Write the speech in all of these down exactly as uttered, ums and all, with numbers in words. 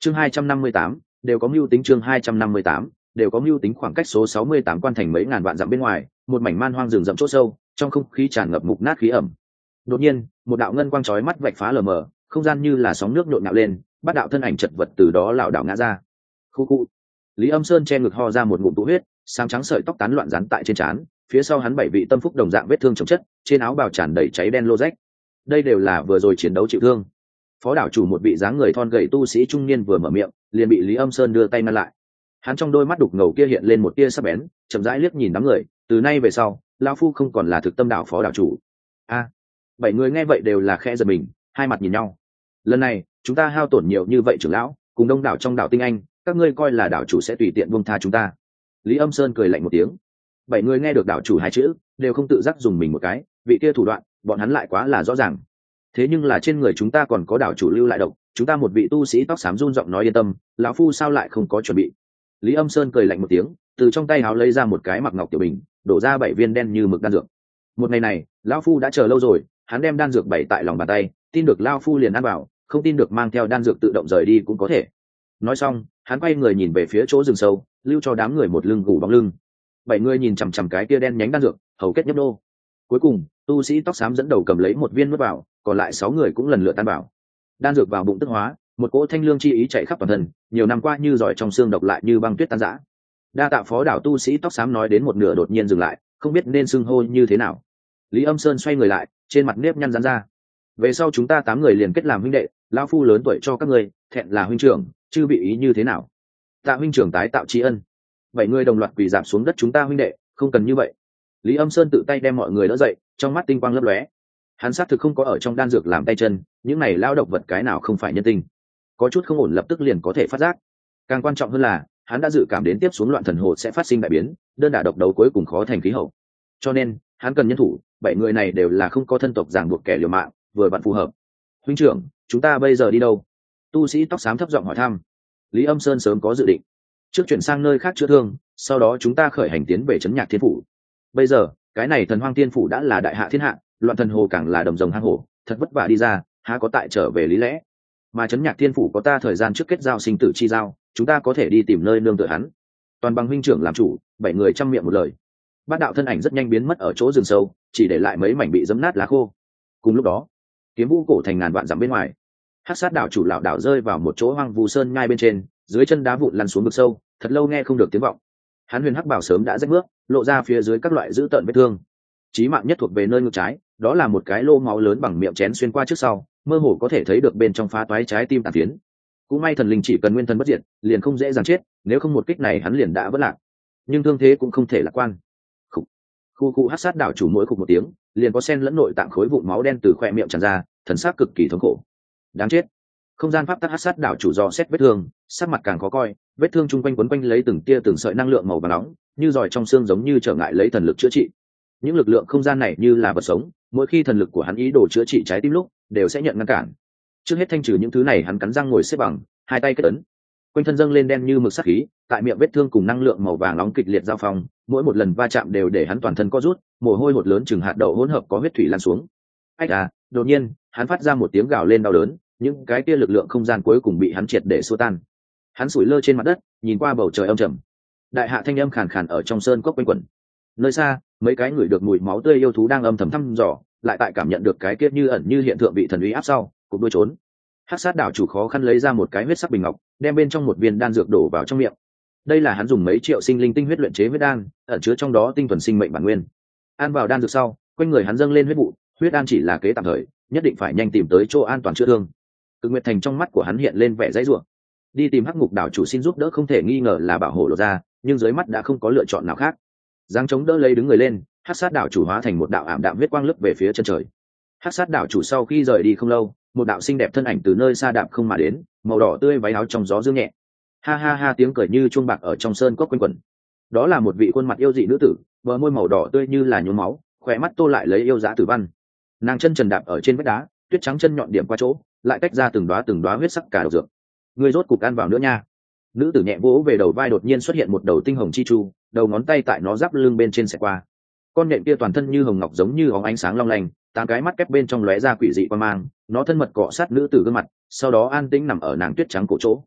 chương hai trăm năm mươi tám đều có mưu tính chương hai trăm năm mươi tám đều có mưu tính khoảng cách số sáu mươi tám quan thành mấy ngàn vạn dặm bên ngoài, một mảnh man hoang rừng rậm chỗ sâu, trong không khí tràn ngập mục nát khí ẩm. Đột nhiên, một đạo ngân quang chói mắt vạch phá lờ mờ, không gian như là sóng nước nhộn nhạo lên, bắt đạo thân ảnh chật vật từ đó lảo đảo ngã ra. Khu khu. Lý Âm Sơn che ngực ho ra một ngụm tụ huyết, sáng trắng sợi tóc tán loạn rắn tại trên trán, phía sau hắn bảy vị tâm phúc đồng dạng vết thương chồng chất, trên áo bào tràn đầy cháy đen lô rách. Đây đều là vừa rồi chiến đấu chịu thương. Phó đảo chủ một vị dáng người thon gầy tu sĩ trung niên vừa mở miệng, liền bị Lý Âm Sơn đưa tay ngăn lại. Hắn trong đôi mắt đục ngầu kia hiện lên một tia sắc bén, chậm rãi liếc nhìn đám người, từ nay về sau, lão phu không còn là thực tâm đảo phó đảo chủ. A, bảy người nghe vậy đều là khẽ giật mình, hai mặt nhìn nhau. Lần này, chúng ta hao tổn nhiều như vậy trưởng lão, cùng đông đảo trong đảo tinh anh, các ngươi coi là đảo chủ sẽ tùy tiện buông tha chúng ta? Lý Âm Sơn cười lạnh một tiếng. Bảy người nghe được đảo chủ hai chữ, đều không tự giác dùng mình một cái, vị kia thủ đoạn, bọn hắn lại quá là rõ ràng. Thế nhưng là trên người chúng ta còn có đảo chủ lưu lại độc, chúng ta một vị tu sĩ tóc xám run giọng nói yên tâm, lão phu sao lại không có chuẩn bị? Lý Âm Sơn cười lạnh một tiếng, từ trong tay áo lấy ra một cái mặc ngọc tiểu bình, đổ ra bảy viên đen như mực đan dược. Một ngày này, lão phu đã chờ lâu rồi, hắn đem đan dược bày tại lòng bàn tay, tin được lão phu liền ăn vào, không tin được mang theo đan dược tự động rời đi cũng có thể. Nói xong, hắn quay người nhìn về phía chỗ rừng sâu, lưu cho đám người một lưng gù bóng lưng. Bảy người nhìn chằm chằm cái kia đen nhánh đan dược, hầu kết nhấp nô. Cuối cùng, tu sĩ tóc xám dẫn đầu cầm lấy một viên nuốt vào, còn lại sáu người cũng lần lượt tan vào. Đan dược vào bụng tức hóa, một cỗ thanh lương chi ý chạy khắp toàn thân, nhiều năm qua như giỏi trong xương độc lại như băng tuyết tan rã. Đa tạ phó đảo tu sĩ tóc xám nói đến một nửa đột nhiên dừng lại, không biết nên xưng hô như thế nào. Lý Âm Sơn xoay người lại, trên mặt nếp nhăn rán ra. Về sau chúng ta tám người liền kết làm huynh đệ, lão phu lớn tuổi cho các ngươi, thẹn là huynh trưởng, chư vị ý như thế nào? Tạ huynh trưởng tái tạo tri ân. Bảy người đồng loạt quỳ giảm xuống đất, chúng ta huynh đệ, không cần như vậy. Lý Âm Sơn tự tay đem mọi người đỡ dậy, trong mắt tinh quang lấp lóe. Hắn xác thực không có ở trong đan dược làm tay chân, những này lao độc vật cái nào không phải nhân tinh, có chút không ổn lập tức liền có thể phát giác. Càng quan trọng hơn là hắn đã dự cảm đến tiếp xuống loạn thần hồ sẽ phát sinh đại biến, đơn đả độc đấu cuối cùng khó thành khí hậu, cho nên hắn cần nhân thủ. Bảy người này đều là không có thân tộc ràng buộc kẻ liều mạng, vừa vặn phù hợp. Huynh trưởng, chúng ta bây giờ đi đâu? Tu sĩ tóc xám thấp giọng hỏi thăm. Lý Âm Sơn sớm có dự định, trước chuyển sang nơi khác chữa thương, sau đó chúng ta khởi hành tiến về trấn Nhạc Thiên Phủ. Bây giờ cái này thần hoang tiên phủ đã là đại hạ thiên hạ, loạn thần hồ càng là đồng rồng hang hổ, thật vất vả đi ra, há có tại trở về lý lẽ. Mà trấn Nhạc Thiên Phủ có ta thời gian trước kết giao sinh tử chi giao, chúng ta có thể đi tìm nơi nương tựa hắn. Toàn bằng huynh trưởng làm chủ. Bảy người chăm miệng một lời. Bát đạo thân ảnh rất nhanh biến mất ở chỗ rừng sâu, chỉ để lại mấy mảnh bị dẫm nát lá khô. Cùng lúc đó, Kiếm Vũ cổ thành ngàn vạn dặm bên ngoài, Hắc Sát đảo chủ lão đảo rơi vào một chỗ hoang vu sơn nhai bên trên, dưới chân đá vụn lăn xuống vực sâu, thật lâu nghe không được tiếng vọng. Hắn huyền hắc bảo sớm đã rách nước, lộ ra phía dưới các loại dữ tợn vết thương. Chí mạng nhất thuộc về nơi ngực trái, đó là một cái lô máu lớn bằng miệng chén xuyên qua trước sau, mơ hồ có thể thấy được bên trong phá toái trái tim tàn phiến. Cũng may thần linh chỉ cần nguyên thần bất diệt, liền không dễ dàng chết, nếu không một kích này hắn liền đã vỡ lạc. Nhưng thương thế cũng không thể lạc quan. Khủ. Khu khu Hắc Sát đảo chủ mỗi khục một tiếng, liền có sen lẫn nội tạng khối vụn máu đen từ khoe miệng tràn ra, thần sắc cực kỳ thống khổ. Đáng chết. Không gian pháp tắc Hắc Sát đảo chủ dò xét vết thương, sắc mặt càng khó coi, vết thương chung quanh quấn quanh lấy từng tia từng sợi năng lượng màu vàng nóng, như giỏi trong xương giống như trở ngại lấy thần lực chữa trị. Những lực lượng không gian này như là vật sống, mỗi khi thần lực của hắn ý đồ chữa trị trái tim lúc, đều sẽ nhận ngăn cản. Trước hết thanh trừ những thứ này, hắn cắn răng ngồi xếp bằng, hai tay kết ấn, quanh thân dâng lên đen như mực sát khí, tại miệng vết thương cùng năng lượng màu vàng nóng kịch liệt giao phong, mỗi một lần va chạm đều để hắn toàn thân co rút, mồ hôi hột lớn chừng hạt đậu hỗn hợp có huyết thủy lan xuống. Ách à, đột nhiên, hắn phát ra một tiếng gào lên đau đớn, những cái kia lực lượng không gian cuối cùng bị hắn triệt để xua tan. Hắn sủi lơ trên mặt đất, nhìn qua bầu trời âm trầm. Đại hạ thanh âm khàn khàn ở trong sơn cốc quanh quẩn. Nơi xa, mấy cái người được mùi máu tươi yêu thú đang âm thầm thăm dò, lại tại cảm nhận được cái kia như ẩn như hiện tượng bị thần uy áp sau, cục đuôi trốn. Hắc Sát đảo chủ khó khăn lấy ra một cái huyết sắc bình ngọc, đem bên trong một viên đan dược đổ vào trong miệng. Đây là hắn dùng mấy triệu sinh linh tinh huyết luyện chế huyết đan, ẩn chứa trong đó tinh thuần sinh mệnh bản nguyên. Ăn vào đan dược sau, quanh người hắn dâng lên huyết vụ, huyết đan chỉ là kế tạm thời, nhất định phải nhanh tìm tới chỗ an toàn chữa thương. Cực Nguyệt Thành trong mắt của hắn hiện lên vẻ dãy rủa. Đi tìm Hắc Ngục đảo chủ xin giúp đỡ không thể nghi ngờ là bảo hộ lộ ra, nhưng dưới mắt đã không có lựa chọn nào khác. Giang chống đỡ lấy đứng người lên, Hắc Sát đảo chủ hóa thành một đạo ảm đạm huyết quang lướt về phía chân trời. Hắc Sát đảo chủ sau khi rời đi không lâu, một đạo xinh đẹp thân ảnh từ nơi xa đạm không mà đến, màu đỏ tươi váy áo trong gió dương nhẹ. Ha ha ha, tiếng cười như chuông bạc ở trong sơn cốc quanh quẩn. Đó là một vị khuôn mặt yêu dị nữ tử, bờ môi màu đỏ tươi như là nhuốm máu, khỏe mắt tô lại lấy yêu dã tử văn. Nàng chân trần đạp ở trên vách đá, tuyết trắng chân nhọn điểm qua chỗ, lại tách ra từng đóa từng đóa huyết sắc cả độc dược. Ngươi rốt cục ăn vào nữa nha. Nữ tử nhẹ vỗ về đầu vai, đột nhiên xuất hiện một đầu tinh hồng chi chu, đầu ngón tay tại nó giáp lưng bên trên xẹt qua. Con nhện kia toàn thân như hồng ngọc giống như óng ánh sáng long lanh, tám cái mắt kép bên trong lóe ra quỷ dị quan mang, nó thân mật cọ sát nữ tử gương mặt, sau đó an tĩnh nằm ở nàng tuyết trắng cổ chỗ.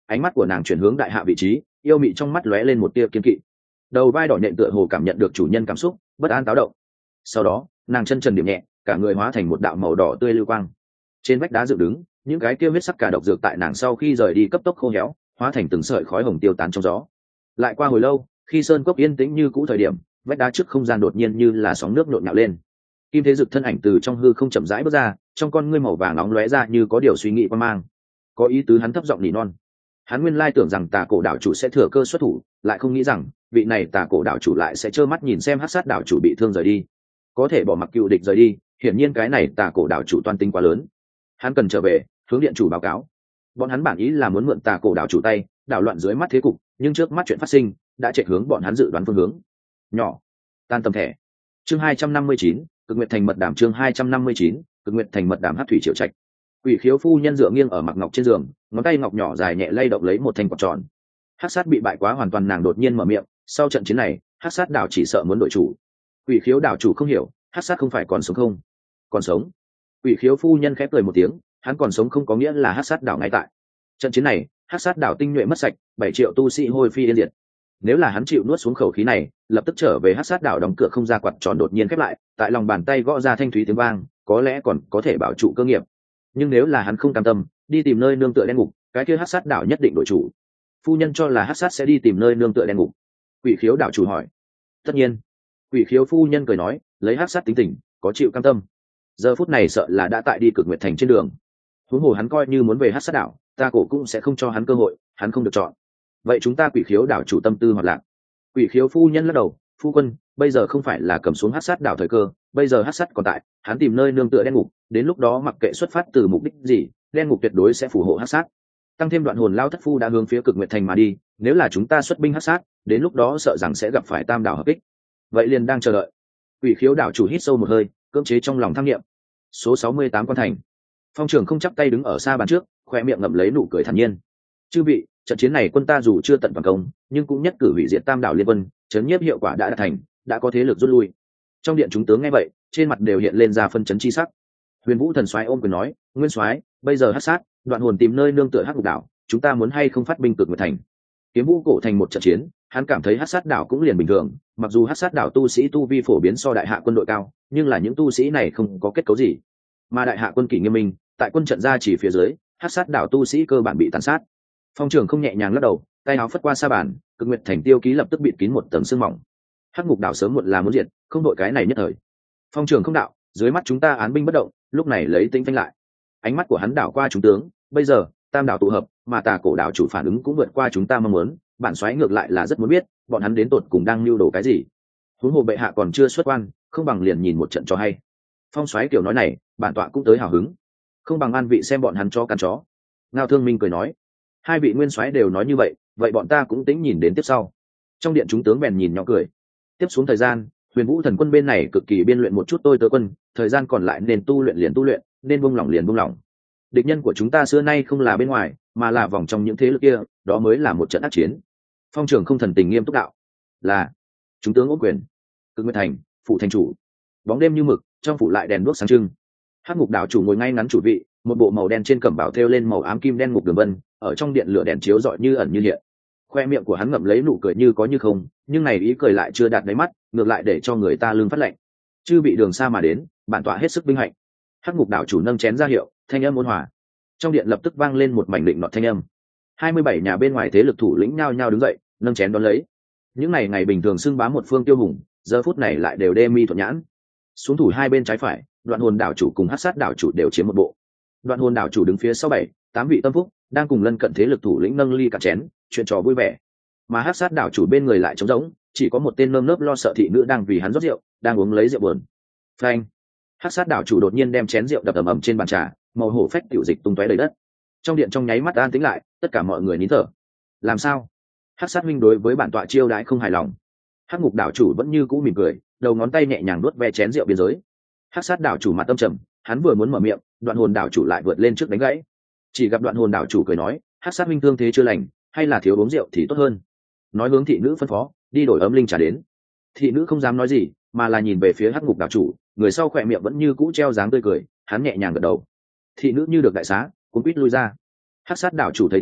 ánh mắt của nàng chuyển hướng đại hạ vị trí, yêu mị trong mắt lóe lên một tia kiên kỵ. Đầu vai đỏ nhện tựa hồ cảm nhận được chủ nhân cảm xúc bất an táo động. Sau đó nàng chân trần điểm nhẹ, cả người hóa thành một đạo màu đỏ tươi lưu quang. Trên vách đá dựng đứng những cái kia huyết sắc cả độc dược tại nàng sau khi rời đi cấp tốc khô héo, hóa thành từng sợi khói hồng tiêu tán trong gió. Lại qua hồi lâu, khi sơn cốc yên tĩnh như cũ thời điểm, vách đá trước không gian đột nhiên như là sóng nước nhộn nhạo lên. Kim Thế Dực thân ảnh từ trong hư không chậm rãi bước ra, trong con ngươi màu vàng nóng lóe ra như có điều suy nghĩ quan mang. Có ý tứ hắn thấp giọng nỉ non. Hắn nguyên lai tưởng rằng Tà Cổ đảo chủ sẽ thừa cơ xuất thủ, lại không nghĩ rằng vị này Tà Cổ đảo chủ lại sẽ trơ mắt nhìn xem Hắc Sát đảo chủ bị thương rời đi. Có thể bỏ mặc cựu địch rời đi, hiển nhiên cái này Tà Cổ đảo chủ toan tính quá lớn. Hắn cần trở về, hướng điện chủ báo cáo. Bọn hắn bản ý là muốn mượn Tà Cổ đảo chủ tay, đảo loạn dưới mắt thế cục, nhưng trước mắt chuyện phát sinh đã chạy hướng bọn hắn dự đoán phương hướng. Nhỏ, tan tầm thẻ. Chương hai trăm năm mươi chín, Cực Nguyệt Thành mật đảm. Chương hai trăm năm mươi chín, Cực Nguyệt Thành mật đảm. Hắc thủy triệu trạch. Quỷ Khiếu phu nhân dựa nghiêng ở mặc ngọc trên giường, ngón tay ngọc nhỏ dài nhẹ lay động lấy một thanh quạt tròn. Hắc Sát bị bại quá hoàn toàn, nàng đột nhiên mở miệng, sau trận chiến này, Hắc Sát đảo chỉ sợ muốn đổi chủ. Quỷ Khiếu đảo chủ không hiểu, Hắc Sát không phải còn sống không? Còn sống. Quỷ Khiếu phu nhân khép cười một tiếng, hắn còn sống không có nghĩa là Hắc Sát đảo ngay tại. Trận chiến này, Hắc Sát đảo tinh nhuệ mất sạch, bảy triệu tu sĩ hôi phi yên diệt. Nếu là hắn chịu nuốt xuống khẩu khí này, lập tức trở về Hắc Sát đảo đóng cửa không ra, quạt tròn đột nhiên khép lại, tại lòng bàn tay gõ ra thanh thúy tiếng vang, có lẽ còn có thể bảo trụ cơ nghiệp. Nhưng nếu là hắn không cam tâm, đi tìm nơi nương tựa đen ngục, cái kia Hắc Sát đảo nhất định đổi chủ. Phu nhân cho là Hắc Sát sẽ đi tìm nơi nương tựa đen ngục. Quỷ Khiếu đảo chủ hỏi. Tất nhiên. Quỷ Khiếu phu nhân cười nói, lấy Hắc Sát tính tình, có chịu cam tâm. Giờ phút này sợ là đã tại đi Cực Nguyệt Thành trên đường. Huống hồ hắn coi như muốn về Hắc Sát đảo, ta cổ cũng sẽ không cho hắn cơ hội, hắn không được chọn. Vậy chúng ta Quỷ Khiếu đảo chủ tâm tư hoạt lạc. Quỷ Khiếu phu nhân lắc đầu, phu quân, bây giờ không phải là cầm xuống Hắc Sát đảo thời cơ, bây giờ Hắc Sát còn tại, hắn tìm nơi nương tựa đen ngục, đến lúc đó mặc kệ xuất phát từ mục đích gì, đen ngục tuyệt đối sẽ phù hộ Hắc Sát. Tăng thêm Đoạn Hồn lao thất phu đã hướng phía Cực Nguyệt Thành mà đi, nếu là chúng ta xuất binh Hắc Sát, đến lúc đó sợ rằng sẽ gặp phải Tam đảo hợp kích. Vậy liền đang chờ đợi. Quỷ Khiếu đảo chủ hít sâu một hơi, cưỡng chế trong lòng tham nghiệm. Số sáu mươi tám quan thành. Phong Trường không chắp tay đứng ở xa bàn trước, khoe miệng ngậm lấy nụ cười thản nhiên. Chư vị, trận chiến này quân ta dù chưa tận toàn công, nhưng cũng nhất cử hủy diệt Tam đảo liên quân, chấn nhiếp hiệu quả đã đạt thành, đã có thế lực rút lui. Trong điện chúng tướng nghe vậy, trên mặt đều hiện lên ra phân chấn chi sắc. Huyền Vũ thần soái ôm quyền nói, Nguyên soái, bây giờ Hắc Sát, Đoạn Hồn tìm nơi nương tựa Hắc Ngục đảo, chúng ta muốn hay không phát binh Cực Nguyệt Thành? Kiếm Vũ cổ thành một trận chiến, hắn cảm thấy Hắc Sát đảo cũng liền bình thường, mặc dù Hắc Sát đảo tu sĩ tu vi phổ biến so đại hạ quân đội cao, nhưng là những tu sĩ này không có kết cấu gì. Mà đại hạ quân kỷ nghiêm minh, tại quân trận ra chỉ phía dưới, Hắc Sát đảo tu sĩ cơ bản bị tàn sát. Phong Trường không nhẹ nhàng lắc đầu, tay áo phất qua sa bàn, Cực Nguyệt Thành tiêu ký lập tức bịt kín một tầng sương mỏng. Hắc Ngục đảo sớm muộn là muốn diệt, không đội cái này nhất thời. Phong Trường không đạo, dưới mắt chúng ta án binh bất động, lúc này lấy tĩnh phanh lại. Ánh mắt của hắn đảo qua chúng tướng, bây giờ Tam đảo tụ hợp, mà Tà Cổ đảo chủ phản ứng cũng vượt qua chúng ta mong muốn, bản soái ngược lại là rất muốn biết, bọn hắn đến tột cùng đang lưu đồ cái gì. Huống hồ bệ hạ còn chưa xuất quan, không bằng liền nhìn một trận cho hay. Phong soái kiểu nói này, bản tọa cũng tới hào hứng, không bằng an vị xem bọn hắn cho căn chó. Ngao Thương Minh cười nói, hai vị nguyên soái đều nói như vậy, vậy bọn ta cũng tính nhìn đến tiếp sau. Trong điện chúng tướng bèn nhìn nhỏ cười. Tiếp xuống thời gian, Huyền Vũ thần quân bên này cực kỳ biên luyện một chút tôi tớ quân, thời gian còn lại nên tu luyện liền tu luyện, nên buông lỏng liền buông lỏng. Địch nhân của chúng ta xưa nay không là bên ngoài, mà là vòng trong những thế lực kia, đó mới là một trận ác chiến. Phong Trường không thần tình nghiêm túc đạo, là chúng tướng ôm quyền. Cực Nguyệt Thành, phủ thành chủ. Bóng đêm như mực, trong phủ lại đèn đuốc sáng trưng. Hắc Ngục đảo chủ ngồi ngay ngắn chủ vị, một bộ màu đen trên cẩm bào thêu lên màu ám kim đen ngục đường vân, ở trong điện lửa đèn chiếu rọi như ẩn như hiện. Khoe miệng của hắn ngậm lấy nụ cười như có như không, nhưng này ý cười lại chưa đạt đáy mắt, ngược lại để cho người ta lưng phát lạnh. Chư bị đường xa mà đến, bản tọa hết sức vinh hạnh. Hắc Ngục đảo chủ nâng chén ra hiệu, thanh âm ôn hòa. Trong điện lập tức vang lên một mảnh định nọt thanh âm. hai mươi bảy nhà bên ngoài thế lực thủ lĩnh nhao nhao đứng dậy, nâng chén đón lấy. Những ngày ngày bình thường xưng bá một phương tiêu hùng, giờ phút này lại đều đê mi thuận nhãn. Xuống thủ hai bên trái phải, Đoạn Hồn đảo chủ cùng Hắc Sát đảo chủ đều chiếm một bộ. Đoạn Hồn đảo chủ đứng phía sau bảy, tám vị tâm phúc, đang cùng lân cận thế lực thủ lĩnh nâng ly cả chén, chuyện trò vui vẻ. Mà Hắc Sát đảo chủ bên người lại trống rỗng, chỉ có một tên nơm nớp lo sợ thị nữ đang vì hắn rót rượu, đang uống lấy rượu buồn. Phanh! Hắc Sát đảo chủ đột nhiên đem chén rượu đập ầm ầm trên bàn trà, màu hổ phách tiểu dịch tung tóe đầy đất. Trong điện trong nháy mắt an tĩnh lại, tất cả mọi người nín thở. Làm sao? Hắc Sát huynh đối với bản tọa chiêu đãi không hài lòng. Hắc Ngục đảo chủ vẫn như cũ mỉm cười, đầu ngón tay nhẹ nhàng nuốt ve chén rượu biên giới. Hắc Sát đảo chủ mặt tâm trầm, hắn vừa muốn mở miệng, Đoạn Hồn đảo chủ lại vượt lên trước đánh gãy. Chỉ gặp Đoạn Hồn đảo chủ cười nói, Hắc Sát huynh thương thế chưa lành, hay là thiếu uống rượu thì tốt hơn. Nói hướng thị nữ phân phó, đi đổi ấm linh trà đến. Thị nữ không dám nói gì, mà là nhìn về phía Hắc Ngục đảo chủ, người sau khỏe miệng vẫn như cũ treo dáng tươi cười, hắn nhẹ nhàng gật đầu. Thị nữ như được đại xá, cuống quýt lui ra. Hắc Sát đảo chủ thấy thế,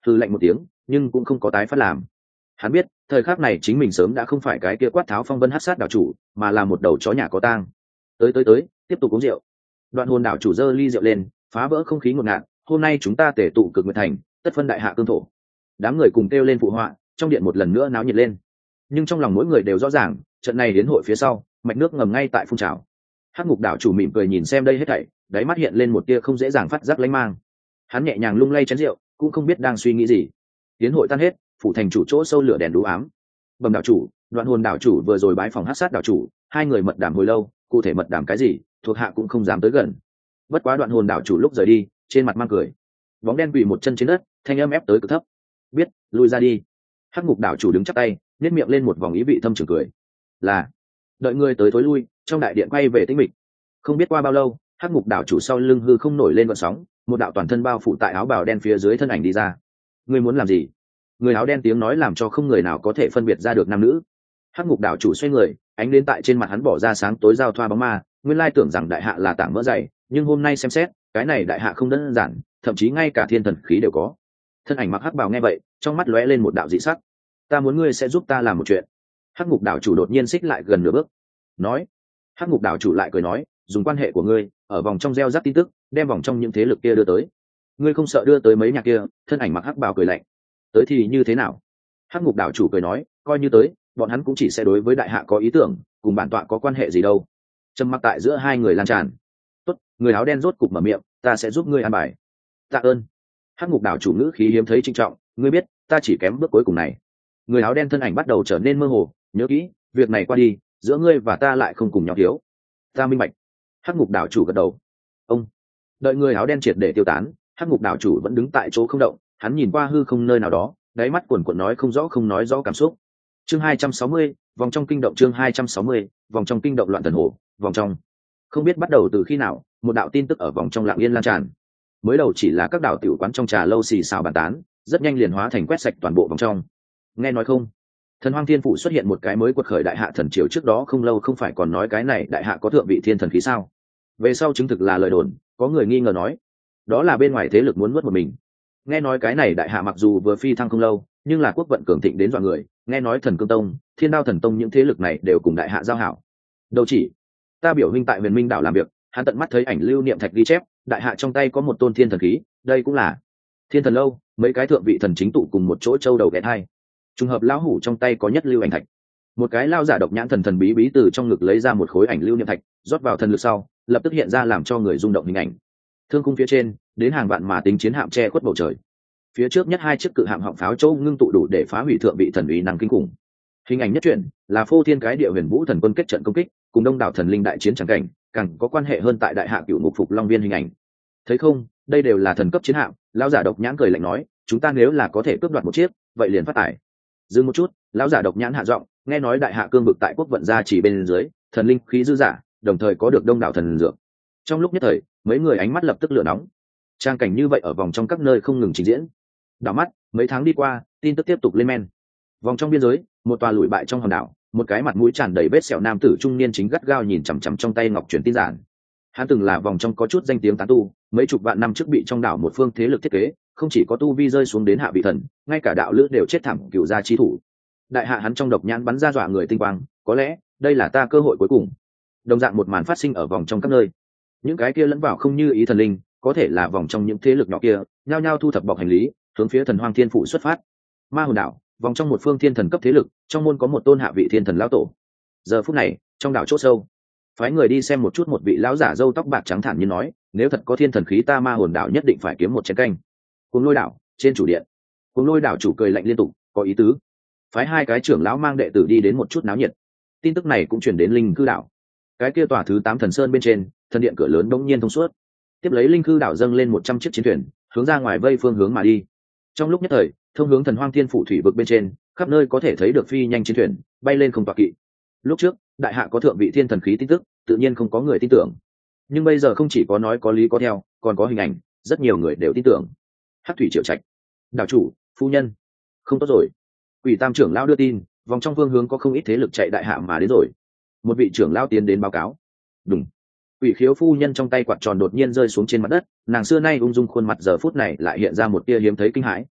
thư lạnh một tiếng nhưng cũng không có tái phát làm. Hắn biết thời khắc này chính mình sớm đã không phải cái kia quát tháo phong vân hát sát đảo chủ, mà là một đầu chó nhà có tang. Tới tới tới, tiếp tục uống rượu. Đoạn hồn đảo chủ giơ ly rượu lên, phá vỡ không khí ngột ngạt. Hôm nay chúng ta tề tụ Cực Nguyệt Thành, tất phân đại hạ cương thổ. Đám người cùng kêu lên phụ họa, trong điện một lần nữa náo nhiệt lên. Nhưng trong lòng mỗi người đều rõ ràng, trận này đến hội phía sau, mạch nước ngầm ngay tại phun trào. Hắc Ngục đảo chủ mỉm cười nhìn xem đây hết thảy, đáy mắt hiện lên một tia không dễ dàng phát giác lánh mang. Hắn nhẹ nhàng lung lay chén rượu, cũng không biết đang suy nghĩ gì. Tiến hội tan hết, phủ thành chủ chỗ sâu lửa đèn đú ám. Bẩm đảo chủ, Đoạn hồn đảo chủ vừa rồi bái phòng hắc sát đảo chủ, hai người mật đàm hồi lâu, cụ thể mật đàm cái gì, thuộc hạ cũng không dám tới gần. Bất quá Đoạn hồn đảo chủ lúc rời đi, trên mặt mang cười. Bóng đen quỳ một chân trên đất, thanh âm ép tới cực thấp. Biết, lui ra đi. Hắc Ngục đảo chủ đứng chắp tay, nhếch miệng lên một vòng ý vị thâm trường cười. Là, đợi người tới thối lui, trong đại điện quay về tĩnh mịch. Không biết qua bao lâu, Hắc Ngục đảo chủ sau lưng hư không nổi lên gợn sóng, một đạo toàn thân bao phủ tại áo bào đen phía dưới thân ảnh đi ra. Ngươi muốn làm gì? Người áo đen tiếng nói làm cho không người nào có thể phân biệt ra được nam nữ. Hắc Ngục đảo chủ xoay người, ánh đến tại trên mặt hắn bỏ ra sáng tối giao thoa bóng ma, nguyên lai tưởng rằng đại hạ là tảng mỡ dày, nhưng hôm nay xem xét, cái này đại hạ không đơn giản, thậm chí ngay cả thiên thần khí đều có. Thân ảnh mặc hắc bào nghe vậy, trong mắt lóe lên một đạo dị sắc. Ta muốn ngươi sẽ giúp ta làm một chuyện. Hắc Ngục đảo chủ đột nhiên xích lại gần nửa bước, nói. Hắc Ngục đảo chủ lại cười nói, dùng quan hệ của ngươi, ở vòng trong gieo rắc tin tức, đem vòng trong những thế lực kia đưa tới. Ngươi không sợ đưa tới mấy nhà kia? Thân ảnh mặc hắc bào cười lạnh. Tới thì như thế nào? Hắc Ngục đảo chủ cười nói, coi như tới, bọn hắn cũng chỉ sẽ đối với đại hạ có ý tưởng, cùng bản tọa có quan hệ gì đâu. Trầm mặc tại giữa hai người lan tràn. Tốt, người áo đen rốt cục mở miệng, ta sẽ giúp ngươi an bài. Tạ ơn. Hắc Ngục đảo chủ ngữ khí hiếm thấy trinh trọng, ngươi biết, ta chỉ kém bước cuối cùng này. Người áo đen thân ảnh bắt đầu trở nên mơ hồ, nhớ kỹ, việc này qua đi, giữa ngươi và ta lại không cùng nhau thiếu. Ta minh bạch. Hắc Ngục đảo chủ gật đầu. Ông. Đợi người áo đen triệt để tiêu tán, Hắc Ngục đảo chủ vẫn đứng tại chỗ không động, hắn nhìn qua hư không nơi nào đó, đáy mắt cuồn cuộn nói không rõ không nói rõ cảm xúc. Chương hai trăm sáu mươi, vòng trong kinh động. Chương hai trăm sáu mươi, vòng trong kinh động loạn thần hồ. Vòng trong. Không biết bắt đầu từ khi nào, một đạo tin tức ở vòng trong lặng yên lan tràn. Mới đầu chỉ là các đảo tiểu quán trong trà lâu xì xào bàn tán, rất nhanh liền hóa thành quét sạch toàn bộ vòng trong. Nghe nói không, Thần Hoang Thiên Phủ xuất hiện một cái mới quật khởi đại hạ thần triều, trước đó không lâu không phải còn nói cái này đại hạ có thượng vị thiên thần khí sao? Về sau chứng thực là lời đồn, có người nghi ngờ nói, đó là bên ngoài thế lực muốn nuốt một mình. Nghe nói cái này đại hạ mặc dù vừa phi thăng không lâu, nhưng là quốc vận cường thịnh đến dọa người, nghe nói Thần Cương Tông, Thiên Đao Thần Tông những thế lực này đều cùng đại hạ giao hảo. Đâu chỉ, ta biểu huynh tại Huyền Minh đảo làm việc, hắn tận mắt thấy ảnh lưu niệm thạch ghi chép, đại hạ trong tay có một tôn thiên thần khí, đây cũng là Thiên Thần lâu, mấy cái thượng vị thần chính tụ cùng một chỗ châu đầu ghé hai. Trùng hợp lão hủ trong tay có nhất lưu ảnh thạch. Một cái lao giả độc nhãn thần thần bí bí từ trong ngực lấy ra một khối ảnh lưu niệm thạch, rót vào thần lực sau, lập tức hiện ra làm cho người rung động hình ảnh. Thương cung phía trên, đến hàng vạn mà tính chiến hạm che khuất bầu trời. Phía trước nhất hai chiếc cự hạm họng pháo châu ngưng tụ đủ để phá hủy thượng vị thần uy năng kinh khủng. Hình ảnh nhất truyện là phô thiên cái địa huyền vũ thần quân kết trận công kích, cùng đông đảo thần linh đại chiến chẳng cảnh, càng có quan hệ hơn tại đại hạ cựu ngục phục long viên hình ảnh. Thấy không, đây đều là thần cấp chiến hạm. Lão giả độc nhãn cười lạnh nói, chúng ta nếu là có thể cướp đoạt một chiếc, vậy liền phát tải. Dừng một chút, lão giả độc nhãn hạ giọng, nghe nói đại hạ cương vực tại quốc vận gia chỉ bên dưới, thần linh khí dư giả, đồng thời có được đông đảo thần dược. Trong lúc nhất thời, mấy người ánh mắt lập tức lửa nóng. Trang cảnh như vậy ở vòng trong các nơi không ngừng trình diễn. Đảo mắt, mấy tháng đi qua, tin tức tiếp tục lên men. Vòng trong biên giới, một tòa lùi bại trong hòn đảo, một cái mặt mũi tràn đầy vết sẹo nam tử trung niên chính gắt gao nhìn chằm chằm trong tay ngọc truyền tin giản. Hắn từng là vòng trong có chút danh tiếng tán tu, mấy chục vạn năm trước bị trong đảo một phương thế lực thiết kế, không chỉ có tu vi rơi xuống đến hạ vị thần, ngay cả đạo lữ đều chết thảm cửu gia chi thủ. Đại hạ hắn trong độc nhãn bắn ra dọa người tinh quang, có lẽ đây là ta cơ hội cuối cùng. Đồng dạng một màn phát sinh ở vòng trong các nơi. Những cái kia lẫn vào không như ý thần linh, có thể là vòng trong những thế lực nhỏ kia, nhao nhao thu thập bọc hành lý, hướng phía Thần Hoang Thiên Phủ xuất phát. Ma hồn đảo, vòng trong một phương thiên thần cấp thế lực, trong môn có một tôn hạ vị thiên thần lão tổ. Giờ phút này, trong đảo chỗ sâu, phái người đi xem một chút, một vị lão giả râu tóc bạc trắng thản như nói, nếu thật có thiên thần khí, ta Ma hồn đảo nhất định phải kiếm một chén canh. Cuồng Lôi đảo, trên chủ điện, Cuồng Lôi đảo chủ cười lạnh liên tục, có ý tứ. Phái hai cái trưởng lão mang đệ tử đi đến một chút náo nhiệt. Tin tức này cũng truyền đến Linh Cư đảo. Cái kia tòa thứ tám thần sơn bên trên, thần điện cửa lớn đống nhiên thông suốt. Tiếp lấy Linh Cư đảo dâng lên một trăm chiếc chiến thuyền, hướng ra ngoài vây phương hướng mà đi. Trong lúc nhất thời, thông hướng Thần Hoang Thiên Phủ thủy vực bên trên, khắp nơi có thể thấy được phi nhanh chiến thuyền bay lên không tọa kỵ. Lúc trước, đại hạ có thượng vị thiên thần khí tin tức, tự nhiên không có người tin tưởng. Nhưng bây giờ không chỉ có nói có lý có theo, còn có hình ảnh, rất nhiều người đều tin tưởng. Hắc thủy triệu trạch, đảo chủ, phu nhân, không tốt rồi. Quỷ Tam trưởng lão đưa tin, vòng trong phương hướng có không ít thế lực chạy đại hạ mà đến rồi. Một vị trưởng lão tiến đến báo cáo. Đúng. Quỷ Khiếu phu nhân trong tay quạt tròn đột nhiên rơi xuống trên mặt đất, nàng xưa nay ung dung khuôn mặt giờ phút này lại hiện ra một tia hiếm thấy kinh hãi.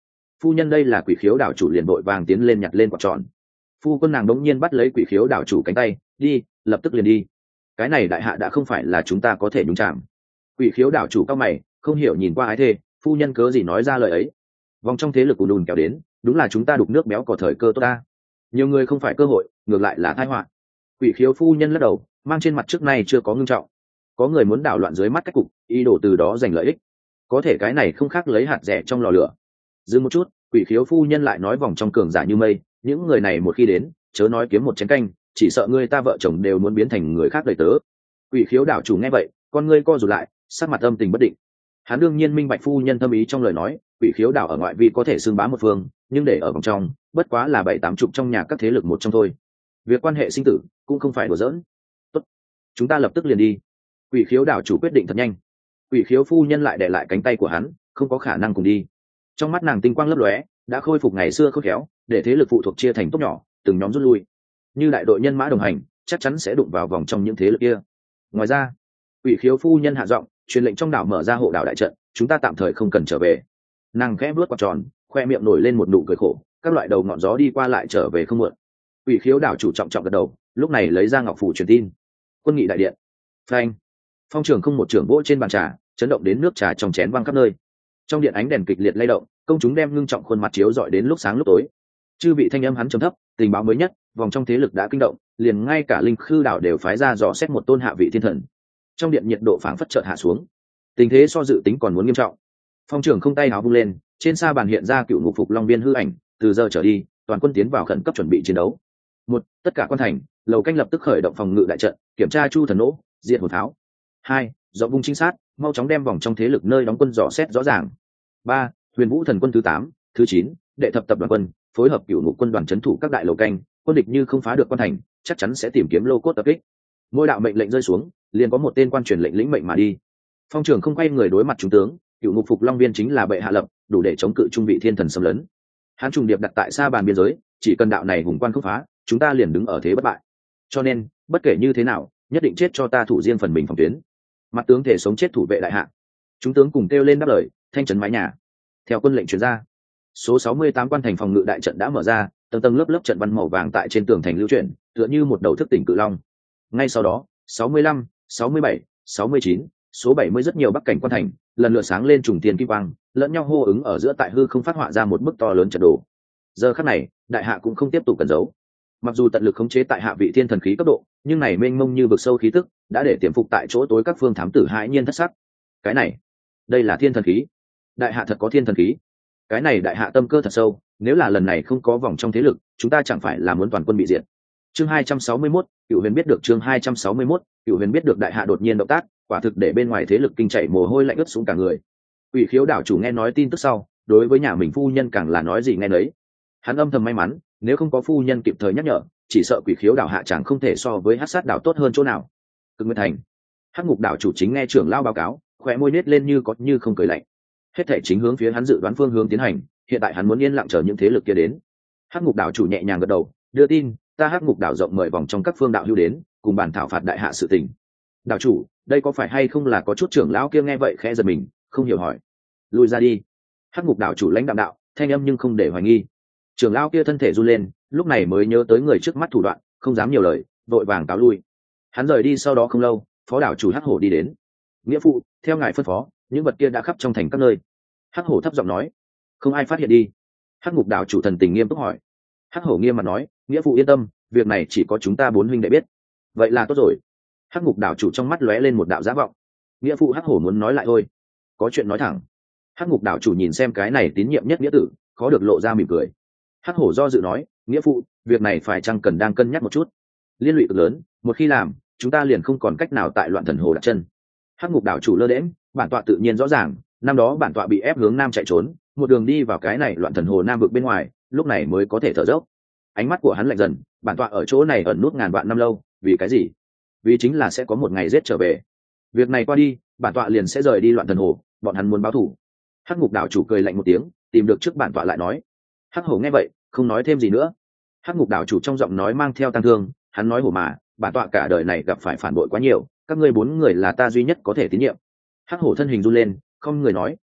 phu nhân đây là quỷ khiếu đảo chủ liền vội vàng tiến lên nhặt lên quạt tròn. Phu quân nàng đống nhiên bắt lấy quỷ khiếu đảo chủ cánh tay, đi, lập tức liền đi. Cái này đại hạ đã không phải là chúng ta có thể nhúng chạm. Quỷ khiếu đảo chủ cao mày, không hiểu nhìn qua ái thê, phu nhân cớ gì nói ra lời ấy. Vòng trong thế lực của đùn kéo đến, đúng là chúng ta đục nước béo có thời cơ tốt ta. Nhiều người không phải cơ hội, ngược lại là tai họa. Quỷ khiếu phu nhân lắc đầu, mang trên mặt trước nay chưa có ngưng trọng. Có người muốn đảo loạn dưới mắt cách cục, ý đồ từ đó giành lợi ích. Có thể cái này không khác lấy hạt rẻ trong lò lửa. Dừng một chút, quỷ khiếu phu nhân lại nói vòng trong cường giả như mây, những người này một khi đến, chớ nói kiếm một chén canh, chỉ sợ ngươi ta vợ chồng đều muốn biến thành người khác đời tớ. Quỷ khiếu đảo chủ nghe vậy, con ngươi co rụt lại, sắc mặt âm tình bất định. Hắn đương nhiên minh bạch phu nhân thâm ý trong lời nói, quỷ khiếu đảo ở ngoại vi có thể xưng bá một phương, nhưng để ở vòng trong, bất quá là bảy tám chục trong nhà các thế lực một trong thôi. Việc quan hệ sinh tử cũng không phải đùa giỡn. Tốt, chúng ta lập tức liền đi. Quỷ khiếu đảo chủ quyết định thật nhanh. Quỷ khiếu phu nhân lại để lại cánh tay của hắn, không có khả năng cùng đi. Trong mắt nàng tinh quang lấp lóe, đã khôi phục ngày xưa khôn khéo, để thế lực phụ thuộc chia thành tốt nhỏ, từng nhóm rút lui. Như đại đội nhân mã đồng hành, chắc chắn sẽ đụng vào vòng trong những thế lực kia. Ngoài ra, quỷ khiếu phu nhân hạ giọng, truyền lệnh trong đảo mở ra hộ đảo đại trận, chúng ta tạm thời không cần trở về. Nàng khẽ bước quạt tròn, khoe miệng nổi lên một nụ cười khổ, các loại đầu ngọn gió đi qua lại trở về không muộn. Quỷ khiếu đảo chủ trọng trọng gật đầu, lúc này lấy ra ngọc phù truyền tin. Quân nghị đại điện. Phanh. Phong trưởng không một trưởng vỗ trên bàn trà, chấn động đến nước trà trong chén văng khắp nơi. Trong điện ánh đèn kịch liệt lay động, công chúng đem ngưng trọng khuôn mặt chiếu rọi đến lúc sáng lúc tối. Chư vị thanh âm hắn trầm thấp, tình báo mới nhất, vòng trong thế lực đã kinh động, liền ngay cả linh khư đảo đều phái ra dò xét một tôn hạ vị thiên thần. Trong điện nhiệt độ phảng phất chợt hạ xuống, tình thế so dự tính còn muốn nghiêm trọng. Phong trưởng không tay áo vung lên, trên sa bàn hiện ra cựu ngục phục long viên hư ảnh, từ giờ trở đi, toàn quân tiến vào khẩn cấp chuẩn bị chiến đấu. Một, tất cả quan thành, lầu canh lập tức khởi động phòng ngự đại trận, kiểm tra chu thần nỗ, diện hồn tháo. Hai, dọn vùng trinh sát, mau chóng đem vòng trong thế lực nơi đóng quân dò xét rõ ràng. Ba, huyền vũ thần quân thứ tám, thứ chín, đệ thập tập đoàn quân, phối hợp cựu ngục quân đoàn trấn thủ các đại lầu canh, quân địch như không phá được quan thành, chắc chắn sẽ tìm kiếm lô cốt tập kích. Mỗi đạo mệnh lệnh rơi xuống, liền có một tên quan truyền lệnh lĩnh mệnh mà đi. Phong trưởng không quay người đối mặt trung tướng, cựu ngục phục long viên chính là bệ hạ lập, đủ để chống cự trung vị thiên thần xâm lấn. Hắn trùng điệp đặt tại xa bàn biên giới, chỉ cần đạo này hùng quan không phá, chúng ta liền đứng ở thế bất bại. Cho nên, bất kể như thế nào, nhất định chết cho ta thủ riêng phần mình phòng tuyến. Mặt tướng thể sống chết thủ vệ đại hạ. Chúng tướng cùng kêu lên đáp lời, thanh trấn mái nhà. Theo quân lệnh truyền ra, số sáu mươi tám quan thành phòng ngự đại trận đã mở ra, tầng tầng lớp lớp trận văn màu vàng tại trên tường thành lưu chuyển, tựa như một đầu thức tỉnh cự long. Ngay sau đó, sáu mươi lăm, sáu mươi bảy, sáu mươi chín, số bảy mươi rất nhiều bắc cảnh quan thành, lần lượt sáng lên trùng thiên kim quang, lẫn nhau hô ứng ở giữa tại hư không phát họa ra một bức to lớn trận đồ. Giờ khắc này, đại hạ cũng không tiếp tục cẩn giấu. Mặc dù tận lực khống chế tại hạ vị thiên thần khí cấp độ, nhưng này mênh mông như vực sâu khí tức, đã để tiềm phục tại chỗ tối các phương thám tử hãi nhiên thất sắc. Cái này, đây là thiên thần khí. Đại hạ thật có thiên thần khí. Cái này đại hạ tâm cơ thật sâu, nếu là lần này không có vòng trong thế lực, chúng ta chẳng phải là muốn toàn quân bị diệt. Chương hai trăm sáu mươi mốt, Cửu Huyền biết được chương hai trăm sáu mươi mốt, Cửu Huyền biết được đại hạ đột nhiên động tác, quả thực để bên ngoài thế lực kinh chảy mồ hôi lạnh ướt xuống cả người. Quỷ khiếu đảo chủ nghe nói tin tức sau, đối với nhà mình phu nhân càng là nói gì nghe nấy. Hắn âm thầm may mắn, nếu không có phu nhân kịp thời nhắc nhở, chỉ sợ quỷ khiếu đảo hạ chẳng không thể so với hắc sát đảo tốt hơn chỗ nào. Cực Nguyên Thành, hắc ngục đảo chủ chính nghe trưởng lao báo cáo, khóe môi nết lên như có như không cười lạnh. Hết thảy chính hướng phía hắn dự đoán phương hướng tiến hành, hiện tại hắn muốn yên lặng chờ những thế lực kia đến. Hắc ngục đảo chủ nhẹ nhàng gật đầu, đưa tin, ta hắc ngục đảo rộng mời vòng trong các phương đạo hữu đến, cùng bàn thảo phạt đại hạ sự tình. Đảo chủ, đây có phải hay không là có chút trưởng lão kia nghe vậy khẽ giật mình, không hiểu hỏi. Lùi ra đi. Hắc ngục đảo chủ lãnh đạm đạo, thanh âm nhưng không để hoài nghi. Trưởng lão kia thân thể run lên, lúc này mới nhớ tới người trước mắt thủ đoạn, không dám nhiều lời, vội vàng cáo lui. Hắn rời đi sau đó không lâu, phó đảo chủ hắc hổ đi đến. Nghĩa phụ, theo ngài phân phó, những vật kia đã khắp trong thành các nơi. Hắc hổ thấp giọng nói. Không ai phát hiện đi. Hắc ngục đảo chủ thần tình nghiêm túc hỏi. Hắc hổ nghiêm mặt nói, nghĩa phụ yên tâm, việc này chỉ có chúng ta bốn huynh đệ biết. Vậy là tốt rồi. Hắc ngục đảo chủ trong mắt lóe lên một đạo giả vọng. Nghĩa phụ hắc hổ muốn nói lại thôi, có chuyện nói thẳng. Hắc ngục đảo chủ nhìn xem cái này tín nhiệm nhất nghĩa tử, khó được lộ ra mỉm cười. Hắc hổ do dự nói, nghĩa phụ, việc này phải chăng cần đang cân nhắc một chút. Liên lụy cực lớn, một khi làm, chúng ta liền không còn cách nào tại loạn thần hồ đặt chân. Hắc ngục đảo chủ lơ đễm, bản tọa tự nhiên rõ ràng, năm đó bản tọa bị ép hướng nam chạy trốn, một đường đi vào cái này loạn thần hồ nam vực bên ngoài, lúc này mới có thể thở dốc. Ánh mắt của hắn lạnh dần, bản tọa ở chỗ này ẩn nút ngàn vạn năm lâu, vì cái gì? Vì chính là sẽ có một ngày giết trở về. Việc này qua đi, bản tọa liền sẽ rời đi loạn thần hồ, bọn hắn muốn báo thù. Hắc ngục đảo chủ cười lạnh một tiếng, tìm được trước bản tọa lại nói. Hắc hổ nghe vậy, không nói thêm gì nữa. Hắc ngục đảo chủ trong giọng nói mang theo tang thương, hắn nói hổ mà, bản tọa cả đời này gặp phải phản bội quá nhiều, các ngươi bốn người là ta duy nhất có thể tín nhiệm. Hắc hổ thân hình run lên, không người nói,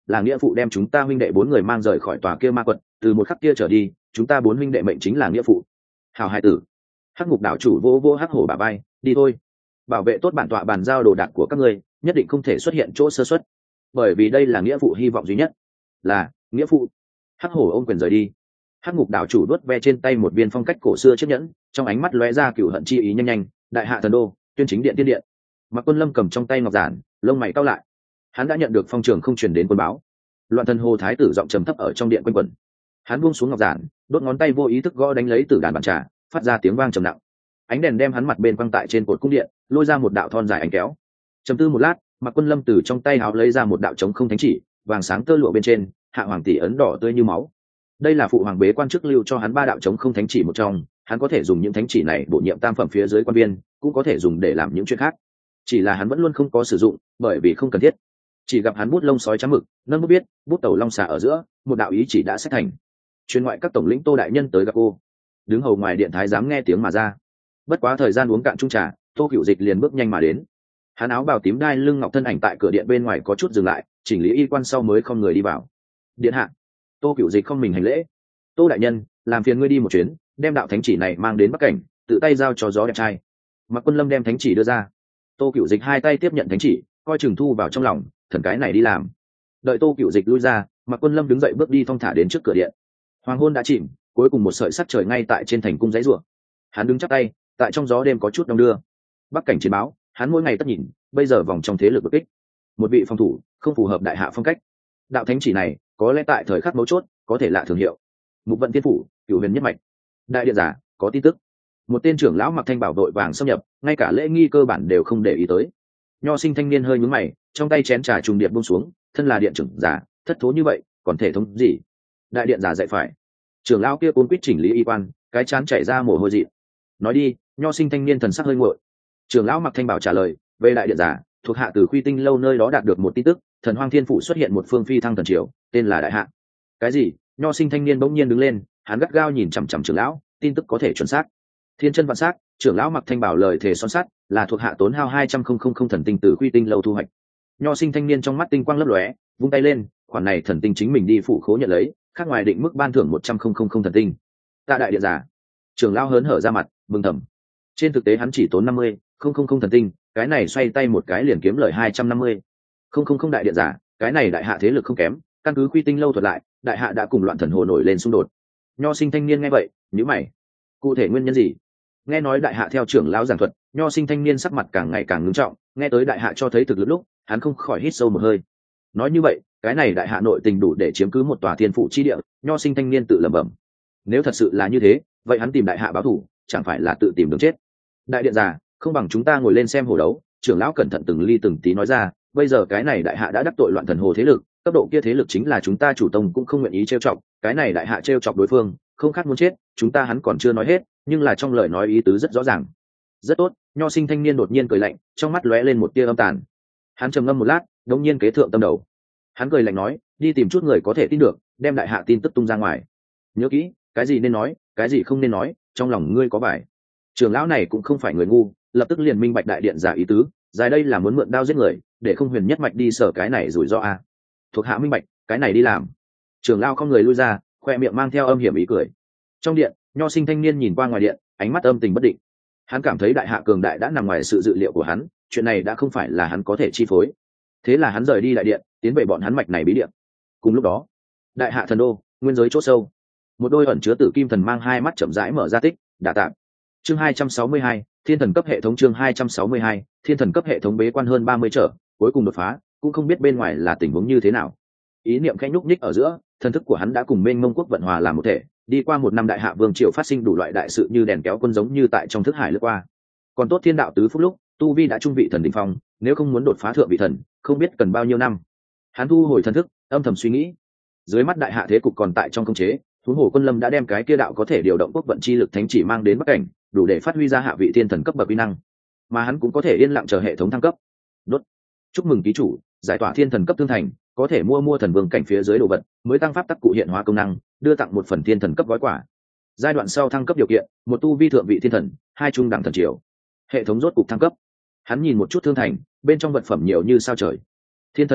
là nghĩa phụ đem chúng ta huynh đệ bốn người mang rời khỏi tòa kia ma quật, từ một khắc kia trở đi chúng ta bốn huynh đệ mệnh chính là nghĩa phụ. Hào hai tử. Hắc ngục đảo chủ vô vô hắc hổ bà bay, đi thôi, bảo vệ tốt bản tọa bàn giao đồ đạc của các ngươi, nhất định không thể xuất hiện chỗ sơ xuất, bởi vì đây là nghĩa phụ hy vọng duy nhất. Là nghĩa phụ. Hắc hổ ôm quyền rời đi. Hắc ngục đảo chủ đuốt ve trên tay một viên phong cách cổ xưa chiếc nhẫn, trong ánh mắt lóe ra cửu hận chi ý nhanh nhanh. Đại hạ thần đô, tuyên chính điện tiên điện. Mạc Quân Lâm cầm trong tay ngọc giản, lông mày cau lại. Hắn đã nhận được phong trường không truyền đến quân báo. Loạn thần hồ thái tử giọng trầm thấp ở trong điện quanh quẩn. Hắn buông xuống ngọc giản, đốt ngón tay vô ý thức gõ đánh lấy tử đàn bàn trà, phát ra tiếng vang trầm nặng. Ánh đèn đem hắn mặt bên quăng tại trên cột cung điện, lôi ra một đạo thon dài ánh kéo. Trầm tư một lát, Mạc Quân Lâm từ trong tay háo lấy ra một đạo trống không thánh chỉ, vàng sáng tơ lụa bên trên, hạ hoàng tỷ ấn đỏ tươi như máu. Đây là phụ hoàng bế quan chức lưu cho hắn ba đạo trống không thánh chỉ một trong, hắn có thể dùng những thánh chỉ này bổ nhiệm tam phẩm phía dưới quan viên, cũng có thể dùng để làm những chuyện khác. Chỉ là hắn vẫn luôn không có sử dụng, bởi vì không cần thiết. Chỉ gặp hắn bút lông sói trắng mực, nâng bút viết, bút tẩu long xà ở giữa, một đạo ý chỉ đã xét thành. Truyền ngoại các tổng lĩnh Tô đại nhân tới gặp cô. Đứng hầu ngoài điện thái giám nghe tiếng mà ra. Bất quá thời gian uống cạn chung trà, Tô Cửu Dịch liền bước nhanh mà đến. Hắn áo bào tím đai lưng ngọc thân ảnh tại cửa điện bên ngoài có chút dừng lại, chỉnh lý y quan sau mới không người đi vào. Điện hạ. Tô Cửu Dịch không mình hành lễ. Tô đại nhân, làm phiền ngươi đi một chuyến, đem đạo thánh chỉ này mang đến Bắc Cảnh, tự tay giao cho gió đẹp trai. Mạc Quân Lâm đem thánh chỉ đưa ra. Tô Cửu Dịch hai tay tiếp nhận thánh chỉ, coi chừng thu vào trong lòng, thần cái này đi làm. Đợi Tô Cửu Dịch lui ra, Mạc Quân Lâm đứng dậy bước đi thong thả đến trước cửa điện. Hoàng hôn đã chìm, cuối cùng một sợi sắt trời ngay tại trên thành cung giấy rùa. Hắn đứng chắp tay, tại trong gió đêm có chút đông đưa. Bắc Cảnh chiến báo, hắn mỗi ngày tất nhìn, bây giờ vòng trong thế lực bất kích, một vị phòng thủ không phù hợp đại hạ phong cách. Đạo thánh chỉ này có lẽ tại thời khắc mấu chốt có thể lạ thường hiệu. Mục vận tiên phủ, cửu huyền nhất mạch. Đại điện giả có tin tức. Một tên trưởng lão mặc thanh bảo đội vàng xâm nhập, ngay cả lễ nghi cơ bản đều không để ý tới. Nho sinh thanh niên hơi nhướng mày, trong tay chén trà trùng điện buông xuống, thân là điện trưởng giả, thất thố như vậy, còn thể thống gì? Đại điện giả dạy phải. Trưởng lão kia cuốn quýt chỉnh lý y quan, cái chán chảy ra mồ hôi dị. Nói đi. Nho sinh thanh niên thần sắc hơi nguội. Trưởng lão mặc thanh bảo trả lời, về đại điện giả, thuộc hạ từ Khuy Tinh lâu nơi đó đạt được một tin tức, thần hoang thiên phủ xuất hiện một phương phi thăng thần triều, tên là đại hạ. Cái gì? Nho sinh thanh niên bỗng nhiên đứng lên, hắn gắt gao nhìn chằm chằm trưởng lão, tin tức có thể chuẩn xác. Thiên chân vạn xác, trưởng lão mặc thanh bảo lời thề son sắt, là thuộc hạ tốn hao hai trăm không không không thần tinh từ Khuy Tinh lâu thu hoạch. Nho sinh thanh niên trong mắt tinh quang lấp lóe, vung tay lên, khoản này thần tinh chính mình đi phủ khố nhận lấy, khác ngoài định mức ban thưởng một trăm không không không thần tinh. Tạ đại điện giả. Trưởng lão hớn hở ra mặt, mừng thầm. Trên thực tế hắn chỉ tốn năm mươi không không không thần tinh, cái này xoay tay một cái liền kiếm lời hai trăm năm mươi không không không đại điện giả, cái này đại hạ thế lực không kém, căn cứ Khuy Tinh lâu thuật lại, đại hạ đã cùng loạn thần hồ nổi lên xung đột. Nho sinh thanh niên nghe vậy, nhíu mày. Cụ thể nguyên nhân gì? Nghe nói đại hạ theo trưởng lão giảng thuật, nho sinh thanh niên sắc mặt càng ngày càng ngưng trọng, nghe tới đại hạ cho thấy thực lực lúc, hắn không khỏi hít sâu một hơi. Nói như vậy, cái này đại hạ nội tình đủ để chiếm cứ một tòa thiên phụ chi địa, nho sinh thanh niên tự lẩm bẩm. Nếu thật sự là như thế, vậy hắn tìm đại hạ báo thù, chẳng phải là tự tìm đường chết? Đại điện giả, không bằng chúng ta ngồi lên xem hồ đấu. Trưởng lão cẩn thận từng ly từng tí nói ra, bây giờ cái này đại hạ đã đắc tội loạn thần hồ thế lực, cấp độ kia thế lực chính là chúng ta chủ tông cũng không nguyện ý trêu chọc, cái này đại hạ trêu chọc đối phương, không khác muốn chết, chúng ta hắn còn chưa nói hết, nhưng là trong lời nói ý tứ rất rõ ràng. Rất tốt. Nho sinh thanh niên đột nhiên cười lạnh, trong mắt lóe lên một tia âm tàn. Hắn trầm ngâm một lát, đột nhiên kế thượng tâm đầu. Hắn cười lạnh nói, đi tìm chút người có thể tin được, đem đại hạ tin tức tung ra ngoài. Nhớ kỹ, cái gì nên nói, cái gì không nên nói, trong lòng ngươi có bài. Trưởng lão này cũng không phải người ngu, lập tức liền minh bạch đại điện giả ý tứ, dài đây là muốn mượn đao giết người, để không huyền nhất mạch đi sở cái này rủi ro a. Thuộc hạ minh bạch, cái này đi làm. Trưởng lão không người lui ra, khoe miệng mang theo âm hiểm ý cười. Trong điện, nho sinh thanh niên nhìn qua ngoài điện, ánh mắt âm tình bất định. Hắn cảm thấy đại hạ cường đại đã nằm ngoài sự dự liệu của hắn, chuyện này đã không phải là hắn có thể chi phối. Thế là hắn rời đi đại điện, tiến về bọn hắn mạch này bí điện. Cùng lúc đó, đại hạ thần đô, nguyên giới chỗ sâu, một đôi ẩn chứa tử kim thần mang hai mắt chậm rãi mở ra tích, đả tạm. Chương hai trăm sáu mươi hai, thiên thần cấp hệ thống. Chương hai trăm sáu mươi hai, thiên thần cấp hệ thống bế quan hơn ba mươi trở, cuối cùng đột phá, cũng không biết bên ngoài là tình huống như thế nào. Ý niệm khẽ nhúc nhích ở giữa, thần thức của hắn đã cùng mênh mông quốc vận hòa làm một thể, đi qua một năm đại hạ vương triều phát sinh đủ loại đại sự như đèn kéo quân giống như tại trong thức hải lướt qua. Còn tốt thiên đạo tứ phúc lúc, tu vi đã trung vị thần đỉnh phong, nếu không muốn đột phá thượng vị thần, không biết cần bao nhiêu năm. Hắn thu hồi thần thức, âm thầm suy nghĩ. Dưới mắt đại hạ thế cục còn tại trong khống chế, huống hồ Quân Lâm đã đem cái kia đạo có thể điều động quốc vận chi lực thánh chỉ mang đến Bắc Cảnh, đủ để phát huy ra hạ vị thiên thần cấp bậc uy năng. Mà hắn cũng có thể yên lặng chờ hệ thống thăng cấp. Đốt. Chúc mừng ký chủ, giải tỏa thiên thần cấp thương thành, có thể mua mua thần vương cảnh phía dưới đồ vật, mới tăng pháp tắc cụ hiện hóa công năng, đưa tặng một phần thiên thần cấp gói quả. Giai đoạn sau thăng cấp điều kiện, một tu vi thượng vị thiên thần, hai trung đẳng thần triều. Hệ thống rốt cục thăng cấp. Hắn nhìn một chút thương thành, bên trong vật phẩm nhiều như sao trời. Thiên thần đồ vật,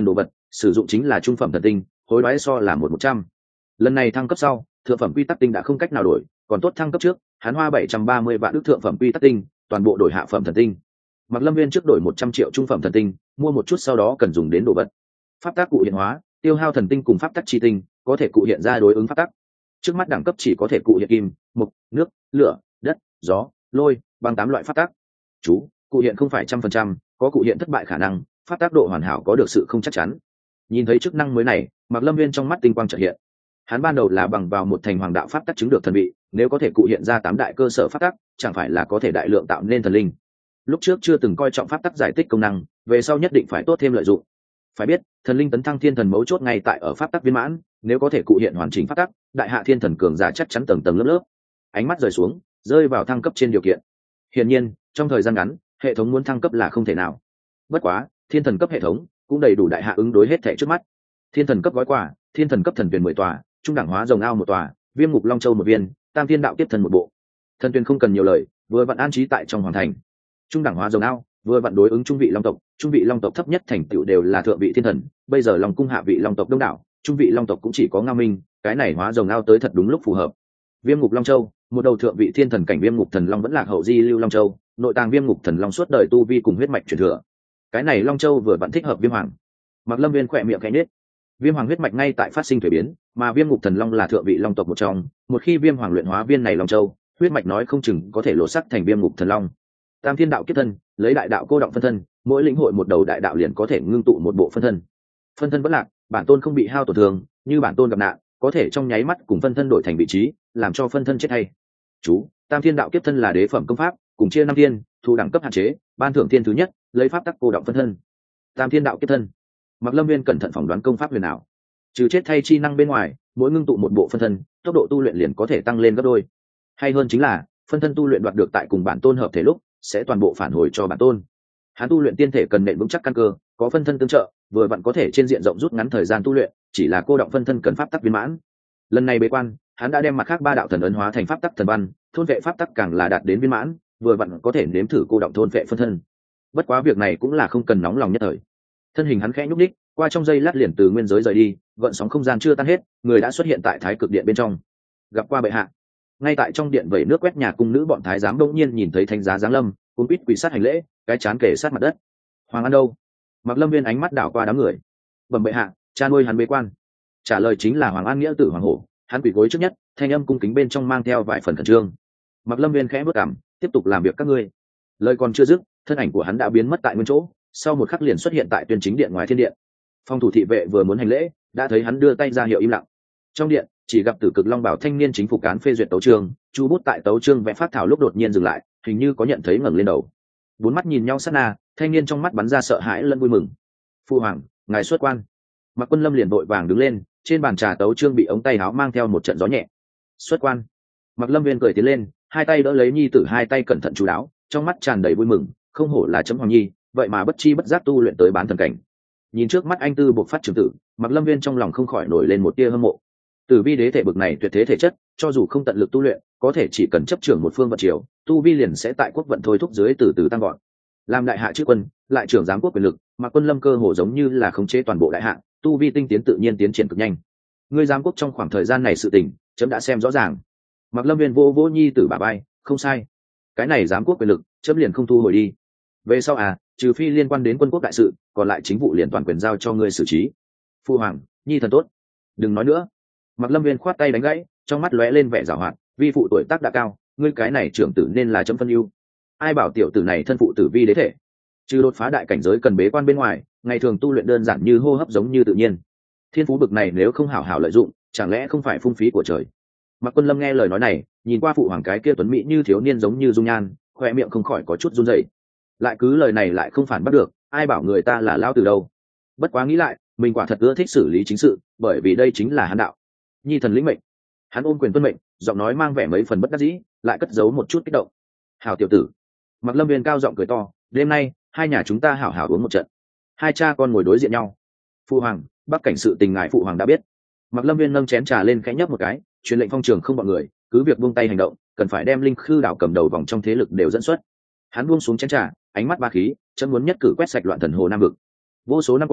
sử dụng chính là trung phẩm thần tinh, hối đoái so là một một trăm. Lần này thăng cấp sau, thượng phẩm quy tắc tinh đã không cách nào đổi, còn tốt thăng cấp trước, hắn hoa bảy trăm ba mươi vạn ức thượng phẩm quy tắc tinh, toàn bộ đổi hạ phẩm thần tinh. Mạc Lâm Nguyên trước đổi một trăm triệu trung phẩm thần tinh, mua một chút sau đó cần dùng đến đồ vật. Pháp tác cụ hiện hóa, tiêu hao thần tinh cùng pháp tắc chi tinh, có thể cụ hiện ra đối ứng pháp tắc. Trước mắt đẳng cấp chỉ có thể cụ hiện kim, mộc, nước, lửa, đất, gió, lôi, băng tám loại pháp tắc. Chú, cụ hiện không phải trăm phần trăm, có cụ hiện thất bại khả năng, pháp tác độ hoàn hảo có được sự không chắc chắn. Nhìn thấy chức năng mới này, Mạc Lâm Nguyên trong mắt tinh quang chợt hiện. Hắn ban đầu là bằng vào một thành hoàng đạo pháp tắc chứng được thần vị, nếu có thể cụ hiện ra tám đại cơ sở pháp tắc, chẳng phải là có thể đại lượng tạo nên thần linh. Lúc trước chưa từng coi trọng pháp tắc giải tích công năng, về sau nhất định phải tốt thêm lợi dụng. Phải biết, thần linh tấn thăng thiên thần mấu chốt ngay tại ở pháp tắc viên mãn, nếu có thể cụ hiện hoàn chỉnh pháp tắc, đại hạ thiên thần cường giả chắc chắn tầng tầng lớp lớp. Ánh mắt rời xuống, rơi vào thăng cấp trên điều kiện. Hiển nhiên, trong thời gian ngắn, hệ thống muốn thăng cấp là không thể nào. Bất quá, thiên thần cấp hệ thống cũng đầy đủ đại hạ ứng đối hết thảy trước mắt. Thiên thần cấp gói quà, thiên thần cấp thần tuyển mười tòa, trung đẳng hóa rồng ao một tòa, viêm ngục long châu một viên, tam thiên đạo tiếp thần một bộ. Thần tuyển không cần nhiều lời, vừa vặn an trí tại trong hoàng thành. Trung đẳng hóa rồng ao, vừa vặn đối ứng trung vị long tộc, trung vị long tộc thấp nhất thành tựu đều là thượng vị thiên thần, bây giờ long cung hạ vị long tộc đông đảo, trung vị long tộc cũng chỉ có Ngao Minh, cái này hóa rồng ao tới thật đúng lúc phù hợp. Viêm ngục long châu, một đầu thượng vị thiên thần cảnh viêm ngục thần long vẫn lạc hậu di lưu long châu, nội tàng viêm ngục thần long suốt đời tu vi cùng huyết mạch truyền thừa. Cái này long châu vừa vặn thích hợp viêm hoàng. Mạc Lâm Viên khỏe miệng khẽ nhếch. Viêm hoàng huyết mạch ngay tại phát sinh thuế biến, mà viêm ngục thần long là thượng vị long tộc một trong, một khi viêm hoàng luyện hóa viên này long châu, huyết mạch nói không chừng có thể lộ sắc thành viêm ngục thần long. Tam thiên đạo kiếp thân, lấy đại đạo cô động phân thân, mỗi lĩnh hội một đầu đại đạo liền có thể ngưng tụ một bộ phân thân. Phân thân bất lạc, bản tôn không bị hao tổn thương, như bản tôn gặp nạn, có thể trong nháy mắt cùng phân thân đổi thành vị trí, làm cho phân thân chết hay. Chú, tam thiên đạo kiếp thân là đế phẩm công pháp, cùng chia năm thiên, thu đẳng cấp hạn chế, ban thưởng thiên thứ nhất, lấy pháp tắc cô động phân thân. Tam thiên đạo kiếp thân. Mạc Lâm Viên cẩn thận phỏng đoán công pháp huyền ảo, trừ chết thay chi năng bên ngoài, mỗi ngưng tụ một bộ phân thân, tốc độ tu luyện liền có thể tăng lên gấp đôi. Hay hơn chính là, phân thân tu luyện đoạt được tại cùng bản tôn hợp thể lúc, sẽ toàn bộ phản hồi cho bản tôn. Hắn tu luyện tiên thể cần nền vững chắc căn cơ, có phân thân tương trợ, vừa vặn có thể trên diện rộng rút ngắn thời gian tu luyện, chỉ là cô động phân thân cần pháp tắc viên mãn. Lần này bế quan, hắn đã đem mặt khác ba đạo thần ấn hóa thành pháp tắc thần văn, thôn vệ pháp tắc càng là đạt đến viên mãn, vừa vặn có thể nếm thử cô động thôn vệ phân thân. Bất quá việc này cũng là không cần nóng lòng nhất thời. Thân hình hắn khẽ nhúc nhích, qua trong giây lát liền từ nguyên giới rời đi, gợn sóng không gian chưa tan hết, người đã xuất hiện tại Thái Cực Điện bên trong. Gặp qua bệ hạ. Ngay tại trong điện vẩy nước quét nhà cung nữ bọn thái giám bỗng nhiên nhìn thấy thánh giá giáng lâm, cuốn quýt quỳ sát hành lễ, cái chán kề sát mặt đất. Hoàng An đâu? Mạc Lâm Viên ánh mắt đảo qua đám người. Bẩm bệ hạ, cha nuôi hắn bế quan. Trả lời chính là Hoàng An nghĩa tử Hoàng Hổ, hắn quỳ gối trước nhất, thanh âm cung kính bên trong mang theo vài phần khẩn trương. Mạc Lâm Viên khẽ bước cằm, tiếp tục làm việc các ngươi. Lời còn chưa dứt, thân ảnh của hắn đã biến mất tại nguyên chỗ, sau một khắc liền xuất hiện tại tuyên chính điện ngoài thiên điện. Phòng thủ thị vệ vừa muốn hành lễ, đã thấy hắn đưa tay ra hiệu im lặng. Trong điện, chỉ gặp Tử Cực Long Bảo thanh niên chính phủ cán phê duyệt tấu chương, chu bút tại tấu chương vẽ phát thảo lúc đột nhiên dừng lại, hình như có nhận thấy ngẩng lên đầu. Bốn mắt nhìn nhau sát na, thanh niên trong mắt bắn ra sợ hãi lẫn vui mừng. Phu hoàng, ngài xuất quan. Mạc Quân Lâm liền vội vàng đứng lên, trên bàn trà tấu chương bị ống tay áo mang theo một trận gió nhẹ. Xuất quan. Mạc Lâm Viên cười tiến lên, hai tay đỡ lấy nhi tử, hai tay cẩn thận chú đáo, trong mắt tràn đầy vui mừng, không hổ là chấm hoàng nhi, vậy mà bất chi bất giác tu luyện tới bán thần cảnh. Nhìn trước mắt anh tư buộc phát trưởng tử, Mạc Lâm Viên trong lòng không khỏi nổi lên một tia hâm mộ. Tử vi đế thể bực này tuyệt thế thể chất, cho dù không tận lực tu luyện, có thể chỉ cần chấp trưởng một phương vận triều, tu vi liền sẽ tại quốc vận thôi thúc dưới từ từ tăng gọn. Làm đại hạ chữ quân, lại trưởng giám quốc quyền lực, Mạc Quân Lâm cơ hồ giống như là khống chế toàn bộ đại hạ, tu vi tinh tiến tự nhiên tiến triển cực nhanh. Ngươi giám quốc trong khoảng thời gian này sự tình, chấm đã xem rõ ràng. Mạc Lâm Viên vô vô nhi tử bà bay, không sai. Cái này giám quốc quyền lực, chấm liền không thu hồi đi. Về sau à, trừ phi liên quan đến quân quốc đại sự, còn lại chính vụ liền toàn quyền giao cho ngươi xử trí. Phu hoàng, nhi thần tốt. Đừng nói nữa. Mạc Lâm Viên khoát tay đánh gãy, trong mắt lóe lên vẻ giảo hoạt, vi phụ tuổi tác đã cao, ngươi cái này trưởng tử nên là chấm phân ưu. Ai bảo tiểu tử này thân phụ tử vi đế thể, trừ đột phá đại cảnh giới cần bế quan bên ngoài, ngày thường tu luyện đơn giản như hô hấp giống như tự nhiên. Thiên phú bực này nếu không hảo hảo lợi dụng, chẳng lẽ không phải phung phí của trời. Mạc Quân Lâm nghe lời nói này, nhìn qua phụ hoàng cái kia tuấn mỹ như thiếu niên giống như dung nhan, khoe miệng không khỏi có chút run rẩy. Lại cứ lời này lại không phản bắt được, ai bảo người ta là lao từ đâu. Bất quá nghĩ lại, mình quả thật ưa thích xử lý chính sự, bởi vì đây chính là hắn đạo. Nhi thần lĩnh mệnh. Hắn ôm quyền tuân mệnh, giọng nói mang vẻ mấy phần bất đắc dĩ, lại cất giấu một chút kích động. Hảo tiểu tử. Mạc Lâm Viên cao giọng cười to, đêm nay hai nhà chúng ta hảo hảo uống một trận. Hai cha con ngồi đối diện nhau. Phụ hoàng, bắc cảnh sự tình ngài phụ hoàng đã biết. Mạc Lâm Viên nâng chén trà lên khẽ nhấp một cái, truyền lệnh phong trường không bọn người, cứ việc buông tay hành động, cần phải đem linh khư đảo cầm đầu vòng trong thế lực đều dẫn xuất. Hắn buông xuống chén trà, ánh mắt ba khí, chấm muốn nhất cử quét sạch loạn thần hồ nam vực. Vô số năm qua,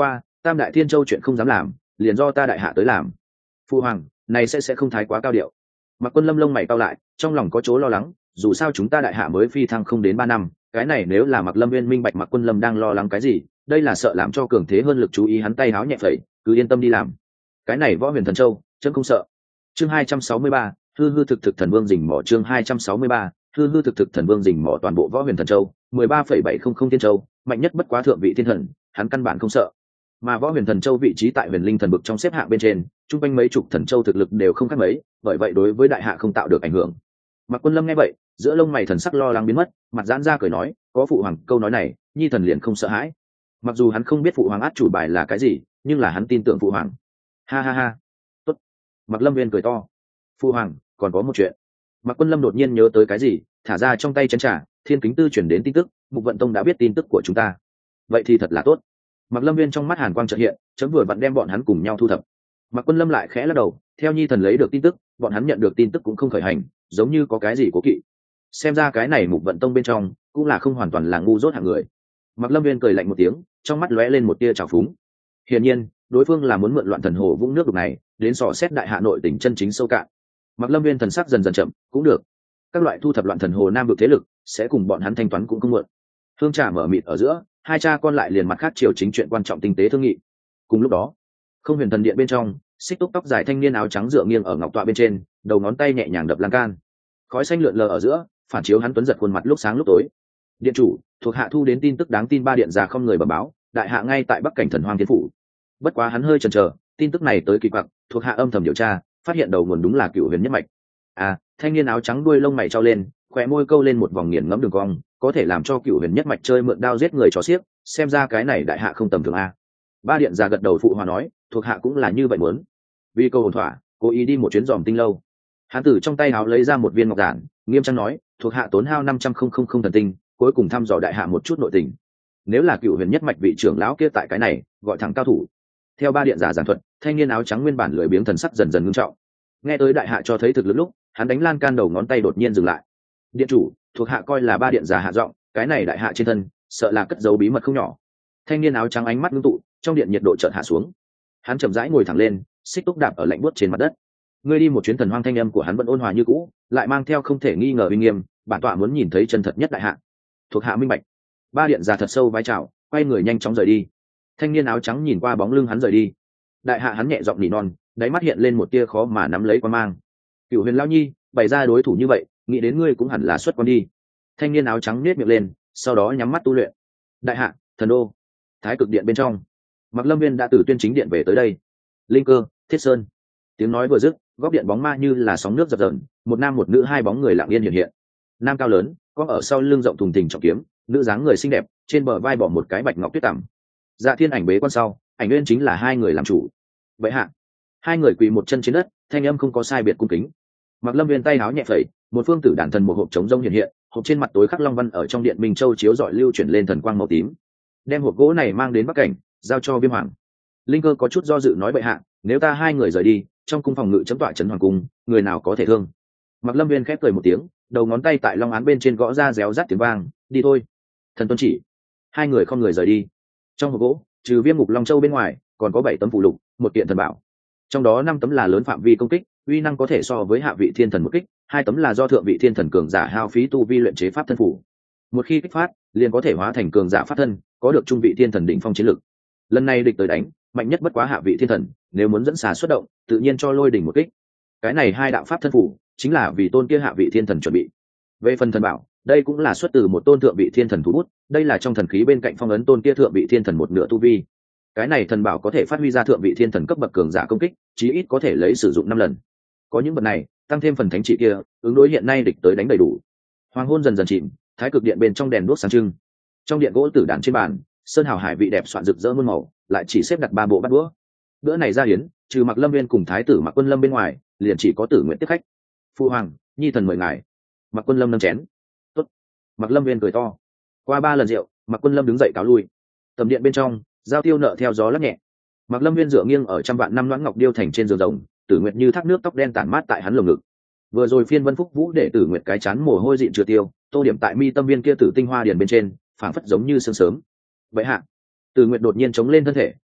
tam đại thiên châu chuyện không dám làm, liền do ta đại hạ tới làm. Phu hoàng, này sẽ sẽ không thái quá cao điệu. Mạc Quân Lâm lông mày cau lại, trong lòng có chỗ lo lắng, dù sao chúng ta đại hạ mới phi thăng không đến ba năm, cái này nếu là Mạc Lâm Nguyên minh bạch Mạc Quân Lâm đang lo lắng cái gì, đây là sợ làm cho cường thế hơn lực chú ý, hắn tay háo nhẹ phẩy, cứ yên tâm đi làm. Cái này Võ Huyền Thần Châu, chân không sợ. Chương hai trăm sáu mươi ba, hư hư thực thực thần vương rình mỏ. Chương hai trăm sáu mươi ba, hư hư thực thực thần vương rình mỏ. Toàn bộ Võ Huyền Thần Châu, mười ba phẩy bảy không không thiên châu, mạnh nhất bất quá thượng vị thiên thần, hắn căn bản không sợ. Mà Võ Huyền Thần Châu vị trí tại Huyền Linh thần vực trong xếp hạng bên trên, trung quanh mấy chục thần châu thực lực đều không khác mấy, bởi vậy đối với đại hạ không tạo được ảnh hưởng. Mạc Quân Lâm nghe vậy, giữa lông mày thần sắc lo lắng biến mất, mặt giãn ra cười nói, có phụ hoàng câu nói này, nhi thần liền không sợ hãi. Mặc dù hắn không biết phụ hoàng át chủ bài là cái gì, nhưng là hắn tin tưởng phụ hoàng. Ha ha ha. Tốt. Mạc Lâm Viên cười to. Phụ hoàng, còn có một chuyện. Mạc Quân Lâm đột nhiên nhớ tới cái gì, thả ra trong tay chén trà, Thiên Kính Tư chuyển đến tin tức, Mục Vận Tông đã biết tin tức của chúng ta. Vậy thì thật là tốt. Mạc Lâm Viên trong mắt hàn quang chợt hiện, chấm vừa vặn đem bọn hắn cùng nhau thu thập. Mạc Quân Lâm lại khẽ lắc đầu, theo nhi thần lấy được tin tức, bọn hắn nhận được tin tức cũng không khởi hành, giống như có cái gì cố kỵ. Xem ra cái này Mục Vận Tông bên trong cũng là không hoàn toàn là ngu dốt hạng người. Mạc Lâm Viên cười lạnh một tiếng, trong mắt lóe lên một tia trào phúng. Hiển nhiên, đối phương là muốn mượn loạn thần hồ vũng nước đục này, đến dò xét đại hạ nội tình chân chính sâu cạn. Mạc Lâm Viên thần sắc dần dần chậm, cũng được. Các loại thu thập loạn thần hồ nam vực thế lực, sẽ cùng bọn hắn thanh toán cũng không muộn. Hương trà mở mịt ở giữa, hai cha con lại liền mặt khác chiều chính chuyện quan trọng tinh tế thương nghị. Cùng lúc đó, Không Huyền Thần Điện bên trong, xích túc tóc dài thanh niên áo trắng dựa nghiêng ở ngọc tọa bên trên, đầu ngón tay nhẹ nhàng đập lan can. Khói xanh lượn lờ ở giữa, phản chiếu hắn tuấn giật khuôn mặt lúc sáng lúc tối. Điện chủ, thuộc hạ thu đến tin tức đáng tin, ba điện già không người bẩm báo, đại hạ ngay tại bắc cảnh Thần Hoang Thiên phủ. Bất quá hắn hơi chần chờ, tin tức này tới kỳ quặc, thuộc hạ âm thầm điều tra, phát hiện đầu nguồn đúng là Cửu Huyền nhất mạch. À, thanh niên áo trắng đuôi lông mày trao lên, khóe môi câu lên một vòng nghiền ngẫm đường cong, có thể làm cho Cửu Huyền nhất mạch chơi mượn đao giết người chó xiếc, xem ra cái này đại hạ không tầm thường a. Ba điện già gật đầu phụ hòa nói, thuộc hạ cũng là như vậy muốn. Vì câu ổn thỏa, cố ý đi một chuyến dòm tinh lâu. Hắn từ trong tay áo lấy ra một viên ngọc giản, nghiêm trang nói, thuộc hạ tốn hao năm trăm không không không thần tinh, cuối cùng thăm dò đại hạ một chút nội tình. Nếu là Cửu Huyền nhất mạch vị trưởng lão kia tại cái này, gọi thẳng cao thủ. Theo ba điện giả giảng thuật, thanh niên áo trắng nguyên bản lười biếng thần sắc dần dần ngưng trọng. Nghe tới đại hạ cho thấy thực lực lúc, hắn đánh lan can đầu ngón tay đột nhiên dừng lại. Điện chủ, thuộc hạ coi là ba điện giả hạ giọng, cái này đại hạ trên thân, sợ là cất giấu bí mật không nhỏ. Thanh niên áo trắng ánh mắt ngưng tụ, trong điện nhiệt độ chợt hạ xuống. Hắn chậm rãi ngồi thẳng lên, xích túc đạp ở lạnh buốt trên mặt đất. Ngươi đi một chuyến Thần Hoang, thanh âm của hắn vẫn ôn hòa như cũ, lại mang theo không thể nghi ngờ uy nghiêm, bản tọa muốn nhìn thấy chân thật nhất đại hạ. Thuộc hạ minh bạch. Ba điện giả thật sâu vái chào, quay người nhanh chóng rời đi. Thanh niên áo trắng nhìn qua bóng lưng hắn rời đi. Đại hạ hắn nhẹ giọng nỉ non, đáy mắt hiện lên một tia khó mà nắm lấy quan mang. Cửu Huyền lão nhi, bày ra đối thủ như vậy, nghĩ đến ngươi cũng hẳn là xuất quan đi. Thanh niên áo trắng nhếch miệng lên, sau đó nhắm mắt tu luyện. Đại hạ, thần đô, Thái Cực Điện bên trong, Mạc Lâm Viên đã từ Tuyên Chính Điện về tới đây. Linh Cơ, Thiết Sơn. Tiếng nói vừa dứt, góc điện bóng ma như là sóng nước dập dờn, một nam một nữ hai bóng người lặng yên hiện hiện. Nam cao lớn, có ở sau lưng rộng thùng thình trọng kiếm, nữ dáng người xinh đẹp, trên bờ vai bỏ một cái bạch ngọc tuyết tằm. Dạ Thiên Ảnh bế quan sau, Ảnh Nguyên chính là hai người làm chủ. Vậy hạ, hai người quỳ một chân trên đất, thanh âm không có sai biệt cung kính. Mạc Lâm Viên tay áo nhẹ phẩy, một phương tử đàn thần một hộp trống rông hiện hiện, hộp trên mặt tối khắc long văn ở trong điện Minh Châu chiếu rọi lưu chuyển lên thần quang màu tím. Đem hộp gỗ này mang đến Bắc Cảnh, giao cho Viêm Hoàng. Linh Cơ có chút do dự nói, bệ hạ, nếu ta hai người rời đi, trong cung phòng ngự chấm tọa trấn hoàng cung, người nào có thể thương. Mạc Lâm Viên khép cười một tiếng, đầu ngón tay tại long án bên trên gõ ra réo rắt tiếng vang, đi thôi. Thần tuân chỉ. Hai người không người rời đi. Trong hộp gỗ, trừ Viêm Ngục Long Châu bên ngoài, còn có bảy tấm phụ lục, một kiện thần bảo. Trong đó năm tấm là lớn phạm vi công kích, uy năng có thể so với hạ vị thiên thần một kích, hai tấm là do thượng vị thiên thần cường giả hao phí tu vi luyện chế pháp thân phủ. Một khi kích phát, liền có thể hóa thành cường giả pháp thân, có được trung vị thiên thần đỉnh phong chiến lực. Lần này địch tới đánh, mạnh nhất bất quá hạ vị thiên thần, nếu muốn dẫn xà xuất động, tự nhiên cho lôi đỉnh một kích. Cái này hai đạo pháp thân phủ, chính là vì tôn kia hạ vị thiên thần chuẩn bị. Về phần thần bảo, đây cũng là xuất từ một tôn thượng vị thiên thần thủ bút, đây là trong thần khí bên cạnh phong ấn tôn kia thượng vị thiên thần một nửa tu vi. Cái này thần bảo có thể phát huy ra thượng vị thiên thần cấp bậc cường giả công kích, chí ít có thể lấy sử dụng năm lần. Có những vật này, tăng thêm phần thánh trị kia, ứng đối hiện nay địch tới đánh đầy đủ. Hoàng hôn dần dần chìm, Thái Cực Điện bên trong đèn đuốc sáng trưng. Trong điện gỗ tử đàn trên bàn, sơn hào hải vị đẹp soạn rực rỡ muôn màu, lại chỉ xếp đặt ba bộ bát đũa. Bữa này ra hiến, trừ Mạc Lâm Viên cùng Thái tử Mạc Quân Lâm bên ngoài, liền chỉ có Tử Nguyện tiếp khách. Phu hoàng, nhi thần mời ngài. Mạc Quân Lâm nâng chén. Tốt. Mạc Lâm Viên cười to. Qua ba lần rượu, Mạc Quân Lâm đứng dậy cáo lui. Tầm điện bên trong, giao tiêu nợ theo gió lắc nhẹ. Mạc Lâm Viên dựa nghiêng ở trăm vạn năm loãng ngọc điêu thành trên giường rồng, Tử Nguyệt như thác nước tóc đen tản mát tại hắn lồng ngực. Vừa rồi phiên Vân Phúc Vũ để Tử Nguyệt cái chán mồ hôi dịn chưa tiêu, tô điểm tại mi tâm viên kia tử tinh hoa điển bên trên, phảng phất giống như sương sớm. Vậy hạ, Tử Nguyệt đột nhiên chống lên thân thể,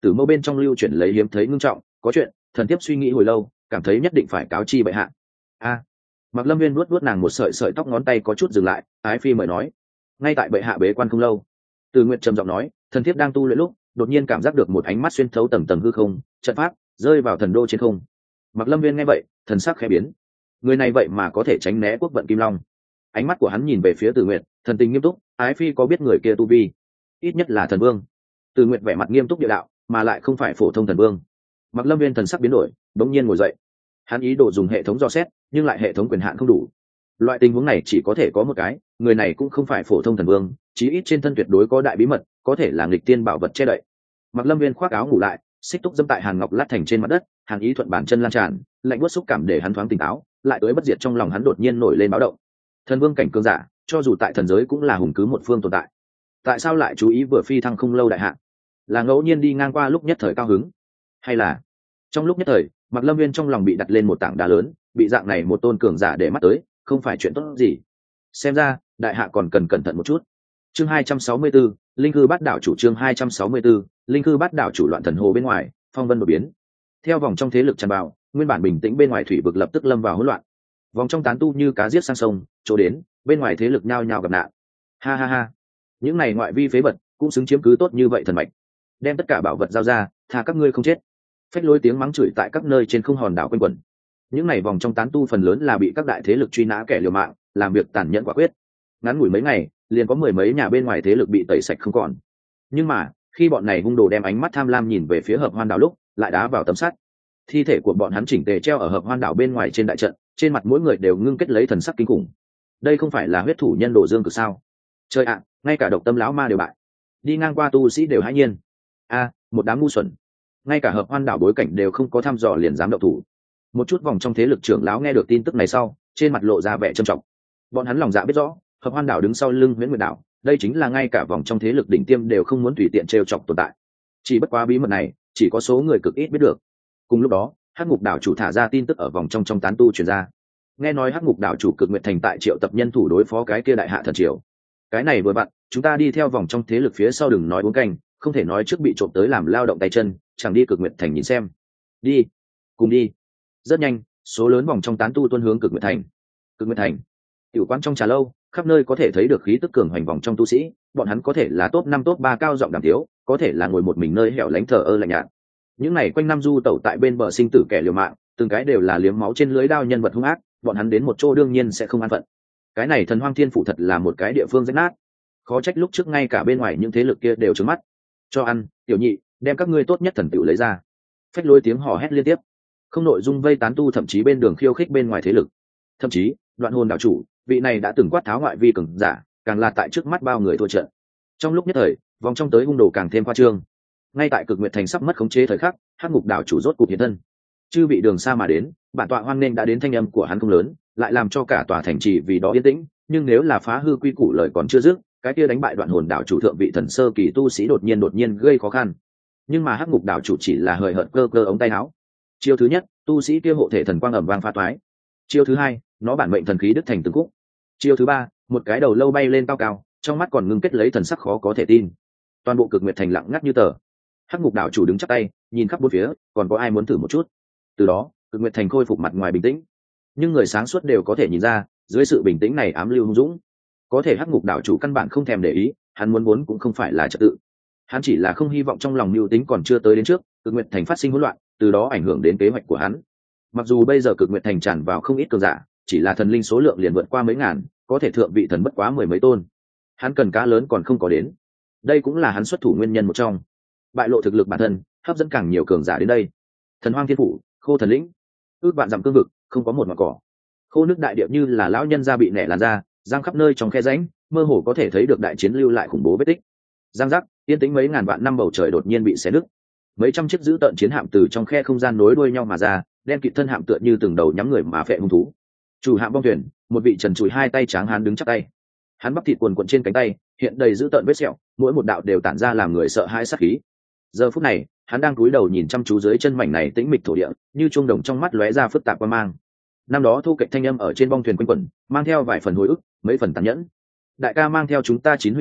tử mâu bên trong lưu chuyển lấy hiếm thấy ngưng trọng có chuyện thần thiếp suy nghĩ hồi lâu cảm thấy nhất định phải cáo chi bệ hạ. A Mạc Lâm Viên nuốt nuốt nàng một sợi sợi tóc ngón tay có chút dừng lại, ái phi mời nói. Ngay tại bệ hạ bế quan không lâu, Từ Nguyệt trầm giọng nói, thần thiếp đang tu luyện lúc, đột nhiên cảm giác được một ánh mắt xuyên thấu tầng tầng hư không, trận pháp rơi vào thần đô trên không. Mạc Lâm Viên nghe vậy, thần sắc khẽ biến. Người này vậy mà có thể tránh né quốc vận kim long. Ánh mắt của hắn nhìn về phía Từ Nguyệt, thần tình nghiêm túc, ái phi có biết người kia tu vi? Ít nhất là thần vương. Từ Nguyệt vẻ mặt nghiêm túc địa đạo, mà lại không phải phổ thông thần vương. Mạc Lâm Viên thần sắc biến đổi, bỗng nhiên ngồi dậy. Hắn ý đồ dùng hệ thống dò xét, nhưng lại hệ thống quyền hạn không đủ. Loại tình huống này chỉ có thể có một cái, người này cũng không phải phổ thông thần vương, chí ít trên thân tuyệt đối có đại bí mật, có thể là nghịch tiên bảo vật che đậy. Mạc Lâm Viên khoác áo ngủ lại, xích túc dâm tại hàn ngọc lát thành trên mặt đất, hàn ý thuận bàn chân lan tràn, lạnh buốt xúc cảm để hắn thoáng tỉnh táo, lại tới bất diệt trong lòng hắn đột nhiên nổi lên báo động. Thần vương cảnh cường giả, cho dù tại thần giới cũng là hùng cứ một phương tồn tại. Tại sao lại chú ý vừa phi thăng không lâu đại hạ? Là ngẫu nhiên đi ngang qua lúc nhất thời cao hứng, hay là trong lúc nhất thời Mạc Lâm Viên trong lòng bị đặt lên một tảng đá lớn, bị dạng này một tôn cường giả để mắt tới, không phải chuyện tốt gì. Xem ra, đại hạ còn cần cẩn thận một chút. Chương hai trăm sáu mươi 264, Linh Cư Bát Đảo chủ chương hai trăm sáu mươi 264, Linh Cư Bát Đảo chủ loạn thần hồ bên ngoài, phong vân đột biến. Theo vòng trong thế lực tràn vào, nguyên bản bình tĩnh bên ngoài thủy vực lập tức lâm vào hỗn loạn. Vòng trong tán tu như cá giết sang sông, chỗ đến, bên ngoài thế lực nhao nhao gặp nạn. Ha ha ha. Những này ngoại vi phế vật, cũng xứng chiếm cứ tốt như vậy thần mạch. Đem tất cả bảo vật giao ra, tha các ngươi không chết. Phách lối tiếng mắng chửi tại các nơi trên không hòn đảo quanh quẩn. Những này vòng trong tán tu phần lớn là bị các đại thế lực truy nã kẻ liều mạng, làm việc tàn nhẫn quả quyết. Ngắn ngủi mấy ngày, liền có mười mấy nhà bên ngoài thế lực bị tẩy sạch không còn. Nhưng mà, khi bọn này hung đồ đem ánh mắt tham lam nhìn về phía hợp hoan đảo lúc, lại đá vào tấm sắt. Thi thể của bọn hắn chỉnh tề treo ở hợp hoan đảo bên ngoài trên đại trận, trên mặt mỗi người đều ngưng kết lấy thần sắc kinh khủng. Đây không phải là huyết thủ nhân đồ dương cực sao? Trời ạ, ngay cả độc tâm lão ma đều bại. Đi ngang qua tu sĩ đều hãi nhiên. A, một đám ngu xuẩn. Ngay cả hợp hoan đảo bối cảnh đều không có thăm dò liền dám động thủ. Một chút vòng trong thế lực trưởng lão nghe được tin tức này sau, trên mặt lộ ra vẻ trầm trọng. Bọn hắn lòng dạ biết rõ, hợp hoan đảo đứng sau lưng Huyễn Nguyệt đảo, đây chính là ngay cả vòng trong thế lực đỉnh tiêm đều không muốn tùy tiện trêu chọc tồn tại. Chỉ bất quá bí mật này, chỉ có số người cực ít biết được. Cùng lúc đó, Hắc Ngục đảo chủ thả ra tin tức ở vòng trong trong tán tu truyền ra. Nghe nói Hắc Ngục đảo chủ Cực Nguyệt thành tại triệu tập nhân thủ đối phó cái kia đại hạ thần triều. Cái này vừa vặn, chúng ta đi theo vòng trong thế lực phía sau đừng nói uống canh, không thể nói trước bị trộm tới làm lao động tay chân, chẳng đi Cực Nguyệt thành nhìn xem. Đi, cùng đi. Rất nhanh, số lớn vòng trong tán tu tuân hướng Cực Nguyệt thành. Cực Nguyệt thành, tiểu quán trong trà lâu, khắp nơi có thể thấy được khí tức cường hoành vòng trong tu sĩ, bọn hắn có thể là top năm top ba cao giọng đàm tiếu, có thể là ngồi một mình nơi hẻo lánh thờ ơ lạnh nhạt. Những này quanh năm du tẩu tại bên bờ sinh tử kẻ liều mạng, từng cái đều là liếm máu trên lưới đao nhân vật hung ác, bọn hắn đến một chỗ đương nhiên sẽ không an phận. Cái này Thần Hoang Thiên phủ thật là một cái địa phương rách nát, khó trách lúc trước ngay cả bên ngoài những thế lực kia đều trừng mắt. Cho ăn, tiểu nhị, đem các ngươi tốt nhất thần tiểu lấy ra. Phách lối tiếng hò hét liên tiếp, không nội dung vây tán tu thậm chí bên đường khiêu khích bên ngoài thế lực. Thậm chí, Đoạn Hồn đảo chủ, vị này đã từng quát tháo ngoại vi cường giả, càng là tại trước mắt bao người thua trận. Trong lúc nhất thời, vòng trong tới hung đồ càng thêm khoa trương. Ngay tại Cực Nguyệt thành sắp mất khống chế thời khắc, Hắc Ngục đảo chủ rốt cục hiện thân. Chư vị đường xa mà đến, bản tọa hoan nghênh đã đến, thanh âm của hắn không lớn, lại làm cho cả tòa thành trì vì đó yên tĩnh, nhưng nếu là phá hư quy củ lời còn chưa dứt, cái kia đánh bại Đoạn Hồn đảo chủ thượng vị thần sơ kỳ tu sĩ đột nhiên đột nhiên gây khó khăn. Nhưng mà Hắc Ngục đảo chủ chỉ là hời hợt cơ cơ ống tay áo. Chiêu thứ nhất, tu sĩ kia hộ thể thần quang ầm vang phá toái. Chiêu thứ hai, nó bản mệnh thần khí đứt thành từng khúc. Chiêu thứ ba, một cái đầu lâu bay lên cao cao, trong mắt còn ngưng kết lấy thần sắc khó có thể tin. Toàn bộ Cực Nguyệt thành lặng ngắt như tờ. Hắc Ngục đảo chủ đứng chắp tay, nhìn khắp bốn phía, còn có ai muốn thử một chút? Từ đó, Cực Nguyệt thành khôi phục mặt ngoài bình tĩnh. Nhưng người sáng suốt đều có thể nhìn ra, dưới sự bình tĩnh này ám lưu hung dũng. Có thể Hắc Ngục đảo chủ căn bản không thèm để ý, hắn muốn muốn cũng không phải là trật tự. Hắn chỉ là không hy vọng trong lòng mưu tính còn chưa tới đến trước, Cực Nguyệt thành phát sinh hỗn loạn, từ đó ảnh hưởng đến kế hoạch của hắn. Mặc dù bây giờ Cực Nguyệt thành tràn vào không ít cường giả, chỉ là thần linh số lượng liền vượt qua mấy ngàn, có thể thượng vị thần bất quá mười mấy tôn. Hắn cần cá lớn còn không có đến. Đây cũng là hắn xuất thủ nguyên nhân một trong. Bại lộ thực lực bản thân, hấp dẫn càng nhiều cường giả đến đây. Thần Hoang Thiên phủ, Khô Thần lĩnh, ước vạn dặm cương vực, không có một mảng cỏ. Khô nước đại địa như là lão nhân gia bị nẻ làn ra, giang khắp nơi trong khe rãnh, mơ hồ có thể thấy được đại chiến lưu lại khủng bố vết tích. Giang giác, yên tĩnh mấy ngàn vạn năm bầu trời đột nhiên bị xé nứt. Mấy trăm chiếc dữ tợn chiến hạm từ trong khe không gian nối đuôi nhau mà ra, đen kịt thân hạm tựa như từng đầu nhắm người mà phệ hung thú. Chủ hạm bong thuyền, một vị trần trụi hai tay tráng hán đứng chắp tay. Hắn bắp thịt quần quần trên cánh tay, hiện đầy dữ tợn vết sẹo, mỗi một đạo đều tản ra làm người sợ hãi sát khí. Giờ phút này, hắn đang cúi đầu nhìn chăm chú dưới chân mảnh này tĩnh mịch thổ địa, như chuông đồng trong mắt lóe ra phức tạp quan mang. Năm đó thu kịch thanh âm ở trên bong thuyền quanh quẩn, mang theo vài phần hồi ức, mấy phần tàn nhẫn. Đại ca mang theo chúng ta chín huynh đệ,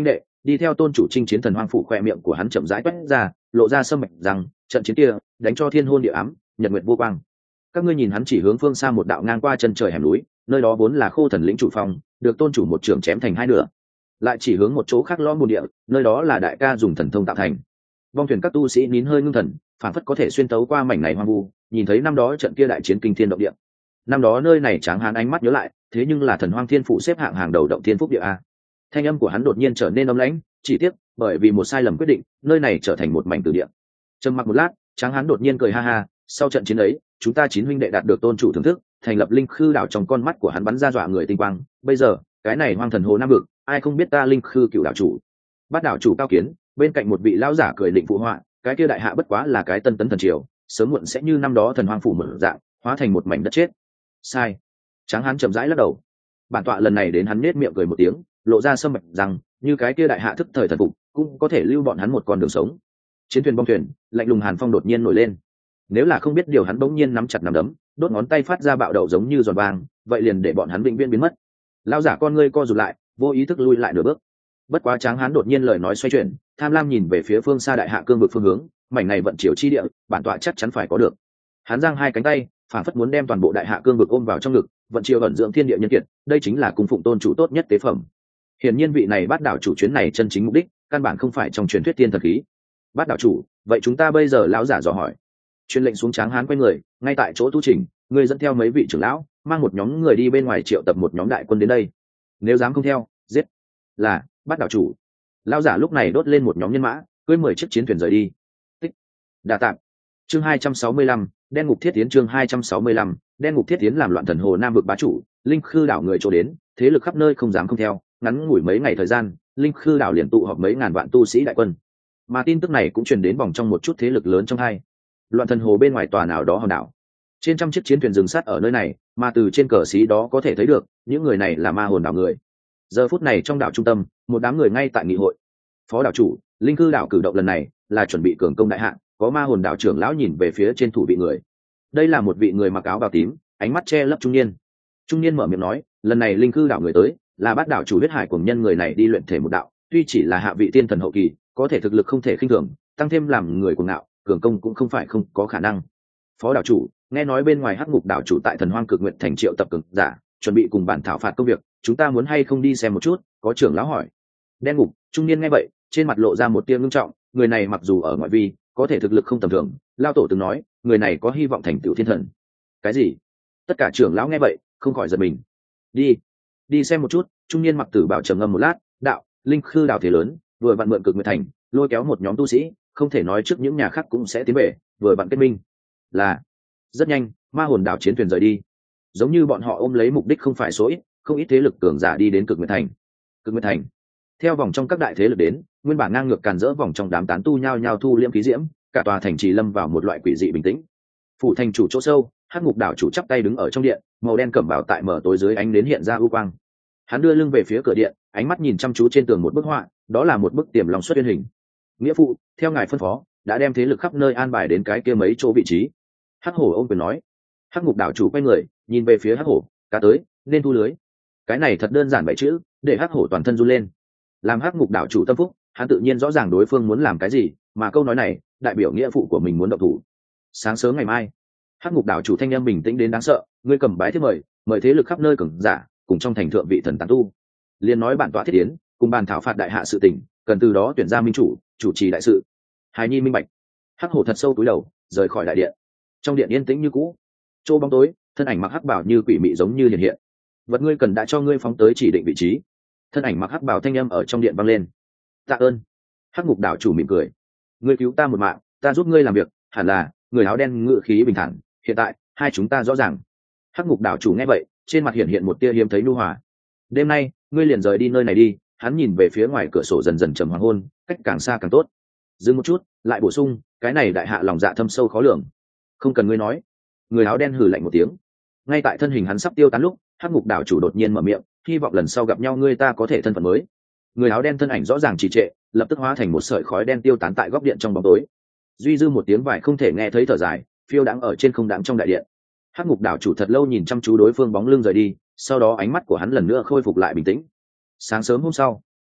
đi theo tôn chủ chinh chiến thần hoang phủ, khoe miệng của hắn chậm rãi quét ra, lộ ra sâm mạch rằng trận chiến kia đánh cho thiên hôn địa ám, nhật nguyệt vô quang. Các ngươi nhìn, hắn chỉ hướng phương xa một đạo ngang qua chân trời hẻm núi, nơi đó vốn là khô thần lĩnh chủ phong, được tôn chủ một trường chém thành hai nửa. Lại chỉ hướng một chỗ khác lõm bùn địa, nơi đó là đại ca dùng thần thông tạo thành. Vong thuyền các tu sĩ nín hơi ngưng thần, phản phất có thể xuyên tấu qua mảnh này hoang vu, nhìn thấy năm đó trận kia đại chiến kinh thiên động địa. Năm đó nơi này Tráng Hán ánh mắt nhớ lại, thế nhưng là thần hoang thiên phụ xếp hạng hàng đầu động thiên phúc địa a. Thanh âm của hắn đột nhiên trở nên âm lãnh, chỉ tiếc bởi vì một sai lầm quyết định, nơi này trở thành một mảnh tử địa. Trầm mặc một lát, Tráng Hán đột nhiên cười ha ha, sau trận chiến ấy, chúng ta chín huynh đệ đạt được tôn chủ thưởng thức, thành lập linh khư đảo, trong con mắt của hắn bắn ra dọa người tinh quang. Bây giờ cái này hoang thần hồ nam vực, ai không biết ta linh khư cựu đảo chủ. Bát đảo chủ cao kiến, bên cạnh một vị lão giả cười định phụ họa, cái kia đại hạ bất quá là cái tân tấn thần triều, sớm muộn sẽ như năm đó thần hoang phủ mở dạng, hóa thành một mảnh đất chết. Sai. Tráng Hán chậm rãi lắc đầu. Bản tọa lần này đến, hắn nết miệng cười một tiếng, lộ ra sâm mạch rằng như cái kia đại hạ thức thời thần phục, cũng có thể lưu bọn hắn một con đường sống. Chiến thuyền bong thuyền, lạnh lùng hàn phong đột nhiên nổi lên. Nếu là không biết điều, hắn bỗng nhiên nắm chặt nắm đấm, đốt ngón tay phát ra bạo đầu giống như giòn vàng, vậy liền để bọn hắn vĩnh viễn biến mất. Lão giả con ngươi co rụt lại, vô ý thức lui lại nửa bước. Bất quá Tráng Hán đột nhiên lời nói xoay chuyển, tham lam nhìn về phía phương xa đại hạ cương vực phương hướng, mảnh này vận chiều chi địa, bản tọa chắc chắn phải có được. Hắn giang hai cánh tay, phản phất muốn đem toàn bộ đại hạ cương vực ôm vào trong ngực, vận chiều ẩn dưỡng thiên địa nhân kiệt, đây chính là cung phụng tôn chủ tốt nhất tế phẩm. Hiển nhiên vị này Bát đảo chủ chuyến này chân chính mục đích, căn bản không phải trong truyền thuyết tiên thần khí. Bát đảo chủ, vậy chúng ta bây giờ? Lão giả dò hỏi. Truyền lệnh xuống, Tráng Hán quay người, ngay tại chỗ tu trình, người dẫn theo mấy vị trưởng lão, mang một nhóm người đi bên ngoài triệu tập một nhóm đại quân đến đây. Nếu dám không theo, giết. Là Bát đảo chủ. Lão giả lúc này đốt lên một nhóm nhân mã, cưỡi mười chiếc chiến thuyền rời đi. Tích. Đa tạm. Chương hai trăm sáu mươi lăm, đen ngục thiết tiến. Chương hai trăm sáu mươi lăm, đen ngục thiết tiến làm loạn thần hồ nam vực bá chủ, linh khư đảo người chỗ đến, thế lực khắp nơi không dám không theo. Ngắn ngủi mấy ngày thời gian, linh khư đảo liền tụ họp mấy ngàn vạn tu sĩ đại quân. Mà tin tức này cũng truyền đến vòng trong một chút thế lực lớn trong hai. Loạn thần hồ bên ngoài tòa nào đó hòn đảo, trên trăm chiếc chiến thuyền dừng sát ở nơi này, mà từ trên cờ xí đó có thể thấy được những người này là ma hồn đảo người. Giờ phút này trong đảo trung tâm, một đám người ngay tại nghị hội. Phó đảo chủ, linh cư đảo cử động lần này là chuẩn bị cường công đại hạ. Có ma hồn đảo trưởng lão nhìn về phía trên thủ vị người. Đây là một vị người mặc áo bào tím, ánh mắt che lấp trung niên. Trung niên mở miệng nói, lần này linh cư đảo người tới là Bát đảo chủ huyết hải cùng nhân người này đi luyện thể một đạo, tuy chỉ là hạ vị tiên thần hậu kỳ, có thể thực lực không thể khinh thường, tăng thêm làm người cuồng ngạo, cường công cũng không phải không có khả năng. Phó đảo chủ, nghe nói bên ngoài Hắc Ngục đảo chủ tại thần hoang cực nguyện thành triệu tập cường giả, chuẩn bị cùng bản thảo phạt công việc, chúng ta muốn hay không đi xem một chút? Có trưởng lão hỏi. Đen ngục, trung niên nghe vậy, trên mặt lộ ra một tia ngưng trọng, người này mặc dù ở ngoại vi, có thể thực lực không tầm thường, lao tổ từng nói, người này có hy vọng thành tựu thiên thần. Cái gì? Tất cả trưởng lão nghe vậy, không khỏi giật mình. Đi, đi xem một chút. Trung niên mặc tử bảo trầm ngâm một lát, đạo, linh khư đảo thế lớn, vừa vặn mượn cực nguyện thành, lôi kéo một nhóm tu sĩ, không thể nói trước những nhà khác cũng sẽ tiến về, vừa vặn kết minh. Là. Rất nhanh, ma hồn đảo chiến thuyền rời đi. Giống như bọn họ ôm lấy mục đích không phải số ít, không ít thế lực cường giả đi đến cực nguyện thành. Cực nguyện thành. Theo vòng trong các đại thế lực đến, nguyên bản ngang ngược càn rỡ vòng trong đám tán tu nhao nhao thu liễm khí diễm, cả tòa thành trì lâm vào một loại quỷ dị bình tĩnh. Phủ thành chủ chỗ sâu, Hắc Ngục đảo chủ chắp tay đứng ở trong điện, màu đen cẩm bào tại mở tối dưới ánh đến hiện ra ưu quang. Hắn đưa lưng về phía cửa điện, ánh mắt nhìn chăm chú trên tường một bức họa, đó là một bức tiềm long xuất uyên hình. Nghĩa phụ, theo ngài phân phó, đã đem thế lực khắp nơi an bài đến cái kia mấy chỗ vị trí. Hắc Hổ ôm quyền nói. Hắc Ngục đảo chủ quay người, nhìn về phía Hắc Hổ, cá tới, nên thu lưới. Cái này thật đơn giản bảy chữ, để Hắc Hổ toàn thân run lên. Làm Hắc Ngục đảo chủ tâm phúc, hắn tự nhiên rõ ràng đối phương muốn làm cái gì, mà câu nói này đại biểu nghĩa phụ của mình muốn động thủ. Sáng sớm ngày mai, Hắc Ngục đảo chủ thanh âm bình tĩnh đến đáng sợ, ngươi cầm bái thiếp mời, mời thế lực khắp nơi cường giả, cùng trong thành thượng vị thần tán tu, liền nói bản tọa thiết tiến, cùng bàn thảo phạt đại hạ sự tình, cần từ đó tuyển ra minh chủ, chủ trì đại sự. Hài nhi minh bạch. Hắc Hổ thật sâu cúi đầu, rời khỏi đại điện. Trong điện yên tĩnh như cũ, chỗ bóng tối, thân ảnh mặc hắc bảo như quỷ mị giống như hiện hiện. Vật ngươi cần đã cho ngươi phóng tới chỉ định vị trí. Thân ảnh mặc hắc bảo thanh âm ở trong điện vang lên. Tạ ơn. Hắc Ngục đảo chủ mỉm cười. Ngươi cứu ta một mạng, ta giúp ngươi làm việc, hẳn là người áo đen ngự khí bình thản. Hiện tại hai chúng ta rõ ràng. Hắc Ngục đảo chủ nghe vậy, trên mặt hiện hiện một tia hiếm thấy nhu hòa. Đêm nay ngươi liền rời đi nơi này đi. Hắn nhìn về phía ngoài cửa sổ dần dần trầm hoàng hôn, cách càng xa càng tốt. Dừng một chút, lại bổ sung, cái này đại hạ lòng dạ thâm sâu khó lường. Không cần ngươi nói. Người áo đen hừ lạnh một tiếng. Ngay tại thân hình hắn sắp tiêu tán lúc, Hắc Ngục đảo chủ đột nhiên mở miệng, hy vọng lần sau gặp nhau ngươi ta có thể thân phận mới. Người áo đen thân ảnh rõ ràng trì trệ, lập tức hóa thành một sợi khói đen tiêu tán tại góc điện trong bóng tối. Duy dư một tiếng vải không thể nghe thấy thở dài, phiêu đãng ở trên không đáng trong đại điện. Hắc Ngục đảo chủ thật lâu nhìn chăm chú đối phương bóng lưng rời đi, sau đó ánh mắt của hắn lần nữa khôi phục lại bình tĩnh. Sáng sớm hôm sau,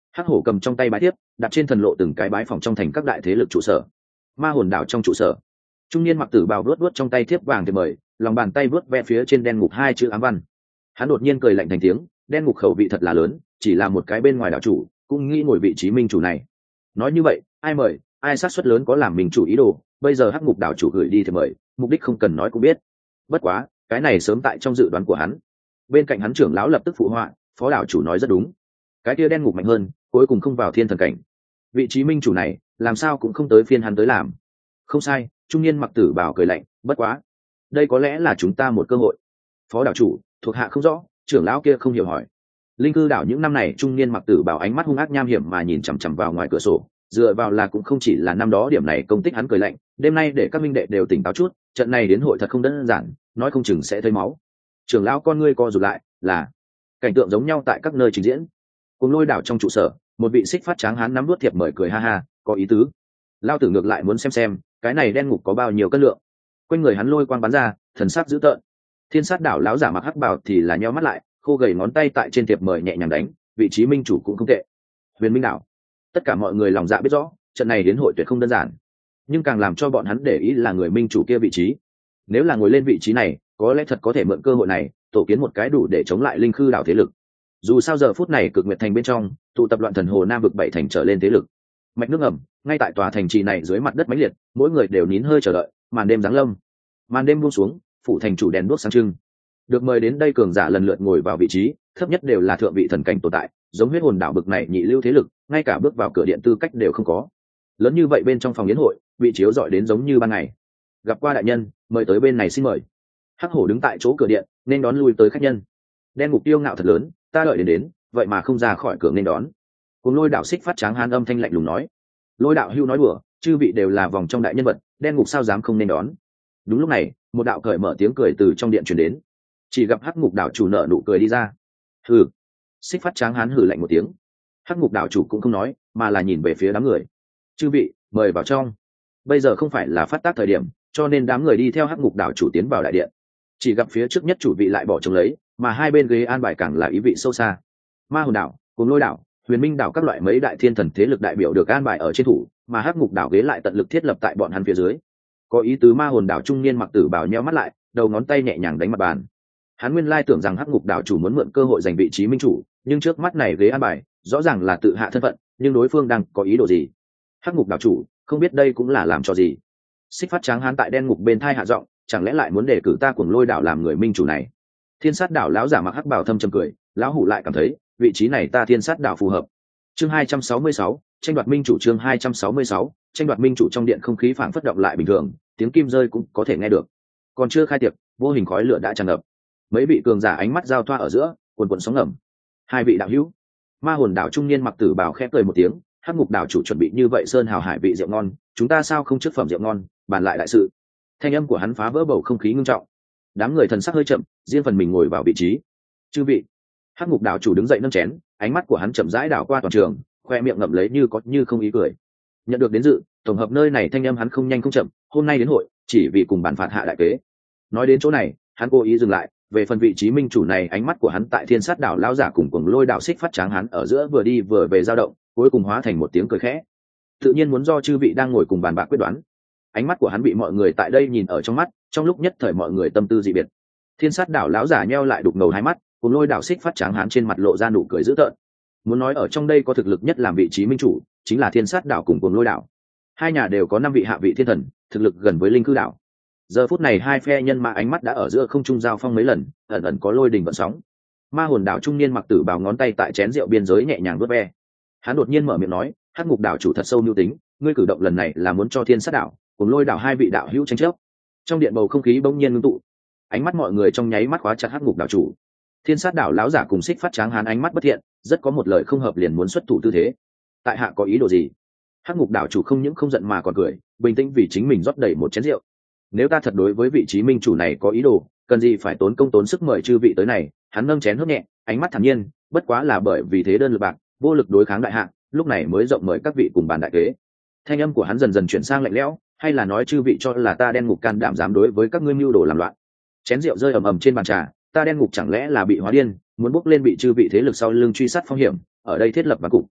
Hắc hổ cầm trong tay bái thiếp, đặt trên thần lộ từng cái bái phòng trong thành các đại thế lực trụ sở. Ma hồn đảo trong trụ sở, trung niên mặc tử bào vuốt vuốt trong tay thiếp vàng thì mời, lòng bàn tay vuốt ve phía trên đen ngục hai chữ ám văn. Hắn đột nhiên cười lạnh thành tiếng, đen ngục khẩu vị thật là lớn, chỉ là một cái bên ngoài đảo chủ cũng nghĩ ngồi vị trí minh chủ này. Nói như vậy, ai mời, ai xác suất lớn có làm mình chủ ý đồ, bây giờ hắc ngục đảo chủ gửi đi thì mời, mục đích không cần nói cũng biết. Bất quá, cái này sớm tại trong dự đoán của hắn. Bên cạnh hắn trưởng lão lập tức phụ họa, phó đảo chủ nói rất đúng, cái kia đen ngục mạnh hơn, cuối cùng không vào thiên thần cảnh, vị trí minh chủ này làm sao cũng không tới phiên hắn tới làm. Không sai, trung niên mặc tử bảo cười lạnh, bất quá, đây có lẽ là chúng ta một cơ hội. Phó đảo chủ, thuộc hạ không rõ, trưởng lão kia không hiểu hỏi. Linh cư đảo những năm này trung niên mặc tử bảo ánh mắt hung ác nham hiểm mà nhìn chằm chằm vào ngoài cửa sổ, dựa vào là cũng không chỉ là năm đó điểm này công tích. Hắn cười lạnh, đêm nay để các minh đệ đều tỉnh táo chút, trận này đến hội thật không đơn giản, nói không chừng sẽ thấy máu. Trưởng lão con ngươi co rụt lại, là cảnh tượng giống nhau tại các nơi trình diễn. Cùng Lôi đảo trong trụ sở, một vị xích phát tráng hán nắm nuốt thiệp mời cười ha ha, có ý tứ. Lao tử ngược lại muốn xem xem cái này đen ngục có bao nhiêu cân lượng. Quanh người hắn lôi quang bắn ra, thần sắc dữ tợn. Thiên sát đảo lão giả mặc hắc bào thì là nheo mắt lại, khô gầy ngón tay tại trên thiệp mời nhẹ nhàng đánh, vị trí minh chủ cũng không tệ. Huyền Minh đảo, tất cả mọi người lòng dạ biết rõ, trận này đến hội tuyệt không đơn giản, nhưng càng làm cho bọn hắn để ý là người minh chủ kia vị trí. Nếu là ngồi lên vị trí này, có lẽ thật có thể mượn cơ hội này tổ kiến một cái đủ để chống lại linh khư đảo thế lực. Dù sao giờ phút này cực nguyệt thành bên trong tụ tập loạn thần hồ nam vực bảy thành trở lên thế lực, mạch nước ngầm ngay tại tòa thành trì này dưới mặt đất mãnh liệt, mỗi người đều nín hơi chờ đợi. Màn đêm giáng lâm, màn đêm buông xuống, phủ thành chủ đèn đuốc sáng trưng. Được mời đến đây cường giả lần lượt ngồi vào vị trí thấp nhất đều là thượng vị thần cảnh tồn tại, giống huyết hồn đảo bực này nhị lưu thế lực ngay cả bước vào cửa điện tư cách đều không có. Lớn như vậy bên trong phòng yến hội, vị chiếu dọi đến giống như ban ngày. Gặp qua đại nhân, mời tới bên này xin mời. Hắc hổ đứng tại chỗ cửa điện nên đón lui tới khách nhân. Đen ngục tiêu ngạo thật lớn, ta đợi đến đến vậy mà không ra khỏi cửa nên đón. Cùng Lôi đảo xích phát tráng hán âm thanh lạnh lùng nói. Lôi đạo hưu nói đùa, chư vị đều là vòng trong đại nhân vật, đen ngục sao dám không nên đón. Đúng lúc này, một đạo cởi mở tiếng cười từ trong điện truyền đến. Chỉ gặp hắc ngục đảo chủ nợ nụ cười đi ra. Hừ. Xích phát tráng hán hừ lạnh một tiếng. Hắc ngục đảo chủ cũng không nói, mà là nhìn về phía đám người. Chư vị, mời vào trong. Bây giờ không phải là phát tác thời điểm, cho nên đám người đi theo hắc ngục đảo chủ tiến vào đại điện. Chỉ gặp phía trước nhất chủ vị lại bỏ trống lấy, mà hai bên ghế an bài càng là ý vị sâu xa. Ma hồn đảo, Cùng Lôi đảo, Huyền Minh đảo các loại mấy đại thiên thần thế lực đại biểu được an bài ở trên thủ, mà hắc ngục đảo ghế lại tận lực thiết lập tại bọn hắn phía dưới. Có ý tứ. Ma hồn đảo trung niên mặc tử bảo nheo mắt lại, đầu ngón tay nhẹ nhàng đánh mặt bàn. Hắn nguyên lai tưởng rằng hắc ngục đảo chủ muốn mượn cơ hội giành vị trí minh chủ, nhưng trước mắt này ghế an bài rõ ràng là tự hạ thân phận, nhưng đối phương đang có ý đồ gì? Hắc ngục đảo chủ không biết đây cũng là làm cho gì. Xích phát tráng hán tại đen ngục bên thai hạ giọng, chẳng lẽ lại muốn đề cử ta Cuồng Lôi đảo làm người minh chủ này? Thiên sát đảo lão giả mặc hắc bào thâm trầm cười, lão hủ lại cảm thấy vị trí này ta thiên sát đảo phù hợp. Chương hai trăm sáu mươi sáu, tranh đoạt minh chủ. Chương hai trăm sáu mươi sáu, tranh đoạt minh chủ. Trong điện không khí phảng phất động lại bình thường, tiếng kim rơi cũng có thể nghe được. Còn chưa khai tiệc, vô hình khói lửa đã tràn ngập. Mấy vị cường giả ánh mắt giao thoa ở giữa, cuồn cuộn sóng ngầm. Hai vị đạo hữu. Ma hồn đảo trung niên mặc tử bào khẽ cười một tiếng, hắc ngục đảo chủ chuẩn bị như vậy sơn hào hải vị rượu ngon, chúng ta sao không trước phẩm rượu ngon, bàn lại đại sự. Thanh âm của hắn phá vỡ bầu không khí ngưng trọng. Đám người thần sắc hơi chậm, riêng phần mình ngồi vào vị trí. Chư vị. Hắc ngục đảo chủ đứng dậy nâng chén, ánh mắt của hắn chậm rãi đảo qua toàn trường, khoe miệng ngậm lấy như có như không ý cười. Nhận được đến dự, tổng hợp nơi này thanh âm hắn không nhanh không chậm, hôm nay đến hội chỉ vì cùng bàn phạt hạ đại kế. Nói đến chỗ này, hắn cố ý dừng lại, về phần vị trí minh chủ này, ánh mắt của hắn tại thiên sát đảo lão giả cùng Cuồng Lôi đảo xích phát tráng hắn ở giữa vừa đi vừa về dao động, cuối cùng hóa thành một tiếng cười khẽ. Tự nhiên muốn do chư vị đang ngồi cùng bàn bạc quyết đoán. Ánh mắt của hắn bị mọi người tại đây nhìn ở trong mắt, trong lúc nhất thời mọi người tâm tư dị biệt. Thiên sát đảo lão giả nheo lại đục ngầu hai mắt, Cuồng Lôi đảo xích phát tráng hắn trên mặt lộ ra nụ cười dữ tợn. Muốn nói ở trong đây có thực lực nhất làm vị trí minh chủ, chính là thiên sát đảo cùng Cuồng Lôi đảo. Hai nhà đều có năm vị hạ vị thiên thần, thực lực gần với linh cư đảo. Giờ phút này hai phe nhân mã ánh mắt đã ở giữa không trung giao phong mấy lần, ẩn ẩn có lôi đình vận sóng. Ma hồn đảo trung niên mặc tử bào ngón tay tại chén rượu biên giới nhẹ nhàng vớt ve. Hắn đột nhiên mở miệng nói, hắc ngục đảo chủ thật sâu mưu tính, ngươi cử động lần này là muốn cho thiên sát đảo cùng Lôi đảo hai vị đạo hữu tranh chấp. Trong điện bầu không khí bỗng nhiên ngưng tụ, ánh mắt mọi người trong nháy mắt khóa chặt hắc ngục đảo chủ. Thiên sát đảo lão giả cùng xích phát tráng hán ánh mắt bất thiện, rất có một lời không hợp liền muốn xuất thủ tư thế. Tại hạ có ý đồ gì? Hắc ngục đảo chủ không những không giận mà còn cười, bình tĩnh vì chính mình rót đầy một chén rượu. Nếu ta thật đối với vị trí minh chủ này có ý đồ, cần gì phải tốn công tốn sức mời chư vị tới này? Hắn nâng chén hớp nhẹ, ánh mắt thản nhiên, bất quá là bởi vì thế đơn lực bạc, vô lực đối kháng đại hạ, lúc này mới rộng mời các vị cùng bàn đại kế. Thanh âm của hắn dần dần chuyển sang lạnh lẽo, hay là nói chư vị cho là ta đen ngục can đảm dám đối với các ngươi mưu đồ làm loạn? Chén rượu rơi ầm ầm trên bàn trà, ta đen ngục chẳng lẽ là bị hóa điên, muốn bước lên bị chư vị thế lực sau lưng truy sát phong hiểm, ở đây thiết lập ván cục.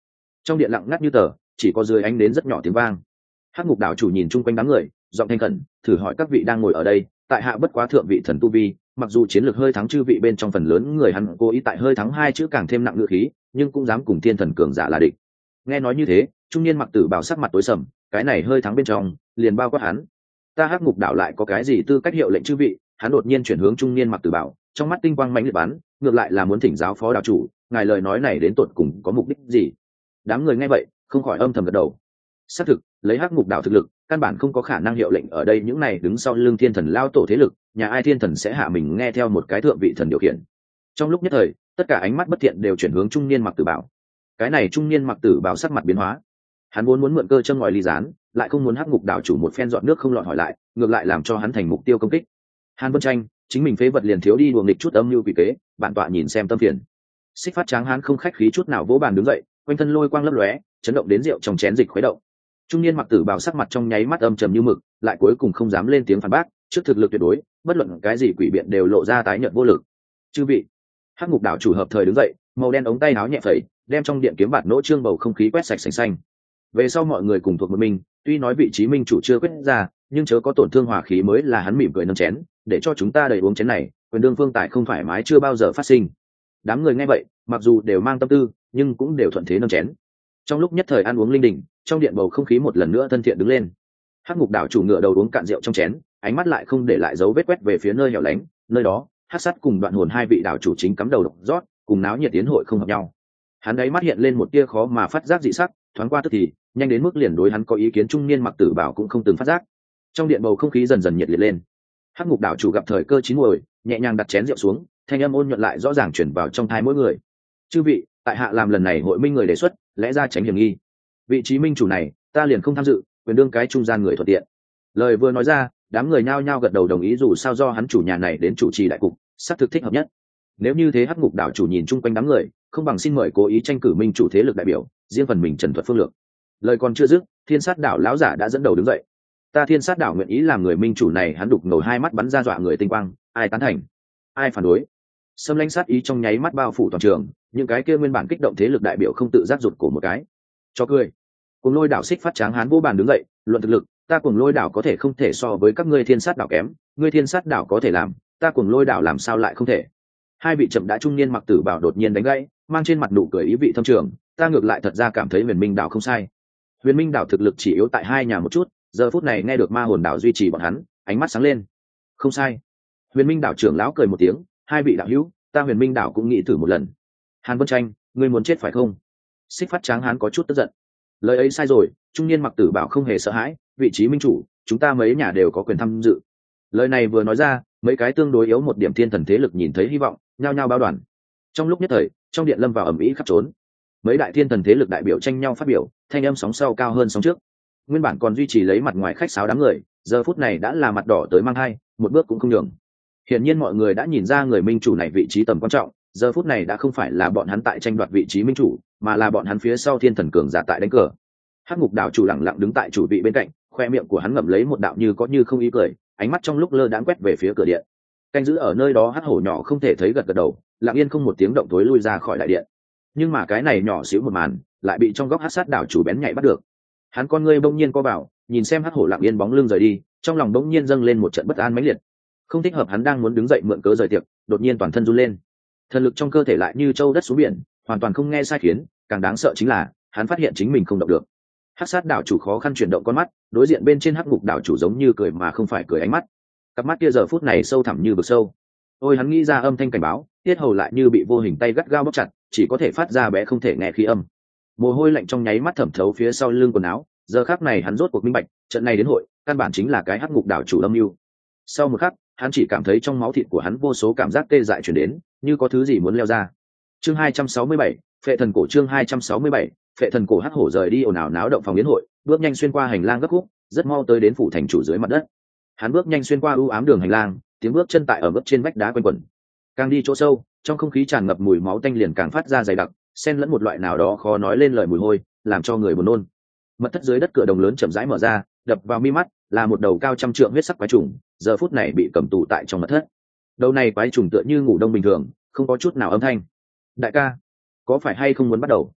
Trong điện lặng ngắt như tờ, chỉ có dưới ánh đến rất nhỏ tiếng vang. Hắc ngục đảo chủ nhìn chung quanh đám người, giọng thanh khẩn thử hỏi các vị đang ngồi ở đây, tại hạ bất quá thượng vị thần tu vi, mặc dù chiến lược hơi thắng chư vị bên trong phần lớn người, hắn cố ý tại hơi thắng hai chữ càng thêm nặng ngữ khí, nhưng cũng dám cùng thiên thần cường giả là địch. Nghe nói như thế, trung niên mặc tử bào sắc mặt tối sầm, cái này hơi thắng bên trong liền bao quát hắn. Ta Hắc ngục đảo lại có cái gì tư cách hiệu lệnh chư vị? Hắn đột nhiên chuyển hướng trung niên mặc tử bào, trong mắt tinh quang mãnh liệt bắn, ngược lại là muốn thỉnh giáo phó đảo chủ, ngài lời nói này đến tột cùng có mục đích gì? Đám người nghe vậy không khỏi âm thầm gật đầu. Xác thực, lấy Hắc ngục đảo thực lực, căn bản không có khả năng hiệu lệnh ở đây những này đứng sau lưng thiên thần lao tổ thế lực, nhà ai thiên thần sẽ hạ mình nghe theo một cái thượng vị thần điều khiển. Trong lúc nhất thời, tất cả ánh mắt bất thiện đều chuyển hướng trung niên mặc tử bảo. Cái này trung niên mặc tử bảo sắc mặt biến hóa, hắn vốn muốn mượn cơ châm ngòi ly gián, lại không muốn Hắc ngục đảo chủ một phen dọn nước không lọt hỏi lại, ngược lại làm cho hắn thành mục tiêu công kích. Hàn Vân Tranh, chính mình phế vật liền thiếu đi đùa nghịch chút âm mưu quỷ kế, bản tọa nhìn xem tâm phiền. Xích Phát Tráng Hán không khách khí chút nào vỗ bàn đứng dậy, quanh thân lôi quang lấp lóe, chấn động đến rượu trong chén dịch khuấy động. Trung niên mặc tử bào sắc mặt trong nháy mắt âm trầm như mực, lại cuối cùng không dám lên tiếng phản bác, trước thực lực tuyệt đối, bất luận cái gì quỷ biện đều lộ ra tái nhợt vô lực. Chư vị, Hắc ngục đảo chủ hợp thời đứng dậy, màu đen ống tay áo nhẹ phẩy, đem trong điện kiếm bạt nỗ trương bầu không khí quét sạch sành xanh. Về sau mọi người cùng thuộc một mình, tuy nói vị trí minh chủ chưa quyết ra, nhưng chớ có tổn thương hòa khí mới là hắn mỉm cười nâng chén, để cho chúng ta đầy uống chén này, quyền đương phương tại không thoải mái chưa bao giờ phát sinh. Đám người nghe vậy, mặc dù đều mang tâm tư, nhưng cũng đều thuận thế nâng chén. Trong lúc nhất thời ăn uống linh đình, trong điện bầu không khí một lần nữa thân thiện đứng lên. Hắc ngục đảo chủ ngựa đầu uống cạn rượu trong chén, ánh mắt lại không để lại dấu vết quét về phía nơi hẻo lánh, nơi đó Hắc Sát cùng Đoạn Hồn hai vị đảo chủ chính cắm đầu độc rót, cùng náo nhiệt tiến hội không hợp nhau. Hắn đáy mắt hiện lên một tia khó mà phát giác dị sắc, thoáng qua tức thì nhanh đến mức liền đối hắn có ý kiến trung niên mặc tử bảo cũng không từng phát giác. Trong điện bầu không khí dần dần nhiệt liệt lên. Hắc ngục đảo chủ gặp thời cơ chín muồi, nhẹ nhàng đặt chén rượu xuống, thanh âm ôn nhuận lại rõ ràng chuyển vào trong tai mỗi người. Chư vị, tại hạ làm lần này hội minh người đề xuất, lẽ ra tránh hiểm nghi. Vị trí minh chủ này, ta liền không tham dự, quyền đương cái trung gian người thuận tiện. Lời vừa nói ra, đám người nhao nhao gật đầu đồng ý, dù sao do hắn chủ nhà này đến chủ trì đại cục, xác thực thích hợp nhất. Nếu như thế, Hắc ngục đảo chủ nhìn chung quanh đám người, không bằng xin mời cố ý tranh cử minh chủ thế lực đại biểu, riêng phần mình trần thuật phương lược. Lời còn chưa dứt, Thiên Sát đảo lão giả đã dẫn đầu đứng dậy. Ta Thiên Sát đảo nguyện ý làm người minh chủ này. Hắn đục ngầu hai mắt bắn ra dọa người tinh quang, ai tán thành, ai phản đối. Xâm lãnh sát ý trong nháy mắt bao phủ toàn trường, những cái kia nguyên bản kích động thế lực đại biểu không tự giác rụt cổ một cái. Cho cười. Cuồng Lôi đảo Xích Phát Tráng Hán vô bàn đứng dậy, luận thực lực, ta Cuồng Lôi đảo có thể không thể so với các ngươi Thiên Sát đảo kém, ngươi Thiên Sát đảo có thể làm, ta Cuồng Lôi đảo làm sao lại không thể. Hai vị chậm đã trung niên mặc tử bảo đột nhiên đánh gãy, mang trên mặt nụ cười ý vị thâm trường, ta ngược lại thật ra cảm thấy Huyền Minh đảo không sai. Huyền Minh đảo thực lực chỉ yếu tại hai nhà một chút, giờ phút này nghe được Ma Hồn đảo duy trì bọn hắn, ánh mắt sáng lên. Không sai. Huyền Minh đảo trưởng lão cười một tiếng, hai vị đạo hữu, ta Huyền Minh đảo cũng nghĩ thử một lần. Hàn Vân Tranh, ngươi muốn chết phải không? Xích Phát Tráng Hán có chút tức giận. Lời ấy sai rồi, trung niên mặc tử bảo không hề sợ hãi, vị trí minh chủ, chúng ta mấy nhà đều có quyền tham dự. Lời này vừa nói ra, mấy cái tương đối yếu một điểm thiên thần thế lực nhìn thấy hy vọng, nhao nhao bao đoàn. Trong lúc nhất thời, trong điện lâm vào ầm ĩ khắp trốn. Mấy đại thiên thần thế lực đại biểu tranh nhau phát biểu, thanh âm sóng sau cao hơn sóng trước. Nguyên bản còn duy trì lấy mặt ngoài khách sáo đám người, giờ phút này đã là mặt đỏ tới mang hai, một bước cũng không nhường. Hiển nhiên mọi người đã nhìn ra người minh chủ này vị trí tầm quan trọng, giờ phút này đã không phải là bọn hắn tại tranh đoạt vị trí minh chủ, mà là bọn hắn phía sau thiên thần cường giả tại đánh cờ. Hắc ngục đảo chủ lẳng lặng đứng tại chủ vị bên cạnh, khoe miệng của hắn ngậm lấy một đạo như có như không ý cười, ánh mắt trong lúc lơ đãng quét về phía cửa điện. Canh giữ ở nơi đó Hắc hổ nhỏ không thể thấy gật gật đầu, lặng yên không một tiếng động tối lui ra khỏi đại điện. Nhưng mà cái này nhỏ xíu một màn, lại bị trong góc Hắc sát đảo chủ bén nhạy bắt được. Hắn con ngươi bỗng nhiên co vào, nhìn xem Hắc hổ lặng yên bóng lưng rời đi, trong lòng bỗng nhiên dâng lên một trận bất an mãnh liệt. Không thích hợp, hắn đang muốn đứng dậy mượn cớ rời tiệc, đột nhiên toàn thân run lên. Thần lực trong cơ thể lại như châu đất xuống biển, hoàn toàn không nghe sai khiến, càng đáng sợ chính là hắn phát hiện chính mình không động được. Hắc sát đảo chủ khó khăn chuyển động con mắt, đối diện bên trên Hắc ngục đảo chủ giống như cười mà không phải cười ánh mắt. Cặp mắt kia giờ phút này sâu thẳm như vực sâu. Ôi, hắn nghĩ ra âm thanh cảnh báo, tiết hầu lại như bị vô hình tay gắt gao bóp chặt, chỉ có thể phát ra bé không thể nghe khí âm. Mồ hôi lạnh trong nháy mắt thẩm thấu phía sau lưng quần áo, giờ khắc này hắn rốt cuộc minh bạch, trận này đến hội, căn bản chính là cái Hắc ngục đảo chủ âm mưu. Sau một khắc, hắn chỉ cảm thấy trong máu thịt của hắn vô số cảm giác tê dại truyền đến, như có thứ gì muốn leo ra. Chương hai trăm sáu mươi bảy, Phệ thần cổ. Chương hai trăm sáu mươi bảy, Phệ thần cổ. Hắc hổ rời đi ồn ào náo động phòng yến hội, bước nhanh xuyên qua hành lang gấp khúc, rất mau tới đến phủ thành chủ dưới mặt đất. Hắn bước nhanh xuyên qua u ám đường hành lang, tiếng bước chân tại ở bước trên vách đá quanh quẩn. Càng đi chỗ sâu, trong không khí tràn ngập mùi máu tanh liền càng phát ra dày đặc, xen lẫn một loại nào đó khó nói lên lời mùi hôi, làm cho người buồn nôn. Mật thất dưới đất cửa đồng lớn chậm rãi mở ra, đập vào mi mắt là một đầu cao trăm trượng huyết sắc quái trùng, giờ phút này bị cầm tù tại trong mật thất. Đầu này quái trùng tựa như ngủ đông bình thường, không có chút nào âm thanh. Đại ca, có phải hay không muốn bắt đầu?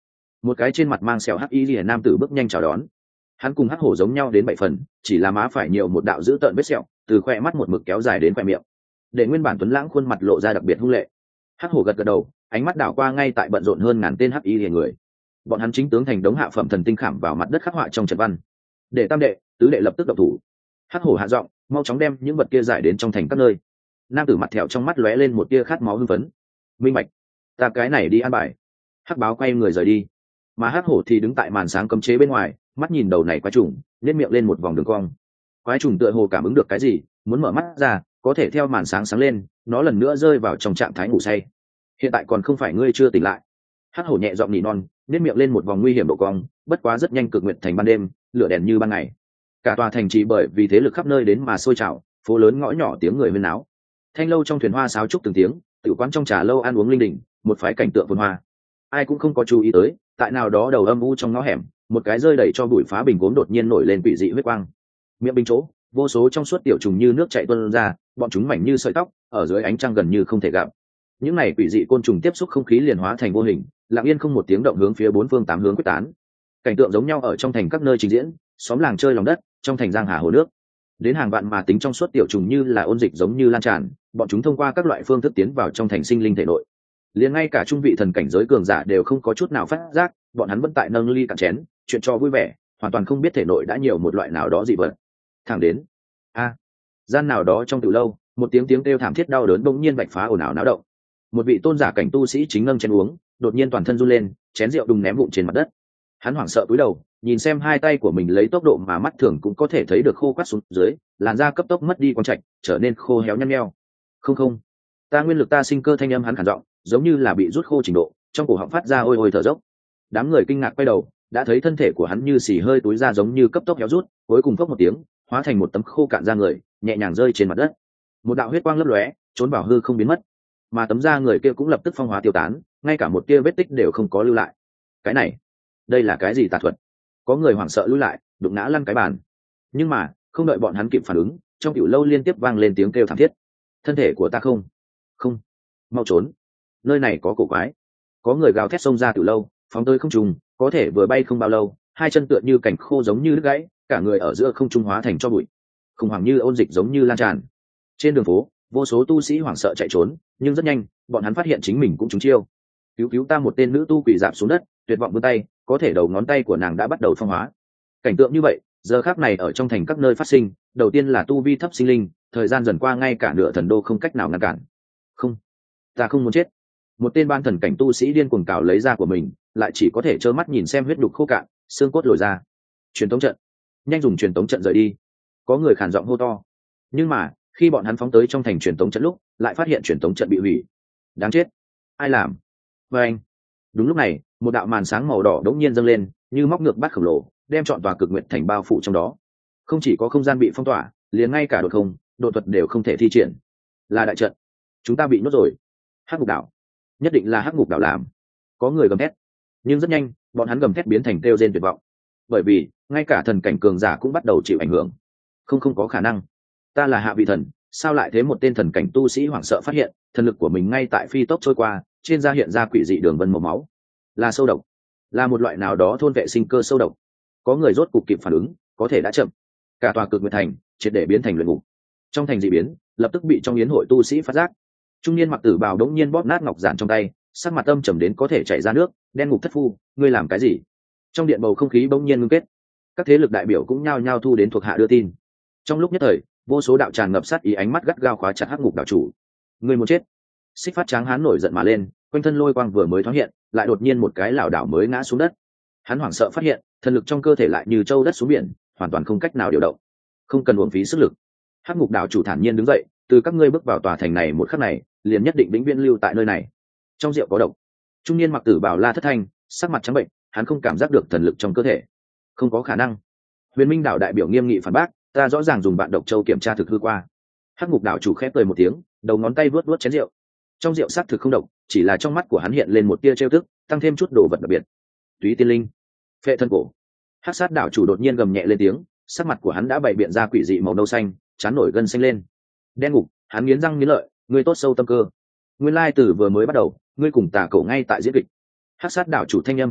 một cái trên mặt mang sẹo hắc y lìa nam tử bước nhanh chào đón. Hắn cùng hắc hổ giống nhau đến bảy phần, chỉ là má phải nhiều một đạo dữ tợn vết sẹo, từ khoe mắt một mực kéo dài đến khoe miệng, để nguyên bản tuấn lãng khuôn mặt lộ ra đặc biệt hung lệ. Hắc hổ gật gật đầu, ánh mắt đảo qua ngay tại bận rộn hơn ngàn tên hắc y lìa người. Bọn hắn chính tướng thành đống hạ phẩm thần tinh khảm vào mặt đất khắc họa trong trận văn. Để tam đệ, tứ đệ lập tức động thủ. Hắc hổ hạ giọng, mau chóng đem những vật kia giải đến trong thành các nơi. Nam tử mặt thẹo trong mắt lóe lên một tia khát máu hưng phấn. Minh bạch, ta cái này đi ăn bài. Hắc báo quay người rời đi, mà hắc hổ thì đứng tại màn sáng cấm chế bên ngoài, mắt nhìn đầu này quái trùng, nét miệng lên một vòng đường cong. Quái trùng tựa hồ cảm ứng được cái gì, muốn mở mắt ra, có thể theo màn sáng sáng lên, nó lần nữa rơi vào trong trạng thái ngủ say. Hiện tại còn không phải ngươi chưa tỉnh lại. Hắc hổ nhẹ giọng nỉ non, nét miệng lên một vòng nguy hiểm độ cong, bất quá rất nhanh cực nguyện thành ban đêm, lửa đèn như ban ngày. Cả tòa thành chỉ bởi vì thế lực khắp nơi đến mà sôi trào, phố lớn ngõ nhỏ tiếng người huyên náo. Thanh lâu trong thuyền hoa sáo trúc từng tiếng, tiểu quán trong trà lâu ăn uống linh đình, một phái cảnh tượng phồn hoa. Ai cũng không có chú ý tới, tại nào đó đầu âm u trong ngõ hẻm, một cái rơi đầy cho bụi phá bình gốm đột nhiên nổi lên quỷ dị huyết quang. Miệng bình chỗ, vô số trong suốt tiểu trùng như nước chảy tuôn ra, bọn chúng mảnh như sợi tóc, ở dưới ánh trăng gần như không thể gặp. Những này quỷ dị côn trùng tiếp xúc không khí liền hóa thành vô hình, lặng yên không một tiếng động hướng phía bốn phương tám hướng quyết tán. Cảnh tượng giống nhau ở trong thành các nơi trình diễn, xóm làng chơi lòng đất, trong thành giang hà hồ nước. Đến hàng vạn mà tính trong suốt tiểu trùng như là ôn dịch giống như lan tràn, bọn chúng thông qua các loại phương thức tiến vào trong thành sinh linh thể nội. Liền ngay cả trung vị thần cảnh giới cường giả đều không có chút nào phát giác, bọn hắn vẫn tại nâng ly cạn chén, chuyện cho vui vẻ, hoàn toàn không biết thể nội đã nhiều một loại nào đó dị vật. Thẳng đến a gian nào đó trong tiểu lâu, một tiếng tiếng kêu thảm thiết đau đớn bỗng nhiên bạch phá ồn ào náo động. Một vị tôn giả cảnh tu sĩ chính nâng chén uống, đột nhiên toàn thân run lên, chén rượu đùng ném vụn trên mặt đất. Hắn hoảng sợ cúi đầu, nhìn xem hai tay của mình lấy tốc độ mà mắt thường cũng có thể thấy được khô quắt xuống dưới, làn da cấp tốc mất đi quang trạch, trở nên khô héo nhăn nheo. Không không, ta nguyên lực ta sinh cơ, thanh âm hắn khản giọng, giống như là bị rút khô trình độ, trong cổ họng phát ra ôi ôi thở dốc. Đám người kinh ngạc quay đầu, đã thấy thân thể của hắn như xì hơi túi ra giống như cấp tốc héo rút, cuối cùng phốc một tiếng, hóa thành một tấm khô cạn da người, nhẹ nhàng rơi trên mặt đất. Một đạo huyết quang lấp lóe, trốn vào hư không biến mất, mà tấm da người kia cũng lập tức phong hóa tiêu tán, ngay cả một tia vết tích đều không có lưu lại. Cái này, đây là cái gì tà thuật? Có người hoảng sợ lùi lại, đụng ngã lăn cái bàn. Nhưng mà không đợi bọn hắn kịp phản ứng, trong tiểu lâu liên tiếp vang lên tiếng kêu thảm thiết. Thân thể của ta không không mau trốn, nơi này có cổ quái. Có người gào thét xông ra tiểu lâu, phóng tới không trung, có thể vừa bay không bao lâu, hai chân tựa như cành khô giống như đứt gãy, cả người ở giữa không trung hóa thành cho bụi, khủng hoảng như ôn dịch giống như lan tràn. Trên đường phố, vô số tu sĩ hoảng sợ chạy trốn, nhưng rất nhanh bọn hắn phát hiện chính mình cũng trúng chiêu. Cứu cứu ta! Một tên nữ tu quỷ dạp xuống đất, tuyệt vọng vươn tay, có thể đầu ngón tay của nàng đã bắt đầu phong hóa. Cảnh tượng như vậy giờ khác này ở trong thành các nơi phát sinh, đầu tiên là tu vi thấp sinh linh, thời gian dần qua ngay cả nửa thần đô không cách nào ngăn cản. Không, ta không muốn chết. Một tên ban thần cảnh tu sĩ điên cuồng cào lấy da của mình, lại chỉ có thể trơ mắt nhìn xem huyết đục khô cạn, xương cốt lồi ra. Truyền tống trận, nhanh dùng truyền tống trận rời đi. Có người khàn giọng hô to. Nhưng mà khi bọn hắn phóng tới trong thành truyền tống trận lúc, lại phát hiện truyền tống trận bị hủy. Đáng chết, ai làm? Và anh, đúng lúc này một đạo màn sáng màu đỏ đống nhiên dâng lên, như móc ngược bát khổng lồ, đem trọn tòa cực nguyện thành bao phủ trong đó. Không chỉ có không gian bị phong tỏa, liền ngay cả đột không đột thuật đều không thể thi triển. Là đại trận, chúng ta bị nhốt rồi. Hắc ngục đảo, nhất định là hắc ngục đảo làm. Có người gầm thét, nhưng rất nhanh bọn hắn gầm thét biến thành kêu rên tuyệt vọng, bởi vì ngay cả thần cảnh cường giả cũng bắt đầu chịu ảnh hưởng. Không không có khả năng, ta là hạ vị thần, sao lại thế? Một tên thần cảnh tu sĩ hoảng sợ phát hiện thần lực của mình ngay tại phi tốc trôi qua, trên da hiện ra quỷ dị đường vân màu máu. Là sâu độc, là một loại nào đó thôn vệ sinh cơ sâu độc. Có người rốt cục kịp phản ứng, có thể đã chậm. Cả tòa cực nguyệt thành triệt để biến thành luyện ngục. Trong thành dị biến lập tức bị trong yến hội tu sĩ phát giác. Trung niên mặc tử bào đống nhiên bóp nát ngọc giản trong tay, sắc mặt âm trầm đến có thể chảy ra nước. Đen ngục thất phu, ngươi làm cái gì? Trong điện bầu không khí bỗng nhiên ngưng kết, các thế lực đại biểu cũng nhao nhao thu đến thuộc hạ đưa tin. Trong lúc nhất thời, vô số đạo tràn ngập sát ý ánh mắt gắt gao khóa chặt hắc ngục đạo chủ. Ngươi muốn chết! Xích phát tráng hán nổi giận mà lên, quanh thân lôi quang vừa mới thoáng hiện, lại đột nhiên một cái lảo đảo mới ngã xuống đất. Hắn hoảng sợ phát hiện thần lực trong cơ thể lại như trâu đất xuống biển, hoàn toàn không cách nào điều động. Không cần uổng phí sức lực. Hắc ngục đạo chủ thản nhiên đứng dậy, từ các ngươi bước vào tòa thành này một khắc này, liền nhất định vĩnh viễn lưu tại nơi này. Trong rượu có độc. Trung niên mặc tử bào la thất thanh, sắc mặt trắng bệnh, hắn không cảm giác được thần lực trong cơ thể. Không có khả năng. Huyền Minh đạo đại biểu nghiêm nghị phản bác, ta rõ ràng dùng vạn độc châu kiểm tra thực hư qua. Hắc ngục đạo chủ khép cười một tiếng, đầu ngón tay vuốt vuốt chén rượu. Trong rượu xác thực không độc, chỉ là trong mắt của hắn hiện lên một tia trêu tức, tăng thêm chút đồ vật đặc biệt. Túy tiên linh, phệ thân cổ. Hắc sát đạo chủ đột nhiên gầm nhẹ lên tiếng, sắc mặt của hắn đã bày biện ra quỷ dị màu nâu xanh, chán nổi gân xanh lên. Đen ngục, hắn nghiến răng nghiến lợi, ngươi tốt sâu tâm cơ. Nguyên lai từ vừa mới bắt đầu, ngươi cùng tà cổ ngay tại diễn kịch. Hắc sát đạo chủ thanh âm khàn giọng,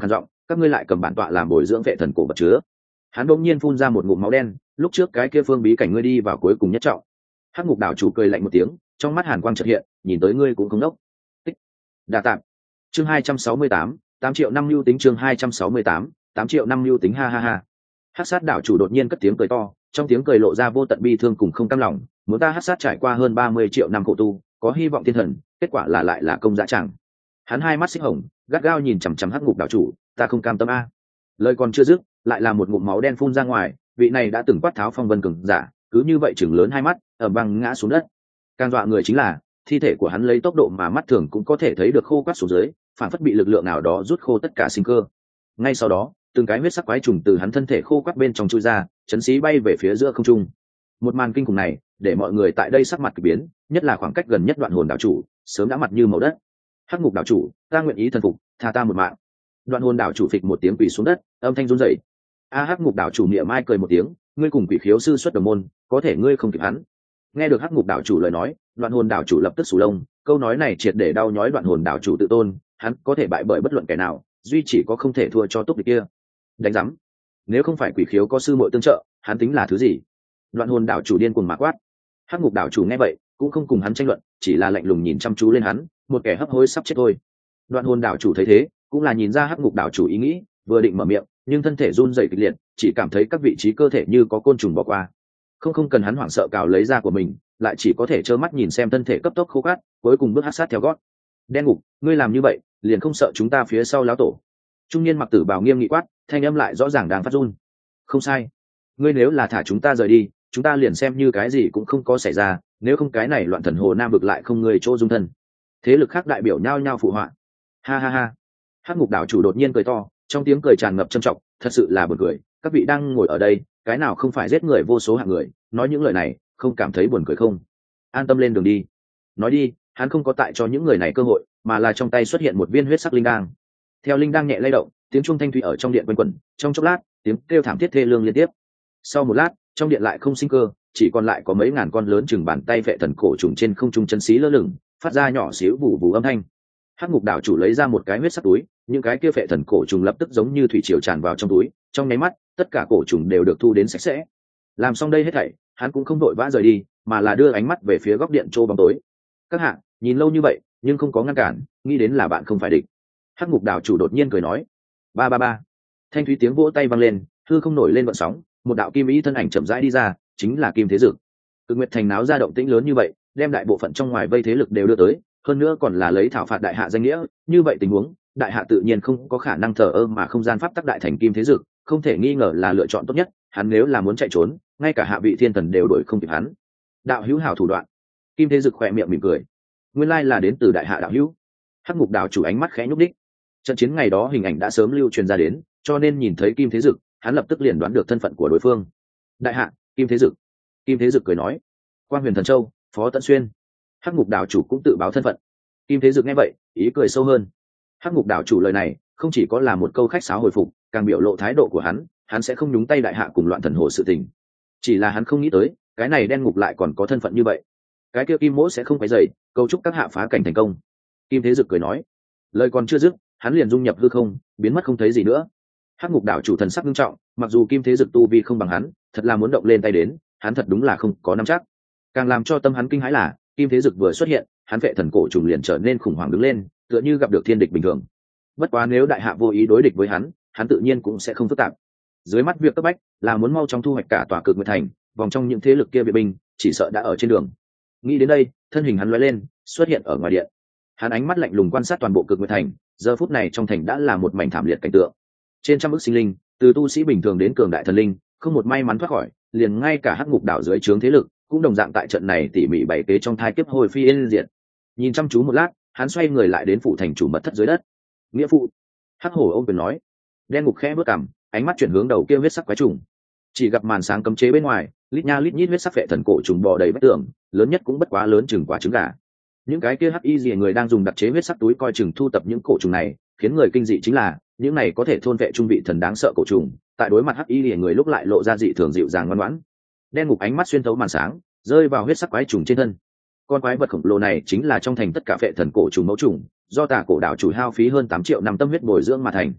các ngươi lại cầm bản tọa làm bồi dưỡng vệ thần cổ vật chứa. Hắn bỗng nhiên phun ra một ngụm máu đen, lúc trước cái kia phương bí cảnh ngươi đi vào cuối cùng nhất trọng. Hắc ngục đảo chủ cười lạnh một tiếng, trong mắt hàn quang chợt hiện, nhìn tới ngươi cũng không đốc. Tích. Đa tạm. Chương hai trăm sáu mươi tám, tám triệu năm lưu tính chương hai trăm sáu mươi tám, tám triệu năm lưu tính ha ha ha. Hắc sát đảo chủ đột nhiên cất tiếng cười to, trong tiếng cười lộ ra vô tận bi thương cùng không cam lòng, muốn ta hắc sát trải qua hơn ba mươi triệu năm khổ tu, có hy vọng thiên thần, kết quả là lại là công dã chẳng. Hắn hai mắt xích hồng, gắt gao nhìn chằm chằm hắc ngục đảo chủ, ta không cam tâm a. Lời còn chưa dứt, lại là một ngụm máu đen phun ra ngoài, vị này đã từng quát tháo phong vân cường giả, cứ như vậy chừng lớn hai mắt, ầm vang ngã xuống đất. Càng dọa người chính là, thi thể của hắn lấy tốc độ mà mắt thường cũng có thể thấy được khô quắt xuống dưới, phản phất bị lực lượng nào đó rút khô tất cả sinh cơ. Ngay sau đó, từng cái huyết sắc quái trùng từ hắn thân thể khô quắt bên trong chui ra, chấn xí bay về phía giữa không trung. Một màn kinh khủng này, để mọi người tại đây sắc mặt kỳ biến, nhất là khoảng cách gần nhất Đoạn Hồn đảo chủ, sớm đã mặt như màu đất. Hắc ngục đảo chủ, ta nguyện ý thần phục, tha ta một mạng. Đoạn Hồn đảo chủ phịch một tiếng quỳ xuống đất, âm thanh run rẩy. A Hắc ngục đảo chủ miệng mai cười một tiếng, ngươi cùng Quỷ Khiếu sư xuất đồng môn, có thể ngươi không kịp hắn. Nghe được Hắc ngục đảo chủ lời nói, Đoạn Hồn đảo chủ lập tức sù lông, câu nói này triệt để đau nhói Đoạn Hồn đảo chủ tự tôn, hắn có thể bại bởi bất luận kẻ nào, duy chỉ có không thể thua cho túc địch kia. Đánh rắm. Nếu không phải Quỷ Khiếu có sư muội tương trợ, hắn tính là thứ gì? Đoạn Hồn đảo chủ điên cuồng mà quát. Hắc ngục đảo chủ nghe vậy, cũng không cùng hắn tranh luận, chỉ là lạnh lùng nhìn chăm chú lên hắn, một kẻ hấp hối sắp chết thôi. Đoạn Hồn đảo chủ thấy thế, cũng là nhìn ra Hắc ngục đảo chủ ý nghĩ, vừa định mở miệng, nhưng thân thể run rẩy kịch liệt, chỉ cảm thấy các vị trí cơ thể như có côn trùng bỏ qua. Không không cần hắn hoảng sợ cào lấy ra của mình, lại chỉ có thể trơ mắt nhìn xem thân thể cấp tốc khô cát, cuối cùng bước hắc sát theo gót. Đen ngục, ngươi làm như vậy, liền không sợ chúng ta phía sau lão tổ? Trung niên mặc tử bào nghiêm nghị quát, thanh âm lại rõ ràng đang phát run. Không sai, ngươi nếu là thả chúng ta rời đi, chúng ta liền xem như cái gì cũng không có xảy ra, nếu không cái này loạn thần hồ nam vực lại không người chỗ dung thân. Thế lực khác đại biểu nhao nhao phụ họa. Ha ha ha. Hắc ngục đảo chủ đột nhiên cười to, trong tiếng cười tràn ngập trầm trọng, thật sự là buồn cười, các vị đang ngồi ở đây, cái nào không phải giết người vô số hạng người, nói những lời này, không cảm thấy buồn cười không? An tâm lên đường đi. Nói đi, hắn không có tại cho những người này cơ hội, mà là trong tay xuất hiện một viên huyết sắc linh đan. Theo linh đan nhẹ lay động, tiếng trung thanh thủy ở trong điện quanh quẩn, trong chốc lát, tiếng kêu thảm thiết thê lương liên tiếp. Sau một lát, trong điện lại không sinh cơ, chỉ còn lại có mấy ngàn con lớn chừng bàn tay vệ thần cổ trùng trên không trung chân xí lơ lửng, phát ra nhỏ xíu vù vù âm thanh. Hắc ngục đảo chủ lấy ra một cái huyết sắc túi, những cái kia vệ thần cổ trùng lập tức giống như thủy triều tràn vào trong túi, trong nháy mắt, tất cả cổ trùng đều được thu đến sạch sẽ. Làm xong đây hết thảy, hắn cũng không vội vã rời đi, mà là đưa ánh mắt về phía góc điện trô bóng tối. Các hạ, nhìn lâu như vậy, nhưng không có ngăn cản, nghĩ đến là bạn không phải địch. Hắc ngục đảo chủ đột nhiên cười nói. Ba ba ba. Thanh thúy tiếng vỗ tay vang lên, hư không nổi lên vận sóng, một đạo kim ý thân ảnh chậm rãi đi ra, chính là Kim Thế Dực. Cực Nguyệt Thành náo ra động tĩnh lớn như vậy, đem đại bộ phận trong ngoài vây thế lực đều đưa tới, hơn nữa còn là lấy thảo phạt đại hạ danh nghĩa, như vậy tình huống, đại hạ tự nhiên không có khả năng thờ ơ mà không gian pháp tắc đại thành Kim Thế Dực, không thể nghi ngờ là lựa chọn tốt nhất, hắn nếu là muốn chạy trốn, ngay cả hạ vị thiên thần đều đuổi không kịp hắn. Đạo hữu hảo thủ đoạn. Kim Thế Dực khỏe miệng mỉm cười. Nguyên lai là đến từ đại hạ đạo hữu. Hắc ngục đảo chủ ánh mắt khẽ nhúc đích. Trận chiến ngày đó hình ảnh đã sớm lưu truyền ra đến, cho nên nhìn thấy Kim Thế Dực, hắn lập tức liền đoán được thân phận của đối phương. Đại hạ, Kim Thế Dực. Kim Thế Dực cười nói. Quang Huyền Thần Châu, Phó Tận Xuyên. Hắc ngục đảo chủ cũng tự báo thân phận. Kim Thế Dực nghe vậy, ý cười sâu hơn. Hắc ngục đảo chủ lời này, không chỉ có là một câu khách sáo hồi phục, càng biểu lộ thái độ của hắn, hắn sẽ không nhúng tay đại hạ cùng loạn thần hồ sự tình. Chỉ là hắn không nghĩ tới, cái này đen ngục lại còn có thân phận như vậy. Cái kia Kim Mỗ sẽ không phải dậy, cầu chúc các hạ phá cảnh thành công. Kim Thế Dực cười nói. Lời còn chưa dứt, hắn liền dung nhập hư không, biến mất không thấy gì nữa. Hắc ngục đảo chủ thần sắc nghiêm trọng, mặc dù Kim Thế Dực tu vi không bằng hắn, thật là muốn động lên tay đến, hắn thật đúng là không có nắm chắc. Càng làm cho tâm hắn kinh hãi là, Kim Thế Dực vừa xuất hiện, hắn vệ thần cổ trùng liền trở nên khủng hoảng đứng lên, tựa như gặp được thiên địch bình thường. Bất quá nếu đại hạ vô ý đối địch với hắn, hắn tự nhiên cũng sẽ không phức tạp. Dưới mắt việc cấp bách là muốn mau chóng thu hoạch cả tòa Cực Nguyệt Thành, vòng trong những thế lực kia viện binh, chỉ sợ đã ở trên đường. Nghĩ đến đây, thân hình hắn lóe lên, xuất hiện ở ngoài điện. Hắn ánh mắt lạnh lùng quan sát toàn bộ Cực Nguyệt Thành, giờ phút này trong thành đã là một mảnh thảm liệt cảnh tượng. Trên trăm ức sinh linh, từ tu sĩ bình thường đến cường đại thần linh, không một may mắn thoát khỏi, liền ngay cả Hắc ngục đảo dưới trướng thế lực, cũng đồng dạng tại trận này tỉ mỉ bày kế trong thai kiếp hồi phi yên diệt. Nhìn chăm chú một lát, hắn xoay người lại đến phủ thành chủ mật thất dưới đất. Nghĩa phụ. Hắc hổ ôm quyền nói. Đen ngục khẽ bước cằm, ánh mắt chuyển hướng đầu kia huyết sắc quái trùng. Chỉ gặp màn sáng cấm chế bên ngoài, lít nha lít nhít huyết sắc vệ thần cổ trùng bò đầy vách tường, lớn nhất cũng bất quá lớn chừng quả trứng gà. Những cái kia hắc y gì người đang dùng đặc chế huyết sắc túi coi chừng thu tập những cổ trùng này, khiến người kinh dị chính là những này có thể thôn vệ trung vị thần đáng sợ cổ trùng, tại đối mặt hắc y gì người lúc lại lộ ra dị thường dịu dàng ngoan ngoãn. Đen ngục ánh mắt xuyên thấu màn sáng, rơi vào huyết sắc quái trùng trên thân. Con quái vật khổng lồ này chính là trong thành tất cả vệ thần cổ trùng mẫu trùng, do Tà Cổ đảo chủ hao phí hơn tám triệu năm tâm huyết bồi dưỡng mà thành.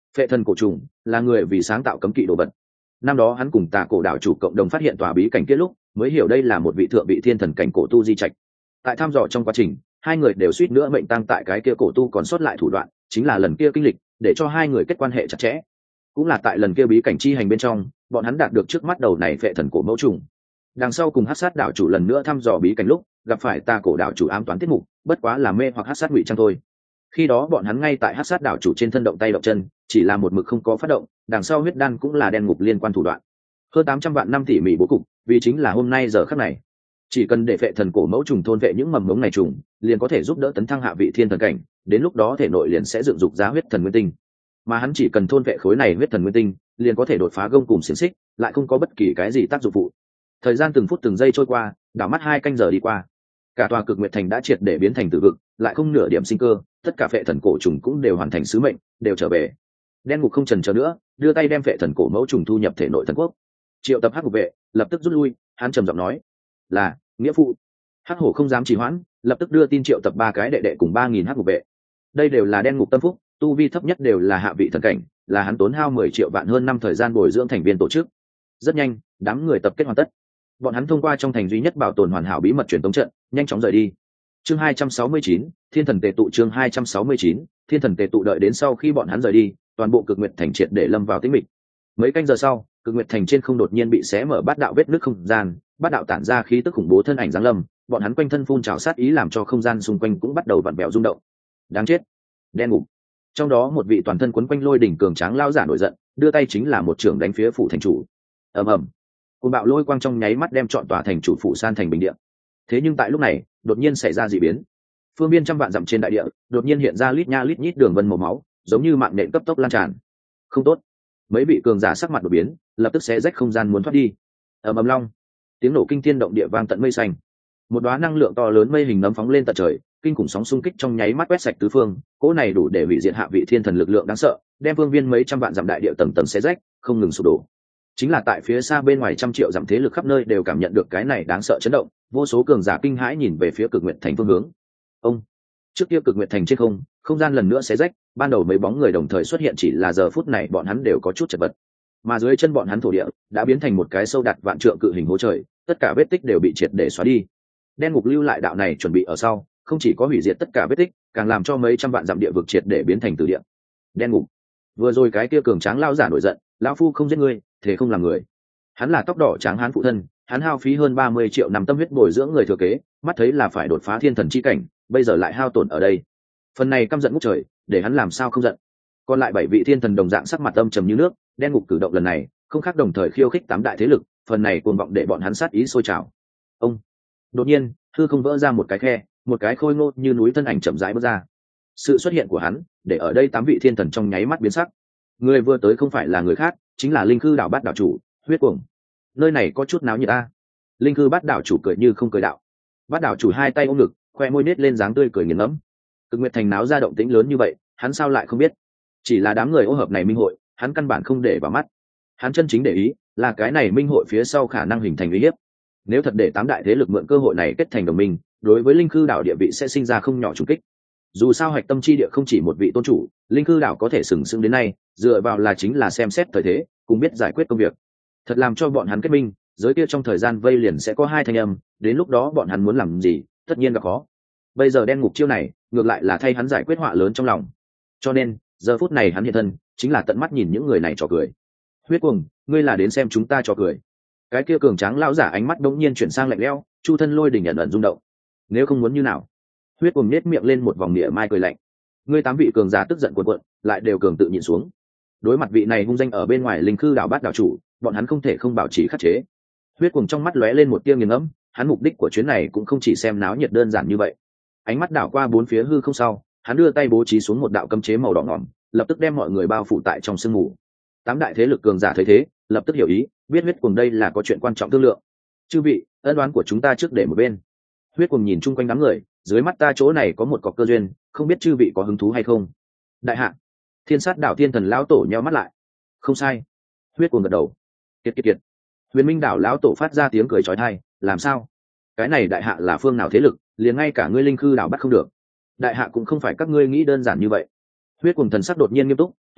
Phệ thần cổ trùng là người vì sáng tạo cấm kỵ đồ vật. Năm đó hắn cùng Tà Cổ đảo chủ cộng đồng phát hiện tòa bí cảnh kia lúc, mới hiểu đây là một vị thượng vị thiên thần cảnh cổ tu di trạch. Tại thăm dò trong quá trình, hai người đều suýt nữa mệnh tang tại cái kia cổ tu còn sót lại thủ đoạn, chính là lần kia kinh lịch, để cho hai người kết quan hệ chặt chẽ. Cũng là tại lần kia bí cảnh chi hành bên trong, bọn hắn đạt được trước mắt đầu này phệ thần cổ mẫu trùng. Đằng sau cùng Hắc Sát đảo chủ lần nữa thăm dò bí cảnh lúc, gặp phải Tà Cổ đảo chủ ám toán tiết mục, bất quá là mê hoặc Hắc Sát ngụy trang thôi. Khi đó bọn hắn ngay tại Hắc Sát đảo chủ trên thân động tay động chân, chỉ là một mực không có phát động, đằng sau huyết đan cũng là đen ngục liên quan thủ đoạn. Hơn tám trăm vạn năm tỉ mỉ bố cục, vì chính là hôm nay giờ khắc này. Chỉ cần để phệ thần cổ mẫu trùng thôn vệ những mầm mống này trùng, liền có thể giúp đỡ tấn thăng hạ vị thiên thần cảnh, đến lúc đó thể nội liền sẽ dựng dục ra huyết thần nguyên tinh. Mà hắn chỉ cần thôn vệ khối này huyết thần nguyên tinh, liền có thể đột phá gông cùng xiềng xích, lại không có bất kỳ cái gì tác dụng phụ. Thời gian từng phút từng giây trôi qua, đảo mắt hai canh giờ đi qua. Cả tòa Cực Nguyệt Thành đã triệt để biến thành tử vực, lại không nửa điểm sinh cơ, tất cả phệ thần cổ trùng cũng đều hoàn thành sứ mệnh, đều trở về. Đen ngục không chần chờ nữa, đưa tay đem phệ thần cổ mẫu trùng thu nhập thể nội thần quốc. Triệu tập hắc ngục vệ, lập tức rút lui, hắn trầm giọng nói: "Là, nghĩa phụ." Hắc hổ không dám trì hoãn, lập tức đưa tin triệu tập ba cái đệ đệ cùng ba nghìn hắc ngục vệ. Đây đều là đen ngục tâm phúc, tu vi thấp nhất đều là hạ vị thần cảnh, là hắn tốn hao mười triệu vạn hơn năm thời gian bồi dưỡng thành viên tổ chức. Rất nhanh, đám người tập kết hoàn tất. Bọn hắn thông qua trong thành duy nhất bảo tồn hoàn hảo bí mật truyền tống trận, nhanh chóng rời đi. Chương hai trăm sáu mươi chín, Thiên thần tề tụ. Chương hai trăm sáu mươi chín, Thiên thần tề tụ. Đợi đến sau khi bọn hắn rời đi, toàn bộ Cực Nguyệt Thành triệt để lâm vào tĩnh mịch. Mấy canh giờ sau, Cực Nguyệt Thành trên không đột nhiên bị xé mở bát đạo vết nứt không gian, bát đạo tản ra khí tức khủng bố thân ảnh giáng lâm, bọn hắn quanh thân phun trào sát ý làm cho không gian xung quanh cũng bắt đầu vặn vẹo rung động. Đáng chết, đen ngục. Trong đó một vị toàn thân quấn quanh lôi đỉnh cường tráng lao giả nổi giận, đưa tay chính là một trường đánh phía phủ thành chủ. Ầm ầm, cơn bạo lôi quang trong nháy mắt đem trọn tòa thành chủ phủ san thành bình địa. Thế nhưng tại lúc này, đột nhiên xảy ra dị biến. Phương biên trăm vạn dặm trên đại địa, đột nhiên hiện ra lít nha lít nhít đường vân màu máu, giống như mạng nhện cấp tốc lan tràn. Không tốt. Mấy vị cường giả sắc mặt đột biến, lập tức xé rách không gian muốn thoát đi. Ầm ầm long, tiếng nổ kinh thiên động địa vang tận mây xanh. Một đóa năng lượng to lớn mây hình nấm phóng lên tận trời, kinh khủng sóng xung kích trong nháy mắt quét sạch tứ phương, cỗ này đủ để hủy diệt hạ vị thiên thần lực lượng đáng sợ, đem phương viên mấy trăm vạn dặm đại địa tầng tầng xé rách, không ngừng sụp đổ. Chính là tại phía xa bên ngoài trăm triệu dặm thế lực khắp nơi đều cảm nhận được cái này đáng sợ chấn động, vô số cường giả kinh hãi nhìn về phía Cực Nguyệt Thành phương hướng. Ông, trước kia Cực Nguyệt Thành trên không, không gian lần nữa xé rách, ban đầu mấy bóng người đồng thời xuất hiện, chỉ là giờ phút này bọn hắn đều có chút chật vật. Mà dưới chân bọn hắn thổ địa đã biến thành một cái sâu đạt vạn trượng cự hình hố trời, tất cả vết tích đều bị triệt để xóa đi. Đen ngục lưu lại đạo này chuẩn bị ở sau, không chỉ có hủy diệt tất cả vết tích, càng làm cho mấy trăm vạn dặm địa vực triệt để biến thành tử địa. Đen ngục, vừa rồi cái kia cường tráng lao giả nổi giận, lão phu không giết ngươi, thế không làm người. Hắn là tóc đỏ tráng hán phụ thân, hắn hao phí hơn ba mươi triệu năm tâm huyết bồi dưỡng người thừa kế, mắt thấy là phải đột phá thiên thần chi cảnh, bây giờ lại hao tổn ở đây. Phần này căm giận ngút trời, để hắn làm sao không giận. Còn lại bảy vị thiên thần đồng dạng sắc mặt âm trầm như nước, đen ngục cử động lần này, không khác đồng thời khiêu khích tám đại thế lực, phần này cuồng vọng để bọn hắn sát ý sôi trào. Ông, đột nhiên, hư không vỡ ra một cái khe, một cái khôi ngô như núi thân ảnh chậm rãi bước ra. Sự xuất hiện của hắn, để ở đây tám vị thiên thần trong nháy mắt biến sắc. Người vừa tới không phải là người khác, chính là Linh Khư đảo Bát đảo chủ, Huyết Cuồng. Nơi này có chút náo nhiệt a. Linh Khư Bát đảo chủ cười như không cười đạo. Bát đảo chủ hai tay ôm ngực, khoe môi nết lên dáng tươi cười nghiền ngẫm. Cực Nguyệt Thành náo ra động tĩnh lớn như vậy, hắn sao lại không biết? Chỉ là đám người ô hợp này minh hội, hắn căn bản không để vào mắt. Hắn chân chính để ý là cái này minh hội phía sau khả năng hình thành uy hiếp. Nếu thật để tám đại thế lực mượn cơ hội này kết thành đồng minh, đối với Linh Khư đảo địa vị sẽ sinh ra không nhỏ trùng kích. Dù sao hạch tâm chi địa không chỉ một vị tôn chủ, Linh Khư đảo có thể sừng sững đến nay, dựa vào là chính là xem xét thời thế, cùng biết giải quyết công việc. Thật làm cho bọn hắn kết minh, giới kia trong thời gian vây liền sẽ có hai thanh âm, đến lúc đó bọn hắn muốn làm gì, tất nhiên gặp khó. Bây giờ đen ngục chiêu này, ngược lại là thay hắn giải quyết họa lớn trong lòng. Cho nên, giờ phút này hắn hiện thân, chính là tận mắt nhìn những người này trò cười. Huyết Cuồng, ngươi là đến xem chúng ta trò cười. Cái kia cường tráng lão giả ánh mắt đống nhiên chuyển sang lạnh lẽo, chu thân lôi đỉnh ẩn ẩn rung động. Nếu không muốn như nào? Huyết Cuồng nhếch miệng lên một vòng mỉa mai cười lạnh. Ngươi tám vị cường giả tức giận cuộn cuộn, lại đều cường tự nhịn xuống. Đối mặt vị này hung danh ở bên ngoài Linh Khư đảo Bát đảo chủ, bọn hắn không thể không bảo trì khắc chế. Huyết Cuồng trong mắt lóe lên một tia nghiền ngẫm, hắn mục đích của chuyến này cũng không chỉ xem náo nhiệt đơn giản như vậy. Ánh mắt đảo qua bốn phía hư không sau, hắn đưa tay bố trí xuống một đạo cấm chế màu đỏ ngòm, lập tức đem mọi người bao phủ tại trong sương mù. Tám đại thế lực cường giả thấy thế, lập tức hiểu ý, biết Huyết Cuồng đây là có chuyện quan trọng thương lượng. Chư vị, ân đoán của chúng ta trước để một bên. Huyết Cuồng nhìn chung quanh đám người, dưới mắt ta chỗ này có một cọc cơ duyên, không biết chư vị có hứng thú hay không. Đại hạ, Thiên Sát đảo thiên thần lão tổ nheo mắt lại. Không sai. Huyết Cuồng gật đầu. Kiệt kiệt kiệt. Huyền Minh đảo lão tổ phát ra tiếng cười chói tai, làm sao? Cái này đại hạ là phương nào thế lực, liền ngay cả ngươi Linh Khư đảo bắt không được. Đại hạ cũng không phải các ngươi nghĩ đơn giản như vậy. Huyết Cuồng thần sắc đột nhiên nghiêm túc,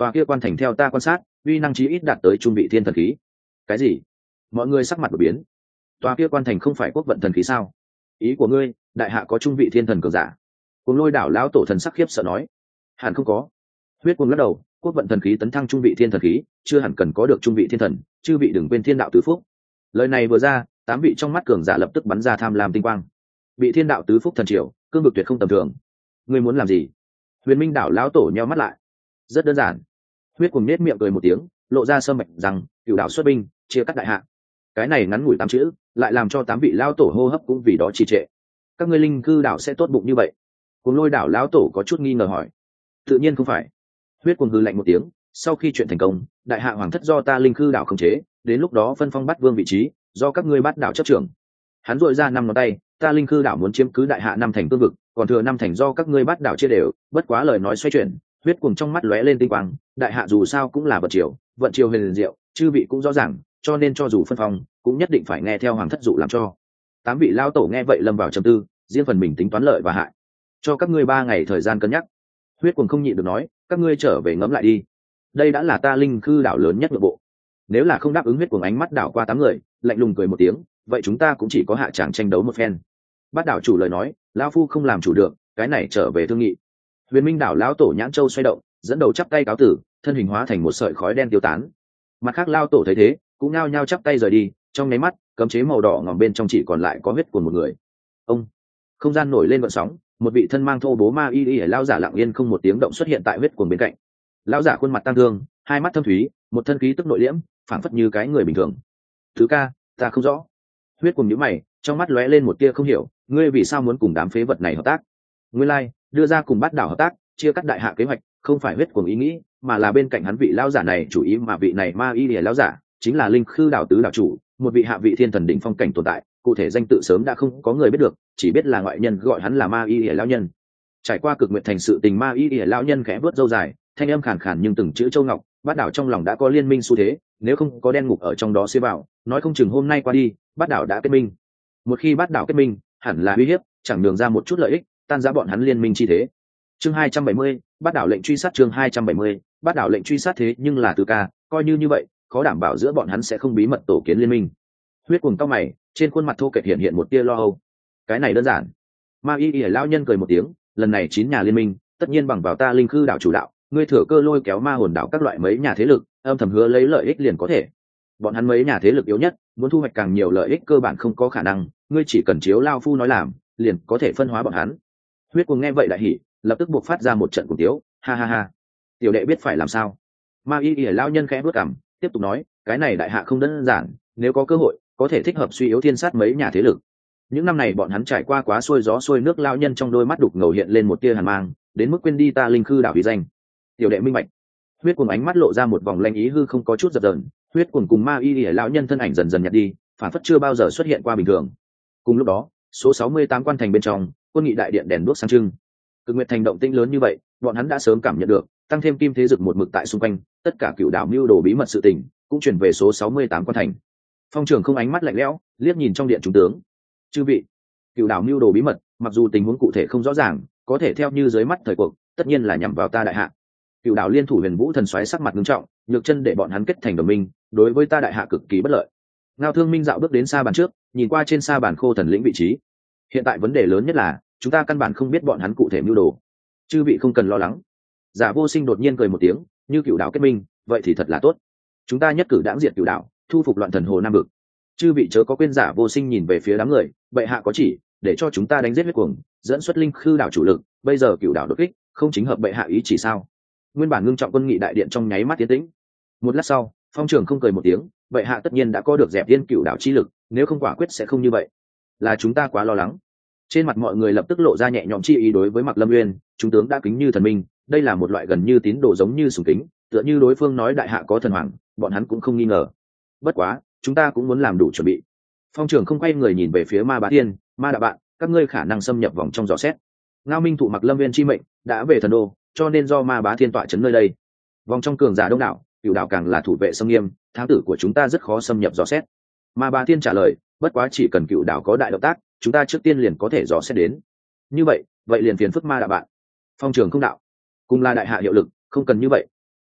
tòa kia quan thành theo ta quan sát uy năng chí ít đạt tới trung vị thiên thần khí. Cái gì? Mọi người sắc mặt đổi biến. Tòa kia quan thành không phải quốc vận thần khí sao? Ý của ngươi đại hạ có trung vị thiên thần cường giả? Cùng Lôi đảo lão tổ thần sắc khiếp sợ nói. Hẳn không có. Huyết Cuồng lắc đầu, quốc vận thần khí tấn thăng trung vị thiên thần khí chưa hẳn cần có được trung vị thiên thần, chư vị đừng quên thiên đạo tứ phúc. Lời này vừa ra, tám vị trong mắt cường giả lập tức bắn ra tham lam tinh quang. Bị thiên đạo tứ phúc thần triều, cương vực tuyệt không tầm thường. Ngươi muốn làm gì? Huyền Minh đảo lão tổ nheo mắt lại. Rất đơn giản. Huyết Cuồng nết miệng cười một tiếng, lộ ra sơ mạch rằng cửu đạo xuất binh, chia cắt đại hạ. Cái này ngắn ngủi tám chữ, lại làm cho tám vị lão tổ hô hấp cũng vì đó trì trệ. Các ngươi linh cư đảo sẽ tốt bụng như vậy? Cùng Lôi đảo lão tổ có chút nghi ngờ hỏi. Tự nhiên không phải. Huyết Cuồng hừ lạnh một tiếng, sau khi chuyện thành công, đại hạ hoàng thất do ta linh cư đảo khống chế, đến lúc đó phân phong bắt vương vị trí, do các ngươi bắt đảo chấp trưởng. Hắn dội ra năm ngón tay, ta linh cư đảo muốn chiếm cứ đại hạ năm thành cương vực, còn thừa năm thành do các ngươi bắt đảo chia đều. Bất quá lời nói xoay chuyển, Huyết Cuồng trong mắt lóe lên tinh quang, đại hạ dù sao cũng là vận triều, vận triều huyền diệu, chư vị cũng rõ ràng, cho nên cho dù phân phong, cũng nhất định phải nghe theo hoàng thất dụ làm cho. Tám vị lao tổ nghe vậy lâm vào trầm tư, riêng phần mình tính toán lợi và hại. Cho các ngươi ba ngày thời gian cân nhắc. Huyết Cuồng không nhịn được nói, các ngươi trở về ngẫm lại đi. Đây đã là ta linh cư đảo lớn nhất nội bộ. Nếu là không đáp ứng, Huyết Cuồng ánh mắt đảo qua tám người, lạnh lùng cười một tiếng, vậy chúng ta cũng chỉ có hạ tràng tranh đấu một phen. Bát đảo chủ lời nói, lão phu không làm chủ được, cái này trở về thương nghị. Huyền Minh đảo lão tổ nhãn châu xoay động, dẫn đầu chắp tay cáo tử, thân hình hóa thành một sợi khói đen tiêu tán. Mặt khác lao tổ thấy thế, cũng nhao nhao chắp tay rời đi, trong nháy mắt, cấm chế màu đỏ ngòm bên trong chỉ còn lại có huyết của một người. Ông, không gian nổi lên gợn sóng, một vị thân mang thô bố ma y y lão giả lặng yên không một tiếng động xuất hiện tại huyết cuồng bên cạnh. Lão giả khuôn mặt tăng thương, hai mắt thâm thúy, một thân khí tức nội liễm, phảng phất như cái người bình thường. Thứ ca, ta không rõ. Huyết cuồng nhíu mày, trong mắt lóe lên một tia không hiểu, ngươi vì sao muốn cùng đám phế vật này hợp tác? Nguyên lai, like, đưa ra cùng bắt đảo hợp tác, chia cắt đại hạ kế hoạch, không phải huyết cuồng ý nghĩ, mà là bên cạnh hắn vị lão giả này chủ ý, mà vị này ma y y lão giả chính là linh khư đảo tứ đảo chủ, một vị hạ vị thiên thần đỉnh phong cảnh tồn tại, cụ thể danh tự sớm đã không có người biết được, chỉ biết là ngoại nhân gọi hắn là ma y y lão nhân. Trải qua cực nguyện thành sự tình, ma y y lão nhân khẽ vớt râu dài, thanh âm khàn khàn nhưng từng chữ châu ngọc, bát đảo trong lòng đã có liên minh xu thế, nếu không có đen ngục ở trong đó xế vào, nói không chừng hôm nay qua đi, bát đảo đã kết minh. Một khi bát đảo kết minh, hẳn là uy hiếp, chẳng đường ra một chút lợi ích, tan ra bọn hắn liên minh chi thế. Chương hai trăm bảy mươi, bát đảo lệnh truy sát. Chương hai trăm bảy mươi, bát đảo lệnh truy sát. Thế nhưng là từ ca, coi như như vậy, khó đảm bảo giữa bọn hắn sẽ không bí mật tổ kiến liên minh. Huyết cuồng cao mày, trên khuôn mặt thô kệch hiện hiện một tia lo âu. Cái này đơn giản. Ma y y lão nhân cười một tiếng, lần này chín nhà liên minh, tất nhiên bằng vào ta linh khư đảo chủ đạo, ngươi thừa cơ lôi kéo ma hồn đảo các loại mấy nhà thế lực, âm thầm hứa lấy lợi ích liền có thể. Bọn hắn mấy nhà thế lực yếu nhất, muốn thu hoạch càng nhiều lợi ích cơ bản không có khả năng, ngươi chỉ cần chiếu lao phu nói làm, liền có thể phân hóa bọn hắn. Huyết cuồng nghe vậy đại hỉ, lập tức buộc phát ra một trận cuồng tiếu, ha ha ha. Tiểu đệ biết phải làm sao. Ma y y lão nhân khẽ bước cằm, tiếp tục nói, cái này đại hạ không đơn giản, nếu có cơ hội, có thể thích hợp suy yếu thiên sát mấy nhà thế lực. Những năm này bọn hắn trải qua quá xuôi gió xuôi nước, lão nhân trong đôi mắt đục ngầu hiện lên một tia hàn mang, đến mức quên đi ta linh khư đảo uy danh. Tiểu đệ minh bạch. Huyết cuồng ánh mắt lộ ra một vòng lanh ý hư không có chút dập dờn, huyết cuồng cùng ma y y lão nhân thân ảnh dần dần nhạt đi, phản phất chưa bao giờ xuất hiện qua bình thường. Cùng lúc đó, số sáu mươi tám quan thành bên trong, quân nghị đại điện đèn đuốc sáng trưng. Cực nguyệt thành động tĩnh lớn như vậy, bọn hắn đã sớm cảm nhận được, tăng thêm kim thế dực một mực tại xung quanh, tất cả cựu đảo mưu đồ bí mật sự tình cũng chuyển về số sáu mươi tám quan thành. Phong trưởng không ánh mắt lạnh lẽo, liếc nhìn trong điện chúng tướng. Chư vị, cựu đảo mưu đồ bí mật, mặc dù tình huống cụ thể không rõ ràng, có thể theo như dưới mắt thời cuộc, tất nhiên là nhằm vào ta đại hạ. Cựu đảo liên thủ Huyền Vũ thần soái sắc mặt nghiêm trọng, nhược chân để bọn hắn kết thành đồng minh, đối với ta đại hạ cực kỳ bất lợi. Ngao Thương Minh dạo bước đến xa bàn trước, nhìn qua trên xa bàn khô thần lĩnh vị trí. Hiện tại vấn đề lớn nhất là, chúng ta căn bản không biết bọn hắn cụ thể mưu đồ. Chư vị không cần lo lắng. Giả Vô Sinh đột nhiên cười một tiếng, như cựu đảo kết minh, vậy thì thật là tốt. Chúng ta nhất cử đãng diệt cựu đảo, thu phục loạn thần hồ Nam Vực. Chư vị chớ có quên. Giả Vô Sinh nhìn về phía đám người, bệ hạ có chỉ, để cho chúng ta đánh giết huyết cuồng, dẫn xuất linh khư đảo chủ lực. Bây giờ cựu đảo đột kích, không chính hợp bệ hạ ý chỉ sao? Nguyên bản ngưng trọng quân nghị đại điện trong nháy mắt tiến tĩnh. Một lát sau, Phong trưởng không cười một tiếng, bệ hạ tất nhiên đã có được dẹp yên cựu đảo chi lực, nếu không quả quyết sẽ không như vậy. Là chúng ta quá lo lắng. Trên mặt mọi người lập tức lộ ra nhẹ nhõm chi ý. Đối với Mạc Lâm Uyên, chúng tướng đã kính như thần minh, đây là một loại gần như tín đồ giống như sùng kính, tựa như đối phương nói đại hạ có thần hoàng, bọn hắn cũng không nghi ngờ. Bất quá, chúng ta cũng muốn làm đủ chuẩn bị. Phong trưởng không quay người nhìn về phía Ma Bá Thiên, Ma đạo bạn, các ngươi khả năng xâm nhập vòng trong dò xét. Ngao Minh thụ Mạc Lâm Uyên chi mệnh, đã về thần đô, cho nên do Ma Bá Thiên tọa trấn nơi đây. Vòng trong cường giả đông đảo, cửu đảo càng là thủ vệ xâm nghiêm, thám tử của chúng ta rất khó xâm nhập dò xét. Ma Bá Thiên trả lời, bất quá chỉ cần cửu đảo có đại động tác, chúng ta trước tiên liền có thể dò xét đến. Như vậy, vậy liền phiền phức Ma đạo bạn. Phong trưởng không đạo, cùng là đại hạ hiệu lực, không cần như vậy.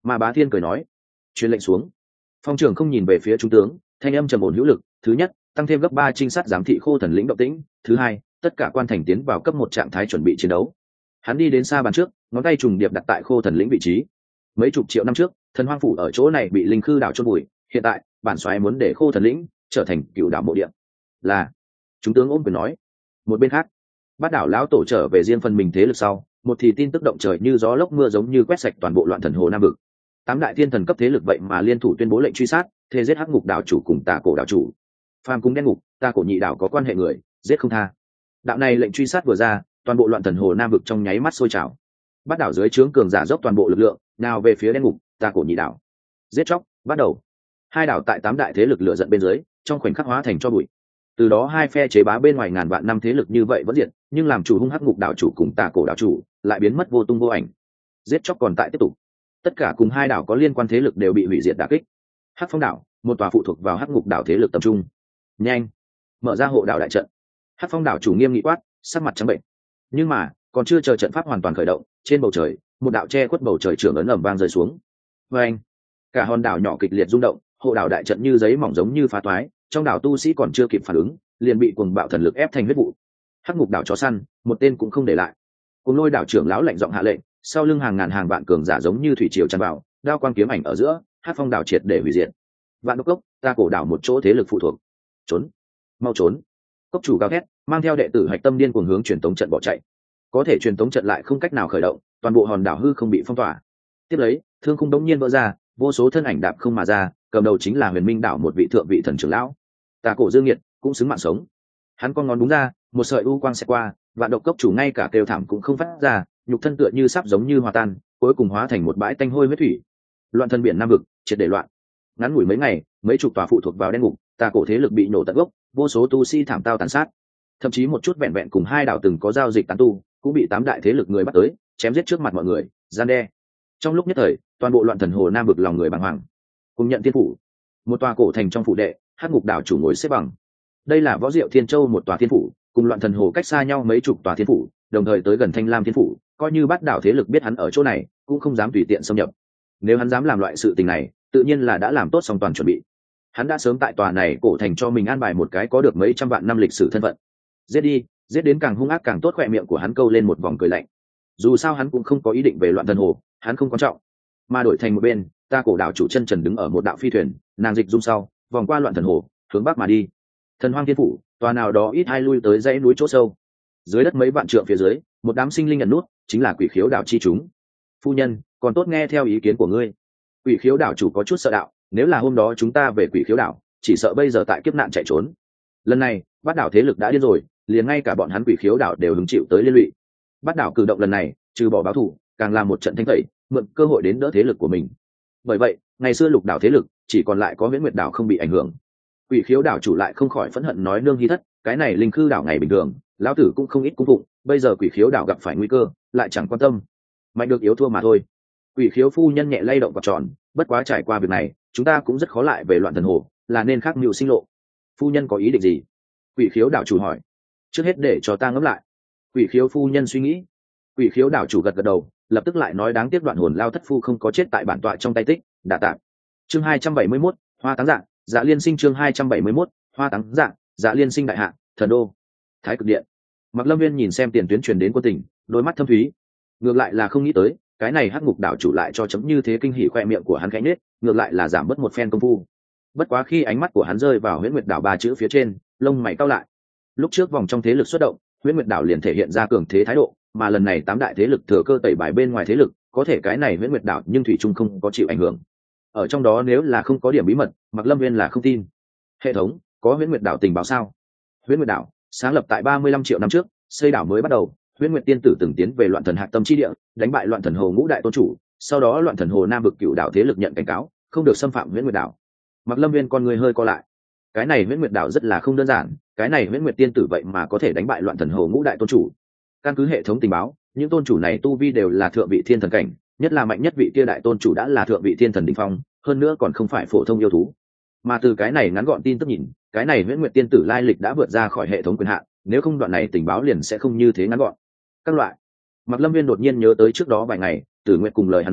Mà Bá Thiên cười nói, truyền lệnh xuống. Phong trưởng không nhìn về phía trung tướng, thanh âm trầm ổn hữu lực. Thứ nhất, tăng thêm gấp ba trinh sát giám thị Khô Thần lĩnh động tĩnh. Thứ hai, tất cả quan thành tiến vào cấp một trạng thái chuẩn bị chiến đấu. Hắn đi đến xa bàn trước, ngón tay trùng điệp đặt tại Khô Thần lĩnh vị trí. Mấy chục triệu năm trước, thần hoang phủ ở chỗ này bị linh khư đảo chôn bụi. Hiện tại, bản soái muốn để Khô Thần lĩnh trở thành cựu đảo mộ địa. Là, trung tướng ôm quyền nói. Một bên khác, Bát đảo lão tổ trở về riêng phần mình thế lực sau, một thì tin tức động trời như gió lốc mưa giống như quét sạch toàn bộ loạn thần hồ nam vực. Tám đại thiên thần cấp thế lực vậy mà liên thủ tuyên bố lệnh truy sát, thề giết hắc ngục đảo chủ cùng tà cổ đảo chủ. Phàm cùng đen ngục, tà cổ nhị đảo có quan hệ người, giết không tha. Đạo này lệnh truy sát vừa ra, toàn bộ loạn thần hồ nam vực trong nháy mắt sôi trào. Bát đảo dưới trướng cường giả dốc toàn bộ lực lượng, nào về phía đen ngục, tà cổ nhị đảo. Giết chóc, bắt đầu. Hai đảo tại tám đại thế lực lửa giận bên dưới, trong khoảnh khắc hóa thành cho bụi. Từ đó hai phe chế bá bên ngoài ngàn vạn năm thế lực như vậy vẫn diệt, nhưng làm chủ hung hắc ngục đảo chủ cùng tà cổ đảo chủ lại biến mất vô tung vô ảnh. Giết chóc còn tại tiếp tục. Tất cả cùng hai đảo có liên quan thế lực đều bị hủy diệt đả kích. Hắc Phong đảo, một tòa phụ thuộc vào hắc ngục đảo thế lực tập trung. Nhanh, mở ra hộ đảo đại trận. Hắc Phong đảo chủ nghiêm nghị quát, sắc mặt trắng bệnh. Nhưng mà, còn chưa chờ trận pháp hoàn toàn khởi động, trên bầu trời, một đạo che khuất bầu trời trưởng ấn ầm vang rơi xuống. Vâng, cả hòn đảo nhỏ kịch liệt rung động, hộ đảo đại trận như giấy mỏng giống như phá toái, trong đảo tu sĩ còn chưa kịp phản ứng, liền bị cuồng bạo thần lực ép thành huyết vụ. Hắc ngục đảo chó săn, một tên cũng không để lại. Cùng lôi đảo trưởng lão lạnh giọng hạ lệnh, sau lưng hàng ngàn hàng vạn cường giả giống như thủy triều tràn vào, đao quang kiếm ảnh ở giữa, Hắc Phong đảo triệt để hủy diệt. Vạn độc cốc, ta cổ đảo một chỗ thế lực phụ thuộc. Trốn, mau trốn. Cốc chủ cao thét, mang theo đệ tử hạch tâm điên cuồng hướng truyền tống trận bỏ chạy. Có thể truyền tống trận lại không cách nào khởi động, toàn bộ hòn đảo hư không bị phong tỏa. Tiếp lấy, thương khung đống nhiên vỡ ra, vô số thân ảnh đạp không mà ra, cầm đầu chính là Huyền Minh đảo một vị thượng vị thần trưởng lão. Tà cổ Dương Nghiệt cũng xứng mạng sống. Hắn con ngón đúng ra, một sợi u quang sẽ qua, vạn độc cốc chủ ngay cả kêu thảm cũng không phát ra, nhục thân tựa như sắp giống như hòa tan, cuối cùng hóa thành một bãi tanh hôi huyết thủy. Loạn thân biển nam vực triệt để loạn. Ngắn ngủi mấy ngày, mấy chục tòa phụ thuộc vào đen ngục, tà cổ thế lực bị nổ tận gốc, vô số tu sĩ thảm tao tàn sát. Thậm chí một chút vẹn vẹn cùng hai đảo từng có giao dịch tán tu, cũng bị tám đại thế lực người bắt tới, chém giết trước mặt mọi người, gian đe. Trong lúc nhất thời, toàn bộ loạn thần hồ nam vực lòng người bàng hoàng. Cùng nhận thiên phủ, một tòa cổ thành trong phủ đệ, hắc ngục đảo chủ ngồi xếp bằng. Đây là võ diệu thiên châu một tòa thiên phủ, cùng loạn thần hồ cách xa nhau mấy chục tòa thiên phủ, đồng thời tới gần thanh lam thiên phủ, coi như bắt đảo thế lực biết hắn ở chỗ này, cũng không dám tùy tiện xâm nhập. Nếu hắn dám làm loại sự tình này, tự nhiên là đã làm tốt xong toàn chuẩn bị. Hắn đã sớm tại tòa này cổ thành cho mình an bài một cái có được mấy trăm vạn năm lịch sử thân phận. Giết đi, giết đến càng hung ác càng tốt, khỏe miệng của hắn câu lên một vòng cười lạnh. Dù sao hắn cũng không có ý định về loạn thần hồ, hắn không quan trọng. Mà đổi thành một bên, ta cổ đảo chủ chân trần đứng ở một đạo phi thuyền, nàng dịch dung sau, vòng qua loạn thần hồ, hướng bắc mà đi. Thần hoang thiên phủ, tòa nào đó ít hai lui tới dãy núi chỗ sâu. Dưới đất mấy vạn trượng phía dưới, một đám sinh linh ẩn nút, chính là quỷ khiếu đảo chi chúng. Phu nhân, còn tốt nghe theo ý kiến của ngươi. Quỷ khiếu đảo chủ có chút sợ đạo, nếu là hôm đó chúng ta về quỷ khiếu đảo, chỉ sợ bây giờ tại kiếp nạn chạy trốn. Lần này, bát đảo thế lực đã điên rồi, liền ngay cả bọn hắn quỷ khiếu đảo đều hứng chịu tới liên lụy. Bát đảo cử động lần này, trừ bỏ báo thù, càng là một trận thanh tẩy, mượn cơ hội đến đỡ thế lực của mình. Bởi vậy, ngày xưa lục đảo thế lực chỉ còn lại có Huyễn Nguyệt đảo không bị ảnh hưởng. Quỷ khiếu đảo chủ lại không khỏi phẫn hận nói, nương hy thất, cái này linh khư đảo ngày bình thường, lão tử cũng không ít cung phụng, bây giờ quỷ khiếu đảo gặp phải nguy cơ, lại chẳng quan tâm, mạnh được yếu thua mà thôi. Quỷ khiếu phu nhân nhẹ lay động vào tròn, bất quá trải qua việc này, chúng ta cũng rất khó lại về loạn thần hồ, là nên khác mưu sinh lộ. Phu nhân có ý định gì? Quỷ khiếu đảo chủ hỏi. Trước hết để cho ta ngẫm lại. Quỷ khiếu phu nhân suy nghĩ. Quỷ khiếu đảo chủ gật gật đầu, lập tức lại nói, đáng tiếc đoạn hồn lao thất phu không có chết tại bản tọa trong tay tích, đả tạm. Chương hai trăm bảy mươi mốt, hoa táng dạng, dạ liên sinh. Chương hai trăm bảy mươi mốt, hoa táng dạng, dạ liên sinh. Đại hạ, thần đô, Thái Cực điện. Mặc Lâm Viên nhìn xem tiền tuyến truyền đến quân tình, đôi mắt thâm thúy. Ngược lại là không nghĩ tới, cái này hắc ngục đảo chủ lại cho chấm như thế kinh hỉ, khoe miệng của hắn khẽ nết, ngược lại là giảm bớt một phen công phu. Bất quá khi ánh mắt của hắn rơi vào Huyễn Nguyệt đảo ba chữ phía trên, lông mày cau lại. Lúc trước vòng trong thế lực xuất động, Huyễn Nguyệt đảo liền thể hiện ra cường thế thái độ, mà lần này tám đại thế lực thừa cơ tẩy bài bên ngoài thế lực, có thể cái này Huyễn Nguyệt đảo nhưng thủy chung không có chịu ảnh hưởng. Ở trong đó nếu là không có điểm bí mật, Mặc Lâm Viên là không tin. Hệ thống, có Huyễn Nguyệt đảo tình báo sao? Huyễn Nguyệt đảo sáng lập tại ba mươi lăm triệu năm trước, xây đảo mới bắt đầu, Huyễn Nguyệt tiên tử từng tiến về loạn thần hạc tâm chi địa, đánh bại loạn thần hồ ngũ đại tôn chủ, sau đó loạn thần hồ nam vực cựu đảo thế lực nhận cảnh cáo, không được xâm phạm Huyễn Nguyệt đảo. Mặc Lâm Viên con người hơi co lại. Cái này Huyễn Nguyệt đảo rất là không đơn giản, cái này Huyễn Nguyệt tiên tử vậy mà có thể đánh bại loạn thần hồ ngũ đại tôn chủ. Căn cứ hệ thống tình báo, những tôn chủ này tu vi đều là thượng vị thiên thần cảnh, nhất là mạnh nhất vị kia đại tôn chủ đã là thượng vị thiên thần đỉnh phong, hơn nữa còn không phải phổ thông yêu thú. Mà từ cái này ngắn gọn tin tức nhìn, cái này Huyễn Nguyệt tiên tử lai lịch đã vượt ra khỏi hệ thống quyền hạn, nếu không đoạn này tình báo liền sẽ không như thế ngắn gọn. Các loại. Mặc Lâm Viên đột nhiên nhớ tới trước đó vài ngày, Tử Nguyệt cùng lời hắn nói,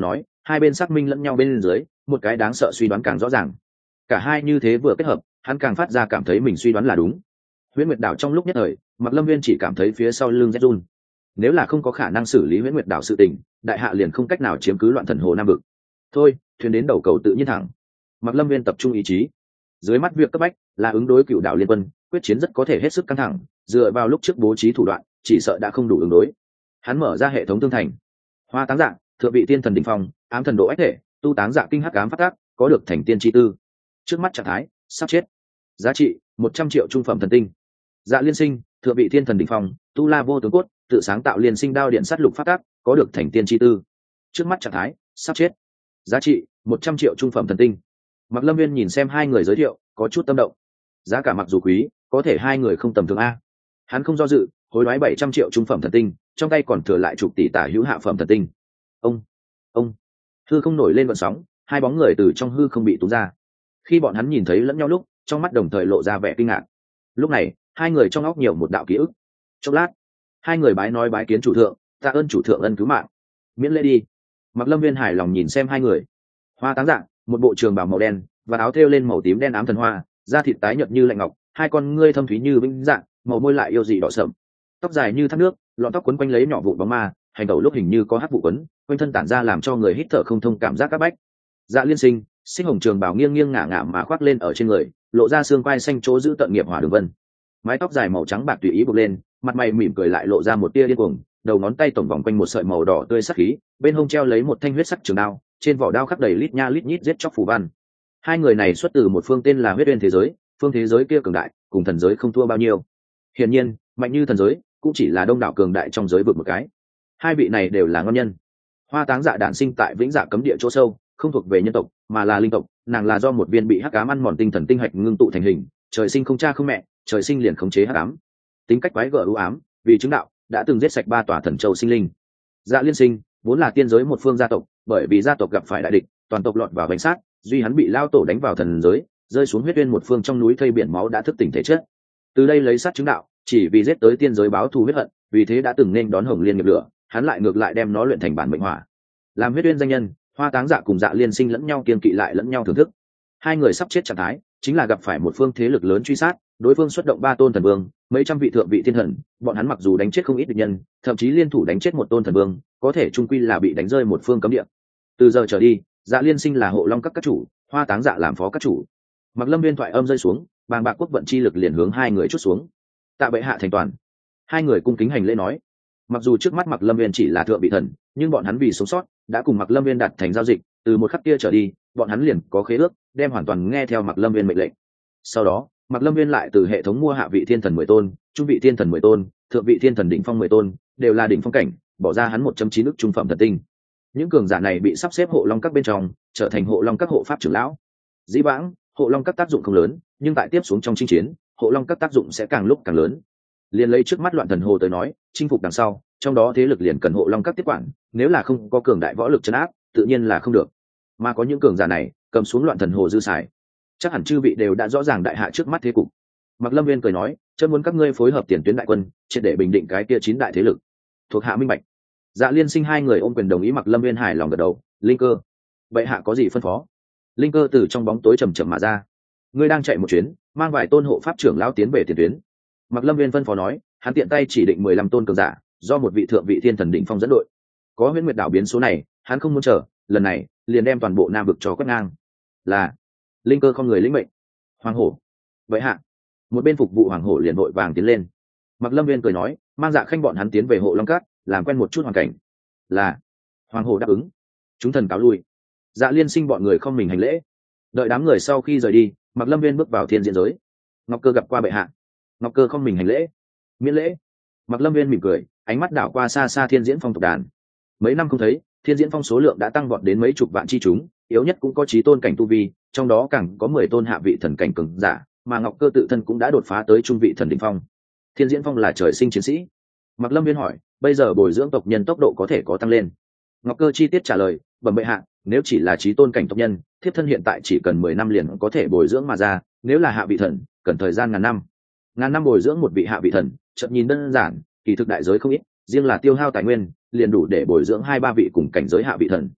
hai bên xác minh lẫn nhau bên dưới, một cái đáng sợ suy đoán càng rõ ràng. Cả hai như thế vừa kết hợp, hắn càng phát ra cảm thấy mình suy đoán là đúng. Huyễn Nguyệt Đảo trong lúc nhất thời, Mạc Lâm Viên chỉ cảm thấy phía sau lưng rét run. Nếu là không có khả năng xử lý Huyễn Nguyệt Đảo sự tình, đại hạ liền không cách nào chiếm cứ Loạn Thần Hồ Nam vực. Thôi, thuyền đến đầu cầu tự nhiên thẳng. Mạc Lâm Viên tập trung ý chí. Dưới mắt việc cấp bách là ứng đối Cựu Đảo liên quân, quyết chiến rất có thể hết sức căng thẳng, dựa vào lúc trước bố trí thủ đoạn, chỉ sợ đã không đủ ứng đối. Hắn mở ra hệ thống thương thành. Hoa Táng Dạ, Thượng vị tiên thần đỉnh phong, ám thần độ ách thể, tu táng dạ kinh hắc ám phát tác, có được thành tiên chi tư. Trước mắt trạng thái, sắp chết. Giá trị một trăm triệu trung phẩm thần tinh. Dạ Liên Sinh, Thượng vị thiên thần đỉnh phong, tu la vô tướng cốt, tự sáng tạo liên sinh đao điện sát lục phát tác, có được thành tiên chi tư. Trước mắt trạng thái, sắp chết. Giá trị một trăm triệu trung phẩm thần tinh. Mạc Lâm Viên nhìn xem hai người giới thiệu, có chút tâm động. Giá cả mặc dù quý, có thể hai người không tầm thường a. Hắn không do dự, hối đoái bảy trăm triệu trung phẩm thần tinh, trong tay còn thừa lại chục tỷ tả hữu hạ phẩm thần tinh. Ông, ông, hư không nổi lên vận sóng, hai bóng người từ trong hư không bị túm ra. Khi bọn hắn nhìn thấy lẫn nhau lúc, trong mắt đồng thời lộ ra vẻ kinh ngạc. Lúc này, hai người trong óc nhiều một đạo ký ức. Chốc lát, hai người bái nói bái kiến chủ thượng, tạ ơn chủ thượng ân cứu mạng, miễn lễ đi. Mạc Lâm Viên hài lòng nhìn xem hai người. Hoa Táng Dạ, một bộ trường bào màu đen và áo thêu lên màu tím đen ám thần hoa, da thịt tái nhợt như lạnh ngọc, hai con ngươi thâm thúy như vĩnh dạng, màu môi lại yêu dị đỏ sậm, tóc dài như thác nước, lọn tóc quấn quanh lấy nhỏ vụ bóng ma, hành tẩu lúc hình như có hắc vụ quấn quanh thân, tản ra làm cho người hít thở không thông cảm giác các bách. Dạ Liên Sinh, xích hồng trường bào nghiêng nghiêng ngả ngả mà khoác lên ở trên người, lộ ra xương quai xanh chỗ giữ tận nghiệp hỏa đường vân. Mái tóc dài màu trắng bạc tùy ý buộc lên, mặt mày mỉm cười lại lộ ra một tia điên cuồng, đầu ngón tay tổng vòng quanh một sợi màu đỏ tươi sắc khí, bên hông treo lấy một thanh huyết sắc trường đao, trên vỏ đao khắc đầy lít nha lít nhít giết chóc phù văn. Hai người này xuất từ một phương tên là huyết uyên thế giới, phương thế giới kia cường đại, cùng thần giới không thua bao nhiêu. Hiển nhiên, mạnh như thần giới, cũng chỉ là đông đảo cường đại trong giới vực một cái. Hai vị này đều là ngon nhân. Hoa Táng Dạ đản sinh tại vĩnh dạ cấm địa chỗ sâu, không thuộc về nhân tộc, mà là linh tộc. Nàng là do một viên bị hắc ám ăn mòn tinh thần tinh hạch ngưng tụ thành hình, trời sinh không cha không mẹ, trời sinh liền khống chế hắc ám. Tính cách quái gở u ám, vì chứng đạo, đã từng giết sạch ba tòa thần châu sinh linh. Dạ Liên Sinh vốn là tiên giới một phương gia tộc, bởi vì gia tộc gặp phải đại địch, toàn tộc lọt vào vành sát, duy hắn bị lao tổ đánh vào thần giới, rơi xuống huyết uyên một phương trong núi thây biển máu đã thức tỉnh thể chất. Từ đây lấy sát chứng đạo, chỉ vì giết tới tiên giới báo thù huyết hận, vì thế đã từng nên đón hồng liên nghiệp lửa, hắn lại ngược lại đem nó luyện thành bản mệnh hỏa. Làm huyết uyên danh nhân, Hoa Táng Dạ cùng Dạ Liên Sinh lẫn nhau kiên kỵ lại lẫn nhau thưởng thức. Hai người sắp chết trạng thái, chính là gặp phải một phương thế lực lớn truy sát, đối phương xuất động ba tôn thần vương, mấy trăm vị thượng vị thiên thần, bọn hắn mặc dù đánh chết không ít địch nhân, thậm chí liên thủ đánh chết một tôn thần vương, có thể trung quy là bị đánh rơi một phương cấm địa. Từ giờ trở đi, Dạ Liên Sinh là hộ long các các chủ, Hoa Táng Dạ làm phó các chủ. Mạc Lâm Viên thoại âm rơi xuống, bàng bạc quốc vận chi lực liền hướng hai người chút xuống. Tạ bệ hạ thành toàn. Hai người cung kính hành lễ nói. Mặc dù trước mắt Mạc Lâm Viên chỉ là thượng vị thần, nhưng bọn hắn vì sống sót, đã cùng Mạc Lâm Viên đạt thành giao dịch, từ một khắc kia trở đi, bọn hắn liền có khế ước, đem hoàn toàn nghe theo Mạc Lâm Viên mệnh lệnh. Sau đó, Mạc Lâm Viên lại từ hệ thống mua hạ vị thiên thần mười tôn, trung vị thiên thần mười tôn, thượng vị thiên thần đỉnh phong mười tôn, đều là đỉnh phong cảnh, bỏ ra hắn một trăm chín ức trung phẩm thần tinh. Những cường giả này bị sắp xếp hộ long các bên trong, trở thành hộ long các hộ pháp trưởng lão. Dĩ vãng, hộ long các tác dụng không lớn, nhưng tại tiếp xuống trong chinh chiến, hộ long các tác dụng sẽ càng lúc càng lớn. Liên lấy trước mắt Loạn Thần Hồ tới nói, chinh phục đằng sau, trong đó thế lực liền cần hộ long các tiếp quản, nếu là không có cường đại võ lực trấn áp, tự nhiên là không được. Mà có những cường giả này, cầm xuống Loạn Thần Hồ dư xài, chắc hẳn chư vị đều đã rõ ràng đại hạ trước mắt thế cục. Mạc Lâm Viên cười nói, chớ muốn các ngươi phối hợp tiền tuyến đại quân, triệt để bình định cái kia chín đại thế lực. Thuộc hạ minh bạch. Dạ Liên Sinh hai người ôm quyền đồng ý. Mạc Lâm Viên hài lòng gật đầu. Linh Cơ, bệ hạ có gì phân phó? Linh Cơ từ trong bóng tối chầm chậm mà ra. Ngươi đang chạy một chuyến, mang vài tôn hộ pháp trưởng lão tiến về tiền tuyến. Mạc Lâm Viên phân phó nói, hắn tiện tay chỉ định mười lăm tôn cường giả, do một vị thượng vị thiên thần đỉnh phong dẫn đội. Có Huyễn Nguyệt đảo biến số này, hắn không muốn chờ, lần này liền đem toàn bộ nam vực cho quét ngang. Là Linh Cơ không người lĩnh mệnh. Hoàng hổ, vậy hạ. Một bên phục vụ hoàng hổ liền vội vàng tiến lên. Mạc Lâm Viên cười nói, mang Dạ Khanh bọn hắn tiến về hộ long cát, làm quen một chút hoàn cảnh. Là hoàng hổ đáp ứng. Chúng thần cáo lui. Dạ Liên Sinh bọn người không mình hành lễ. Đợi đám người sau khi rời đi, Mạc Lâm Viên bước vào thiên diễn giới. Ngọc Cơ gặp qua bệ hạ. Ngọc Cơ không mình hành lễ. Miễn lễ. Mạc Lâm Viên mỉm cười, ánh mắt đảo qua xa xa thiên diễn phong tộc đàn. Mấy năm không thấy, thiên diễn phong số lượng đã tăng vọt đến mấy chục vạn chi chúng, yếu nhất cũng có chí tôn cảnh tu vi, trong đó càng có mười tôn hạ vị thần cảnh cường giả, mà Ngọc Cơ tự thân cũng đã đột phá tới trung vị thần đỉnh phong. Thiên diễn phong là trời sinh chiến sĩ. Mạc Lâm Viên hỏi, bây giờ bồi dưỡng tộc nhân tốc độ có thể có tăng lên? Ngọc Cơ chi tiết trả lời, bẩm bệ hạ, nếu chỉ là chí tôn cảnh tộc nhân, thiếp thân hiện tại chỉ cần mười năm liền có thể bồi dưỡng mà ra, nếu là hạ vị thần, cần thời gian ngàn năm. Ngàn năm bồi dưỡng một vị hạ vị thần, chợt nhìn đơn giản, kỳ thực đại giới không ít, riêng là tiêu hao tài nguyên, liền đủ để bồi dưỡng hai ba vị cùng cảnh giới hạ vị thần.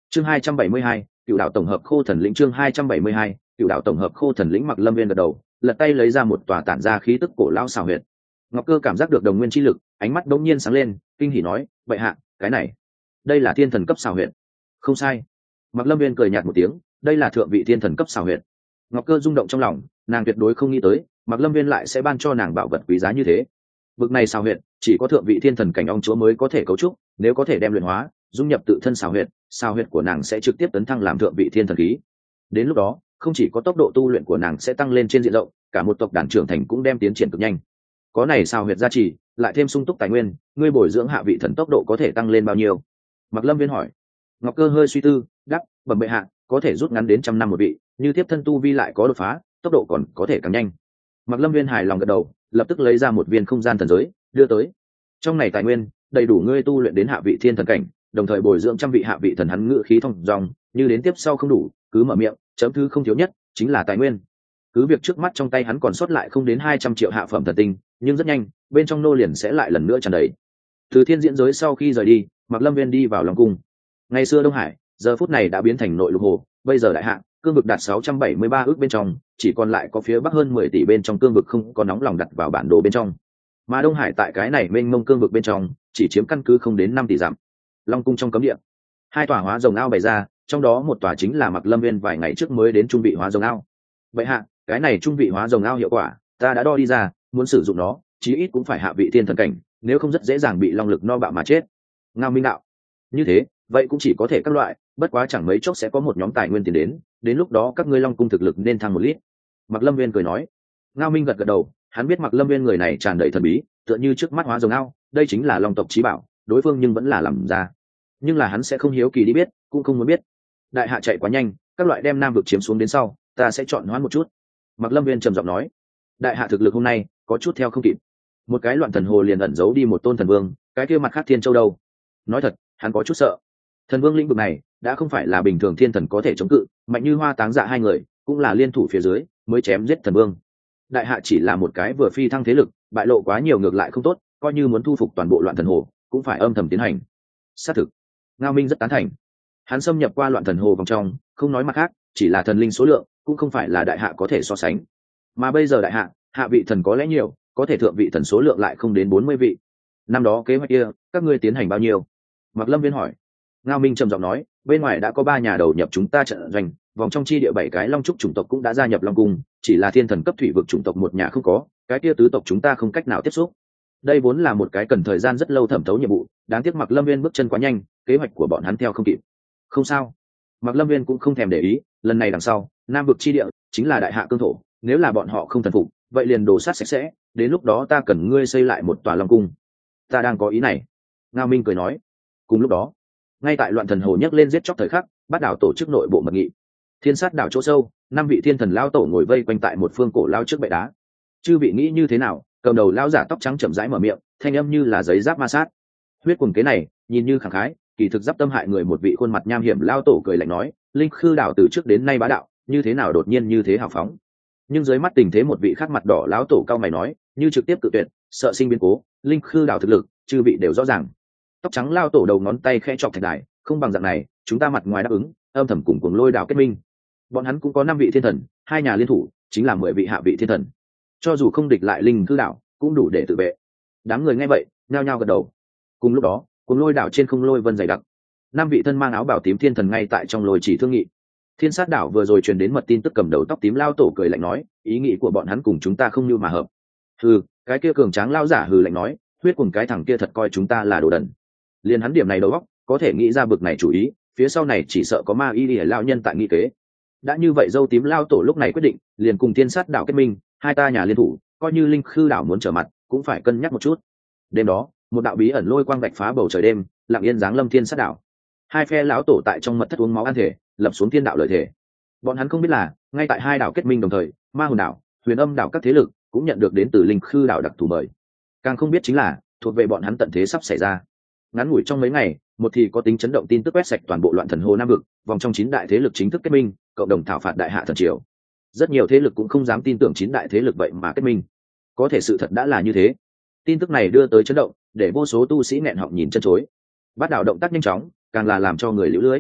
chương hai trăm bảy mươi hai, cựu đạo tổng hợp khô thần lĩnh. Chương hai trăm bảy mươi hai, cựu đạo tổng hợp khô thần lĩnh. Mặc Lâm Viên gật đầu, lật tay lấy ra một tòa tản ra khí tức cổ lão xào huyệt. Ngọc Cơ cảm giác được đồng nguyên chi lực, ánh mắt đống nhiên sáng lên, kinh hỉ nói, vậy hạ, cái này, đây là thiên thần cấp xào huyệt. Không sai. Mặc Lâm Viên cười nhạt một tiếng, đây là thượng vị thiên thần cấp xào huyệt. Ngọc Cơ rung động trong lòng, nàng tuyệt đối không nghĩ tới Mặc Lâm Viên lại sẽ ban cho nàng bảo vật quý giá như thế. Vực này xào huyệt chỉ có thượng vị thiên thần cảnh ong chúa mới có thể cấu trúc, nếu có thể đem luyện hóa, dung nhập tự thân xào huyệt, xào huyệt của nàng sẽ trực tiếp tấn thăng làm thượng vị thiên thần khí. Đến lúc đó, không chỉ có tốc độ tu luyện của nàng sẽ tăng lên trên diện rộng, cả một tộc đàn trưởng thành cũng đem tiến triển cực nhanh. Có này xào huyệt gia trì, lại thêm sung túc tài nguyên, ngươi bồi dưỡng hạ vị thần tốc độ có thể tăng lên bao nhiêu? Mặc Lâm Viên hỏi. Ngọc Cơ hơi suy tư, đáp, bẩm bệ hạ, có thể rút ngắn đến trăm năm một vị, như tiếp thân tu vi lại có đột phá, tốc độ còn có thể càng nhanh. Mặc Lâm Viên hài lòng gật đầu, lập tức lấy ra một viên không gian thần giới, đưa tới. Trong này tài nguyên đầy đủ ngươi tu luyện đến hạ vị thiên thần cảnh, đồng thời bồi dưỡng trăm vị hạ vị thần. Hắn ngự khí thông dòng, như đến tiếp sau không đủ, cứ mở miệng, chấm thứ không thiếu nhất chính là tài nguyên. Cứ việc trước mắt trong tay hắn còn sót lại không đến hai trăm triệu hạ phẩm thần tinh, nhưng rất nhanh, bên trong nô liền sẽ lại lần nữa tràn đầy. Từ thiên diễn giới sau khi rời đi, Mặc Lâm Viên đi vào Long cung. Ngày xưa Đông Hải, giờ phút này đã biến thành nội lục hồ, bây giờ đại hạ, cương vực đạt sáu trăm bảy mươi ba ước bên trong, chỉ còn lại có phía bắc hơn mười tỷ bên trong cương vực không có nóng lòng đặt vào bản đồ bên trong. Mà Đông Hải tại cái này mênh mông cương vực bên trong, chỉ chiếm căn cứ không đến năm tỷ dặm. Long cung trong cấm địa, hai tòa hóa rồng ao bày ra, trong đó một tòa chính là Mặc Lâm Viên vài ngày trước mới đến trung vị hóa rồng ao. Vậy hạ, cái này trung vị hóa rồng ao hiệu quả, ta đã đo đi ra, muốn sử dụng nó, chí ít cũng phải hạ vị thiên thần cảnh, nếu không rất dễ dàng bị long lực no bạo mà chết. Ngao Minh đạo, như thế, vậy cũng chỉ có thể các loại, bất quá chẳng mấy chốc sẽ có một nhóm tài nguyên tiền đến, đến lúc đó các ngươi Long cung thực lực nên thăng một lít. Mặc Lâm Viên cười nói. Ngao Minh gật gật đầu, hắn biết Mặc Lâm Viên người này tràn đầy thần bí, tựa như trước mắt hóa rồng ao, đây chính là long tộc chí bảo, đối phương nhưng vẫn là làm ra. Nhưng là hắn sẽ không hiếu kỳ đi biết, cũng không muốn biết. Đại hạ chạy quá nhanh, các loại đem nam vực chiếm xuống đến sau, ta sẽ chọn hoãn một chút. Mặc Lâm Viên trầm giọng nói. Đại hạ thực lực hôm nay có chút theo không kịp. Một cái loạn thần hồ liền ẩn giấu đi một tôn thần vương, cái kia mặt khác thiên châu đâu? Nói thật, hắn có chút sợ. Thần vương lĩnh vực này đã không phải là bình thường thiên thần có thể chống cự, mạnh như Hoa Táng Dạ hai người cũng là liên thủ phía dưới mới chém giết thần vương. Đại hạ chỉ là một cái vừa phi thăng thế lực, bại lộ quá nhiều ngược lại không tốt, coi như muốn thu phục toàn bộ loạn thần hồ cũng phải âm thầm tiến hành. Xác thực, Ngao Minh rất tán thành. Hắn xâm nhập qua loạn thần hồ vòng trong, không nói mặt khác, chỉ là thần linh số lượng cũng không phải là đại hạ có thể so sánh. Mà bây giờ đại hạ, hạ vị thần có lẽ nhiều, có thể thượng vị thần số lượng lại không đến bốn mươi vị. Năm đó kế hoạch kia, các ngươi tiến hành bao nhiêu? Mặc Lâm Viên hỏi. Ngao Minh trầm giọng nói, bên ngoài đã có ba nhà đầu nhập chúng ta trận doanh, vòng trong chi địa bảy cái long trúc chủng tộc cũng đã gia nhập Long cung, chỉ là thiên thần cấp thủy vực chủng tộc một nhà không có, cái kia tứ tộc chúng ta không cách nào tiếp xúc. Đây vốn là một cái cần thời gian rất lâu thẩm thấu nhiệm vụ, đáng tiếc Mặc Lâm Viên bước chân quá nhanh, kế hoạch của bọn hắn theo không kịp. Không sao, Mặc Lâm Viên cũng không thèm để ý, lần này đằng sau, nam vực chi địa chính là đại hạ cương thổ, nếu là bọn họ không thần phục, vậy liền đổ sát sạch sẽ, đến lúc đó ta cần ngươi xây lại một tòa Long cung. Ta đang có ý này. Ngao Minh cười nói. Cùng lúc đó, ngay tại loạn thần hồ nhấc lên giết chóc thời khắc, bắt đảo tổ chức nội bộ mật nghị. Thiên sát đảo chỗ sâu, năm vị thiên thần lao tổ ngồi vây quanh tại một phương cổ lao trước bệ đá. Chư vị nghĩ như thế nào? Cầm đầu lao giả tóc trắng chậm rãi mở miệng, thanh âm như là giấy giáp ma sát. Huyết cuồng kế này, nhìn như khẳng khái, kỳ thực giáp tâm hại người. Một vị khuôn mặt nham hiểm lao tổ cười lạnh nói, linh khư đảo từ trước đến nay bá đạo, như thế nào đột nhiên như thế hào phóng? Nhưng dưới mắt tình thế một vị khác mặt đỏ lão tổ cao mày nói, như trực tiếp cự tuyệt, sợ sinh biến cố, linh khư đảo thực lực, chư vị đều rõ ràng. Tóc trắng lao tổ đầu ngón tay khẽ chọc thạch đài, không bằng dạng này, chúng ta mặt ngoài đáp ứng, âm thầm cùng cuồng lôi đảo kết minh. Bọn hắn cũng có năm vị thiên thần, hai nhà liên thủ, chính là mười vị hạ vị thiên thần. Cho dù không địch lại linh khư đảo, cũng đủ để tự vệ. Đám người nghe vậy, nhao nhao gật đầu. Cùng lúc đó, cuồng lôi đảo trên không lôi vân dày đặc, năm vị thân mang áo bào tím thiên thần ngay tại trong lôi chỉ thương nghị. Thiên sát đảo vừa rồi truyền đến mật tin tức, cầm đầu tóc tím lao tổ cười lạnh nói, ý nghĩ của bọn hắn cùng chúng ta không như mà hợp. Hừ, cái kia cường tráng lao giả hừ lạnh nói, huyết cùng cái thằng kia thật coi chúng ta là đồ đần. Liên hắn điểm này đầu óc, có thể nghĩ ra bực này chủ ý, phía sau này chỉ sợ có ma y lìa lao nhân tại nghị kế. Đã như vậy dâu tím lao tổ lúc này quyết định, liền cùng thiên sát đảo kết minh, hai ta nhà liên thủ, coi như linh khư đảo muốn trở mặt, cũng phải cân nhắc một chút. Đêm đó, một đạo bí ẩn lôi quang vạch phá bầu trời đêm, lặng yên giáng lâm thiên sát đảo. Hai phe lão tổ tại trong mật thất uống máu ăn thể, lập xuống thiên đạo lợi thể. Bọn hắn không biết là, ngay tại hai đảo kết minh đồng thời, ma hồn đảo, huyền âm đảo các thế lực cũng nhận được đến từ linh khư đảo đặc thù mời. Càng không biết chính là, thuộc về bọn hắn tận thế sắp xảy ra. Ngắn ngủi trong mấy ngày, một thì có tính chấn động tin tức quét sạch toàn bộ loạn thần hồ nam vực, vòng trong chín đại thế lực chính thức kết minh, cộng đồng thảo phạt đại hạ thần triều. Rất nhiều thế lực cũng không dám tin tưởng chín đại thế lực vậy mà kết minh. Có thể sự thật đã là như thế. Tin tức này đưa tới chấn động, để vô số tu sĩ nghẹn họng nhìn chân chối. Bắt đảo động tác nhanh chóng, càng là làm cho người liễu lưới.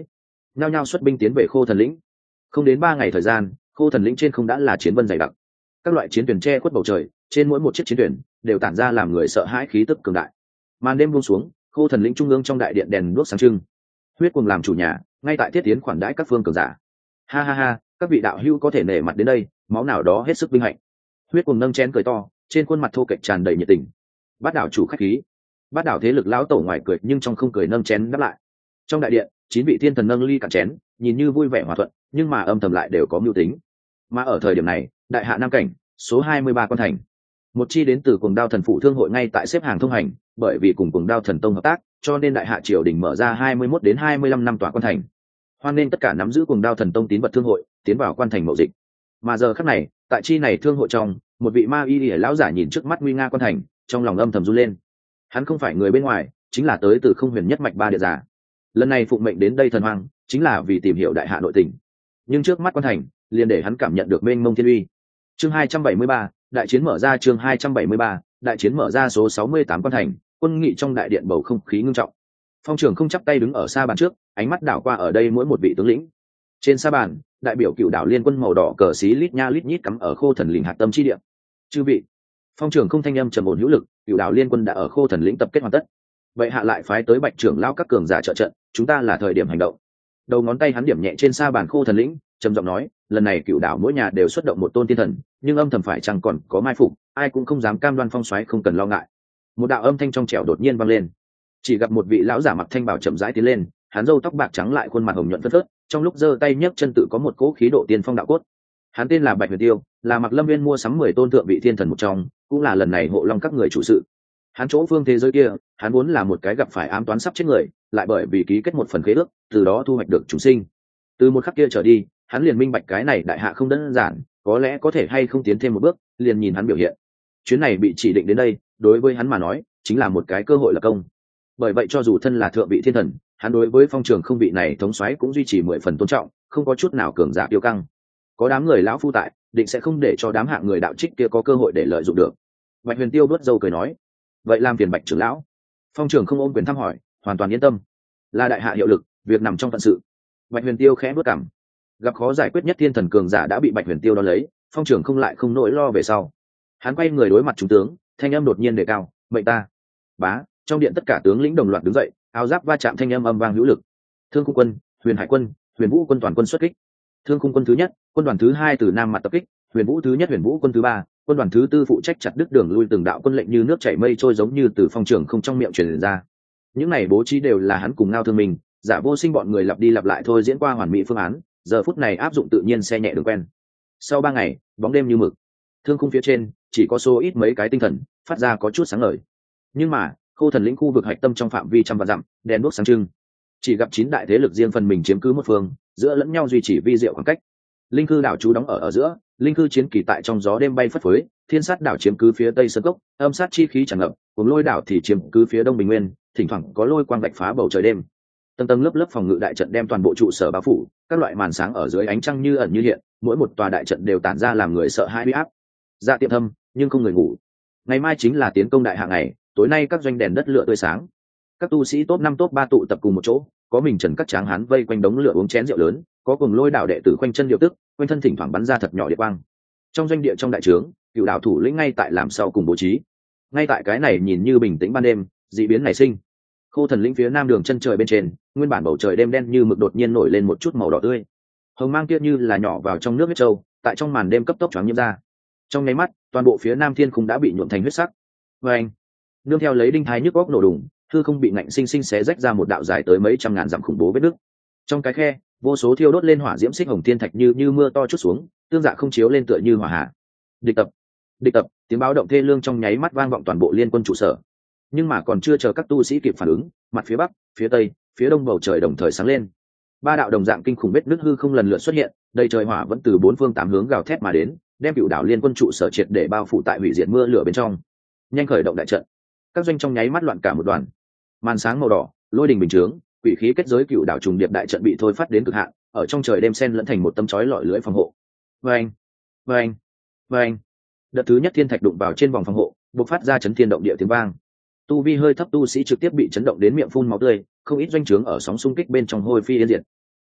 nhao nhao xuất binh tiến về Khô Thần lĩnh. Không đến ba ngày thời gian, Khô Thần lĩnh trên không đã là chiến vân dày đặc, các loại chiến thuyền che khuất bầu trời, trên mỗi một chiếc chiến thuyền đều tản ra làm người sợ hãi khí tức cường đại. Màn đêm buông xuống, Khô Thần lĩnh trung ương trong đại điện đèn đuốc sáng trưng, huyết cuồng làm chủ nhà ngay tại thiết tiến khoản đãi các phương cường giả. Ha ha ha, các vị đạo hữu có thể nể mặt đến đây, máu nào đó hết sức vinh hạnh. Huyết cuồng nâng chén cười to, trên khuôn mặt thô kệch tràn đầy nhiệt tình. Bát đảo chủ khách khí. Bát đảo thế lực lão tổ ngoài cười nhưng trong không cười nâng chén đáp lại. Trong đại điện, chín vị thiên thần nâng ly cạn chén, nhìn như vui vẻ hòa thuận, nhưng mà âm thầm lại đều có mưu tính. Mà ở thời điểm này, đại hạ nam cảnh, số hai mươi ba quan thành, một chi đến từ Cuồng Đao Thần Phụ thương hội ngay tại xếp hàng thông hành, bởi vì cùng Cuồng Đao Thần Tông hợp tác, cho nên đại hạ triều đình mở ra hai mươi mốt đến hai mươi lăm năm tòa quan thành. Hoan nên tất cả nắm giữ Cuồng Đao Thần Tông tín vật thương hội tiến vào quan thành mậu dịch. Mà giờ khắc này, tại chi này thương hội trong, một vị ma y lìa lão giả nhìn trước mắt nguy nga quan thành, trong lòng âm thầm run lên. Hắn không phải người bên ngoài, chính là tới từ Không Huyền Nhất Mạch Ba Địa Giả. Lần này phụng mệnh đến đây thần hoang, chính là vì tìm hiểu đại hạ nội tình. Nhưng trước mắt quan thành, liền để hắn cảm nhận được mênh mông thiên uy. Chương hai trăm bảy mươi ba, đại chiến mở ra. Chương hai trăm bảy mươi ba, đại chiến mở ra. Số sáu mươi tám quan thành, quân nghị trong đại điện bầu không khí ngưng trọng. Phong trưởng không chắp tay đứng ở xa bàn trước, ánh mắt đảo qua ở đây mỗi một vị tướng lĩnh. Trên xa bàn, đại biểu Cựu Đảo Liên Quân màu đỏ cờ xí lít nha lít nhít cắm ở Khô Thần lĩnh hạt tâm chi địa. Chư vị, Phong trưởng không thanh âm trầm ổn hữu lực, Cựu Đảo Liên Quân đã ở Khô Thần lĩnh tập kết hoàn tất. Vậy hạ lại phái tới Bạch trưởng lão các cường giả trợ trận, chúng ta là thời điểm hành động. Đầu ngón tay hắn điểm nhẹ trên xa bàn Khô Thần lĩnh, trầm giọng nói, lần này Cựu Đảo mỗi nhà đều xuất động một tôn tiên thần, nhưng âm thầm phải chẳng còn có mai phục, ai cũng không dám cam đoan phong soái không cần lo ngại. Một đạo âm thanh trong trẻo đột nhiên vang lên. Chỉ gặp một vị lão giả mặc thanh bào chậm rãi tiến lên, hắn râu tóc bạc trắng lại khuôn mặt hồng nhuận phất phớt, trong lúc giơ tay nhấc chân tự có một cỗ khí độ tiên phong đạo cốt. Hắn tên là Bạch Huyền Tiêu, là Mặc Lâm Viên mua sắm mười tôn thượng vị thiên thần một trong, cũng là lần này hộ long các người chủ sự. Hắn chỗ phương thế giới kia, hắn vốn là một cái gặp phải ám toán sắp chết người, lại bởi vì ký kết một phần khế ước, từ đó thu hoạch được chúng sinh. Từ một khắc kia trở đi, hắn liền minh bạch cái này đại hạ không đơn giản, có lẽ có thể hay không tiến thêm một bước, liền nhìn hắn biểu hiện. Chuyến này bị chỉ định đến đây, đối với hắn mà nói, chính là một cái cơ hội lập công. Bởi vậy cho dù thân là thượng vị thiên thần, hắn đối với phong trường không vị này thống soái cũng duy trì mười phần tôn trọng, không có chút nào cường giả tiêu căng. Có đám người lão phu tại, định sẽ không để cho đám hạng người đạo trích kia có cơ hội để lợi dụng được. Bạch Huyền Tiêu đuốt dâu cười nói, vậy làm phiền Bạch trưởng lão. Phong trường không ôm quyền thăm hỏi, hoàn toàn yên tâm, là đại hạ hiệu lực, việc nằm trong phận sự. Bạch Huyền Tiêu khẽ bước cằm, gặp khó giải quyết nhất thiên thần cường giả đã bị Bạch Huyền Tiêu đo lấy, phong trường không lại không nỗi lo về sau. Hắn quay người đối mặt trung tướng, thanh âm đột nhiên đề cao, mệnh ta. Bá, trong điện tất cả tướng lĩnh đồng loạt đứng dậy, áo giáp va chạm thanh âm âm vang hữu lực. Thương Khung quân, Huyền Hải quân, Huyền Vũ quân toàn quân xuất kích. Thương Khung quân thứ nhất, quân đoàn thứ hai từ nam mặt tập kích, Huyền Vũ thứ nhất, Huyền Vũ quân thứ ba, quân đoàn thứ tư phụ trách chặt đứt đường lui từng đạo quân lệnh như nước chảy mây trôi giống như từ phong trường không trong miệng truyền ra. Những này bố trí đều là hắn cùng Ngao Thương Minh, giả vô sinh bọn người lặp đi lặp lại thôi diễn qua hoàn mỹ phương án, giờ phút này áp dụng tự nhiên xe nhẹ đường quen. Sau ba ngày, bóng đêm như mực, thương khung phía trên chỉ có số ít mấy cái tinh thần phát ra có chút sáng ngời. Nhưng mà Khô Thần lĩnh khu vực hạch tâm trong phạm vi trăm vạn dặm, đèn đuốc sáng trưng. Chỉ gặp chín đại thế lực riêng phần mình chiếm cứ một phương, giữa lẫn nhau duy trì vi diệu khoảng cách. Linh Cư đảo trú đóng ở ở giữa, Linh Cư chiến kỳ tại trong gió đêm bay phất phới, Thiên Sát đảo chiếm cứ phía tây sơn cốc, âm sát chi khí tràn ngập, Cuồng Lôi đảo thì chiếm cứ phía đông bình nguyên, thỉnh thoảng có lôi quang vạch phá bầu trời đêm. Tầng tầng lớp lớp phòng ngự đại trận đem toàn bộ trụ sở bao phủ, các loại màn sáng ở dưới ánh trăng như ẩn như hiện, mỗi một tòa đại trận đều tản ra làm người sợ hãi uy áp. Dạ tiệm thâm, nhưng không người ngủ. Ngày mai chính là tiến công đại hạ ngày, tối nay các doanh đèn đất lửa tươi sáng. Các tu sĩ top năm top ba tụ tập cùng một chỗ, có mình trần các tráng hán vây quanh đống lửa uống chén rượu lớn, có Cuồng Lôi đảo đệ tử quanh chân điều tức, quanh thân thỉnh thoảng bắn ra thật nhỏ địa quang. Trong doanh địa trong đại trướng, Cựu đảo thủ lĩnh ngay tại làm sau cùng bố trí. Ngay tại cái này nhìn như bình tĩnh ban đêm, dị biến nảy sinh. Khô Thần lĩnh phía nam đường chân trời bên trên, nguyên bản bầu trời đêm đen như mực đột nhiên nổi lên một chút màu đỏ tươi. Hồng mang kia như là nhỏ vào trong nước huyết trâu, tại trong màn đêm cấp tốc choáng nhiễm ra. Trong nháy mắt, toàn bộ phía nam thiên khung đã bị nhuộm thành huyết sắc. Và anh, nương theo lấy đinh thái nhức góc nổ đùng, hư không bị ngạnh sinh sinh xé rách ra một đạo dài tới mấy trăm ngàn dặm khủng bố vết nứt. Trong cái khe, vô số thiêu đốt lên hỏa diễm xích hồng thiên thạch như như mưa to chút xuống, tương dạ không chiếu lên tựa như hỏa hạ. Địch tập, địch tập, tiếng báo động thê lương trong nháy mắt vang vọng toàn bộ liên quân trụ sở. Nhưng mà còn chưa chờ các tu sĩ kịp phản ứng, mặt phía bắc, phía tây, phía đông bầu trời đồng thời sáng lên. Ba đạo đồng dạng kinh khủng vết nứt hư không lần lượt xuất hiện, đầy trời hỏa vẫn từ bốn phương tám hướng gào thét mà đến, đem Cựu đảo liên quân trụ sở triệt để bao phủ tại hủy diệt mưa lửa bên trong. Nhanh khởi động đại trận. Các doanh trong nháy mắt loạn cả một đoàn. Màn sáng màu đỏ, lôi đình bình chướng, quỷ khí kết giới Cựu đảo trùng điệp đại trận bị thôi phát đến cực hạn, ở trong trời đêm xen lẫn thành một tấm chói lọi lưới phòng hộ. Vâng, vâng, vâng. Đợt thứ nhất thiên thạch đụng vào trên vòng phòng hộ, bộc phát ra chấn thiên động địa tiếng vang. Tu vi hơi thấp tu sĩ trực tiếp bị chấn động đến miệng phun máu tươi, không ít doanh trướng ở sóng xung kích bên trong hôi phi yên diệt.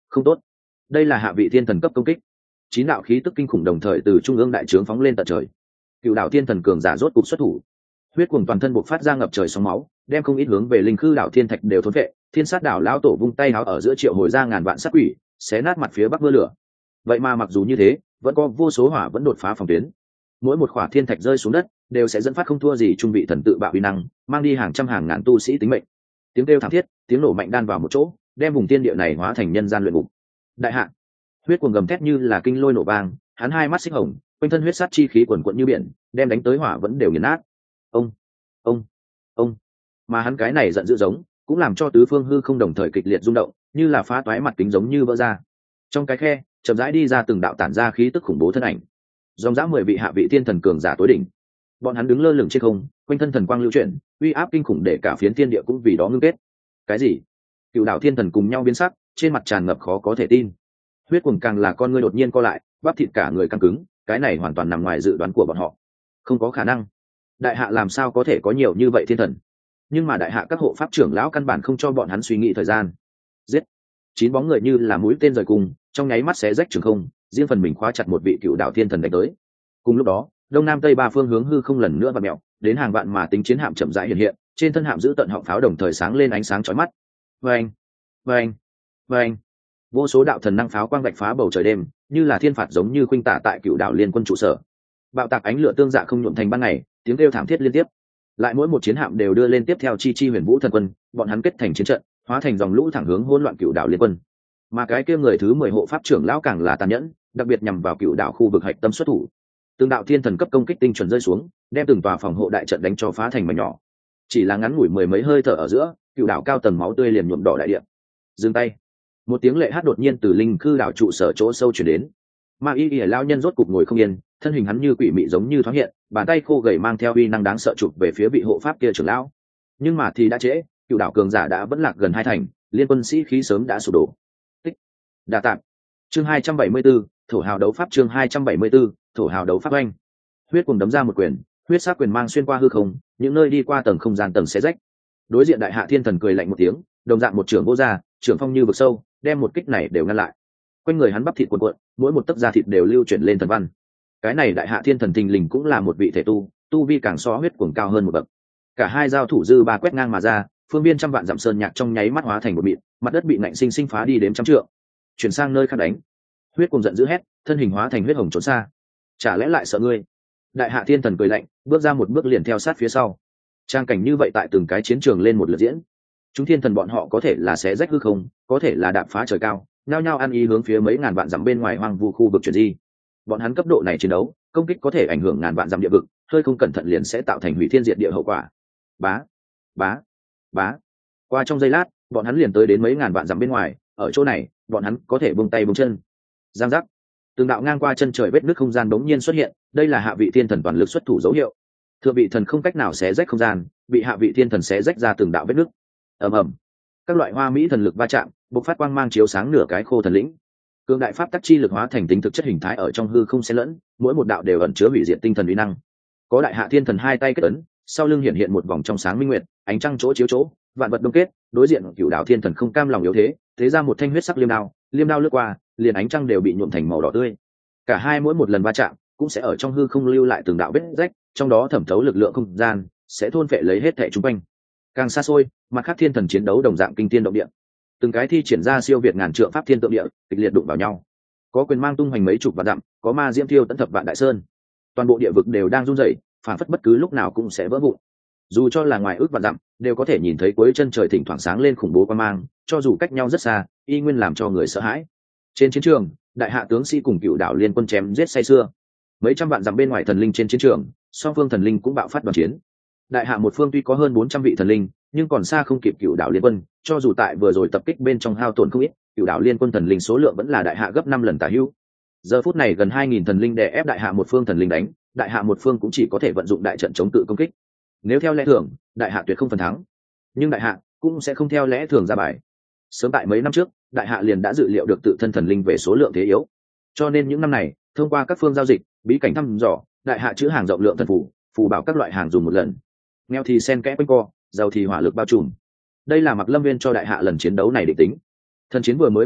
Không tốt, đây là hạ vị thiên thần cấp công kích. Chín đạo khí tức kinh khủng đồng thời từ trung ương đại trướng phóng lên tận trời. Cựu đạo thiên thần cường giả rốt cục xuất thủ, huyết cuồng toàn thân bộc phát ra ngập trời sóng máu, đem không ít hướng về linh khư đảo thiên thạch đều thốn vệ. Thiên sát đảo lão tổ vung tay háo ở giữa triệu hồi ra ngàn vạn sát quỷ, xé nát mặt phía bắc mưa lửa. Vậy mà mặc dù như thế, vẫn có vô số hỏa vẫn đột phá phòng tuyến. Mỗi một khỏa thiên thạch rơi xuống đất đều sẽ dẫn phát không thua gì trung vị thần tự bạo uy năng, mang đi hàng trăm hàng ngàn tu sĩ tính mệnh. Tiếng kêu thảm thiết, tiếng nổ mạnh đan vào một chỗ, đem vùng thiên địa này hóa thành nhân gian luyện ngục. Đại hạ, huyết cuồng gầm thét như là kinh lôi nổ vang, hắn hai mắt xích hồng, quanh thân huyết sát chi khí quần quận như biển, đem đánh tới hỏa vẫn đều nghiền nát. Ông, ông, ông, mà hắn cái này giận dữ giống, cũng làm cho tứ phương hư không đồng thời kịch liệt rung động, như là phá toái mặt kính giống như vỡ ra. Trong cái khe, chậm rãi đi ra từng đạo tản ra khí tức khủng bố thân ảnh. Dòng dã mười vị hạ vị thiên thần cường giả tối đỉnh, bọn hắn đứng lơ lửng trên không, quanh thân thần quang lưu chuyển, uy áp kinh khủng để cả phiến thiên địa cũng vì đó ngưng kết. Cái gì? Cựu đạo thiên thần cùng nhau biến sắc, trên mặt tràn ngập khó có thể tin. Huyết cuồng càng là con ngươi đột nhiên co lại, bắp thịt cả người căng cứng, cái này hoàn toàn nằm ngoài dự đoán của bọn họ. Không có khả năng, đại hạ làm sao có thể có nhiều như vậy thiên thần? Nhưng mà đại hạ các hộ pháp trưởng lão căn bản không cho bọn hắn suy nghĩ thời gian. Giết! Chín bóng người như là mũi tên rời cùng, trong nháy mắt xé rách trường không, riêng phần mình khóa chặt một vị cựu đạo thiên thần đánh tới. Cùng lúc đó, đông nam tây ba phương hướng hư không lần nữa vặn mèo, đến hàng vạn mà tính chiến hạm chậm rãi hiện hiện, trên thân hạm giữ tận họng pháo đồng thời sáng lên ánh sáng chói mắt. Vâng, vâng, vâng. Vô số đạo thần năng pháo quang vạch phá bầu trời đêm, như là thiên phạt giống như khuynh tả tại cựu đạo liên quân trụ sở. Bạo tạc ánh lửa tương dạ không nhuộm thành ban ngày, tiếng kêu thảm thiết liên tiếp. Lại mỗi một chiến hạm đều đưa lên tiếp theo chi chi huyền vũ thần quân, bọn hắn kết thành chiến trận, hóa thành dòng lũ thẳng hướng hỗn loạn cựu đạo liên quân. Mà cái kia người thứ mười hộ pháp trưởng lão càng là tàn nhẫn, đặc biệt nhằm vào cựu đạo khu vực hạch tâm xuất thủ. Từng đạo thiên thần cấp công kích tinh chuẩn rơi xuống, đem từng tòa phòng hộ đại trận đánh cho phá thành mảnh nhỏ. Chỉ là ngắn ngủi mười mấy hơi thở ở giữa, cựu đạo cao tầng máu tươi liền nhuộm đỏ đại địa. Dừng tay! Một tiếng lệ hát đột nhiên từ linh khư đảo trụ sở chỗ sâu chuyển đến. Ma y y lão nhân rốt cục ngồi không yên, thân hình hắn như quỷ mị giống như thoáng hiện, bàn tay khô gầy mang theo uy năng đáng sợ chụp về phía vị hộ pháp kia trưởng lão. Nhưng mà thì đã trễ, cựu đảo cường giả đã vẫn lạc gần hai thành, liên quân sĩ khí sớm đã sụp đổ. Tích. Đa tạm. Chương hai trăm bảy mươi 74, thổ hào đấu pháp chương hai trăm bảy mươi 74, thổ hào đấu pháp anh. Huyết cùng đấm ra một quyền, huyết sát quyền mang xuyên qua hư không, những nơi đi qua tầng không gian tầng xé rách. Đối diện đại hạ thiên thần cười lạnh một tiếng, đồng dạng một trưởng vô gia, trưởng phong như vực sâu, đem một kích này đều ngăn lại. Quanh người hắn bắp thịt cuộn cuộn, mỗi một tấc da thịt đều lưu chuyển lên thần văn. Cái này đại hạ thiên thần thình lình cũng là một vị thể tu, tu vi càng so huyết cuồng cao hơn một bậc. Cả hai giao thủ dư ba quét ngang mà ra, phương biên trăm vạn dặm sơn nhạc trong nháy mắt hóa thành một mịn, mặt đất bị nạnh sinh sinh phá đi đến trăm trượng. Chuyển sang nơi khác đánh. Huyết cuồng giận dữ hét, thân hình hóa thành huyết hồng trốn xa. Chả lẽ lại sợ ngươi? Đại hạ thiên thần cười lạnh, bước ra một bước liền theo sát phía sau. Trang cảnh như vậy tại từng cái chiến trường lên một lượt diễn. Chúng thiên thần bọn họ có thể là xé rách hư không, có thể là đạp phá trời cao, nhao nhao ăn ý hướng phía mấy ngàn vạn dặm bên ngoài hoang vu khu vực chuyển di. Bọn hắn cấp độ này chiến đấu, công kích có thể ảnh hưởng ngàn vạn dặm địa vực, hơi không cẩn thận liền sẽ tạo thành hủy thiên diệt địa hậu quả. Bá, bá, bá. Qua trong giây lát, bọn hắn liền tới đến mấy ngàn vạn dặm bên ngoài, ở chỗ này, bọn hắn có thể buông tay buông chân. Giang giác. Từng đạo ngang qua chân trời vết nứt không gian bỗng nhiên xuất hiện, đây là hạ vị thiên thần toàn lực xuất thủ dấu hiệu. Thượng vị thần không cách nào xé rách không gian, bị hạ vị thiên thần xé rách ra từng đạo vết nứt. Ầm ầm. Các loại hoa mỹ thần lực va chạm, bộc phát quang mang chiếu sáng nửa cái khô thần lĩnh. Cường đại pháp tắc chi lực hóa thành tính thực chất hình thái ở trong hư không xen lẫn, mỗi một đạo đều ẩn chứa hủy diệt tinh thần uy năng. Có đại hạ thiên thần hai tay kết ấn, sau lưng hiện hiện một vòng trong sáng minh nguyệt, ánh trăng chỗ chiếu chỗ, vạn vật đông kết, đối diện cửu đạo thiên thần không cam lòng yếu thế, thế ra một thanh huyết sắc liêm đao, liêm đao lướt qua, liền ánh trăng đều bị nhuộm thành màu đỏ tươi. Cả hai mỗi một lần va chạm, cũng sẽ ở trong hư không lưu lại từng đạo vết rách, trong đó thẩm thấu lực lượng không gian, sẽ thôn phệ lấy hết thảy chúng quanh. Càng xa xôi, mặt khác thiên thần chiến đấu đồng dạng kinh thiên động địa. Từng cái thi triển ra siêu việt ngàn trượng pháp thiên tượng địa, kịch liệt đụng vào nhau. Có quyền mang tung hoành mấy chục vạn dặm, có ma diễm thiêu tận thập vạn đại sơn. Toàn bộ địa vực đều đang run rẩy, phản phất bất cứ lúc nào cũng sẽ vỡ vụn. Dù cho là ngoài ước vạn dặm, đều có thể nhìn thấy cuối chân trời thỉnh thoảng sáng lên khủng bố quang mang, cho dù cách nhau rất xa, y nguyên làm cho người sợ hãi. Trên chiến trường, đại hạ tướng sĩ cùng cựu đảo liên quân chém giết say sưa. Mấy trăm vạn dặm bên ngoài thần linh trên chiến trường, song phương thần linh cũng bạo phát đoàn chiến. Đại hạ một phương tuy có hơn bốn trăm vị thần linh, nhưng còn xa không kịp cựu đảo liên quân, cho dù tại vừa rồi tập kích bên trong hao tổn không ít, cựu đảo liên quân thần linh số lượng vẫn là đại hạ gấp năm lần tả hữu. Giờ phút này gần hai nghìn thần linh đè ép đại hạ một phương thần linh đánh, đại hạ một phương cũng chỉ có thể vận dụng đại trận chống cự công kích. Nếu theo lẽ thường, đại hạ tuyệt không phần thắng, nhưng đại hạ cũng sẽ không theo lẽ thường ra bài. Sớm tại mấy năm trước, đại hạ liền đã dự liệu được tự thân thần linh về số lượng thế yếu, cho nên những năm này, thông qua các phương giao dịch, bí cảnh thăm dò, đại hạ chữ hàng rộng lượng thần phù, phù bảo các loại hàng dùng một lần. Nghèo thì sen kẽ quanh co, giàu thì hỏa lực bao trùm. Đây là Mặc Lâm Viên cho đại hạ lần chiến đấu này định tính. Thần chiến vừa mới bộc phát,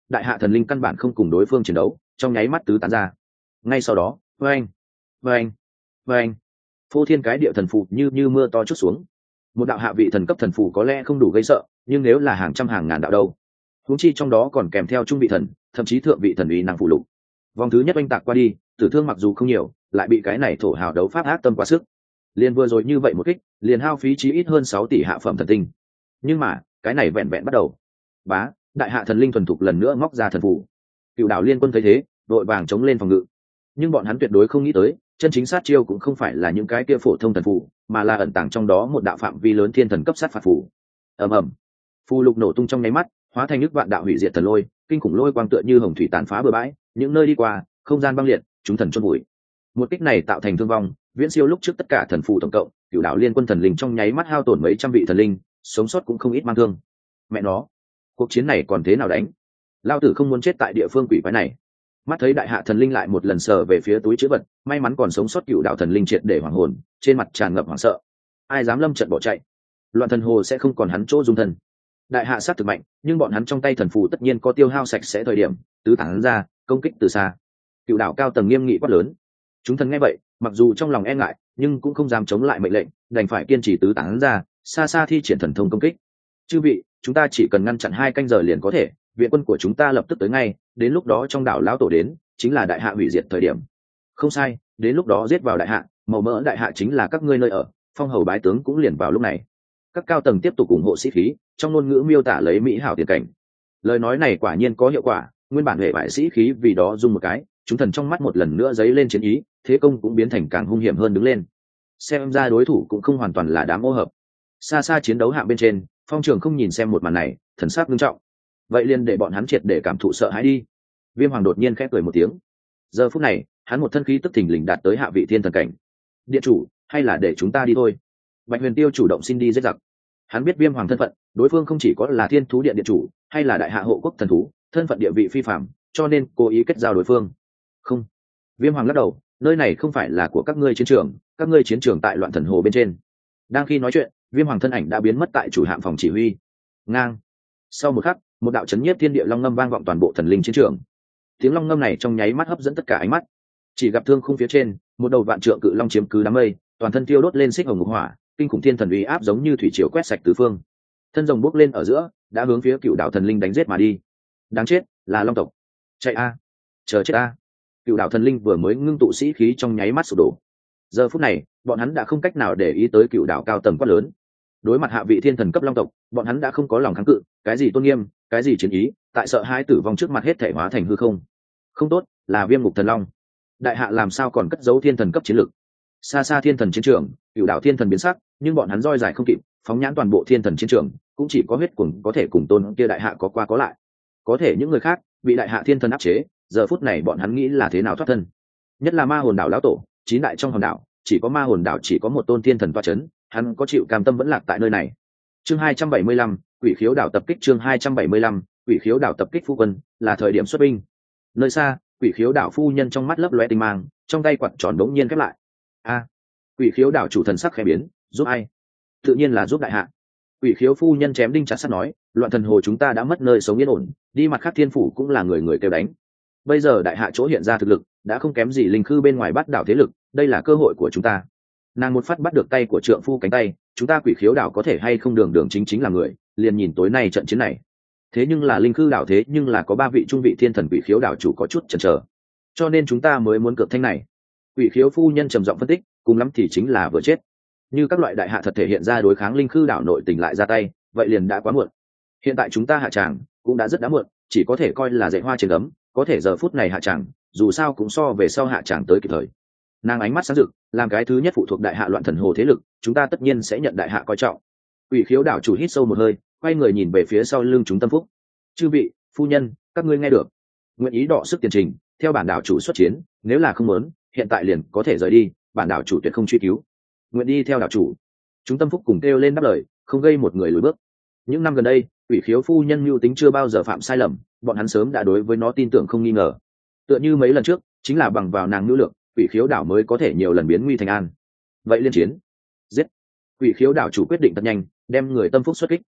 đại hạ thần linh căn bản không cùng đối phương chiến đấu, trong nháy mắt tứ tán ra. Ngay sau đó, vâng vâng vâng, phô thiên cái địa thần phù như như mưa to chút xuống. Một đạo hạ vị thần cấp thần phù có lẽ không đủ gây sợ, nhưng nếu là hàng trăm hàng ngàn đạo đâu, huống chi trong đó còn kèm theo trung vị thần, thậm chí thượng vị thần uy năng phụ lục. Vòng thứ nhất oanh tạc qua đi, tử thương mặc dù không nhiều, lại bị cái này thổ hào đấu pháp ác tâm quá sức. Liền vừa rồi như vậy một kích, liền hao phí chí ít hơn sáu tỷ hạ phẩm thần tinh. Nhưng mà, cái này vẹn vẹn bắt đầu. Bá, đại hạ thần linh thuần thục lần nữa móc ra thần phù. Cựu đảo liên quân thấy thế, đội vàng chống lên phòng ngự. Nhưng bọn hắn tuyệt đối không nghĩ tới, chân chính sát chiêu cũng không phải là những cái kia phổ thông thần phù, mà là ẩn tàng trong đó một đạo phạm vi lớn thiên thần cấp sát phạt phù. Ầm ầm, phù lục nổ tung trong nháy mắt, hóa thành nước vạn đạo hủy diệt thần lôi, kinh khủng lôi quang tựa như hồng thủy tàn phá bờ bãi, những nơi đi qua, không gian băng liệt, chúng thần chôn bụi. Một kích này tạo thành thương vong, viễn siêu lúc trước tất cả thần phù tổng cộng, cựu đảo liên quân thần linh trong nháy mắt hao tổn mấy trăm vị thần linh, sống sót cũng không ít mang thương. Mẹ nó, cuộc chiến này còn thế nào đánh? Lao tử không muốn chết tại địa phương quỷ quái này. Mắt thấy đại hạ thần linh lại một lần sờ về phía túi chữ vật, may mắn còn sống sót cựu đảo thần linh triệt để hoàng hồn, trên mặt tràn ngập hoảng sợ. Ai dám lâm trận bỏ chạy? Loạn thần hồ sẽ không còn hắn chỗ dung thân. Đại hạ sát thực mạnh, nhưng bọn hắn trong tay thần phù tất nhiên có tiêu hao sạch sẽ thời điểm, tứ tán ra, công kích từ xa. Cựu đảo cao tầng nghiêm nghị quát lớn. Chúng thần nghe vậy, mặc dù trong lòng e ngại, nhưng cũng không dám chống lại mệnh lệnh, đành phải kiên trì tứ tán ra, xa xa thi triển thần thông công kích. Chư vị, chúng ta chỉ cần ngăn chặn hai canh giờ liền có thể, viện quân của chúng ta lập tức tới ngay, đến lúc đó trong đảo lão tổ đến, chính là đại hạ hủy diệt thời điểm. Không sai, đến lúc đó giết vào đại hạ, màu mỡ đại hạ chính là các ngươi nơi ở, phong hầu bái tướng cũng liền vào lúc này. Các cao tầng tiếp tục ủng hộ sĩ khí, trong ngôn ngữ miêu tả lấy mỹ hảo tiền cảnh. Lời nói này quả nhiên có hiệu quả, nguyên bản hệ bại sĩ khí vì đó dùng một cái, chúng thần trong mắt một lần nữa dấy lên chiến ý, thế công cũng biến thành càng hung hiểm hơn đứng lên. Xem ra đối thủ cũng không hoàn toàn là đám ô hợp. Xa xa chiến đấu hạng bên trên, Phong Trường không nhìn xem một màn này, thần sắc nghiêm trọng. Vậy liền để bọn hắn triệt để cảm thụ sợ hãi đi. Viêm Hoàng đột nhiên khẽ cười một tiếng. Giờ phút này, hắn một thân khí tức thình lình đạt tới hạ vị thiên thần cảnh. Điện chủ, hay là để chúng ta đi thôi? Bạch Huyền Tiêu chủ động xin đi giết giặc. Hắn biết Viêm Hoàng thân phận, đối phương không chỉ có là Thiên Thú Điện điện chủ, hay là đại hạ hộ quốc thần thú, thân phận địa vị phi phàm, cho nên cố ý kết giao đối phương. Không. Viêm Hoàng lắc đầu, nơi này không phải là của các ngươi chiến trường, các ngươi chiến trường tại Loạn Thần Hồ bên trên. Đang khi nói chuyện, Viêm Hoàng thân ảnh đã biến mất tại chủ hạm phòng chỉ huy. Ngang. Sau một khắc, một đạo chấn nhiếp thiên địa long ngâm vang vọng toàn bộ thần linh chiến trường. Tiếng long ngâm này trong nháy mắt hấp dẫn tất cả ánh mắt. Chỉ gặp thương khung phía trên, một đầu vạn trượng cự long chiếm cứ đám mây, toàn thân tiêu đốt lên xích hồng ngục hỏa, kinh khủng thiên thần uy áp giống như thủy triều quét sạch tứ phương. Thân rồng bốc lên ở giữa, đã hướng phía cựu đạo thần linh đánh giết mà đi. Đáng chết, là long tộc. Chạy a, chờ chết a. Cựu đạo thần linh vừa mới ngưng tụ sĩ khí trong nháy mắt sụp đổ. Giờ phút này, bọn hắn đã không cách nào để ý tới cựu đạo cao tầng quát lớn. Đối mặt hạ vị thiên thần cấp long tộc, bọn hắn đã không có lòng kháng cự, cái gì tôn nghiêm, cái gì chiến ý, tại sợ hai tử vong trước mặt hết thể hóa thành hư không. Không tốt, là Viêm Ngục Thần Long. Đại hạ làm sao còn cất giấu thiên thần cấp chiến lực? Xa xa thiên thần chiến trường, cựu đạo thiên thần biến sắc, nhưng bọn hắn roi dài không kịp, phóng nhãn toàn bộ thiên thần chiến trường, cũng chỉ có huyết cuồng có thể cùng tôn kia đại hạ có qua có lại. Có thể những người khác bị đại hạ thiên thần áp chế, giờ phút này bọn hắn nghĩ là thế nào thoát thân? Nhất là ma hồn đảo lão tổ, chín đại trong hòn đảo, chỉ có ma hồn đảo chỉ có một tôn thiên thần toa chấn, hắn có chịu cam tâm vẫn lạc tại nơi này. Chương hai trăm bảy mươi lăm, Quỷ Khiếu đảo tập kích. Chương hai trăm bảy mươi lăm, Quỷ Khiếu đảo tập kích. Phu quân, là thời điểm xuất binh. Nơi xa, Quỷ Khiếu đảo phu nhân trong mắt lấp lóe tinh mang, trong tay quạt tròn đống nhiên khép lại. A, Quỷ Khiếu đảo chủ thần sắc khẽ biến, giúp ai? Tự nhiên là giúp đại hạ. Quỷ Khiếu phu nhân chém đinh chặt sắt nói, Loạn Thần Hồ chúng ta đã mất nơi sống yên ổn, đi mặt khác thiên phủ cũng là người người kêu đánh. Bây giờ đại hạ chỗ hiện ra thực lực, đã không kém gì linh khư bên ngoài bắt đảo thế lực, đây là cơ hội của chúng ta. Nàng một phát bắt được tay của trượng phu cánh tay, chúng ta Quỷ Khiếu đảo có thể hay không đường đường chính chính là người, liền nhìn tối nay trận chiến này. Thế nhưng là linh khư đảo thế nhưng là có ba vị trung vị thiên thần Quỷ Khiếu đảo chủ có chút chần chờ, cho nên chúng ta mới muốn cược thanh này. Quỷ Khiếu phu nhân trầm giọng phân tích, cùng lắm thì chính là vừa chết. Như các loại đại hạ thật thể hiện ra đối kháng linh khư đảo nội tình lại ra tay, vậy liền đã quá muộn. Hiện tại chúng ta hạ tràng cũng đã rất đã muộn, chỉ có thể coi là dạy hoa trên gấm, có thể giờ phút này hạ tràng, dù sao cũng so về sau hạ tràng tới kịp thời. Nàng ánh mắt sáng rực, làm cái thứ nhất phụ thuộc đại hạ Loạn Thần Hồ thế lực, chúng ta tất nhiên sẽ nhận đại hạ coi trọng. Quỷ Khiếu đảo chủ hít sâu một hơi, quay người nhìn về phía sau lưng chúng tâm phúc. Chư vị phu nhân, các ngươi nghe được, nguyện ý đọ sức tiền trình, theo bản đảo chủ xuất chiến, nếu là không muốn, hiện tại liền có thể rời đi, bản đảo chủ tuyệt không truy cứu. Nguyện đi theo đảo chủ. Chúng tâm phúc cùng kêu lên đáp lời, không gây một người lùi bước. Những năm gần đây, Quỷ Khiếu phu nhân mưu tính chưa bao giờ phạm sai lầm, bọn hắn sớm đã đối với nó tin tưởng không nghi ngờ. Tựa như mấy lần trước, chính là bằng vào nàng nữ lượng, Quỷ Khiếu đảo mới có thể nhiều lần biến nguy thành an. Vậy liên chiến, giết. Quỷ Khiếu đảo chủ quyết định thật nhanh, đem người tâm phúc xuất kích.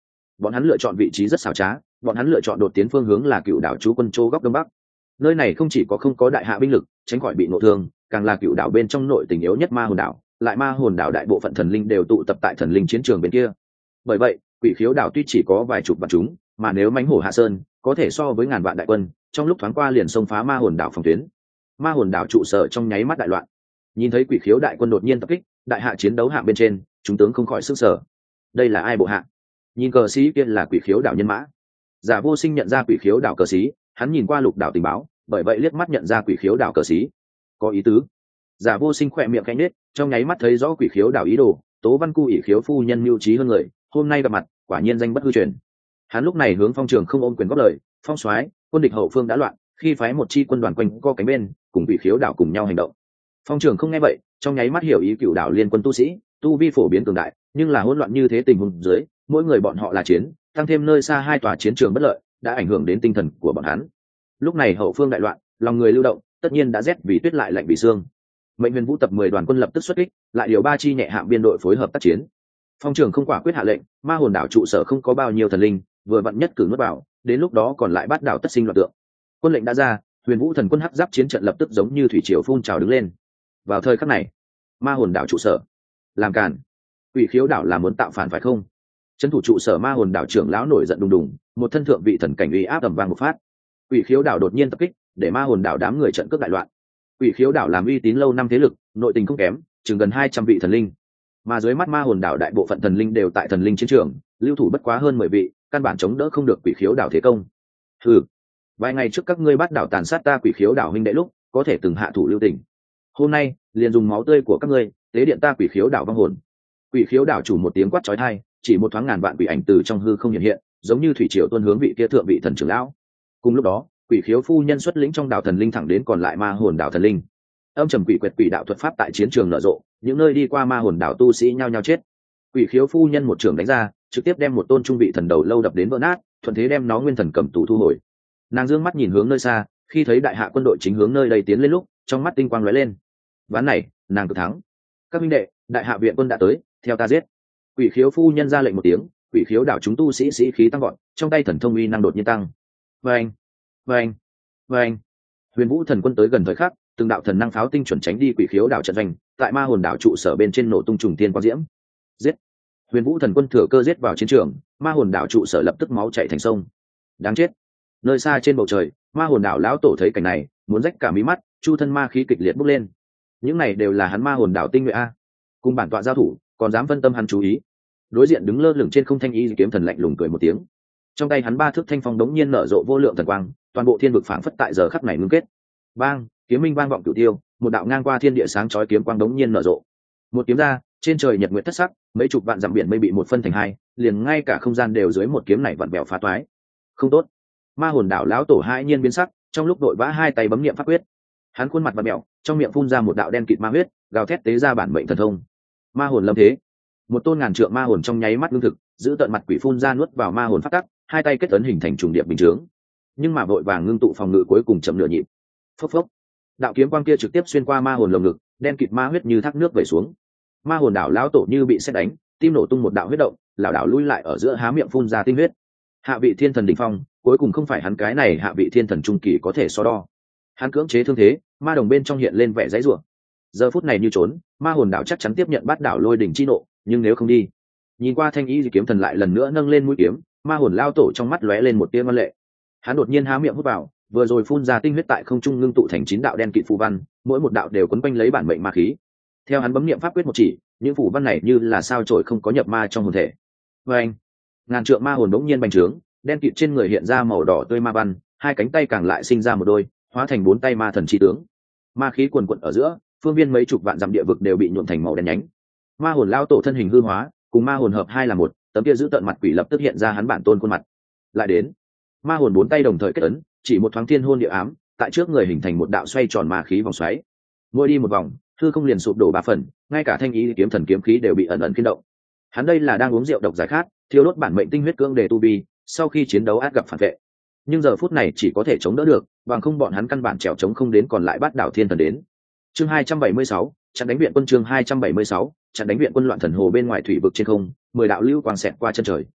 bọn hắn lựa chọn vị trí rất xảo trá, bọn hắn lựa chọn đột tiến phương hướng là cựu đảo chú quân châu góc đông bắc. Nơi này không chỉ có không có đại hạ binh lực tránh khỏi bị nội thương, càng là cựu đảo bên trong nội tình yếu nhất ma hồn đảo, lại ma hồn đảo đại bộ phận thần linh đều tụ tập tại thần linh chiến trường bên kia. Bởi vậy quỷ khiếu đảo tuy chỉ có vài chục vạn chúng, mà nếu mãnh hổ hạ sơn có thể so với ngàn vạn đại quân, trong lúc thoáng qua liền xông phá ma hồn đảo phòng tuyến. Ma hồn đảo trụ sở trong nháy mắt đại loạn. Nhìn thấy quỷ khiếu đại quân đột nhiên tập kích, đại hạ chiến đấu hạng bên trên, chúng tướng không khỏi sức sở. Đây là ai bộ hạ? Nhìn cờ sĩ kia là quỷ khiếu đảo nhân mã. Giả Vô Sinh nhận ra quỷ khiếu đảo cờ sĩ, hắn nhìn qua lục đảo tình báo, bởi vậy liếc mắt nhận ra quỷ khiếu đảo cờ sĩ. Có ý tứ. Giả Vô Sinh khỏe miệng khẽ nhếch, trong nháy mắt thấy rõ quỷ khiếu đảo ý đồ, Tố Văn Cu ỷ khiếu phu nhân mưu trí hơn người, hôm nay gặp mặt, quả nhiên danh bất hư truyền. Hắn lúc này hướng Phong Trường không ôm quyền góp lời, Phong soái, quân địch hậu phương đã loạn, khi phái một chi quân đoàn quanh co cánh bên, cùng quỷ khiếu đảo cùng nhau hành động. Phong Trường không nghe vậy, trong nháy mắt hiểu ý cựu đảo liên quân tu sĩ, tu vi phổ biến cường đại, nhưng là hỗn loạn như thế tình huống dưới, mỗi người bọn họ là chiến, tăng thêm nơi xa hai tòa chiến trường bất lợi, đã ảnh hưởng đến tinh thần của bọn hắn. Lúc này hậu phương đại loạn, lòng người lưu động, tất nhiên đã rét vì tuyết lại lạnh vì xương. Mệnh Huyền Vũ tập mười đoàn quân lập tức xuất kích, lại điều ba chi nhẹ hạng biên đội phối hợp tác chiến. Phong Trường không quả quyết hạ lệnh, ma hồn đảo trụ sở không có bao nhiêu thần linh, vừa vặn nhất cử nuốt vào, đến lúc đó còn lại bắt đảo tất sinh loạn tượng. Quân lệnh đã ra, Huyền Vũ thần quân hắc giáp chiến trận lập tức giống như thủy triều phun trào đứng lên. Vào thời khắc này, ma hồn đảo trụ sở làm cản, quỷ khiếu đảo là muốn tạo phản phải không? Trấn thủ trụ sở ma hồn đảo trưởng lão nổi giận đùng đùng, một thân thượng vị thần cảnh uy áp ầm vang một phát. Quỷ khiếu đảo đột nhiên tập kích, để ma hồn đảo đám người trận cướp đại loạn. Quỷ khiếu đảo làm uy tín lâu năm thế lực, nội tình không kém, chừng gần hai trăm vị thần linh. Mà dưới mắt ma hồn đảo đại bộ phận thần linh đều tại thần linh chiến trường, lưu thủ bất quá hơn mười vị, căn bản chống đỡ không được quỷ khiếu đảo thế công. Hừ, vài ngày trước các ngươi bắt đảo tàn sát ta quỷ khiếu đảo huynh đệ lúc, có thể từng hạ thủ lưu tình. Hôm nay, liền dùng máu tươi của các ngươi, tế điện ta quỷ khiếu đảo vong hồn. Quỷ khiếu đảo chủ một tiếng quát chói tai, chỉ một thoáng ngàn vạn quỷ ảnh từ trong hư không hiện hiện, giống như thủy triều tuôn hướng vị kia thượng vị thần trưởng lão. Cùng lúc đó, quỷ khiếu phu nhân xuất lĩnh trong đảo thần linh thẳng đến còn lại ma hồn đảo thần linh. Âm trầm quỷ quyệt quỷ đạo thuật pháp tại chiến trường nở rộ, những nơi đi qua ma hồn đảo tu sĩ nhao nhao chết. Quỷ khiếu phu nhân một trường đánh ra, trực tiếp đem một tôn trung vị thần đầu lâu đập đến vỡ nát, thuận thế đem nó nguyên thần cầm tù thu hồi. Nàng dương mắt nhìn hướng nơi xa, khi thấy đại hạ quân đội chính hướng nơi đây tiến lên lúc, trong mắt tinh quang lóe lên. Ván này, nàng cực thắng. Các huynh đệ, đại hạ viện quân đã tới, theo ta giết. Quỷ khiếu phu nhân ra lệnh một tiếng, quỷ khiếu đảo chúng tu sĩ sĩ khí tăng vọt, trong tay thần thông uy năng đột nhiên tăng. Vâng, vâng, vâng. Huyền Vũ thần quân tới gần thời khắc, từng đạo thần năng pháo tinh chuẩn tránh đi quỷ khiếu đảo trận doanh, tại ma hồn đảo trụ sở bên trên nổ tung trùng tiên quang diễm. Giết! Huyền Vũ thần quân thừa cơ giết vào chiến trường, ma hồn đảo trụ sở lập tức máu chảy thành sông. Đáng chết! Nơi xa trên bầu trời, ma hồn đảo lão tổ thấy cảnh này, muốn rách cả mí mắt, chu thân ma khí kịch liệt bốc lên. Những này đều là hắn ma hồn đảo tinh nhuệ a. Cùng bản tọa giao thủ, còn dám phân tâm hắn chú ý. Đối diện đứng lơ lửng trên không thanh y kiếm thần lạnh lùng cười một tiếng. Trong tay hắn ba thước thanh phong đống nhiên nở rộ vô lượng thần quang, toàn bộ thiên vực phảng phất tại giờ khắc này ngưng kết. Bang, kiếm minh vang vọng cửu tiêu, một đạo ngang qua thiên địa sáng chói kiếm quang đống nhiên nở rộ. Một kiếm ra, trên trời nhật nguyệt thất sắc, mấy chục vạn dặm biển mây bị một phân thành hai, liền ngay cả không gian đều dưới một kiếm này vặn vẹo phá toái. Không tốt. Ma hồn đảo lão tổ hai nhiên biến sắc, trong lúc đội vã hai tay bấm niệm pháp quyết. Hắn khuôn mặt vặn vẹo, trong miệng phun ra một đạo đen kịt ma huyết, gào thét tế ra bản mệnh thần thông. Ma hồn lâm thế. Một tôn ngàn trượng ma hồn trong nháy mắt ngưng thực, giữ tận mặt quỷ phun ra nuốt vào ma hồn phát tắc, hai tay kết ấn hình thành trùng điệp bình chướng. Nhưng mà vội vàng ngưng tụ phòng ngự cuối cùng chậm nửa nhịp. Phốc phốc. Đạo kiếm quang kia trực tiếp xuyên qua ma hồn lồng ngực, đen kịt ma huyết như thác nước vẩy xuống. Ma hồn đảo lão tổ như bị sét đánh, tim nổ tung một đạo huyết động, lão đảo lui lại ở giữa há miệng phun ra tinh huyết. Hạ vị thiên thần đỉnh phong, cuối cùng không phải hắn cái này hạ vị thiên thần trung kỳ có thể so đo. Hắn cưỡng chế thương thế, ma đồng bên trong hiện lên vẻ giãy giụa. Giờ phút này như trốn, ma hồn đảo chắc chắn tiếp nhận bát đảo lôi đỉnh chi nộ, nhưng nếu không đi. Nhìn qua thanh y kiếm thần lại lần nữa nâng lên mũi kiếm, ma hồn lao tổ trong mắt lóe lên một tia ngoan lệ. Hắn đột nhiên há miệng hút vào, vừa rồi phun ra tinh huyết tại không trung ngưng tụ thành chín đạo đen kịt phù văn, mỗi một đạo đều quấn quanh lấy bản mệnh ma khí. Theo hắn bấm niệm pháp quyết một chỉ, những phù văn này như là sao chổi không có nhập ma trong hồn thể. Và anh, ngàn trượng ma hồn đống nhiên bành trướng, đen kịt trên người hiện ra màu đỏ tươi ma văn, hai cánh tay càng lại sinh ra một đôi, hóa thành bốn tay ma thần chi tướng. Ma khí quần quật ở giữa, phương viên mấy chục vạn dặm địa vực đều bị nhuộm thành màu đen nhánh. Ma hồn lao tổ thân hình hư hóa, cùng ma hồn hợp hai là một, tấm kia giữ tận mặt quỷ lập tức hiện ra hắn bản tôn khuôn mặt. Lại đến, ma hồn bốn tay đồng thời kết ấn, chỉ một thoáng thiên hôn địa ám, tại trước người hình thành một đạo xoay tròn ma khí vòng xoáy. Mỗi đi một vòng, hư không liền sụp đổ ba phần, ngay cả thanh ý kiếm thần kiếm khí đều bị ẩn ẩn khiên động. Hắn đây là đang uống rượu độc giải khát, thiêu đốt bản mệnh tinh huyết cưỡng để tu vi, sau khi chiến đấu át gặp phản vệ. Nhưng giờ phút này chỉ có thể chống đỡ được, bằng không bọn hắn căn bản trèo chống không đến, còn lại bát đảo thiên thần đến. Chương hai trăm bảy mươi sáu, chặn đánh viện quân. Chương hai trăm bảy mươi sáu, chặn đánh viện quân. Loạn thần hồ bên ngoài thủy vực trên không, mười đạo lưu quang xẹt qua chân trời.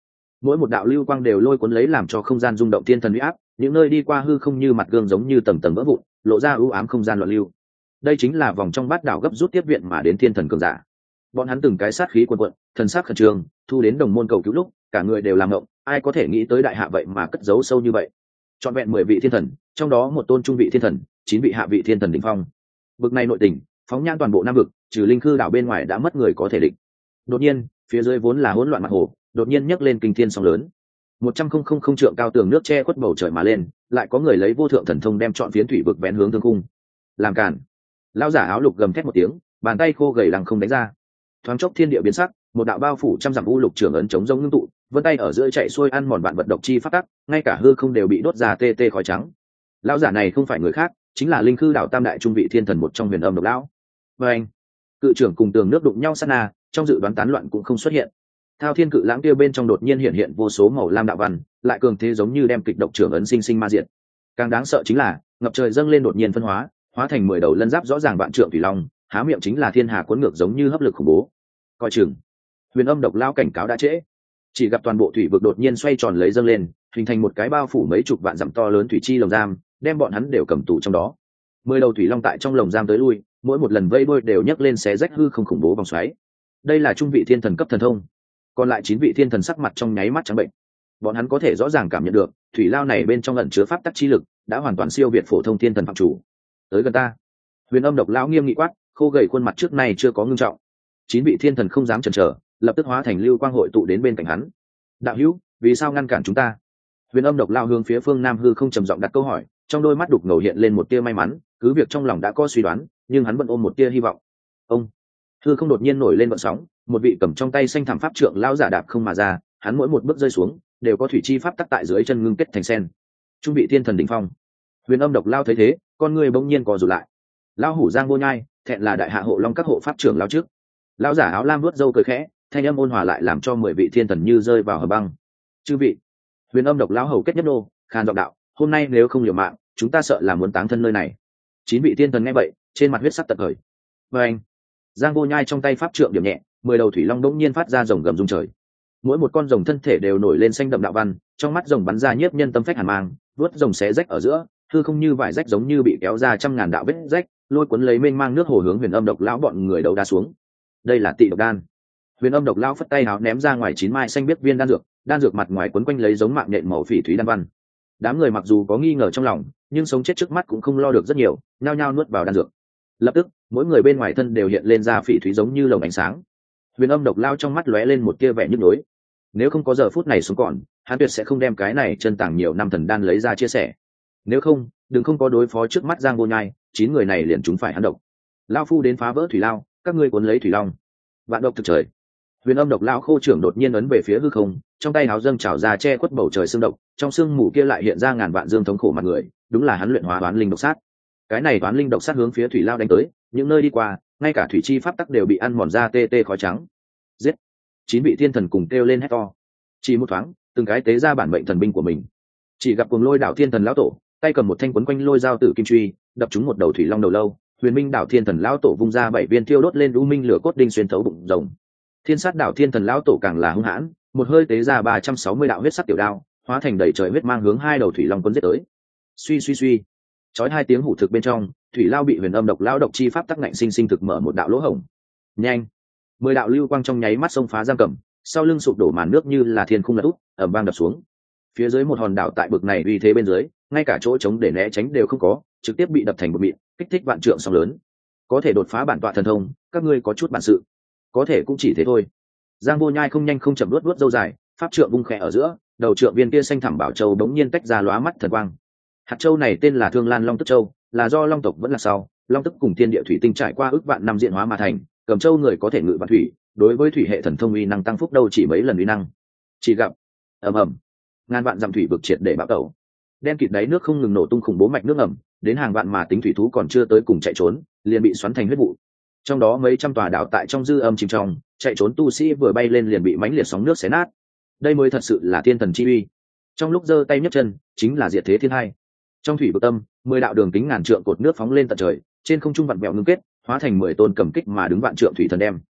mỗi một đạo lưu quang đều lôi cuốn lấy làm cho không gian rung động thiên thần uy áp, những nơi đi qua hư không như mặt gương giống như tầng tầng vỡ vụn, lộ ra ưu ám không gian loạn lưu. Đây chính là vòng trong bát đảo gấp rút tiếp viện mà đến thiên thần cường giả. Bọn hắn từng cái sát khí cuồn cuộn, thần sắc khẩn trương, thu đến đồng môn cầu cứu lúc, cả người đều làm ngộng, ai có thể nghĩ tới đại hạ vậy mà cất giấu sâu như vậy. Trọn vẹn mười vị thiên thần, trong đó một tôn trung vị thiên thần, chín vị hạ vị thiên thần đỉnh phong. Bực này nội tình, phóng nhãn toàn bộ nam vực, trừ linh khư đảo bên ngoài đã mất người có thể địch. Đột nhiên, phía dưới vốn là hỗn loạn mặt hồ, đột nhiên nhấc lên kinh thiên sóng lớn. Một trăm không không không trượng cao tường nước che khuất bầu trời mà lên, lại có người lấy vô thượng thần thông đem trọn phiến thủy vực vén hướng thương cung. Làm cản. Lão giả áo lục gầm thét một tiếng, bàn tay khô gầy lăng không đánh ra. Thoáng chốc thiên địa biến sắc, một đạo bao phủ trăm dặm u lục trưởng ấn chống rông ngưng tụ, vân tay ở giữa chạy xuôi ăn mòn vạn vật độc chi phát tắc, ngay cả hư không đều bị đốt ra tê tê khói trắng. Lão giả này không phải người khác, chính là linh khư đảo tam đại trung vị thiên thần một trong huyền âm độc lão. Và anh, cự trưởng cùng tường nước đụng nhau sát na, trong dự đoán tán loạn cũng không xuất hiện. Thao thiên cự lãng kia bên trong đột nhiên hiện hiện vô số màu lam đạo văn, lại cường thế giống như đem kịch độc trưởng ấn sinh sinh ma diệt. Càng đáng sợ chính là ngập trời dâng lên đột nhiên phân hóa, hóa thành mười đầu lân giáp rõ ràng vạn trượng thủy long, há miệng chính là thiên hà cuốn ngược giống như hấp lực khủng bố. Coi chừng, huyền âm độc lao cảnh cáo đã trễ. Chỉ gặp toàn bộ thủy vực đột nhiên xoay tròn lấy dâng lên, hình thành một cái bao phủ mấy chục vạn dặm to lớn thủy chi lồng giam, đem bọn hắn đều cầm tù trong đó. Mười đầu thủy long tại trong lồng giam tới lui, mỗi một lần vây bôi đều nhấc lên xé rách hư không khủng bố vòng xoáy. Đây là trung vị thiên thần cấp thần thông. Còn lại chín vị thiên thần sắc mặt trong nháy mắt trắng bệnh. Bọn hắn có thể rõ ràng cảm nhận được, thủy lao này bên trong ẩn chứa pháp tắc chi lực, đã hoàn toàn siêu việt phổ thông thiên thần phạm chủ. Tới gần ta. Huyền âm độc lão nghiêm nghị quát, khô gầy khuôn mặt trước nay chưa có ngưng trọng. Chín vị thiên thần không dám chần chờ, lập tức hóa thành lưu quang hội tụ đến bên cạnh hắn. Đạo hữu, vì sao ngăn cản chúng ta? Huyền âm độc lão hướng phía phương nam hư không trầm giọng đặt câu hỏi, trong đôi mắt đục ngầu hiện lên một tia may mắn, cứ việc trong lòng đã có suy đoán, nhưng hắn vẫn ôm một tia hy vọng. Ông, hư không đột nhiên nổi lên vận sóng, một vị cầm trong tay xanh thảm pháp trượng lão giả đạp không mà ra, hắn mỗi một bước rơi xuống, đều có thủy chi pháp tắc tại dưới chân ngưng kết thành sen. Trung vị thiên thần đỉnh phong. Huyền âm độc lão thấy thế, con người bỗng nhiên co rụt lại. Lão hủ Giang Vô Nhai, thẹn là đại hạ hộ long các hộ pháp trưởng lão trước. Lão giả áo lam vuốt râu cười khẽ, thanh âm ôn hòa lại làm cho mười vị thiên thần như rơi vào hầm băng. Chư vị. Huyền âm độc lão hầu kết nhất nô, khan giọng đạo, hôm nay nếu không liều mạng, chúng ta sợ là muốn táng thân nơi này. Chín vị thiên thần nghe vậy, trên mặt huyết sắc tận khởi. Và anh, Giang Vô Nhai trong tay pháp trượng điểm nhẹ, mười đầu thủy long đống nhiên phát ra rồng gầm rung trời. Mỗi một con rồng thân thể đều nổi lên xanh đậm đạo văn, trong mắt rồng bắn ra nhiếp nhân tâm phách hàn mang, vuốt rồng xé rách ở giữa, hư không như vải rách giống như bị kéo ra trăm ngàn đạo vết rách, lôi cuốn lấy mênh mang nước hồ hướng huyền âm độc lão bọn người đấu đá xuống. Đây là tị độc đan. Huyền âm độc lão phất tay háo ném ra ngoài chín mai xanh biết viên đan dược, đan dược mặt ngoài quấn quanh lấy giống mạng nhện màu phỉ thúy đan văn. Đám người mặc dù có nghi ngờ trong lòng, nhưng sống chết trước mắt cũng không lo được rất nhiều, nhao nhao nuốt vào đan dược. Lập tức, mỗi người bên ngoài thân đều hiện lên ra phỉ thúy giống như lồng ánh sáng. Huyền âm độc lao trong mắt lóe lên một tia vẻ nhức nhối. Nếu không có giờ phút này xuống còn, hắn tuyệt sẽ không đem cái này chân tàng nhiều năm thần đan lấy ra chia sẻ. Nếu không, đừng không có đối phó trước mắt Giang Vô Nhai, chín người này liền chúng phải hắn độc. Lao phu đến phá vỡ thủy lao, các ngươi cuốn lấy thủy long. Vạn độc thực trời. Huyền âm độc lao khô trưởng đột nhiên ấn về phía hư không, trong tay háo dâng trào ra che khuất bầu trời xương độc, trong xương mù kia lại hiện ra ngàn vạn dương thống khổ mặt người, đúng là hắn luyện hóa toán linh độc sát. Cái này toán linh độc sát hướng phía thủy lao đánh tới, những nơi đi qua, ngay cả thủy chi pháp tắc đều bị ăn mòn ra tê tê khói trắng. Giết! Chín vị thiên thần cùng kêu lên hét to. Chỉ một thoáng, từng cái tế ra bản mệnh thần binh của mình. Chỉ gặp cuồng lôi đảo thiên thần lão tổ, tay cầm một thanh quấn quanh lôi dao tử kim truy, đập trúng một đầu thủy long đầu lâu. Huyền minh đảo thiên thần lão tổ vung ra bảy viên thiêu đốt lên u minh lửa cốt đinh xuyên thấu bụng rồng. Thiên sát đảo thiên thần lão tổ càng là hung hãn, một hơi tế ra ba trăm sáu mươi đạo huyết sắc tiểu đao, hóa thành đầy trời huyết mang hướng hai đầu thủy long cuốn giết tới. Suy suy suy, chói hai tiếng hủ thực bên trong, thủy lao bị huyền âm độc lao độc chi pháp tắc ngạnh sinh sinh thực mở một đạo lỗ hổng. Nhanh, mười đạo lưu quang trong nháy mắt xông phá giam cầm, sau lưng sụp đổ màn nước như là thiên khung lật úp, ầm vang đập xuống. Phía dưới một hòn đảo tại bực này uy thế bên dưới, ngay cả chỗ trống để né tránh đều không có, trực tiếp bị đập thành một mịn, kích thích vạn trượng sóng lớn. Có thể đột phá bản tọa thần thông, các ngươi có chút bản sự, có thể cũng chỉ thế thôi. Giang Vô Nhai không nhanh không chậm luốt luốt râu dài, pháp trượng vung khẽ ở giữa, đầu trượng viên kia xanh thẳm bảo châu bỗng nhiên tách ra lóa mắt thần quang. Hạt châu này tên là Thương Lan Long Tức Châu, là do Long tộc vẫn là sau, Long Tức cùng thiên địa thủy tinh trải qua ước vạn năm diễn hóa mà thành, cầm châu người có thể ngự vạn thủy, đối với thủy hệ thần thông uy năng tăng phúc đâu chỉ mấy lần uy năng. Chỉ gặp ầm ầm, ngàn vạn dặm thủy vực triệt để bạo tẩu. Đen kịt đáy nước không ngừng nổ tung khủng bố mạch nước ngầm, đến hàng vạn mà tính thủy thú còn chưa tới cùng chạy trốn, liền bị xoắn thành huyết vụ. Trong đó mấy trăm tòa đảo tại trong dư âm chìm trong, chạy trốn tu sĩ vừa bay lên liền bị mãnh liệt sóng nước xé nát. Đây mới thật sự là thiên thần chi uy. Trong lúc giơ tay nhấc chân, chính là diệt thế thiên hai. Trong thủy vực tâm, mười đạo đường kính ngàn trượng cột nước phóng lên tận trời, trên không trung vặn vẹo ngưng kết, hóa thành mười tôn cầm kích mà đứng vạn trượng thủy thần đem.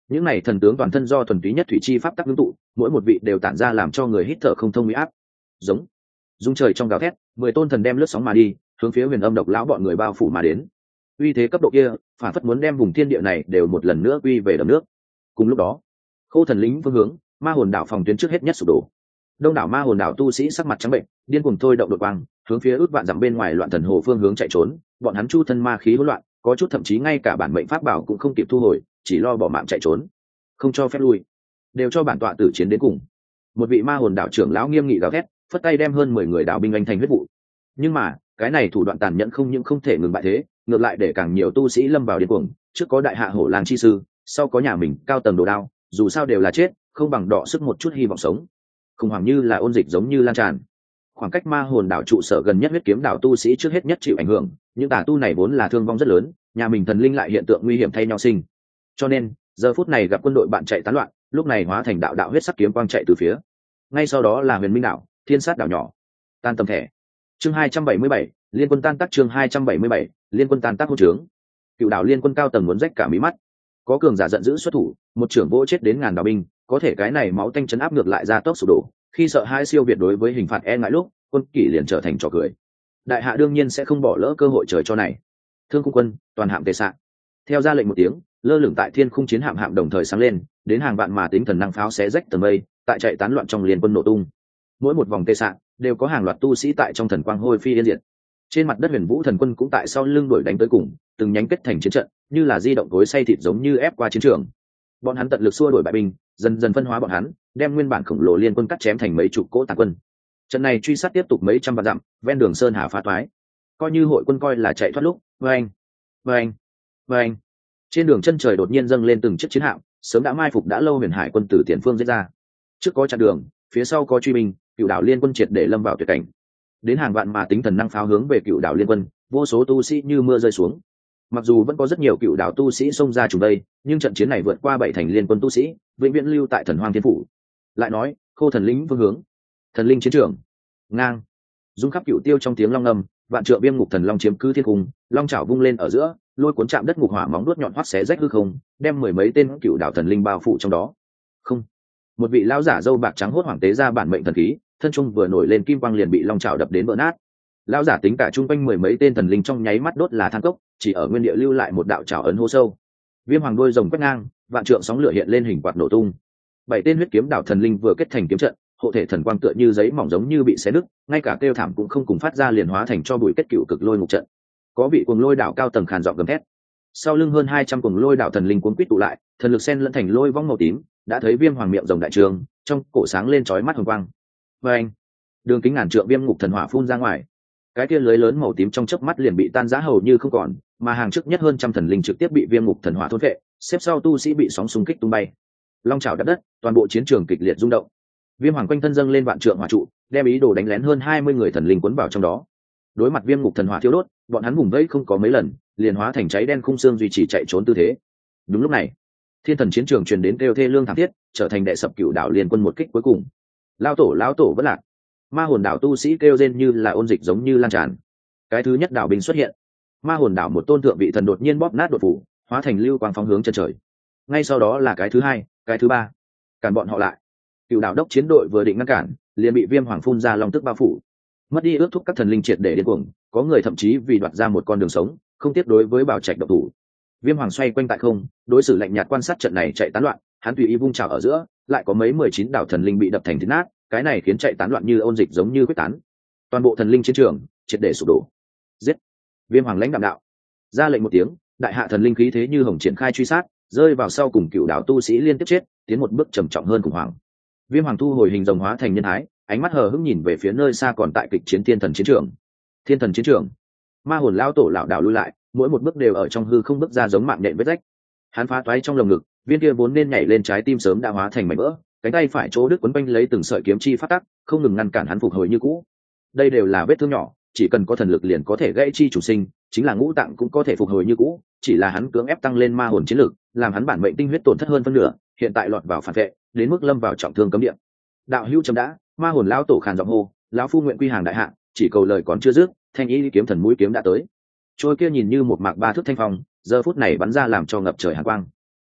những này thần tướng toàn thân do thuần túy nhất thủy chi pháp tắc ngưng tụ, mỗi một vị đều tản ra làm cho người hít thở không thông uy áp. Giống dung trời trong gào thét, mười tôn thần đem lướt sóng mà đi, hướng phía Huyền Âm độc lão bọn người bao phủ mà đến. Uy thế cấp độ kia, phản phất muốn đem vùng thiên địa này đều một lần nữa quy về đầm nước. Cùng lúc đó, Khô Thần lính phương hướng, Ma Hồn đảo phòng tuyến trước hết nhất sụp đổ. Đông đảo Ma Hồn đảo tu sĩ sắc mặt trắng bệnh, điên cuồng thôi động đột quang, hướng phía ước vạn dặm bên ngoài Loạn Thần Hồ phương hướng chạy trốn, bọn hắn chu thân ma khí hỗn loạn, có chút thậm chí ngay cả bản mệnh pháp bảo cũng không kịp thu hồi, chỉ lo bỏ mạng chạy trốn, không cho phép lui, đều cho bản tọa tử chiến đến cùng. Một vị Ma Hồn đảo trưởng lão nghiêm nghị gào thét, phất tay đem hơn mười người đạo binh anh thành huyết vụ. Nhưng mà, cái này thủ đoạn tàn nhẫn không những không thể ngừng bại thế, ngược lại để càng nhiều tu sĩ lâm vào điên cuồng, trước có đại hạ hổ lang chi sư, sau có nhà mình cao tầng đồ đao, dù sao đều là chết, không bằng đọ sức một chút hy vọng sống. Khủng hoảng như là ôn dịch giống như lan tràn. Khoảng cách Ma Hồn đảo trụ sở gần nhất huyết kiếm đảo tu sĩ trước hết nhất chịu ảnh hưởng, những tà tu này vốn là thương vong rất lớn, nhà mình thần linh lại hiện tượng nguy hiểm thay nhau sinh. Cho nên, giờ phút này gặp quân đội bạn chạy tán loạn, lúc này hóa thành đạo đạo huyết sắc kiếm quang chạy từ phía. Ngay sau đó là Huyền Minh đảo, Thiên Sát đảo nhỏ. Tan tầm thẻ. Chương hai trăm bảy mươi bảy, liên quân tan tác chương hai trăm bảy mươi bảy, liên quân tan tác hỗn trướng. Cựu đảo liên quân cao tầng muốn rách cả mí mắt. Có cường giả giận dữ xuất thủ, một trưởng vỗ chết đến ngàn đạo binh, có thể cái này máu tanh chấn áp ngược lại ra tốc sụp đổ, khi sợ hai siêu việt đối với hình phạt e ngại lúc, quân kỷ liền trở thành trò cười. Đại hạ đương nhiên sẽ không bỏ lỡ cơ hội trời cho này. Thương khung quân, toàn hạm tề xạ. Theo ra lệnh một tiếng, lơ lửng tại thiên khung chiến hạm hạm đồng thời sáng lên, đến hàng vạn mà tính thần năng pháo xé rách tầng mây, tại chạy tán loạn trong liên quân nổ tung. Mỗi một vòng tề xạ đều có hàng loạt tu sĩ tại trong thần quang hôi phi yên diệt. Trên mặt đất Huyền Vũ thần quân cũng tại sau lưng đuổi đánh tới cùng, từng nhánh kết thành chiến trận, như là di động cối xay thịt giống như ép qua chiến trường. Bọn hắn tận lực xua đuổi bại binh, dần dần phân hóa bọn hắn, đem nguyên bản khổng lồ liên quân cắt chém thành mấy chục cỗ tàn quân. Trận này truy sát tiếp tục mấy trăm vạn dặm, ven đường sơn hà phá toái. Coi như hội quân coi là chạy thoát lúc, vâng, vâng, vâng. Trên đường chân trời đột nhiên dâng lên từng chiếc chiến hạm, sớm đã mai phục đã lâu Huyền Hải quân từ tiền phương giết ra. Trước có chặn đường, phía sau có truy binh, Cựu đảo liên quân triệt để lâm vào tuyệt cảnh. Đến hàng vạn mà tính thần năng pháo hướng về Cựu đảo liên quân, vô số tu sĩ như mưa rơi xuống. Mặc dù vẫn có rất nhiều Cựu đảo tu sĩ xông ra trùng đây, nhưng trận chiến này vượt qua bảy thành liên quân tu sĩ, vĩnh viễn lưu tại thần hoang thiên phủ. Lại nói, Khô Thần lính phương hướng, thần linh chiến trường, ngang, dung khắp cựu tiêu trong tiếng long ngầm, vạn trượng viêm ngục thần long chiếm cứ thiên cung, long chảo vung lên ở giữa, lôi cuốn chạm đất ngục hỏa móng đuốt nhọn hoắt xé rách hư không, đem mười mấy tên Cựu đảo thần linh bao phủ trong đó. Không, một vị lão giả dâu bạc trắng hốt hoảng tế ra bản mệnh thần khí, thân trung vừa nổi lên kim quang liền bị long chảo đập đến vỡ nát. Lão giả tính cả chung quanh mười mấy tên thần linh trong nháy mắt đốt là than cốc, chỉ ở nguyên địa lưu lại một đạo chảo ấn hố sâu. Viêm hoàng đôi rồng quét ngang, vạn trượng sóng lửa hiện lên hình quạt nổ tung. Bảy tên huyết kiếm đảo thần linh vừa kết thành kiếm trận, hộ thể thần quang tựa như giấy mỏng giống như bị xé nứt, ngay cả kêu thảm cũng không cùng phát ra, liền hóa thành cho bụi kết cựu cực lôi ngục trận. Có vị cuồng lôi đảo cao tầng khàn giọng gầm thét. Sau lưng hơn hai trăm cuồng lôi đảo thần linh cuốn quýt tụ lại, thần lực xen lẫn thành lôi vong màu tím, đã thấy Viêm hoàng miệng rồng đại trường, trong cổ sáng lên chói mắt hồng quang. Và anh, đường kính ngàn trượng viêm ngục thần hỏa phun ra ngoài, cái kia lưới lớn màu tím trong chớp mắt liền bị tan rã hầu như không còn, mà hàng trước nhất hơn trăm thần linh trực tiếp bị viêm ngục thần hỏa thôn vệ, xếp sau tu sĩ bị sóng xung kích tung bay. Long chảo đập đất, toàn bộ chiến trường kịch liệt rung động. Viêm hoàng quanh thân dâng lên vạn trượng hỏa trụ, đem ý đồ đánh lén hơn hai mươi người thần linh cuốn vào trong đó. Đối mặt viêm ngục thần hỏa thiêu đốt, bọn hắn vùng vẫy không có mấy lần, liền hóa thành cháy đen khung xương duy trì chạy trốn tư thế. Đúng lúc này, thiên thần chiến trường truyền đến kêu thê lương thảm thiết, trở thành đệ sập Cựu đảo liên quân một kích cuối cùng. Lao tổ lão tổ bất lạc. Ma hồn đảo tu sĩ kêu rên như là ôn dịch giống như lan tràn. Cái thứ nhất đảo binh xuất hiện. Ma hồn đảo một tôn thượng vị thần đột nhiên bóp nát đột phủ, hóa thành lưu quang phóng hướng chân trời. Ngay sau đó là cái thứ hai, cái thứ ba. Cản bọn họ lại. Cựu đảo đốc chiến đội vừa định ngăn cản, liền bị Viêm hoàng phun ra long tức bao phủ. Mất đi ước thúc các thần linh triệt để điên cuồng, có người thậm chí vì đoạt ra một con đường sống, không tiếc đối với bảo trạch độc thủ. Viêm hoàng xoay quanh tại không, đối xử lạnh nhạt quan sát trận này chạy tán loạn, hắn tùy ý vung trào ở giữa, lại có mấy mười chín đảo thần linh bị đập thành thít nát, cái này khiến chạy tán loạn như ôn dịch giống như quyết tán. Toàn bộ thần linh chiến trường triệt để sụp đổ. Giết! Viêm hoàng lãnh đạm đạo, ra lệnh một tiếng, đại hạ thần linh khí thế như hồng triển khai truy sát, rơi vào sau cùng Cựu đảo tu sĩ liên tiếp chết, tiến một bước trầm trọng hơn khủng hoảng. Viêm hoàng thu hồi hình rồng hóa thành nhân thái, ánh mắt hờ hững nhìn về phía nơi xa còn tại kịch chiến thiên thần chiến trường. Thiên thần chiến trường, ma hồn lão tổ lão đảo lui lại, mỗi một bước đều ở trong hư không bước ra giống mạng nhện vết rách. Hắn phá toái trong lồng ngực, viên kia vốn nên nhảy lên trái tim sớm đã hóa thành mảnh vỡ, cánh tay phải chỗ đứt quấn quanh lấy từng sợi kiếm chi phát tắc, không ngừng ngăn cản hắn phục hồi như cũ. Đây đều là vết thương nhỏ, chỉ cần có thần lực liền có thể gãy chi chủ sinh, chính là ngũ tạng cũng có thể phục hồi như cũ, chỉ là hắn cưỡng ép tăng lên ma hồn chiến lực, làm hắn bản mệnh tinh huyết tổn thất hơn phân nửa, hiện tại lọt vào phản vệ, đến mức lâm vào trọng thương cấm địa. Đạo hữu chấm đã, ma hồn lão tổ khàn giọng hô, lão phu nguyện quy hàng đại hạ, chỉ cầu lời còn chưa dứt, thanh ý kiếm thần mũi kiếm đã tới. Trôi kia nhìn như một mạc ba thước thanh phong, giờ phút này bắn ra làm cho ngập trời hàn quang.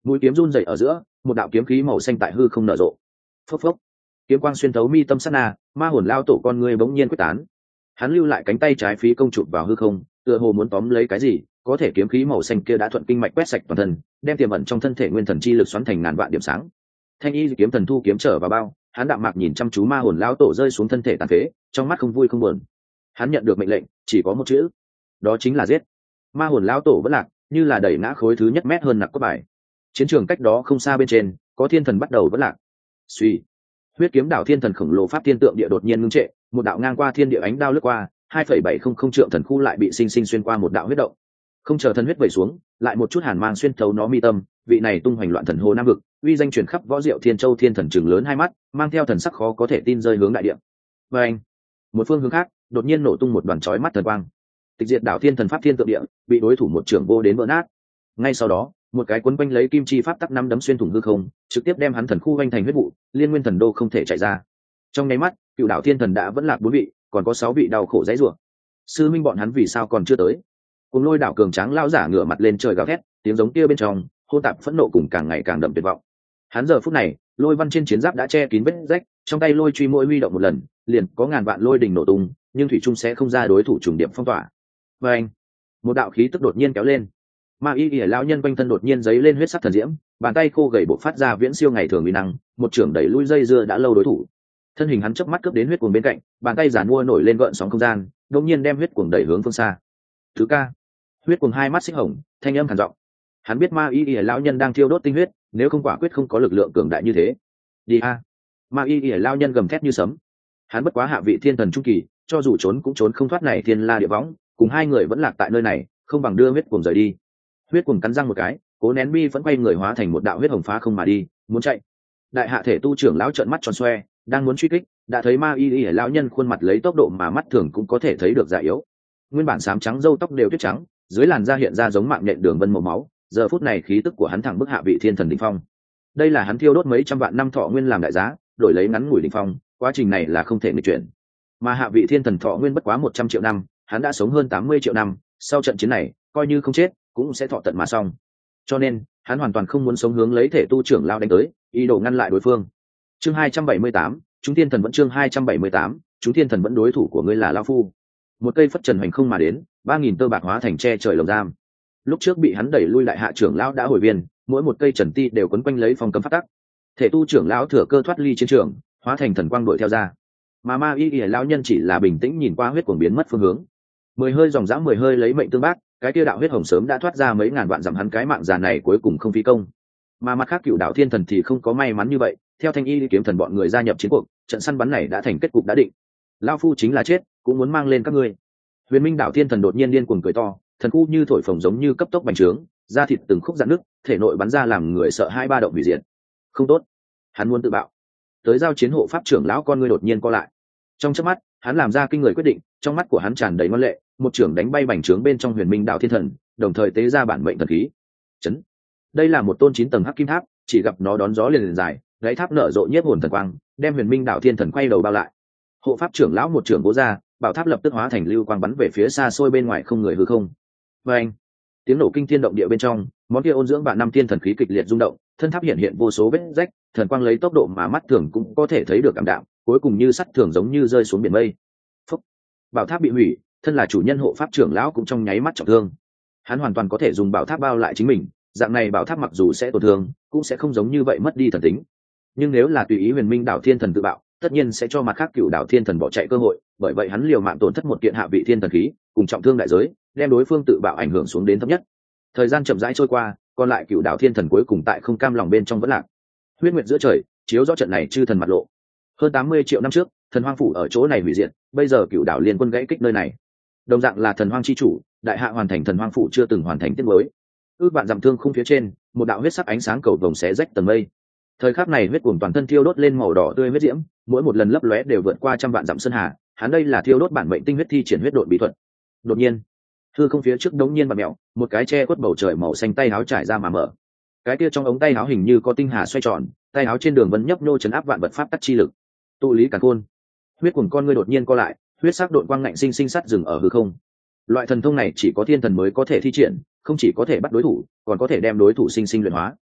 mũi kiếm run dậy ở giữa, một đạo kiếm khí màu xanh tại hư không nở rộ. Phốc phốc, kiếm quang xuyên thấu mi tâm sát na, ma hồn lao tổ con người bỗng nhiên quyết tán. Hắn lưu lại cánh tay trái phí công chụp vào hư không, tựa hồ muốn tóm lấy cái gì, có thể kiếm khí màu xanh kia đã thuận kinh mạch quét sạch toàn thân, đem tiềm ẩn trong thân thể nguyên thần chi lực xoắn thành ngàn vạn điểm sáng. Thanh y kiếm thần thu kiếm trở vào bao, hắn đạm mạc nhìn chăm chú ma hồn lao tổ rơi xuống thân thể tàn phế, trong mắt không vui không buồn. Hắn nhận được mệnh lệnh chỉ có một chữ, đó chính là giết. Ma hồn lao tổ vẫn lạc, như là đẩy ngã khối thứ nhất mét hơn nặc cốt bài. Chiến trường cách đó không xa bên trên, có thiên thần bắt đầu vẫn lạc. Suy, huyết kiếm đảo thiên thần khổng lồ pháp thiên tượng địa đột nhiên ngưng trệ, một đạo ngang qua thiên địa ánh đao lướt qua, hai phẩy bảy không không trượng thần khu lại bị sinh sinh xuyên qua một đạo huyết động. Không chờ thần huyết vẩy xuống, lại một chút hàn mang xuyên thấu nó mi tâm, vị này tung hoành loạn thần hồ nam vực, uy danh truyền khắp võ diệu thiên châu thiên thần trừng lớn hai mắt, mang theo thần sắc khó có thể tin rơi hướng đại địa. Và anh, một phương hướng khác, đột nhiên nổ tung một đoàn chói mắt thần quang. Tịch diệt đảo thiên thần pháp thiên tượng địa, bị đối thủ một trưởng vô đến vỡ nát. Ngay sau đó, một cái cuốn quanh lấy kim chi pháp tắc năm đấm xuyên thủng hư không, trực tiếp đem hắn thần khu vành thành huyết vụ, liên nguyên thần đô không thể chạy ra. Trong nháy mắt, cựu đảo thiên thần đã vẫn lạc bốn vị, còn có sáu vị đau khổ dãy rủa. Sư minh bọn hắn vì sao còn chưa tới? Cùng lôi đảo cường tráng lao giả ngửa mặt lên trời gào thét, tiếng giống kia bên trong hôn tạp phẫn nộ cùng càng ngày càng đậm tuyệt vọng. Hắn giờ phút này, lôi văn trên chiến giáp đã che kín vết rách, trong tay lôi truy mỗi huy động một lần, liền có ngàn vạn lôi đình nổ tung, nhưng thủy trung sẽ không ra đối thủ trùng điểm phong tỏa. Và anh, một đạo khí tức đột nhiên kéo lên, ma y ỉa lão nhân quanh thân đột nhiên giấy lên huyết sắc thần diễm, bàn tay khô gầy bộc phát ra viễn siêu ngày thường uy năng, một trưởng đẩy lui dây dưa đã lâu đối thủ. Thân hình hắn chớp mắt cướp đến huyết cuồng bên cạnh, bàn tay giàn mua nổi lên gợn sóng không gian, đột nhiên đem huyết cuồng đẩy hướng phương xa. Thứ ca, huyết cuồng hai mắt xích hồng, thanh âm khàn giọng. Hắn biết ma y ỉa lão nhân đang thiêu đốt tinh huyết, nếu không quả quyết không có lực lượng cường đại như thế. Đi a! Ma y ỉa lão nhân gầm thét như sấm. Hắn bất quá hạ vị thiên thần trung kỳ, cho dù trốn cũng trốn không thoát này thiên la địa võng, cùng hai người vẫn lạc tại nơi này, không bằng đưa huyết cuồng rời đi. Huyết cuồng cắn răng một cái, cố nén bi vẫn quay người hóa thành một đạo huyết hồng phá không mà đi, muốn chạy. Đại hạ thể tu trưởng lão trợn mắt tròn xoe, đang muốn truy kích, đã thấy ma y y lão nhân khuôn mặt lấy tốc độ mà mắt thường cũng có thể thấy được già yếu. Nguyên bản xám trắng râu tóc đều tuyết trắng, dưới làn da hiện ra giống mạng nhện đường vân màu máu, giờ phút này khí tức của hắn thẳng bức hạ vị thiên thần đỉnh phong. Đây là hắn thiêu đốt mấy trăm vạn năm thọ nguyên làm đại giá, đổi lấy ngắn ngủi đỉnh phong, quá trình này là không thể nghịch chuyển. Mà hạ vị thiên thần thọ nguyên bất quá một trăm triệu năm, hắn đã sống hơn tám mươi triệu năm, sau trận chiến này, coi như không chết, cũng sẽ thọ tận mà xong. Cho nên, hắn hoàn toàn không muốn sống hướng lấy thể tu trưởng lao đánh tới, ý đồ ngăn lại đối phương. Chương hai trăm bảy mươi tám, chúng thiên thần vẫn chương hai trăm bảy mươi tám, chúng thiên thần vẫn đối thủ của ngươi là lão phu. Một cây phất trần hoành không mà đến, ba nghìn tơ bạc hóa thành che trời lồng giam. Lúc trước bị hắn đẩy lui lại hạ trưởng lão đã hồi viên, mỗi một cây trần ti đều quấn quanh lấy phong cấm phát tắc. Thể tu trưởng lão thừa cơ thoát ly chiến trường, hóa thành thần quang đuổi theo ra. Mà ma y y lão nhân chỉ là bình tĩnh nhìn qua huyết cuồng biến mất phương hướng. Mười hơi dòng dã mười hơi lấy mệnh tương bác, cái kia đạo huyết hồng sớm đã thoát ra mấy ngàn vạn dặm, hắn cái mạng già này cuối cùng không phí công. Mà mặt khác cựu đạo thiên thần thì không có may mắn như vậy, theo thanh y kiếm thần bọn người gia nhập chiến cuộc, trận săn bắn này đã thành kết cục đã định. Lão phu chính là chết, cũng muốn mang lên các ngươi. Huyền Minh đạo thiên thần đột nhiên điên cuồng cười to, thần khu như thổi phồng giống như cấp tốc bành trướng, da thịt từng khúc rạn nứt, thể nội bắn ra làm người sợ hai ba động hủy diệt. Không tốt, hắn muốn tự bạo. Tới giao chiến hộ pháp trưởng lão con ngươi đột nhiên co lại. Trong chớp mắt, hắn làm ra kinh người quyết định, trong mắt của hắn tràn đầy ngoan lệ, một trưởng đánh bay bành trướng bên trong Huyền Minh đạo thiên thần, đồng thời tế ra bản mệnh thần khí. Chấn. Đây là một tôn chín tầng hắc kim tháp, chỉ gặp nó đón gió liền liền dài, gáy tháp nở rộ nhiếp hồn thần quang, đem Huyền Minh đạo thiên thần quay đầu bao lại. Hộ pháp trưởng lão một trưởng vỗ ra, bảo tháp lập tức hóa thành lưu quang bắn về phía xa xôi bên ngoài không người hư không. Và anh, tiếng nổ kinh thiên động địa bên trong, món kia ôn dưỡng vạn năm thiên thần khí kịch liệt rung động, thân tháp hiện hiện vô số vết rách, thần quang lấy tốc độ mà mắt thường cũng có thể thấy được cảm đạm, cuối cùng như sắt thường giống như rơi xuống biển mây. Phúc. Bảo tháp bị hủy, thân là chủ nhân hộ pháp trưởng lão cũng trong nháy mắt trọng thương. Hắn hoàn toàn có thể dùng bảo tháp bao lại chính mình, dạng này bảo tháp mặc dù sẽ tổn thương, cũng sẽ không giống như vậy mất đi thần tính. Nhưng nếu là tùy ý Huyền Minh đạo thiên thần tự bạo, tất nhiên sẽ cho mặt khác cựu đạo thiên thần bỏ chạy cơ hội, bởi vậy hắn liều mạng tổn thất một kiện hạ vị thiên thần khí, cùng trọng thương đại giới, đem đối phương tự bạo ảnh hưởng xuống đến thấp nhất. Thời gian chậm rãi trôi qua, còn lại cựu đạo thiên thần cuối cùng tại không cam lòng bên trong vẫn lạc. Huyết nguyệt giữa trời, chiếu rõ trận này chư thần mặt lộ. Hơn tám mươi triệu năm trước, thần hoang phủ ở chỗ này hủy diệt, bây giờ cựu đạo liên quân gãy kích nơi này. Đồng dạng là thần hoang chi chủ, đại hạ hoàn thành thần hoang phủ chưa từng hoàn thành tiết mới. Ước vạn dặm thương khung phía trên, một đạo huyết sắc ánh sáng cầu vồng xé rách tầng mây. Thời khắc này huyết cuồng toàn thân thiêu đốt lên màu đỏ tươi huyết diễm, mỗi một lần lấp lóe đều vượt qua trăm vạn dặm sơn hà, hắn đây là thiêu đốt bản mệnh tinh huyết thi triển huyết độn bí thuật. Đột nhiên, hư không phía trước đống nhiên bạt mèo, một cái che khuất bầu trời màu xanh tay áo trải ra mà mở. Cái kia trong ống tay áo hình như có tinh hà xoay tròn, tay áo trên đường vẫn nhấp nhô chấn áp vạn vật pháp tắc chi lực. Tụ lý càn khôn. Huyết cuồng con ngươi đột nhiên co lại, huyết sắc độn quang ngạnh sinh sinh sắt dừng ở hư không. Loại thần thông này chỉ có thiên thần mới có thể thi triển, không chỉ có thể bắt đối thủ, còn có thể đem đối thủ sinh sinh luyện hóa.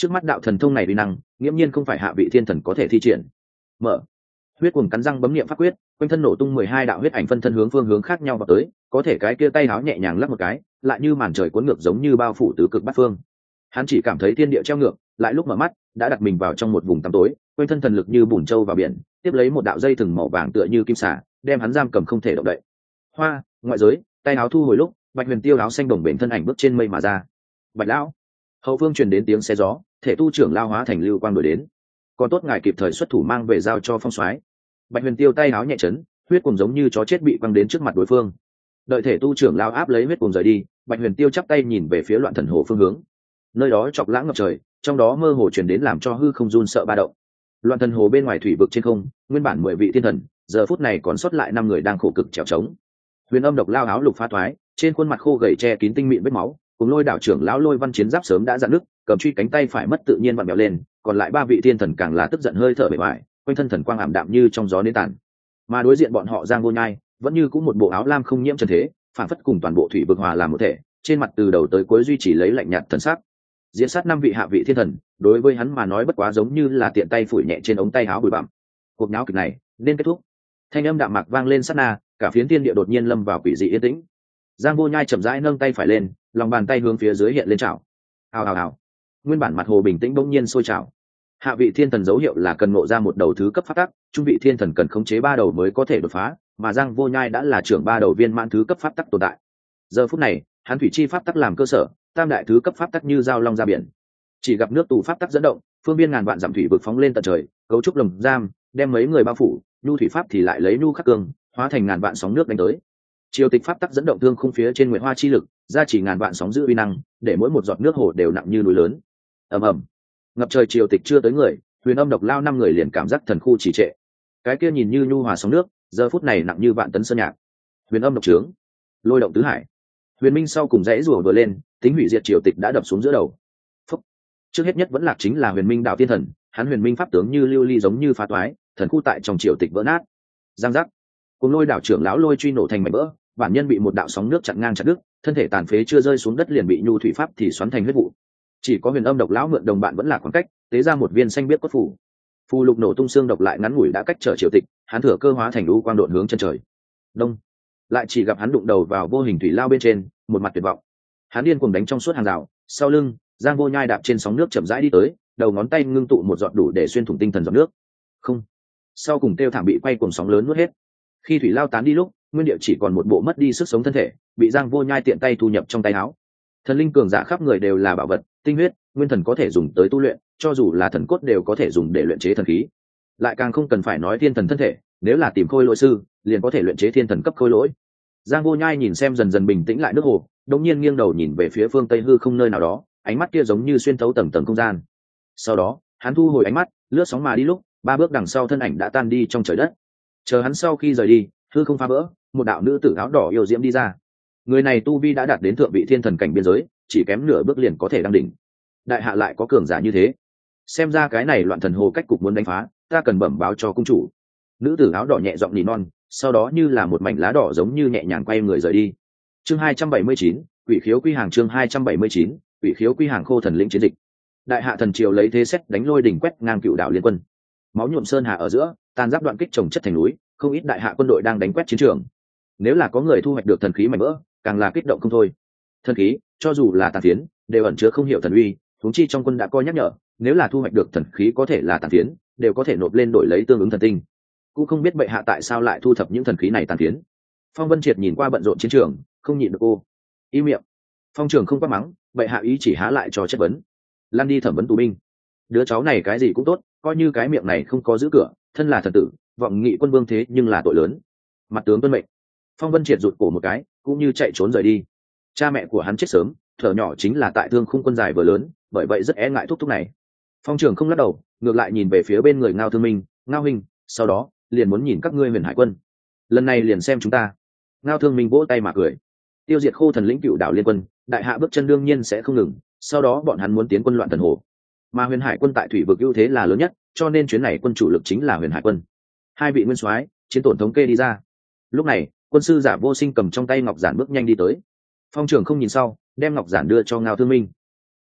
trước mắt đạo thần thông này uy năng nghiễm nhiên không phải hạ vị thiên thần có thể thi triển. Mở. Huyết cuồng cắn răng bấm niệm pháp quyết, quanh thân nổ tung mười hai đạo huyết ảnh phân thân hướng phương hướng khác nhau vào tới, có thể cái kia tay háo nhẹ nhàng lắc một cái, lại như màn trời cuốn ngược giống như bao phủ tứ cực bát phương. Hắn chỉ cảm thấy thiên địa treo ngược, lại lúc mở mắt đã đặt mình vào trong một vùng tăm tối, quanh thân thần lực như bùn trâu vào biển, tiếp lấy một đạo dây thừng màu vàng tựa như kim xà, đem hắn giam cầm không thể động đậy. Hoa, ngoại giới, tay áo thu hồi lúc, Bạch Huyền Tiêu áo xanh đồng bền thân ảnh bước trên mây mà ra. Bạch lão, hậu phương truyền đến tiếng xe gió, thể tu trưởng lao hóa thành lưu quang đuổi đến. Còn tốt ngài kịp thời xuất thủ mang về giao cho Phong soái. Bạch Huyền Tiêu tay áo nhẹ chấn, huyết cùng giống như chó chết bị quăng đến trước mặt đối phương. Đợi thể tu trưởng lao áp lấy huyết cùng rời đi, Bạch Huyền Tiêu chắp tay nhìn về phía Loạn Thần Hồ phương hướng. Nơi đó chọc lãng ngập trời, trong đó mơ hồ truyền đến làm cho hư không run sợ ba động. Loạn Thần Hồ bên ngoài thủy vực trên không, nguyên bản mười vị thiên thần, giờ phút này còn sót lại năm người đang khổ cực trèo trống. Huyền Âm độc lao áo lục phá thoái, trên khuôn mặt khô gầy che kín tinh mịn vết máu, cùng Lôi đảo trưởng lão Lôi Văn Chiến giáp sớm đã dạn nứt, cầm truy cánh tay phải mất tự nhiên vặn bèo lên, còn lại ba vị thiên thần càng là tức giận hơi thở bề bại, quanh thân thần quang ảm đạm như trong gió nến tàn. Mà đối diện bọn họ Giang Vô Nhai, vẫn như cũng một bộ áo lam không nhiễm trần thế, phản phất cùng toàn bộ thủy vực hòa làm một thể, trên mặt từ đầu tới cuối duy trì lấy lạnh nhạt thần sắc. Diễn sát năm vị hạ vị thiên thần, đối với hắn mà nói bất quá giống như là tiện tay phủi nhẹ trên ống tay áo bụi bặm. Cuộc náo kịch này nên kết thúc. Thanh âm đạm mạc vang lên sát na, cả phiến thiên địa đột nhiên lâm vào quỷ dị yên tĩnh. Giang Vô Nhai chậm rãi nâng tay phải lên, lòng bàn tay hướng phía dưới hiện lên chảo. Hào hào hào. Nguyên bản mặt hồ bình tĩnh bỗng nhiên sôi trào. Hạ vị thiên thần dấu hiệu là cần ngộ ra một đầu thứ cấp pháp tắc, trung vị thiên thần cần khống chế ba đầu mới có thể đột phá, mà Giang Vô Nhai đã là trưởng ba đầu viên mãn thứ cấp pháp tắc tồn tại. Giờ phút này, hắn thủy chi pháp tắc làm cơ sở, tam đại thứ cấp pháp tắc như dao long ra biển. Chỉ gặp nước tù pháp tắc dẫn động, phương viên ngàn vạn dặm thủy vực phóng lên tận trời, cấu trúc lồng giam, đem mấy người bao phủ, nhu thủy pháp thì lại lấy nhu khắc cương, hóa thành ngàn vạn sóng nước đánh tới. Triều tịch pháp tắc dẫn động thương khung phía trên nguyệt hoa chi lực, ra chỉ ngàn vạn sóng giữ uy năng, để mỗi một giọt nước hồ đều nặng như núi lớn. Ầm ầm. Ngập trời triều tịch chưa tới người, Huyền Âm độc lao năm người liền cảm giác thần khu trì trệ. Cái kia nhìn như nhu hòa sóng nước, giờ phút này nặng như vạn tấn sơn nhạc. Huyền Âm độc trướng, lôi động tứ hải. Huyền Minh sau cùng rẽ rủa vừa lên, tính hủy diệt triều tịch đã đập xuống giữa đầu. Phúc. Trước hết nhất vẫn lạc chính là Huyền Minh đạo tiên thần, hắn Huyền Minh pháp tướng như lưu ly giống như phá toái, thần khu tại trong triều tịch vỡ nát. Giang giác. Cùng Lôi đảo trưởng lão Lôi truy nổ thành mảnh vỡ, bản nhân bị một đạo sóng nước chặn ngang chặt đứt, thân thể tàn phế chưa rơi xuống đất liền bị nhu thủy pháp thì xoắn thành huyết vụ. Chỉ có Huyền Âm độc lão mượn đồng bạn vẫn là khoảng cách, tế ra một viên xanh biết cốt phủ. Phù lục nổ tung xương độc lại ngắn ngủi đã cách trở triều tịch, hắn thừa cơ hóa thành lũ quang độn hướng chân trời. Đông. Lại chỉ gặp hắn đụng đầu vào vô hình thủy lao bên trên, một mặt tuyệt vọng. Hắn điên cuồng đánh trong suốt hàng rào, sau lưng, Giang Vô Nhai đạp trên sóng nước chậm rãi đi tới, đầu ngón tay ngưng tụ một giọt đủ để xuyên thủng tinh thần giọt nước. Không. Sau cùng tiêu thảm bị quay cuồng sóng lớn nuốt hết. Khi thủy lao tán đi lúc, nguyên địa chỉ còn một bộ mất đi sức sống thân thể, bị Giang Vô Nhai tiện tay thu nhập trong tay áo. Thần linh cường giả khắp người đều là bảo vật, tinh huyết, nguyên thần có thể dùng tới tu luyện, cho dù là thần cốt đều có thể dùng để luyện chế thần khí. Lại càng không cần phải nói thiên thần thân thể, nếu là tìm khôi lỗi sư, liền có thể luyện chế thiên thần cấp khôi lỗi. Giang Vô Nhai nhìn xem dần dần bình tĩnh lại nước hồ, đột nhiên nghiêng đầu nhìn về phía phương tây hư không nơi nào đó, ánh mắt kia giống như xuyên thấu tầng tầng không gian. Sau đó, hắn thu hồi ánh mắt, lướt sóng mà đi lúc, ba bước đằng sau thân ảnh đã tan đi trong trời đất. Chờ hắn sau khi rời đi, hư không phá vỡ, một đạo nữ tử áo đỏ yêu diễm đi ra. Người này tu vi đã đạt đến thượng vị thiên thần cảnh biên giới, chỉ kém nửa bước liền có thể đăng đỉnh. Đại hạ lại có cường giả như thế, xem ra cái này Loạn Thần Hồ cách cục muốn đánh phá, ta cần bẩm báo cho cung chủ. Nữ tử áo đỏ nhẹ giọng nỉ non, sau đó như là một mảnh lá đỏ giống như nhẹ nhàng quay người rời đi. Chương hai trăm bảy mươi chín, Quỷ khiếu quy hàng. Chương hai trăm bảy mươi chín, Quỷ khiếu quy hàng. Khô thần lĩnh chiến dịch. Đại hạ thần triều lấy thế xét đánh lôi đỉnh quét ngang cựu đảo liên quân, máu nhuộm sơn hà ở giữa, tàn giáp đoạn kích trồng chất thành núi, không ít đại hạ quân đội đang đánh quét chiến trường. Nếu là có người thu hoạch được thần khí mảnh vỡ, càng là kích động không thôi. Thần khí, cho dù là tàn phiến, đều ẩn chứa không hiểu thần uy, huống chi trong quân đã coi nhắc nhở, nếu là thu hoạch được thần khí có thể là tàn phiến, đều có thể nộp lên đổi lấy tương ứng thần tinh. Cũng không biết bệ hạ tại sao lại thu thập những thần khí này tàn phiến. Phong Vân Triệt nhìn qua bận rộn chiến trường, không nhịn được cô im miệng. Phong Trường không quát mắng, bệ hạ ý chỉ há lại cho chất vấn. Lan đi thẩm vấn tù binh. Đứa cháu này cái gì cũng tốt, coi như cái miệng này không có giữ cửa, thân là thần tử, vọng nghị quân vương thế nhưng là tội lớn. Mặt tướng tuân mệnh. Phong Vân Triệt rụt cổ một cái, cũng như chạy trốn rời đi. Cha mẹ của hắn chết sớm, thở nhỏ chính là tại thương khung quân dài vừa lớn, bởi vậy rất e ngại thúc thúc này. Phong Trường không lắc đầu, ngược lại nhìn về phía bên người Ngao Thương Minh, Ngao Hình, sau đó liền muốn nhìn các ngươi Huyền Hải quân. Lần này liền xem chúng ta. Ngao Thương Minh vỗ tay mà cười. Tiêu diệt Khô thần lĩnh cựu đảo liên quân, đại hạ bước chân đương nhiên sẽ không ngừng, sau đó bọn hắn muốn tiến quân Loạn Thần Hồ. Mà Huyền Hải quân tại thủy vực ưu thế là lớn nhất, cho nên chuyến này quân chủ lực chính là Huyền Hải quân. Hai vị nguyên soái, chiến tổn thống kê đi ra. Lúc này, quân sư Giả Vô Sinh cầm trong tay ngọc giản bước nhanh đi tới. Phong Trường không nhìn sau, đem ngọc giản đưa cho Ngao Thương Minh.